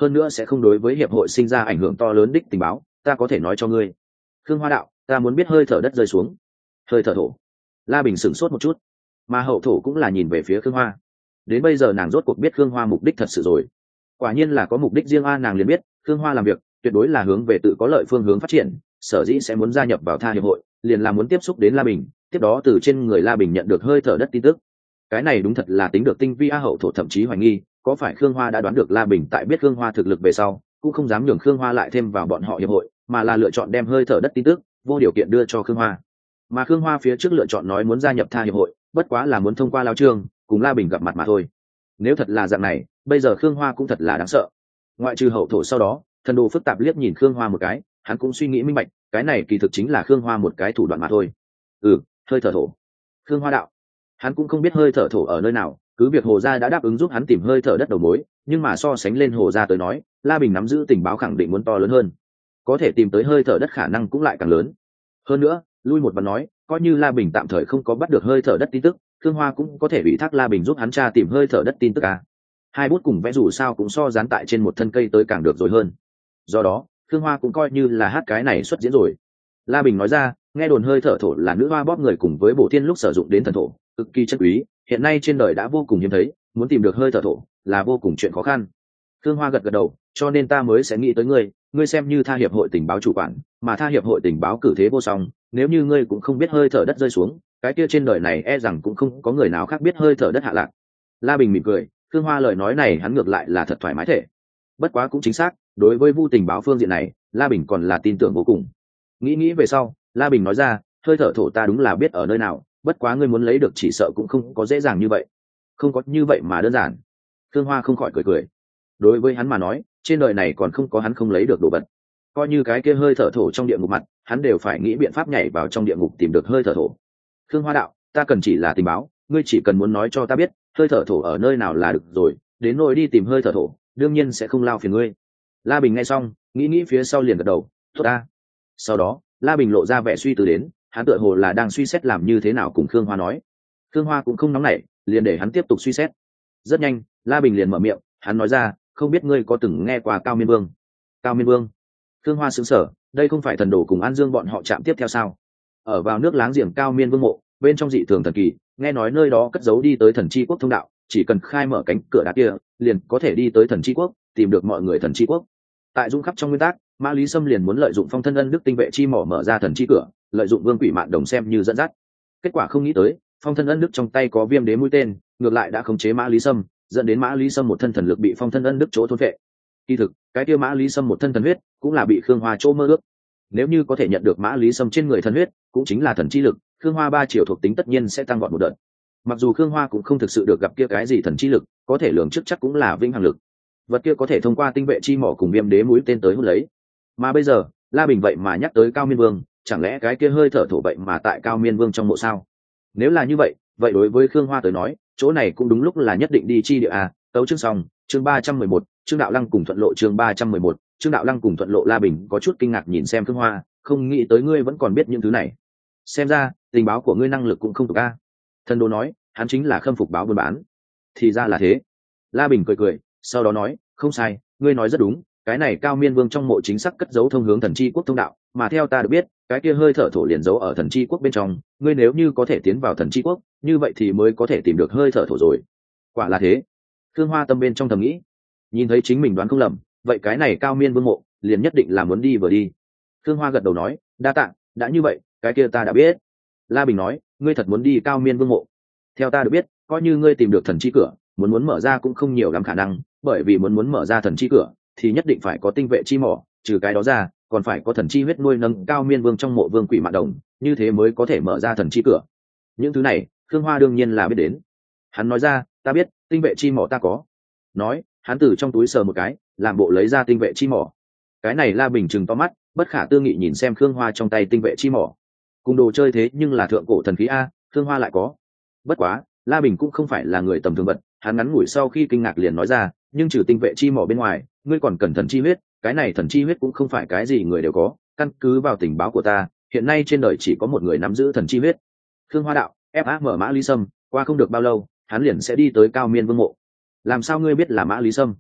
hơn nữa sẽ không đối với hiệp hội sinh ra ảnh hưởng to lớn đích tình báo, ta có thể nói cho ngươi. Khương Hoa đạo, ta muốn biết hơi thở đất rơi xuống. Hơi thở thổ. La Bình sửng sốt một chút, mà hậu thổ cũng là nhìn về phía Khương Hoa. Đến bây giờ nàng rốt cuộc biết Khương Hoa mục đích thật sự rồi. Quả nhiên là có mục đích riêng a, nàng liền biết Khương Hoa làm việc tuyệt đối là hướng về tự có lợi phương hướng phát triển, sở dĩ sẽ muốn gia nhập vào Tha hiệp hội, liền là muốn tiếp xúc đến La Bình, tiếp đó từ trên người La Bình nhận được hơi thở đất tin tức. Cái này đúng thật là tính được tinh vi a. Hậu thổ thậm chí hoài nghi có phải Khương Hoa đã đoán được La Bình tại biết Khương Hoa thực lực về sau cũng không dám nhường Khương Hoa lại thêm vào bọn họ hiệp hội, mà là lựa chọn đem hơi thở đất tin tức vô điều kiện đưa cho Khương Hoa. Mà Khương Hoa phía trước lựa chọn nói muốn gia nhập Tha hiệp hội, bất quá là muốn thông qua Lao Trương cùng La Bình gặp mặt mà thôi. Nếu thật là dạng này, bây giờ Khương Hoa cũng thật là đáng sợ. Ngoại trừ hậu thổ sau đó, thần đồ phức tạp liếc nhìn Khương Hoa một cái, hắn cũng suy nghĩ minh bạch, cái này kỳ thực chính là Khương Hoa một cái thủ đoạn mà thôi. Ừ, hơi thở thổ. Khương Hoa đạo, hắn cũng không biết hơi thở thổ ở nơi nào, cứ việc Hồ gia đã đáp ứng giúp hắn tìm hơi thở đất đầu mối, nhưng mà so sánh lên Hồ gia tới nói, La Bình nắm giữ tình báo khẳng định muốn to lớn hơn, có thể tìm tới hơi thở đất khả năng cũng lại càng lớn. Hơn nữa, lui một bàn nói, coi như La Bình tạm thời không có bắt được hơi thở đất tin tức, Khương Hoa cũng có thể ủy thác La Bình giúp hắn tra tìm hơi thở đất tin tức à. Hai bút cùng vẽ dù sao cũng so dán tại trên một thân cây tới càng được rồi hơn. Do đó, Khương Hoa cũng coi như là hát cái này xuất diễn rồi. La Bình nói ra, nghe đồn hơi thở thổ là nữ hoa bóp người cùng với Bổ Thiên lúc sử dụng đến thần thổ, cực kỳ chất quý, hiện nay trên đời đã vô cùng hiếm thấy, muốn tìm được hơi thở thổ là vô cùng chuyện khó khăn. Khương Hoa gật gật đầu, cho nên ta mới sẽ nghĩ tới ngươi, ngươi xem như Tha hiệp hội tình báo chủ quản, mà Tha hiệp hội tình báo cử thế vô song, nếu như ngươi cũng không biết hơi thở đất rơi xuống, cái kia trên đời này e rằng cũng không có người nào khác biết hơi thở đất hạ lạc. La Bình mỉm cười, Khương Hoa lời nói này hắn ngược lại là thật thoải mái thể. Bất quá cũng chính xác, đối với Vu tình báo phương diện này, La Bình còn là tin tưởng vô cùng. Nghĩ nghĩ về sau, La Bình nói ra, hơi thở thổ ta đúng là biết ở nơi nào, bất quá ngươi muốn lấy được chỉ sợ cũng không có dễ dàng như vậy. Không có như vậy mà đơn giản. Khương Hoa không khỏi cười cười. Đối với hắn mà nói, trên đời này còn không có hắn không lấy được đồ vật. Coi như cái kia hơi thở thổ trong địa ngục mặt, hắn đều phải nghĩ biện pháp nhảy vào trong địa ngục tìm được hơi thở thổ. Khương Hoa đạo, ta cần chỉ là tình báo, ngươi chỉ cần muốn nói cho ta biết hơi thở thổ ở nơi nào là được rồi, đến nỗi đi tìm hơi thở thổ đương nhiên sẽ không lao phiền ngươi. La Bình nghe xong nghĩ nghĩ phía sau liền gật đầu, tốt ta. Sau đó La Bình lộ ra vẻ suy tư đến, hắn tựa hồ là đang suy xét làm như thế nào cùng Khương Hoa nói. Khương Hoa cũng không nóng nảy, liền để hắn tiếp tục suy xét. Rất nhanh La Bình liền mở miệng, hắn nói ra, không biết ngươi có từng nghe qua Cao Miên Vương? Cao Miên Vương? Khương Hoa sững sờ, đây không phải thần đồ cùng An Dương bọn họ chạm tiếp theo sao? Ở vào nước láng giềng Cao Miên Vương mộ, bên trong dị thường thần kỳ, nghe nói nơi đó cất giấu đi tới thần chi quốc thông đạo, chỉ cần khai mở cánh cửa đá kia liền có thể đi tới thần chi quốc, tìm được mọi người thần chi quốc. Tại dung khắp trong nguyên tắc, Mã Lý Sâm liền muốn lợi dụng phong thân ân đức tinh vệ chi mỏ mở ra thần chi cửa, lợi dụng vương quỷ mạn đồng xem như dẫn dắt. Kết quả không nghĩ tới, phong thân ân đức trong tay có viêm đế mũi tên, ngược lại đã khống chế Mã Lý Sâm, dẫn đến Mã Lý Sâm một thân thần lực bị phong thân ân đức chỗ thôn vệ. Kỳ thực, cái kia Mã Lý Sâm một thân thần huyết cũng là bị Khương Hoa chỗ mơ ước. Nếu như có thể nhận được Mã Lý Sâm trên người thần huyết, cũng chính là thần chi lực, Khương Hoa ba triệu thuộc tính tất nhiên sẽ tăng vọt một đợt. Mặc dù Khương Hoa cũng không thực sự được gặp kia cái gì thần chi lực, có thể lường trước chắc cũng là vĩnh hằng lực. Vật kia có thể thông qua tinh vệ chi mỏ cùng viêm đế mũi tên tới hút lấy. Mà bây giờ, La Bình vậy mà nhắc tới Cao Miên Vương, chẳng lẽ cái kia hơi thở thổ vậy mà tại Cao Miên Vương trong mộ sao? Nếu là như vậy, vậy đối với Khương Hoa tới nói, chỗ này cũng đúng lúc là nhất định đi chi địa à. Tấu chương xong, chương ba trăm mười một, chương đạo lăng cùng thuận lộ chương ba trăm mười một, chương đạo lăng cùng thuận lộ. La Bình có chút kinh ngạc nhìn xem Khương Hoa, không nghĩ tới ngươi vẫn còn biết những thứ này. Xem ra, tình báo của ngươi năng lực cũng không tục a. Thần đồ nói, hắn chính là khâm phục báo buôn bán. Thì ra là thế. La Bình cười cười, sau đó nói, không sai, ngươi nói rất đúng, cái này Cao Miên Vương trong mộ chính xác cất giấu thông hướng thần chi quốc thông đạo, mà theo ta được biết, cái kia hơi thở thổ liền giấu ở thần chi quốc bên trong, ngươi nếu như có thể tiến vào thần chi quốc, như vậy thì mới có thể tìm được hơi thở thổ rồi. Quả là thế. Khương Hoa tâm bên trong thầm nghĩ, nhìn thấy chính mình đoán không lầm, vậy cái này Cao Miên Vương mộ liền nhất định là muốn đi vừa đi. Khương Hoa gật đầu nói, đa tạ, đã như vậy, cái kia ta đã biết. La Bình nói, ngươi thật muốn đi Cao Miên Vương mộ? Theo ta được biết, coi như ngươi tìm được thần chi cửa, muốn muốn mở ra cũng không nhiều lắm khả năng, bởi vì muốn muốn mở ra thần chi cửa thì nhất định phải có tinh vệ chi mỏ, trừ cái đó ra còn phải có thần chi huyết nuôi nâng Cao Miên Vương trong mộ vương quỷ mạn đồng, như thế mới có thể mở ra thần chi cửa. Những thứ này Khương Hoa đương nhiên là biết đến. Hắn nói ra, ta biết, tinh vệ chi mỏ ta có. Nói, hắn từ trong túi sờ một cái, làm bộ lấy ra tinh vệ chi mỏ. Cái này La Bình trừng to mắt, bất khả tư nghị nhìn xem Khương Hoa trong tay tinh vệ chi mỏ. Cùng đồ chơi thế nhưng là thượng cổ thần khí a, Khương Hoa lại có. Bất quá, La Bình cũng không phải là người tầm thường vật, hắn ngắn ngủi sau khi kinh ngạc liền nói ra, nhưng trừ tinh vệ chi mỏ bên ngoài, ngươi còn cần thần chi huyết, cái này thần chi huyết cũng không phải cái gì người đều có, căn cứ vào tình báo của ta, hiện nay trên đời chỉ có một người nắm giữ thần chi huyết. Khương Hoa đạo, ép áp mở Mã Lý Sâm, qua không được bao lâu, hắn liền sẽ đi tới Cao Miên Vương mộ. Làm sao ngươi biết là Mã Lý Sâm?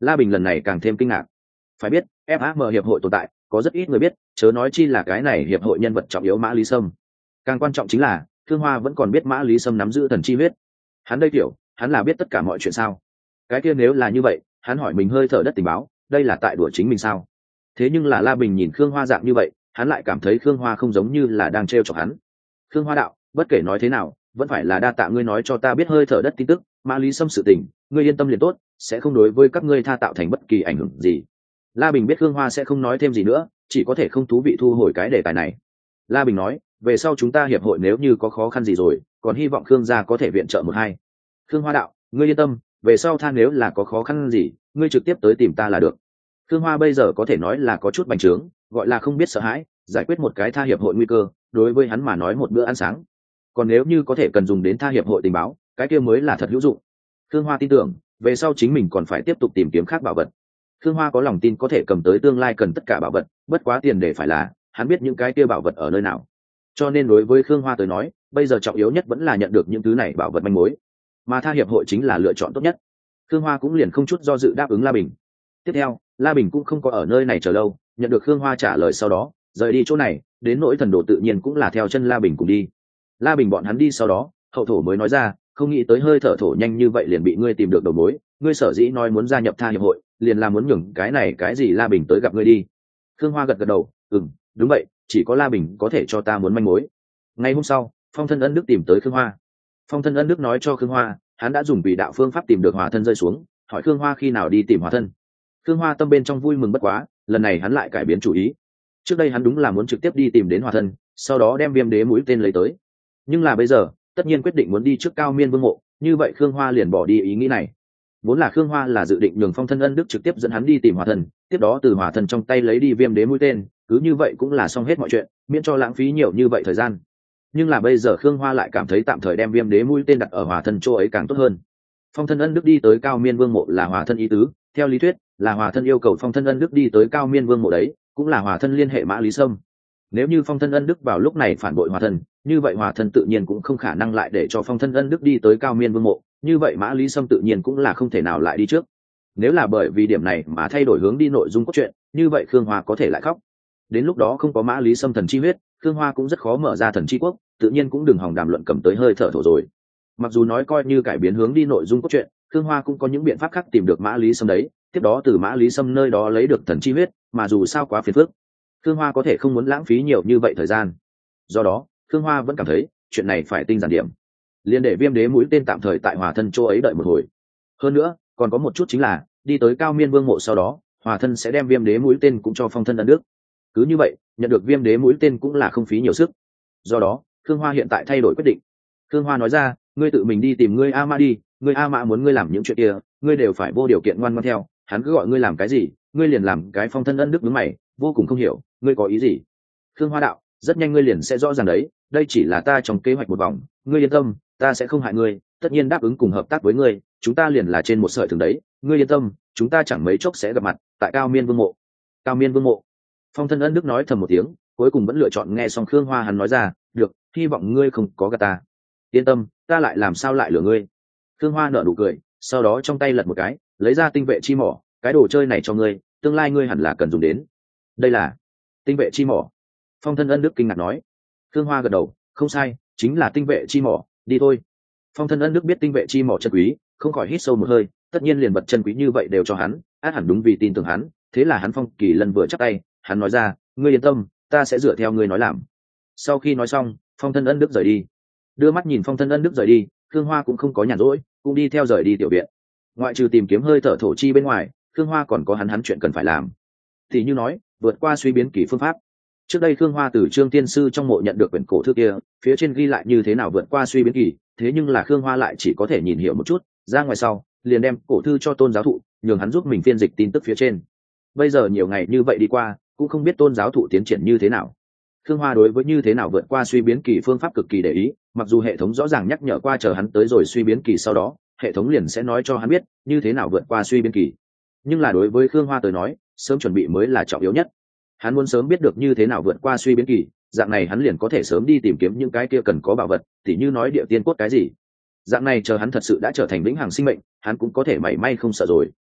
La Bình lần này càng thêm kinh ngạc. Phải biết ép a em hiệp hội tồn tại có rất ít người biết, chớ nói chi là cái này hiệp hội nhân vật trọng yếu Mã Lý Sâm. Càng quan trọng chính là Thương Hoa vẫn còn biết Mã Lý Sâm nắm giữ thần chi huyết. Hắn đây kiểu hắn là biết tất cả mọi chuyện sao? Cái kia nếu là như vậy, hắn hỏi mình hơi thở đất tình báo, đây là tại đùa chính mình sao? Thế nhưng là La Bình nhìn Khương Hoa dạng như vậy, hắn lại cảm thấy Khương Hoa không giống như là đang trêu chọc hắn. Khương Hoa đạo, bất kể nói thế nào, vẫn phải là đa tạ ngươi nói cho ta biết hơi thở đất tin tức, Mã Lý Sâm sự tình, ngươi yên tâm liền tốt, sẽ không đối với các ngươi tha tạo thành bất kỳ ảnh hưởng gì. La Bình biết Khương Hoa sẽ không nói thêm gì nữa, chỉ có thể không thú vị thu hồi cái đề tài này. La Bình nói, về sau chúng ta hiệp hội nếu như có khó khăn gì rồi, còn hy vọng Khương gia có thể viện trợ một hai. Khương Hoa đạo, ngươi yên tâm, về sau tha nếu là có khó khăn gì, ngươi trực tiếp tới tìm ta là được. Khương Hoa bây giờ có thể nói là có chút bành trướng, gọi là không biết sợ hãi, giải quyết một cái tha hiệp hội nguy cơ, đối với hắn mà nói một bữa ăn sáng. Còn nếu như có thể cần dùng đến tha hiệp hội tình báo, cái kia mới là thật hữu dụng. Khương Hoa tin tưởng, về sau chính mình còn phải tiếp tục tìm kiếm khác bảo vật. Khương Hoa có lòng tin có thể cầm tới tương lai cần tất cả bảo vật, bất quá tiền để phải là, hắn biết những cái kia bảo vật ở nơi nào. Cho nên đối với Khương Hoa tới nói, bây giờ trọng yếu nhất vẫn là nhận được những thứ này bảo vật manh mối, mà tha hiệp hội chính là lựa chọn tốt nhất. Khương Hoa cũng liền không chút do dự đáp ứng La Bình. Tiếp theo, La Bình cũng không có ở nơi này chờ lâu, nhận được Khương Hoa trả lời sau đó, rời đi chỗ này, đến nỗi thần đồ tự nhiên cũng là theo chân La Bình cùng đi. La Bình bọn hắn đi sau đó, hậu thổ mới nói ra, không nghĩ tới hơi thở thổ nhanh như vậy liền bị ngươi tìm được đầu mối, ngươi sở dĩ nói muốn gia nhập tha hiệp hội, liền là muốn nhường cái này cái gì La Bình tới gặp ngươi đi. Khương Hoa gật gật đầu, ừm, đúng vậy, chỉ có La Bình có thể cho ta muốn manh mối. Ngày hôm sau, Phong Thân Ân Đức tìm tới Khương Hoa. Phong Thân Ân Đức nói cho Khương Hoa, hắn đã dùng vị đạo phương pháp tìm được Hòa Thân rơi xuống, hỏi Khương Hoa khi nào đi tìm Hòa Thân. Khương Hoa tâm bên trong vui mừng bất quá, lần này hắn lại cải biến chủ ý. Trước đây hắn đúng là muốn trực tiếp đi tìm đến Hòa Thân, sau đó đem Viêm Đế mũi tên lấy tới. Nhưng là bây giờ, tất nhiên quyết định muốn đi trước Cao Miên Vương mộ, như vậy Khương Hoa liền bỏ đi ý nghĩ này. Vốn là Khương Hoa là dự định nhường Phong Thân Ân Đức trực tiếp dẫn hắn đi tìm Hòa Thân, tiếp đó từ Hòa Thân trong tay lấy đi Viêm Đế mũi tên, cứ như vậy cũng là xong hết mọi chuyện, miễn cho lãng phí nhiều như vậy thời gian. Nhưng là bây giờ Khương Hoa lại cảm thấy tạm thời đem Viêm Đế mũi tên đặt ở Hòa Thân chỗ ấy càng tốt hơn. Phong Thân Ân Đức đi tới Cao Miên Vương mộ là Hòa Thân ý tứ, theo lý thuyết là Hòa Thân yêu cầu Phong Thân Ân Đức đi tới Cao Miên Vương mộ đấy, cũng là Hòa Thân liên hệ Mã Lý Sâm. Nếu như Phong Thân Ân Đức vào lúc này phản bội Hòa Thân, như vậy Hòa Thân tự nhiên cũng không khả năng lại để cho Phong Thân Ân Đức đi tới Cao Miên Vương mộ, như vậy Mã Lý Sâm tự nhiên cũng là không thể nào lại đi trước. Nếu là bởi vì điểm này mà thay đổi hướng đi nội dung cốt truyện, như vậy Khương Hoa có thể lại khóc. Đến lúc đó không có Mã Lý Sâm thần chi huyết, Khương Hoa cũng rất khó mở ra thần chi quốc, tự nhiên cũng đừng hòng đàm luận cầm tới hơi thở thổ rồi. Mặc dù nói coi như cải biến hướng đi nội dung cốt truyện, Khương Hoa cũng có những biện pháp khác tìm được Mã Lý Sâm đấy, tiếp đó từ Mã Lý Sâm nơi đó lấy được thần chi huyết, mà dù sao quá phiền phức, Khương Hoa có thể không muốn lãng phí nhiều như vậy thời gian. Do đó, Khương Hoa vẫn cảm thấy chuyện này phải tinh giản điểm, liền để Viêm Đế mũi tên tạm thời tại Hòa Thân chỗ ấy đợi một hồi. Hơn nữa, còn có một chút chính là, đi tới Cao Miên Vương mộ sau đó, Hòa Thân sẽ đem Viêm Đế mũi tên cũng cho Phong Thân Ân Đức. Cứ như vậy, nhận được Viêm Đế mũi tên cũng là không phí nhiều sức. Do đó, Khương Hoa hiện tại thay đổi quyết định. Khương Hoa nói ra, ngươi tự mình đi tìm ngươi A Mã đi, ngươi A Mã muốn ngươi làm những chuyện kia, ngươi đều phải vô điều kiện ngoan ngoãn theo, hắn cứ gọi ngươi làm cái gì, ngươi liền làm cái. Phong Thân Ân Đức nhướng mày, vô cùng không hiểu, ngươi có ý gì? Khương Hoa đạo, rất nhanh ngươi liền sẽ rõ ràng đấy, đây chỉ là ta trong kế hoạch một vòng, ngươi yên tâm, ta sẽ không hại ngươi, tất nhiên đáp ứng cùng hợp tác với ngươi, chúng ta liền là trên một sợi thừng đấy, ngươi yên tâm, chúng ta chẳng mấy chốc sẽ gặp mặt tại Cao Miên Vương mộ. Cao Miên Vương mộ. Phong Thân Ân Đức nói thầm một tiếng, cuối cùng vẫn lựa chọn nghe xong Khương Hoa hắn nói ra, được, hy vọng ngươi không có gạt ta. Yên tâm, ta lại làm sao lại lừa ngươi. Khương Hoa nở nụ cười, sau đó trong tay lật một cái, lấy ra tinh vệ chi mỏ, cái đồ chơi này cho ngươi, tương lai ngươi hẳn là cần dùng đến. Đây là tinh vệ chi mỏ. Phong Thân Ân Đức kinh ngạc nói. Khương Hoa gật đầu, không sai, chính là tinh vệ chi mỏ, đi thôi. Phong Thân Ân Đức biết tinh vệ chi mỏ chân quý, không khỏi hít sâu một hơi, tất nhiên liền vật chân quý như vậy đều cho hắn, át hẳn đúng vì tin tưởng hắn, thế là hắn Phong Kỳ Lân vừa chắp tay, hắn nói ra, ngươi yên tâm, ta sẽ dựa theo ngươi nói làm. Sau khi nói xong, Phong Thân Ân Đức rời đi. Đưa mắt nhìn Phong Thân Ân Đức rời đi, Khương Hoa cũng không có nhàn rỗi, cũng đi theo rời đi tiểu viện. Ngoại trừ tìm kiếm hơi thở thổ chi bên ngoài, Khương Hoa còn có hắn hắn chuyện cần phải làm. Thì như nói, vượt qua suy biến kỳ phương pháp. Trước đây Khương Hoa từ Trương Tiên Sư trong mộ nhận được quyển cổ thư kia, phía trên ghi lại như thế nào vượt qua suy biến kỳ, thế nhưng là Khương Hoa lại chỉ có thể nhìn hiểu một chút, ra ngoài sau, liền đem cổ thư cho Tôn giáo thụ, nhường hắn giúp mình phiên dịch tin tức phía trên. Bây giờ nhiều ngày như vậy đi qua, cũng không biết Tôn giáo thụ tiến triển như thế nào. Khương Hoa đối với như thế nào vượt qua suy biến kỳ phương pháp cực kỳ để ý, mặc dù hệ thống rõ ràng nhắc nhở qua chờ hắn tới rồi suy biến kỳ sau đó, hệ thống liền sẽ nói cho hắn biết như thế nào vượt qua suy biến kỳ. Nhưng là đối với Khương Hoa tới nói, sớm chuẩn bị mới là trọng yếu nhất. Hắn muốn sớm biết được như thế nào vượt qua suy biến kỳ, dạng này hắn liền có thể sớm đi tìm kiếm những cái kia cần có bảo vật, tỉ như nói địa tiên cốt cái gì. Dạng này chờ hắn thật sự đã trở thành vĩnh hằng sinh mệnh, hắn cũng có thể mảy may không sợ rồi.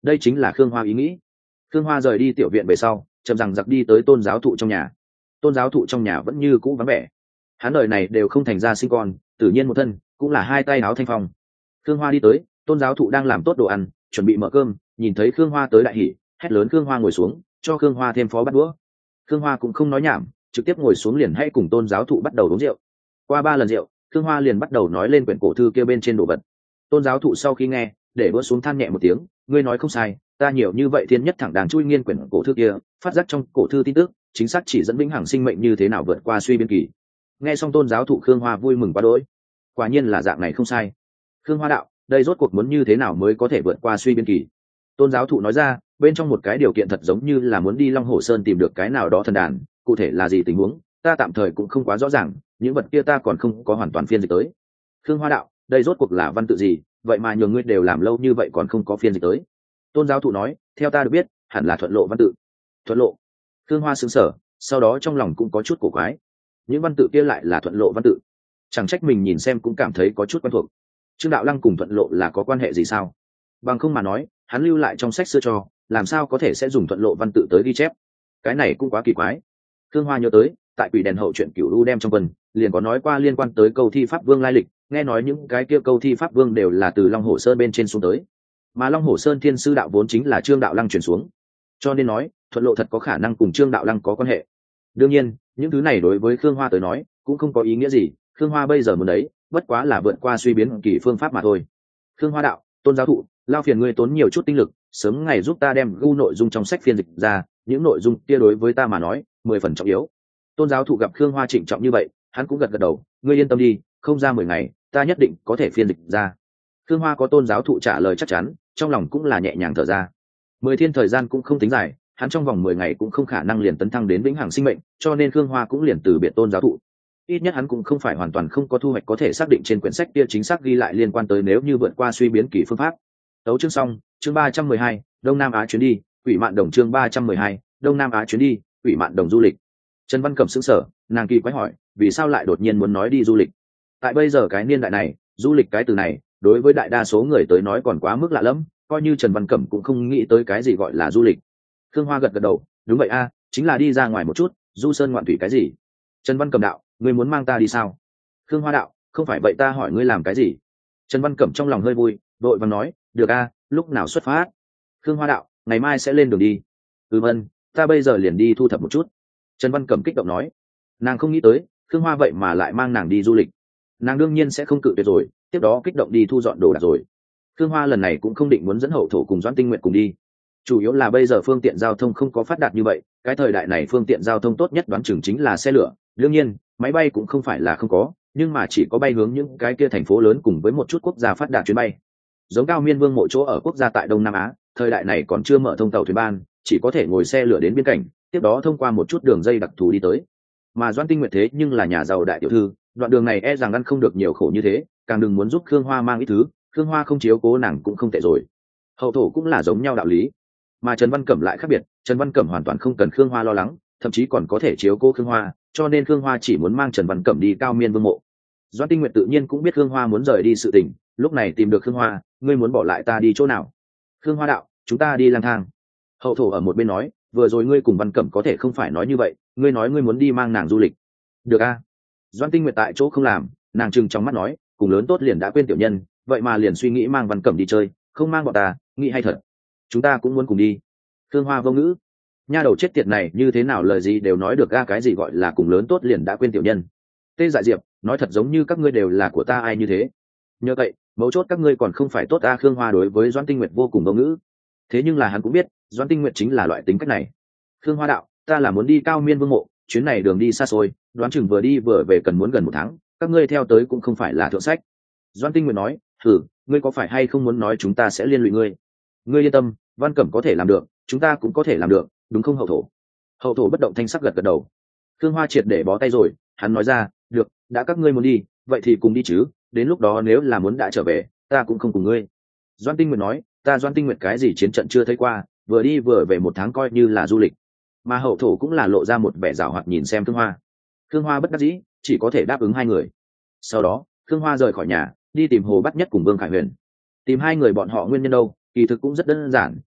đây chính là khương hoa ý nghĩ. Khương Hoa rời đi tiểu viện về sau, chậm rằng giặc đi tới tôn giáo thụ trong nhà. Tôn giáo thụ trong nhà vẫn như cũ vắng vẻ, hắn đời này đều không thành ra sinh con, tự nhiên một thân cũng là hai tay áo thanh phong. Khương Hoa đi tới, tôn giáo thụ đang làm tốt đồ ăn, chuẩn bị mở cơm, nhìn thấy Khương Hoa tới đại hỉ, hét lớn Khương Hoa ngồi xuống, cho Khương Hoa thêm phó bát đũa. Khương Hoa cũng không nói nhảm, trực tiếp ngồi xuống liền hay cùng tôn giáo thụ bắt đầu uống rượu. Qua ba lần rượu, Khương Hoa liền bắt đầu nói lên quyển cổ thư kia bên trên đồ vật. Tôn giáo thụ sau khi nghe, để đũa xuống than nhẹ một tiếng, ngươi nói không sai, ta nhiều như vậy thiên nhất thẳng đàng chui nghiên quyển cổ thư kia, phát giác trong cổ thư tin tức chính xác chỉ dẫn vĩnh hằng sinh mệnh như thế nào vượt qua suy biên kỳ. Nghe xong tôn giáo thụ Khương Hoa vui mừng quá đỗi, quả nhiên là dạng này không sai. Khương Hoa đạo, đây rốt cuộc muốn như thế nào mới có thể vượt qua suy biên kỳ? Tôn giáo thụ nói ra, bên trong một cái điều kiện thật giống như là muốn đi Long Hồ Sơn tìm được cái nào đó thần đàn, cụ thể là gì tình huống ta tạm thời cũng không quá rõ ràng, những vật kia ta còn không có hoàn toàn phiên dịch tới. Khương Hoa đạo, đây rốt cuộc là văn tự gì, vậy mà nhường ngươi đều làm lâu như vậy còn không có phiên dịch tới? Tôn giáo thụ nói, theo ta được biết hẳn là thuận lộ văn tự. Thuận lộ? Khương Hoa sững sờ, sau đó trong lòng cũng có chút cổ quái, những văn tự kia lại là thuận lộ văn tự, chẳng trách mình nhìn xem cũng cảm thấy có chút quen thuộc. Trương Đạo Lăng cùng thuận lộ là có quan hệ gì sao? Bằng không mà nói, hắn lưu lại trong sách xưa cho, làm sao có thể sẽ dùng thuận lộ văn tự tới ghi chép? Cái này cũng quá kỳ quái. Khương Hoa nhớ tới, tại Quỷ Đèn hậu truyện Cửu U đem trong quân, liền có nói qua liên quan tới câu thi pháp vương lai lịch, nghe nói những cái kia câu thi pháp vương đều là từ Long Hồ Sơn bên trên xuống tới, mà Long Hồ Sơn thiên sư đạo vốn chính là Trương Đạo Lăng truyền xuống, cho nên nói thuận lộ thật có khả năng cùng Trương Đạo Lăng có quan hệ. Đương nhiên, những thứ này đối với Khương Hoa tới nói cũng không có ý nghĩa gì, Khương Hoa bây giờ muốn đấy bất quá là vượt qua suy biến kỳ phương pháp mà thôi. Khương Hoa đạo, tôn giáo thụ, lao phiền ngươi tốn nhiều chút tinh lực, sớm ngày giúp ta đem gu nội dung trong sách phiên dịch ra, những nội dung kia đối với ta mà nói mười phần trọng yếu. Tôn giáo thụ gặp Khương Hoa trịnh trọng như vậy, hắn cũng gật gật đầu, ngươi yên tâm đi, không ra mười ngày ta nhất định có thể phiên dịch ra. Khương Hoa có tôn giáo thụ trả lời chắc chắn, trong lòng cũng là nhẹ nhàng thở ra. Mười thiên thời gian cũng không tính dài, hắn trong vòng mười ngày cũng không khả năng liền tấn thăng đến vĩnh hằng sinh mệnh, cho nên Khương Hoa cũng liền từ biệt tôn giáo thụ. Ít nhất hắn cũng không phải hoàn toàn không có thu hoạch có thể xác định trên quyển sách kia chính xác ghi lại liên quan tới nếu như vượt qua suy biến kỳ phương pháp. Tấu chương xong, chương ba trăm mười hai, Đông Nam Á chuyến đi, Quỷ Mạn Đồng chương ba trăm mười hai, Đông Nam Á chuyến đi, Quỷ Mạn Đồng du lịch. Trần Văn Cẩm sững sờ, nàng kỳ quái hỏi, vì sao lại đột nhiên muốn nói đi du lịch? Tại bây giờ cái niên đại này, du lịch cái từ này đối với đại đa số người tới nói còn quá mức lạ lẫm, coi như Trần Văn Cẩm cũng không nghĩ tới cái gì gọi là du lịch. Khương Hoa gật gật đầu, đúng vậy a, chính là đi ra ngoài một chút, du sơn ngoạn thủy cái gì. Trần Văn Cẩm đạo, ngươi muốn mang ta đi sao? Khương Hoa đạo, không phải vậy ta hỏi ngươi làm cái gì? Trần Văn Cẩm trong lòng hơi vui, đội vàng nói, được a, lúc nào xuất phát? Khương Hoa đạo, ngày mai sẽ lên đường đi. Ừ vâng, ta bây giờ liền đi thu thập một chút. Trần Văn Cẩm kích động nói, nàng không nghĩ tới Khương Hoa vậy mà lại mang nàng đi du lịch, nàng đương nhiên sẽ không cự tuyệt rồi, tiếp đó kích động đi thu dọn đồ đạc rồi. Khương Hoa lần này cũng không định muốn dẫn Hậu Thổ cùng Doãn Tinh Nguyệt cùng đi, chủ yếu là bây giờ phương tiện giao thông không có phát đạt như vậy, cái thời đại này phương tiện giao thông tốt nhất đoán chừng chính là xe lửa, đương nhiên máy bay cũng không phải là không có, nhưng mà chỉ có bay hướng những cái kia thành phố lớn cùng với một chút quốc gia phát đạt chuyến bay. Giống Cao Miên Vương mộ chỗ ở quốc gia tại Đông Nam Á, thời đại này còn chưa mở thông tàu thuyền ban, chỉ có thể ngồi xe lửa đến biên cảnh, tiếp đó thông qua một chút đường dây đặc thù đi tới. Mà Doãn Tinh Nguyệt thế nhưng là nhà giàu đại tiểu thư, đoạn đường này e rằng ăn không được nhiều khổ như thế, càng đừng muốn giúp Khương Hoa mang ít thứ, Khương Hoa không chiếu cố nàng cũng không tệ rồi. Hậu Thổ cũng là giống nhau đạo lý, mà Trần Văn Cẩm lại khác biệt, Trần Văn Cẩm hoàn toàn không cần Khương Hoa lo lắng, thậm chí còn có thể chiếu cố Khương Hoa, cho nên Khương Hoa chỉ muốn mang Trần Văn Cẩm đi Cao Miên Vương mộ. Doãn Tinh Nguyệt tự nhiên cũng biết Khương Hoa muốn rời đi sự tình, lúc này tìm được Khương Hoa, ngươi muốn bỏ lại ta đi chỗ nào? Khương Hoa đạo, chúng ta đi lang thang. Hậu Thổ ở một bên nói, vừa rồi ngươi cùng Văn Cẩm có thể không phải nói như vậy, ngươi nói ngươi muốn đi mang nàng du lịch. Được a. Doãn Tinh Nguyệt tại chỗ không làm, nàng trừng trong mắt nói, cùng lớn tốt liền đã quên tiểu nhân, vậy mà liền suy nghĩ mang Văn Cẩm đi chơi, không mang bọn ta, nghĩ hay thật. Chúng ta cũng muốn cùng đi. Khương Hoa vô ngữ, nha đầu chết tiệt này như thế nào lời gì đều nói được ga cái gì gọi là cùng lớn tốt liền đã quên tiểu nhân. Tê Dại Diệp, nói thật giống như các ngươi đều là của ta ai như thế. Nhờ vậy, mấu chốt các ngươi còn không phải tốt a. Khương Hoa đối với Doãn Tinh Nguyệt vô cùng vô ngữ, thế nhưng là hắn cũng biết Doãn Tinh Nguyệt chính là loại tính cách này. Khương Hoa đạo, ta là muốn đi Cao Miên Vương mộ, chuyến này đường đi xa xôi, đoán chừng vừa đi vừa về cần muốn gần một tháng, các ngươi theo tới cũng không phải là thượng sách. Doãn Tinh Nguyệt nói, thử, ngươi có phải hay không muốn nói chúng ta sẽ liên lụy ngươi? Ngươi yên tâm, Văn Cẩm có thể làm được, chúng ta cũng có thể làm được, đúng không Hậu Thổ? Hậu Thổ bất động thanh sắc gật gật đầu. Khương Hoa triệt để bó tay rồi, hắn nói ra, được, đã các ngươi muốn đi, vậy thì cùng đi chứ, đến lúc đó nếu là muốn đã trở về, ta cũng không cùng ngươi. Doãn Tinh Nguyệt nói, ta Doãn Tinh Nguyệt cái gì chiến trận chưa thấy qua, vừa đi vừa về một tháng coi như là du lịch. Mà Hậu Thổ cũng là lộ ra một vẻ giảo hoạt nhìn xem Khương Hoa. Khương Hoa bất đắc dĩ, chỉ có thể đáp ứng hai người. Sau đó, Khương Hoa rời khỏi nhà, đi tìm Hồ Bát Nhất cùng Vương Khải Huyền. Tìm hai người bọn họ nguyên nhân đâu, kỳ thực cũng rất đơn giản,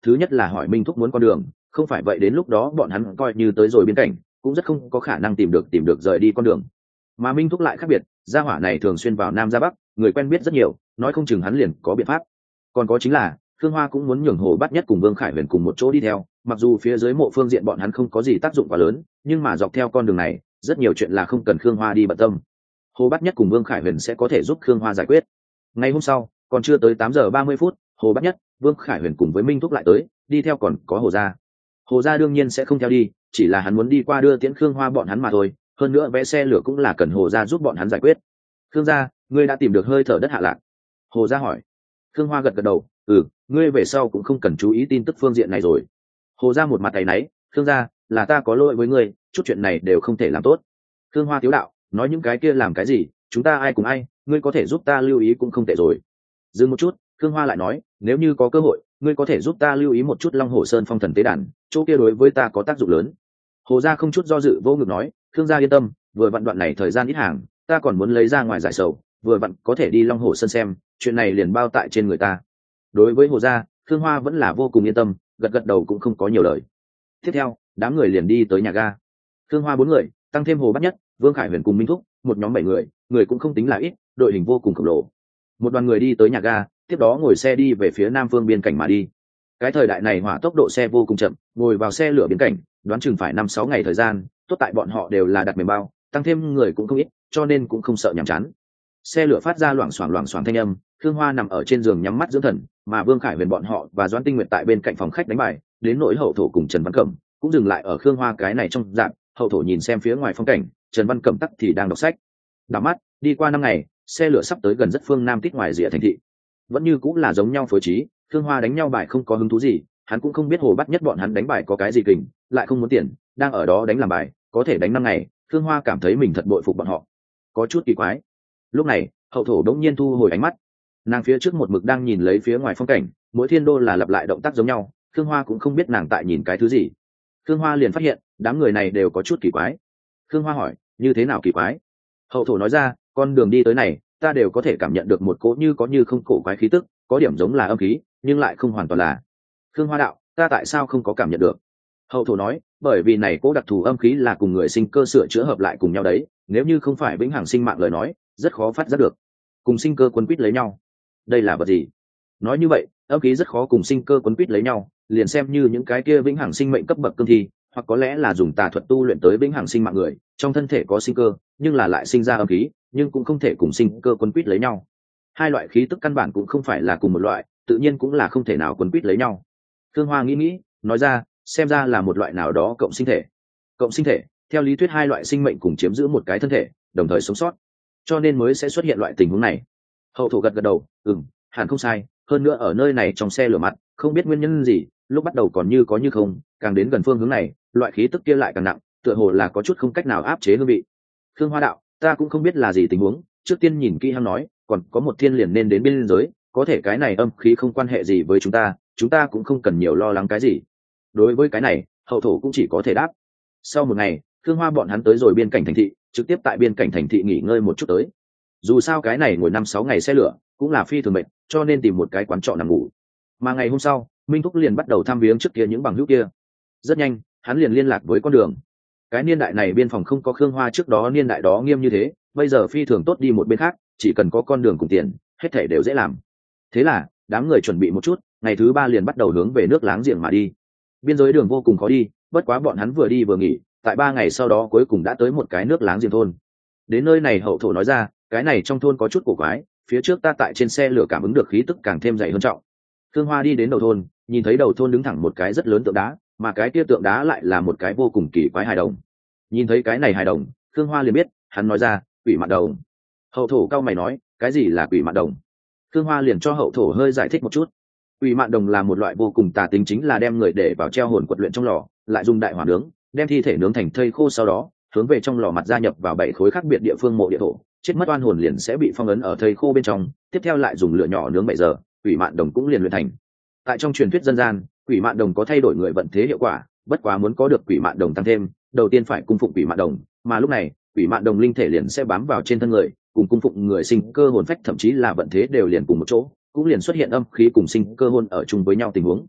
thứ nhất là hỏi minh thúc muốn con đường, không phải vậy đến lúc đó bọn hắn coi như tới rồi biên cảnh cũng rất không có khả năng tìm được tìm được rời đi con đường. Mà minh thúc lại khác biệt, gia hỏa này thường xuyên vào nam ra bắc, người quen biết rất nhiều, nói không chừng hắn liền có biện pháp. Còn có chính là Khương Hoa cũng muốn nhường Hồ Bát Nhất cùng Vương Khải Huyền cùng một chỗ đi theo, mặc dù phía dưới mộ phương diện bọn hắn không có gì tác dụng quá lớn, nhưng mà dọc theo con đường này rất nhiều chuyện là không cần Khương Hoa đi bận tâm. Hồ Bát Nhất cùng Vương Khải Huyền sẽ có thể giúp Khương Hoa giải quyết. Ngày hôm sau còn chưa tới tám giờ ba mươi phút, Hồ Bát Nhất, Vương Khải Huyền cùng với Minh Thúc lại tới, đi theo còn có Hồ gia. Hồ gia đương nhiên sẽ không theo đi, chỉ là hắn muốn đi qua đưa tiễn Khương Hoa bọn hắn mà thôi, hơn nữa vé xe lửa cũng là cần Hồ gia giúp bọn hắn giải quyết. Khương gia, ngươi đã tìm được hơi thở đất hạ lạc? Hồ gia hỏi. Khương Hoa gật gật đầu, ừ, ngươi về sau cũng không cần chú ý tin tức phương diện này rồi. Hồ gia một mặt tay náy, Khương gia, là ta có lỗi với ngươi, chút chuyện này đều không thể làm tốt. Khương Hoa thiếu đạo, nói những cái kia làm cái gì, chúng ta ai cùng ai, ngươi có thể giúp ta lưu ý cũng không tệ rồi. Dừng một chút, Khương Hoa lại nói, nếu như có cơ hội, ngươi có thể giúp ta lưu ý một chút Long Hồ Sơn phong thần tế đàn, chỗ kia đối với ta có tác dụng lớn. Hồ gia không chút do dự vô ngực nói, Khương gia yên tâm, vừa vặn đoạn này thời gian ít hàng, ta còn muốn lấy ra ngoài giải sầu, vừa vặn có thể đi Long Hồ Sơn xem, chuyện này liền bao tại trên người ta. Đối với Hồ gia, Khương Hoa vẫn là vô cùng yên tâm, gật gật đầu cũng không có nhiều lời. Tiếp theo, đám người liền đi tới nhà ga. Khương Hoa bốn người, tăng thêm Hồ Bát Nhất, Vương Khải Huyền cùng Minh Thúc, một nhóm bảy người, người cũng không tính là ít, đội hình vô cùng khổng lồ. Một đoàn người đi tới nhà ga, tiếp đó ngồi xe đi về phía nam phương biên cảnh mà đi. Cái thời đại này hỏa tốc độ xe vô cùng chậm, ngồi vào xe lửa biên cảnh, đoán chừng phải năm sáu ngày thời gian, tốt tại bọn họ đều là đặt mềm bao, tăng thêm người cũng không ít, cho nên cũng không sợ nhàm chán. Xe lửa phát ra loảng xoảng loảng xoảng thanh âm, Khương Hoa nằm ở trên giường nhắm mắt dưỡng thần, mà Vương Khải Huyền bọn họ và Doãn Tinh Nguyệt tại bên cạnh phòng khách đánh bài, đến nỗi Hậu Thổ cùng Trần Văn Cẩm cũng dừng lại ở Khương Hoa cái này trong dạng. Hậu Thổ nhìn xem phía ngoài phong cảnh, Trần Văn Cẩm tắc thì đang đọc sách. Đảo mắt đi qua năm ngày, xe lửa sắp tới gần rất phương nam tít ngoài rìa thành thị, vẫn như cũng là giống nhau phối trí. Khương Hoa đánh nhau bài không có hứng thú gì, hắn cũng không biết Hồ Bát Nhất bọn hắn đánh bài có cái gì kình, lại không muốn tiền, đang ở đó đánh làm bài, có thể đánh năm ngày. Khương Hoa cảm thấy mình thật bội phục bọn họ, có chút kỳ quái. Lúc này Hậu Thổ đống nhiên thu hồi ánh mắt, nàng phía trước một mực đang nhìn lấy phía ngoài phong cảnh, mỗi thiên đô là lặp lại động tác giống nhau. Khương Hoa cũng không biết nàng tại nhìn cái thứ gì. Khương Hoa liền phát hiện đám người này đều có chút kỳ quái. Khương Hoa hỏi, như thế nào kỳ quái? Hậu Thổ nói ra, con đường đi tới này ta đều có thể cảm nhận được một cỗ như có như không cổ quái khí tức, có điểm giống là âm khí nhưng lại không hoàn toàn là. Khương Hoa đạo, ta tại sao không có cảm nhận được? Hậu Thổ nói, bởi vì này cỗ đặc thù âm khí là cùng người sinh cơ sửa chữa hợp lại cùng nhau đấy, nếu như không phải vĩnh hằng sinh mạng lời nói rất khó phát giác được. Cùng sinh cơ quấn quýt lấy nhau, đây là vật gì? Nói như vậy âm khí rất khó cùng sinh cơ quấn quýt lấy nhau, liền xem như những cái kia vĩnh hằng sinh mệnh cấp bậc cương thi, hoặc có lẽ là dùng tà thuật tu luyện tới vĩnh hằng sinh mạng người, trong thân thể có sinh cơ nhưng là lại sinh ra âm khí, nhưng cũng không thể cùng sinh cơ quấn quýt lấy nhau. Hai loại khí tức căn bản cũng không phải là cùng một loại, tự nhiên cũng là không thể nào quấn quýt lấy nhau. Khương Hoa nghĩ nghĩ, nói ra, xem ra là một loại nào đó cộng sinh thể. Cộng sinh thể, theo lý thuyết hai loại sinh mệnh cùng chiếm giữ một cái thân thể, đồng thời sống sót, cho nên mới sẽ xuất hiện loại tình huống này. Hậu Thổ gật gật đầu, ừm, hẳn không sai, hơn nữa ở nơi này trong xe lửa mặt, không biết nguyên nhân gì, lúc bắt đầu còn như có như không, càng đến gần phương hướng này, loại khí tức kia lại càng nặng, tựa hồ là có chút không cách nào áp chế hương vị. Khương Hoa đạo, ta cũng không biết là gì tình huống, trước tiên nhìn kỹ hắn nói, còn có một thiên liền nên đến biên giới, có thể cái này âm khí không quan hệ gì với chúng ta, chúng ta cũng không cần nhiều lo lắng cái gì. Đối với cái này, Hậu Thổ cũng chỉ có thể đáp. Sau một ngày, Khương Hoa bọn hắn tới rồi biên cảnh thành thị, trực tiếp tại biên cảnh thành thị nghỉ ngơi một chút tới. Dù sao cái này ngồi năm sáu ngày xe lửa cũng là phi thường mệt, cho nên tìm một cái quán trọ nằm ngủ. Mà ngày hôm sau, Minh Thúc liền bắt đầu thăm viếng trước kia những bằng hữu kia. Rất nhanh hắn liền liên lạc với con đường. Cái niên đại này biên phòng không có Khương Hoa trước đó niên đại đó nghiêm như thế, bây giờ phi thường tốt đi một bên khác, chỉ cần có con đường cùng tiền, hết thảy đều dễ làm. Thế là đám người chuẩn bị một chút, ngày thứ ba liền bắt đầu hướng về nước láng giềng mà đi. Biên giới đường vô cùng khó đi, bất quá bọn hắn vừa đi vừa nghỉ, tại ba ngày sau đó cuối cùng đã tới một cái nước láng giềng thôn. Đến nơi này Hậu Thổ nói ra, cái này trong thôn có chút cổ quái, phía trước ta tại trên xe lửa cảm ứng được khí tức càng thêm dày hơn trọng. Khương Hoa đi đến đầu thôn, nhìn thấy đầu thôn đứng thẳng một cái rất lớn tượng đá, mà cái kia tượng đá lại là một cái vô cùng kỳ quái hài đồng. Nhìn thấy cái này hài đồng, Khương Hoa liền biết, hắn nói ra, quỷ mạn đồng. Hậu Thổ cao mày nói, cái gì là quỷ mạn đồng? Khương Hoa liền cho Hậu Thổ hơi giải thích một chút. Quỷ mạn đồng là một loại vô cùng tà tính, chính là đem người để vào treo hồn quật luyện trong lò, lại dùng đại hỏa nướng, đem thi thể nướng thành thây khô, sau đó hướng về trong lò mặt gia nhập vào bảy khối khác biệt địa phương mộ địa thổ, chết mất oan hồn liền sẽ bị phong ấn ở thây khô bên trong, tiếp theo lại dùng lửa nhỏ nướng bảy giờ, quỷ mạn đồng cũng liền luyện thành. Tại trong truyền thuyết dân gian, quỷ mạn đồng có thay đổi người vận thế hiệu quả, bất quá muốn có được quỷ mạn đồng tăng thêm, đầu tiên phải cung phụng quỷ mạn đồng, mà lúc này quỷ mạn đồng linh thể liền sẽ bám vào trên thân người, cùng cung phụng người sinh cơ hồn phách thậm chí là vận thế đều liền cùng một chỗ, cũng liền xuất hiện âm khí cùng sinh cơ hồn ở chung với nhau tình huống.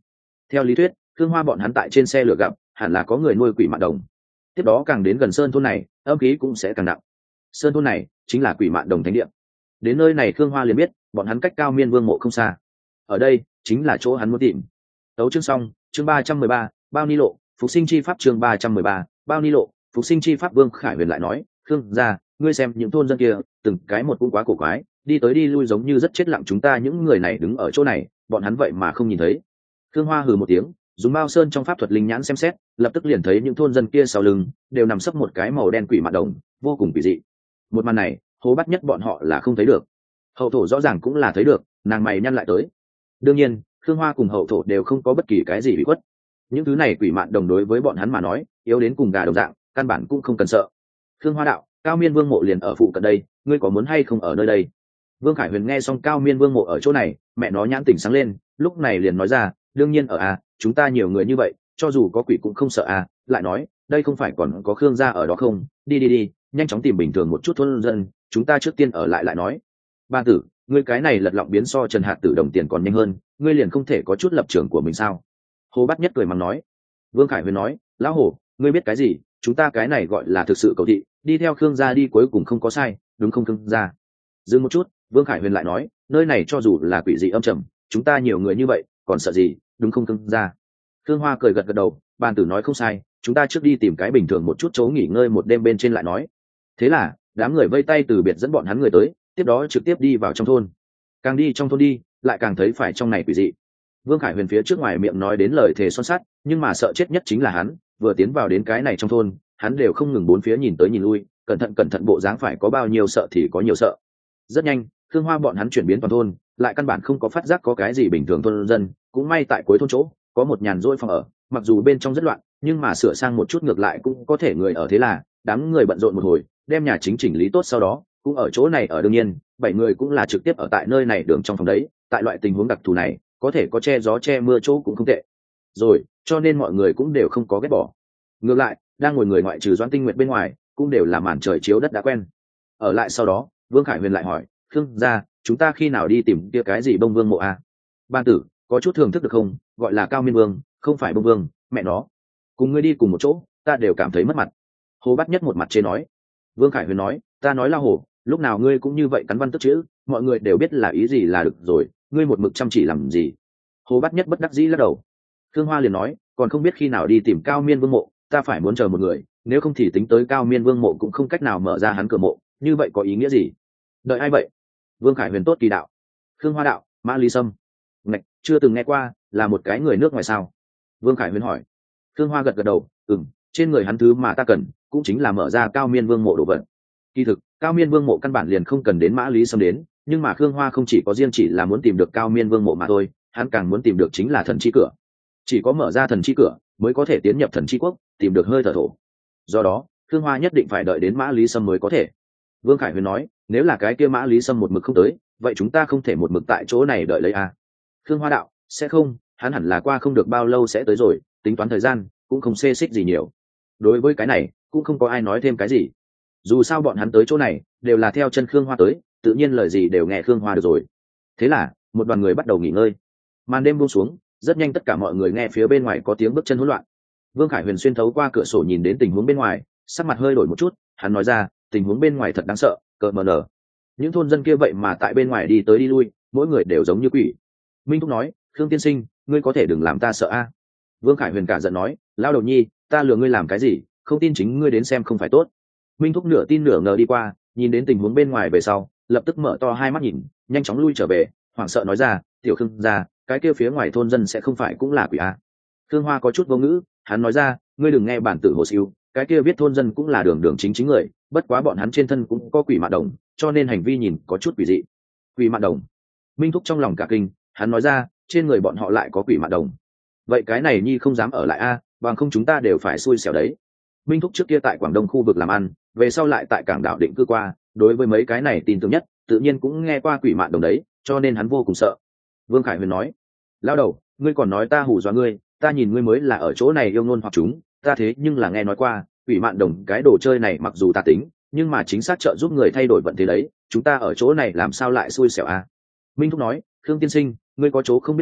Theo lý thuyết Khương Hoa bọn hắn tại trên xe lửa gặp hẳn là có người nuôi quỷ mạn đồng. Tiếp đó càng đến gần sơn thôn này âm khí cũng sẽ càng nặng. Sơn thôn này chính là quỷ mạn đồng thánh địa. Đến nơi này Khương Hoa liền biết bọn hắn cách Cao Miên Vương mộ không xa. Ở đây chính là chỗ hắn muốn tìm. Tấu chương xong, chương ba trăm mười ba, bao ni lộ, phục sinh chi pháp chương ba trăm mười ba, bao ni lộ, phục sinh chi pháp. Vương Khải Huyền lại nói, Khương gia, ngươi xem những thôn dân kia, từng cái một cũng quá cổ quái, đi tới đi lui giống như rất chết lặng, chúng ta những người này đứng ở chỗ này, bọn hắn vậy mà không nhìn thấy. Khương Hoa hừ một tiếng, dùng Mao Sơn trong pháp thuật linh nhãn xem xét, lập tức liền thấy những thôn dân kia sau lưng đều nằm sấp một cái màu đen quỷ mạn đồng, vô cùng kỳ dị. Một màn này, Hồ Bát Nhất bọn họ là không thấy được. Hậu thổ rõ ràng cũng là thấy được, nàng mày nhăn lại tới. Đương nhiên, Khương Hoa cùng hậu thổ đều không có bất kỳ cái gì bị khuất. Những thứ này quỷ mạn đồng đối với bọn hắn mà nói, yếu đến cùng gà đồng dạng, căn bản cũng không cần sợ. Khương Hoa đạo, Cao Miên Vương mộ liền ở phụ cận đây, ngươi có muốn hay không ở nơi đây? Vương Khải Huyền nghe xong Cao Miên Vương mộ ở chỗ này, mẹ nó nhãn tỉnh sáng lên, lúc này liền nói ra, đương nhiên ở à, chúng ta nhiều người như vậy, cho dù có quỷ cũng không sợ à, lại nói, đây không phải còn có Khương gia ở đó không, đi đi đi, nhanh chóng tìm bình thường một chút thôn dân, chúng ta trước tiên ở lại lại nói. Ba tử, ngươi cái này lật lọng biến so Trần Hạt Tử đồng tiền còn nhanh hơn, ngươi liền không thể có chút lập trường của mình sao? Hồ Bát Nhất cười mắng nói. Vương Khải Huyền nói, lão Hồ, ngươi biết cái gì, chúng ta cái này gọi là thực sự cầu thị, đi theo Khương gia đi cuối cùng không có sai, đúng không Khương gia? Dừng một chút, Vương Khải Huyền lại nói, nơi này cho dù là quỷ dị âm trầm, chúng ta nhiều người như vậy, còn sợ gì, đúng không Khương gia? Khương Hoa cười gật gật đầu, bàn tử nói không sai, chúng ta trước đi tìm cái bình thường một chút chỗ nghỉ ngơi một đêm bên trên lại nói. Thế là đám người vây tay từ biệt dẫn bọn hắn người tới, tiếp đó trực tiếp đi vào trong thôn. Càng đi trong thôn đi, lại càng thấy phải trong này quỷ dị. Vương Khải Huyền phía trước ngoài miệng nói đến lời thề son sắt, nhưng mà sợ chết nhất chính là hắn, vừa tiến vào đến cái này trong thôn, hắn đều không ngừng bốn phía nhìn tới nhìn lui, cẩn thận cẩn thận bộ dáng phải có bao nhiêu sợ thì có nhiều sợ. Rất nhanh, Khương Hoa bọn hắn chuyển biến toàn thôn, lại căn bản không có phát giác có cái gì bình thường thôn dân, cũng may tại cuối thôn chỗ, có một nhàn rỗi phòng ở, mặc dù bên trong rất loạn, nhưng mà sửa sang một chút ngược lại cũng có thể người ở, thế là đám người bận rộn một hồi, đem nhà chính chỉnh lý tốt sau đó, cũng ở chỗ này ở. Đương nhiên, bảy người cũng là trực tiếp ở tại nơi này đường trong phòng đấy, tại loại tình huống đặc thù này, có thể có che gió che mưa chỗ cũng không tệ. Rồi, cho nên mọi người cũng đều không có ghét bỏ. Ngược lại, đang ngồi người ngoại trừ Doãn Tinh Nguyệt bên ngoài, cũng đều là màn trời chiếu đất đã quen. Ở lại sau đó, Vương Khải Huyền lại hỏi, Khương gia, chúng ta khi nào đi tìm kia cái gì Bông Vương mộ à? Ban tử, có chút thưởng thức được không, gọi là Cao Miên Vương, không phải Bông Vương, mẹ nó. Cùng ngươi đi cùng một chỗ, ta đều cảm thấy mất mặt. Hồ Bát Nhất một mặt chế nói. Vương Khải Huyền nói, ta nói La Hồ, lúc nào ngươi cũng như vậy cắn văn tức chữ, mọi người đều biết là ý gì là được rồi, ngươi một mực chăm chỉ làm gì? Hồ Bát Nhất bất đắc dĩ lắc đầu. Khương Hoa liền nói, còn không biết khi nào đi tìm Cao Miên Vương mộ, ta phải muốn chờ một người, nếu không thì tính tới Cao Miên Vương mộ cũng không cách nào mở ra hắn cửa mộ, như vậy có ý nghĩa gì? Đợi ai vậy? Vương Khải Huyền tốt kỳ đạo. Khương Hoa đạo, Mã Ly Sâm. Ngạch, chưa từng nghe qua, là một cái người nước ngoài sao? Vương Khải Huyền hỏi. Khương Hoa gật gật đầu, ừm, trên người hắn thứ mà ta cần, cũng chính là mở ra Cao Miên Vương mộ đồ vật. Kỳ thực, Cao Miên Vương mộ căn bản liền không cần đến Mã Lý Sâm đến, nhưng mà Khương Hoa không chỉ có riêng chỉ là muốn tìm được Cao Miên Vương mộ mà thôi, hắn càng muốn tìm được chính là thần chi cửa. Chỉ có mở ra thần chi cửa, mới có thể tiến nhập thần chi quốc, tìm được hơi thở thổ. Do đó, Khương Hoa nhất định phải đợi đến Mã Lý Sâm mới có thể. Vương Khải Huyền nói, nếu là cái kia Mã Lý Sâm một mực không tới, vậy chúng ta không thể một mực tại chỗ này đợi lấy à? Khương Hoa đạo, sẽ không, hắn hẳn là qua không được bao lâu sẽ tới rồi, tính toán thời gian, cũng không xê xích gì nhiều. Đối với cái này, cũng không có ai nói thêm cái gì. Dù sao bọn hắn tới chỗ này, đều là theo chân Khương Hoa tới, tự nhiên lời gì đều nghe Khương Hoa được rồi. Thế là, một đoàn người bắt đầu nghỉ ngơi. Màn đêm buông xuống, rất nhanh tất cả mọi người nghe phía bên ngoài có tiếng bước chân hỗn loạn. Vương Khải Huyền xuyên thấu qua cửa sổ nhìn đến tình huống bên ngoài, sắc mặt hơi đổi một chút, hắn nói ra, tình huống bên ngoài thật đáng sợ, cợt mờ nở. Những thôn dân kia vậy mà tại bên ngoài đi tới đi lui, mỗi người đều giống như quỷ. Minh Thúc nói, Khương tiên sinh, ngươi có thể đừng làm ta sợ a. Vương Khải Huyền cả giận nói, lao đầu nhi, ta lừa ngươi làm cái gì, không tin chính ngươi đến xem không phải tốt. Minh Thúc nửa tin nửa ngờ đi qua, nhìn đến tình huống bên ngoài về sau, lập tức mở to hai mắt nhìn, nhanh chóng lui trở về, hoảng sợ nói ra, tiểu Khương gia, cái kia phía ngoài thôn dân sẽ không phải cũng là quỷ a? Khương Hoa có chút vô ngữ, hắn nói ra, ngươi đừng nghe bản tử hồ siêu, cái kia viết thôn dân cũng là đường đường chính chính người, bất quá bọn hắn trên thân cũng có quỷ mạn đồng, cho nên hành vi nhìn có chút quỷ dị. Quỷ mạn đồng? Minh Thúc trong lòng cả kinh, hắn nói ra, trên người bọn họ lại có quỷ mạn đồng. Vậy cái này nhi không dám ở lại a, bằng không chúng ta đều phải xui xẻo đấy. Minh Thúc trước kia tại Quảng Đông khu vực làm ăn, về sau lại tại cảng đảo định cư qua, đối với mấy cái này tin tưởng nhất, tự nhiên cũng nghe qua quỷ mạn đồng đấy, cho nên hắn vô cùng sợ. Vương Khải Huyền nói, lao đầu, ngươi còn nói ta hù dọa ngươi, ta nhìn ngươi mới là ở chỗ này yêu ngôn hoặc chúng, ta thế nhưng là nghe nói qua, quỷ mạn đồng cái đồ chơi này mặc dù ta tính, nhưng mà chính xác trợ giúp người thay đổi vận thế đấy, chúng ta ở chỗ này làm sao lại xui xẻo a? Minh Thúc nói, Khương tiên sinh, ngươi có chỗ không biết à,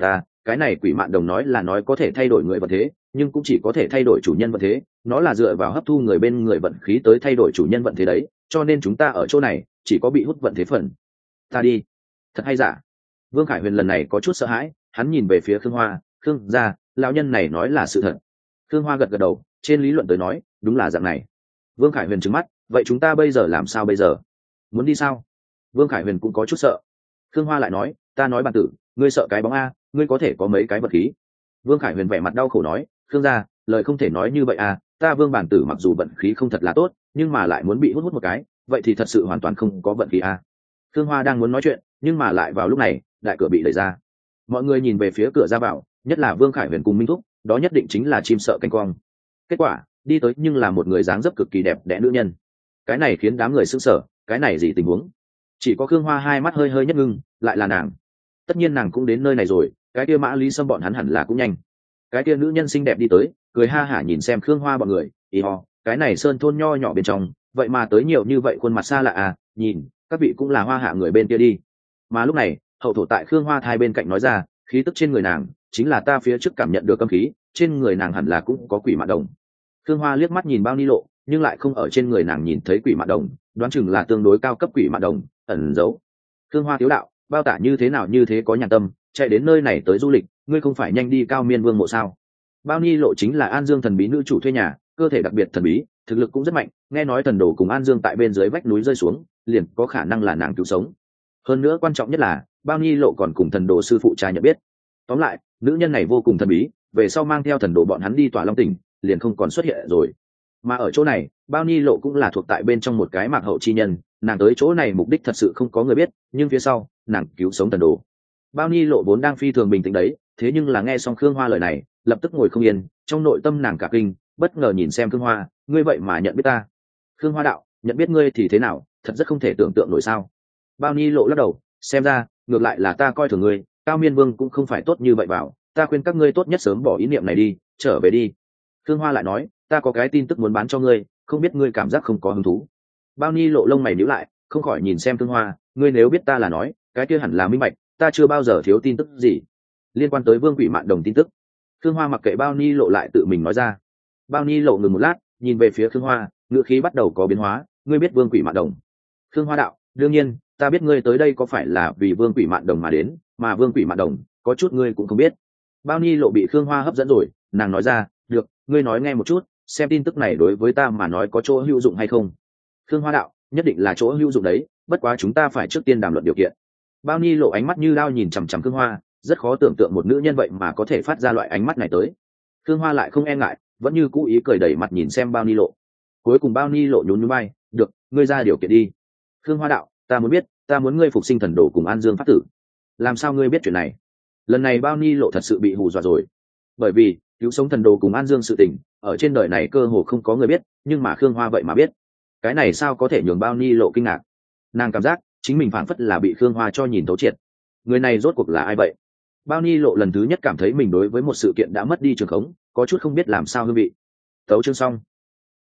cái này quỷ mạn đồng nói là nói có thể thay đổi người vận thế, nhưng cũng chỉ có thể thay đổi chủ nhân vận thế, nó là dựa vào hấp thu người bên người vận khí tới thay đổi chủ nhân vận thế đấy, cho nên chúng ta ở chỗ này chỉ có bị hút vận thế phần. Ta đi. Thật hay giả? Vương Khải Huyền lần này có chút sợ hãi, hắn nhìn về phía Khương Hoa, Khương gia, lão nhân này nói là sự thật. Khương Hoa gật gật đầu, trên lý luận tới nói, đúng là dạng này. Vương Khải Huyền trừng mắt, vậy chúng ta bây giờ làm sao bây giờ? Muốn đi sao? Vương Khải Huyền cũng có chút sợ. Khương Hoa lại nói, ta nói bản tử, ngươi sợ cái bóng a, ngươi có thể có mấy cái vật khí. Vương Khải Huyền vẻ mặt đau khổ nói, Khương gia, lời không thể nói như vậy à, ta Vương bản tử mặc dù vận khí không thật là tốt, nhưng mà lại muốn bị hút hút một cái, vậy thì thật sự hoàn toàn không có vận khí a. Khương Hoa đang muốn nói chuyện, nhưng mà lại vào lúc này, đại cửa bị đẩy ra. Mọi người nhìn về phía cửa ra vào, nhất là Vương Khải Huyền cùng Minh Thúc, đó nhất định chính là chim sợ cánh quang. Kết quả, đi tới nhưng là một người dáng dấp cực kỳ đẹp đẽ nữ nhân. Cái này khiến đám người sững sờ, cái này gì tình huống? Chỉ có Khương Hoa hai mắt hơi hơi nhất ngưng, lại là nàng. Tất nhiên nàng cũng đến nơi này rồi, cái kia Mã Lý Sâm bọn hắn hẳn là cũng nhanh. Cái kia nữ nhân xinh đẹp đi tới, cười ha hả nhìn xem Khương Hoa bọn người, ý ho, cái này sơn thôn nho nhỏ bên trong, vậy mà tới nhiều như vậy khuôn mặt xa lạ à, nhìn, các vị cũng là Hoa hạ người bên kia đi. Mà lúc này, hậu thổ tại Khương Hoa thai bên cạnh nói ra, khí tức trên người nàng, chính là ta phía trước cảm nhận được âm khí, trên người nàng hẳn là cũng có quỷ mạn đồng. Khương Hoa liếc mắt nhìn Bao Ni Lộ, nhưng lại không ở trên người nàng nhìn thấy quỷ mạn đồng, đoán chừng là tương đối cao cấp quỷ mạn đồng, ẩn giấu. Khương Hoa thiếu đạo, Bao tả như thế nào như thế có nhàn tâm, chạy đến nơi này tới du lịch, ngươi không phải nhanh đi Cao Miên Vương mộ sao? Bao Ni Lộ chính là An Dương thần bí nữ chủ thuê nhà, cơ thể đặc biệt thần bí, thực lực cũng rất mạnh, nghe nói thần đồ cùng An Dương tại bên dưới vách núi rơi xuống, liền có khả năng là nàng cứu sống. Hơn nữa quan trọng nhất là, Bao Ni Lộ còn cùng thần đồ sư phụ trai nhận biết. Tóm lại, nữ nhân này vô cùng thần bí, về sau mang theo thần đồ bọn hắn đi Tỏa Long tỉnh, liền không còn xuất hiện rồi. Mà ở chỗ này, Bao Ni Lộ cũng là thuộc tại bên trong một cái mạc hậu chi nhân, nàng tới chỗ này mục đích thật sự không có người biết, nhưng phía sau, nàng cứu sống thần đồ. Bao Ni Lộ vốn đang phi thường bình tĩnh đấy, thế nhưng là nghe xong Khương Hoa lời này, lập tức ngồi không yên, trong nội tâm nàng cả kinh, bất ngờ nhìn xem Khương Hoa, ngươi vậy mà nhận biết ta? Khương Hoa đạo, nhận biết ngươi thì thế nào, thật rất không thể tưởng tượng nổi sao? Bao Ni Lộ lắc đầu, xem ra, ngược lại là ta coi thường ngươi, Cao Miên Vương cũng không phải tốt như vậy vào, ta khuyên các ngươi tốt nhất sớm bỏ ý niệm này đi, trở về đi. Khương Hoa lại nói, ta có cái tin tức muốn bán cho ngươi, không biết ngươi cảm giác không có hứng thú. Bao Ni Lộ lông mày nhíu lại, không khỏi nhìn xem Khương Hoa, ngươi nếu biết ta là nói, cái kia hẳn là minh bạch, ta chưa bao giờ thiếu tin tức gì liên quan tới Vương Quỷ Mạn Đồng tin tức. Khương Hoa mặc kệ Bao Ni Lộ lại tự mình nói ra. Bao Ni Lộ ngừng một lát, nhìn về phía Khương Hoa, ngữ khí bắt đầu có biến hóa, ngươi biết Vương Quỷ Mạn Đồng? Khương Hoa đạo, đương nhiên, ta biết ngươi tới đây có phải là vì Vương Quỷ Mạn Đồng mà đến, mà Vương Quỷ Mạn Đồng, có chút ngươi cũng không biết. Bao Ni Lộ bị Khương Hoa hấp dẫn rồi, nàng nói ra, được, ngươi nói nghe một chút, xem tin tức này đối với ta mà nói có chỗ hữu dụng hay không. Khương Hoa đạo, nhất định là chỗ hữu dụng đấy, bất quá chúng ta phải trước tiên đàm luận điều kiện. Bao Ni Lộ ánh mắt như lao nhìn chằm chằm Khương Hoa, rất khó tưởng tượng một nữ nhân vậy mà có thể phát ra loại ánh mắt này tới. Khương Hoa lại không e ngại, vẫn như cũ ý cười đẩy mặt nhìn xem Bao Ni Lộ. Cuối cùng Bao Ni Lộ nhún nhún vai, được, ngươi ra điều kiện đi. Khương Hoa đạo, ta muốn biết, ta muốn ngươi phục sinh thần đồ cùng An Dương pháp tử. Làm sao ngươi biết chuyện này? Lần này Bao Ni Lộ thật sự bị hù dọa rồi, bởi vì cứu sống thần đồ cùng An Dương sự tình, ở trên đời này cơ hồ không có người biết, nhưng mà Khương Hoa vậy mà biết. Cái này sao có thể nhường Bao Ni Lộ kinh ngạc? Nàng cảm giác chính mình phảng phất là bị Khương Hoa cho nhìn thấu triệt. Người này rốt cuộc là ai vậy? Bao Ni Lộ lần thứ nhất cảm thấy mình đối với một sự kiện đã mất đi trường khống, có chút không biết làm sao hương vị. Tấu chương xong.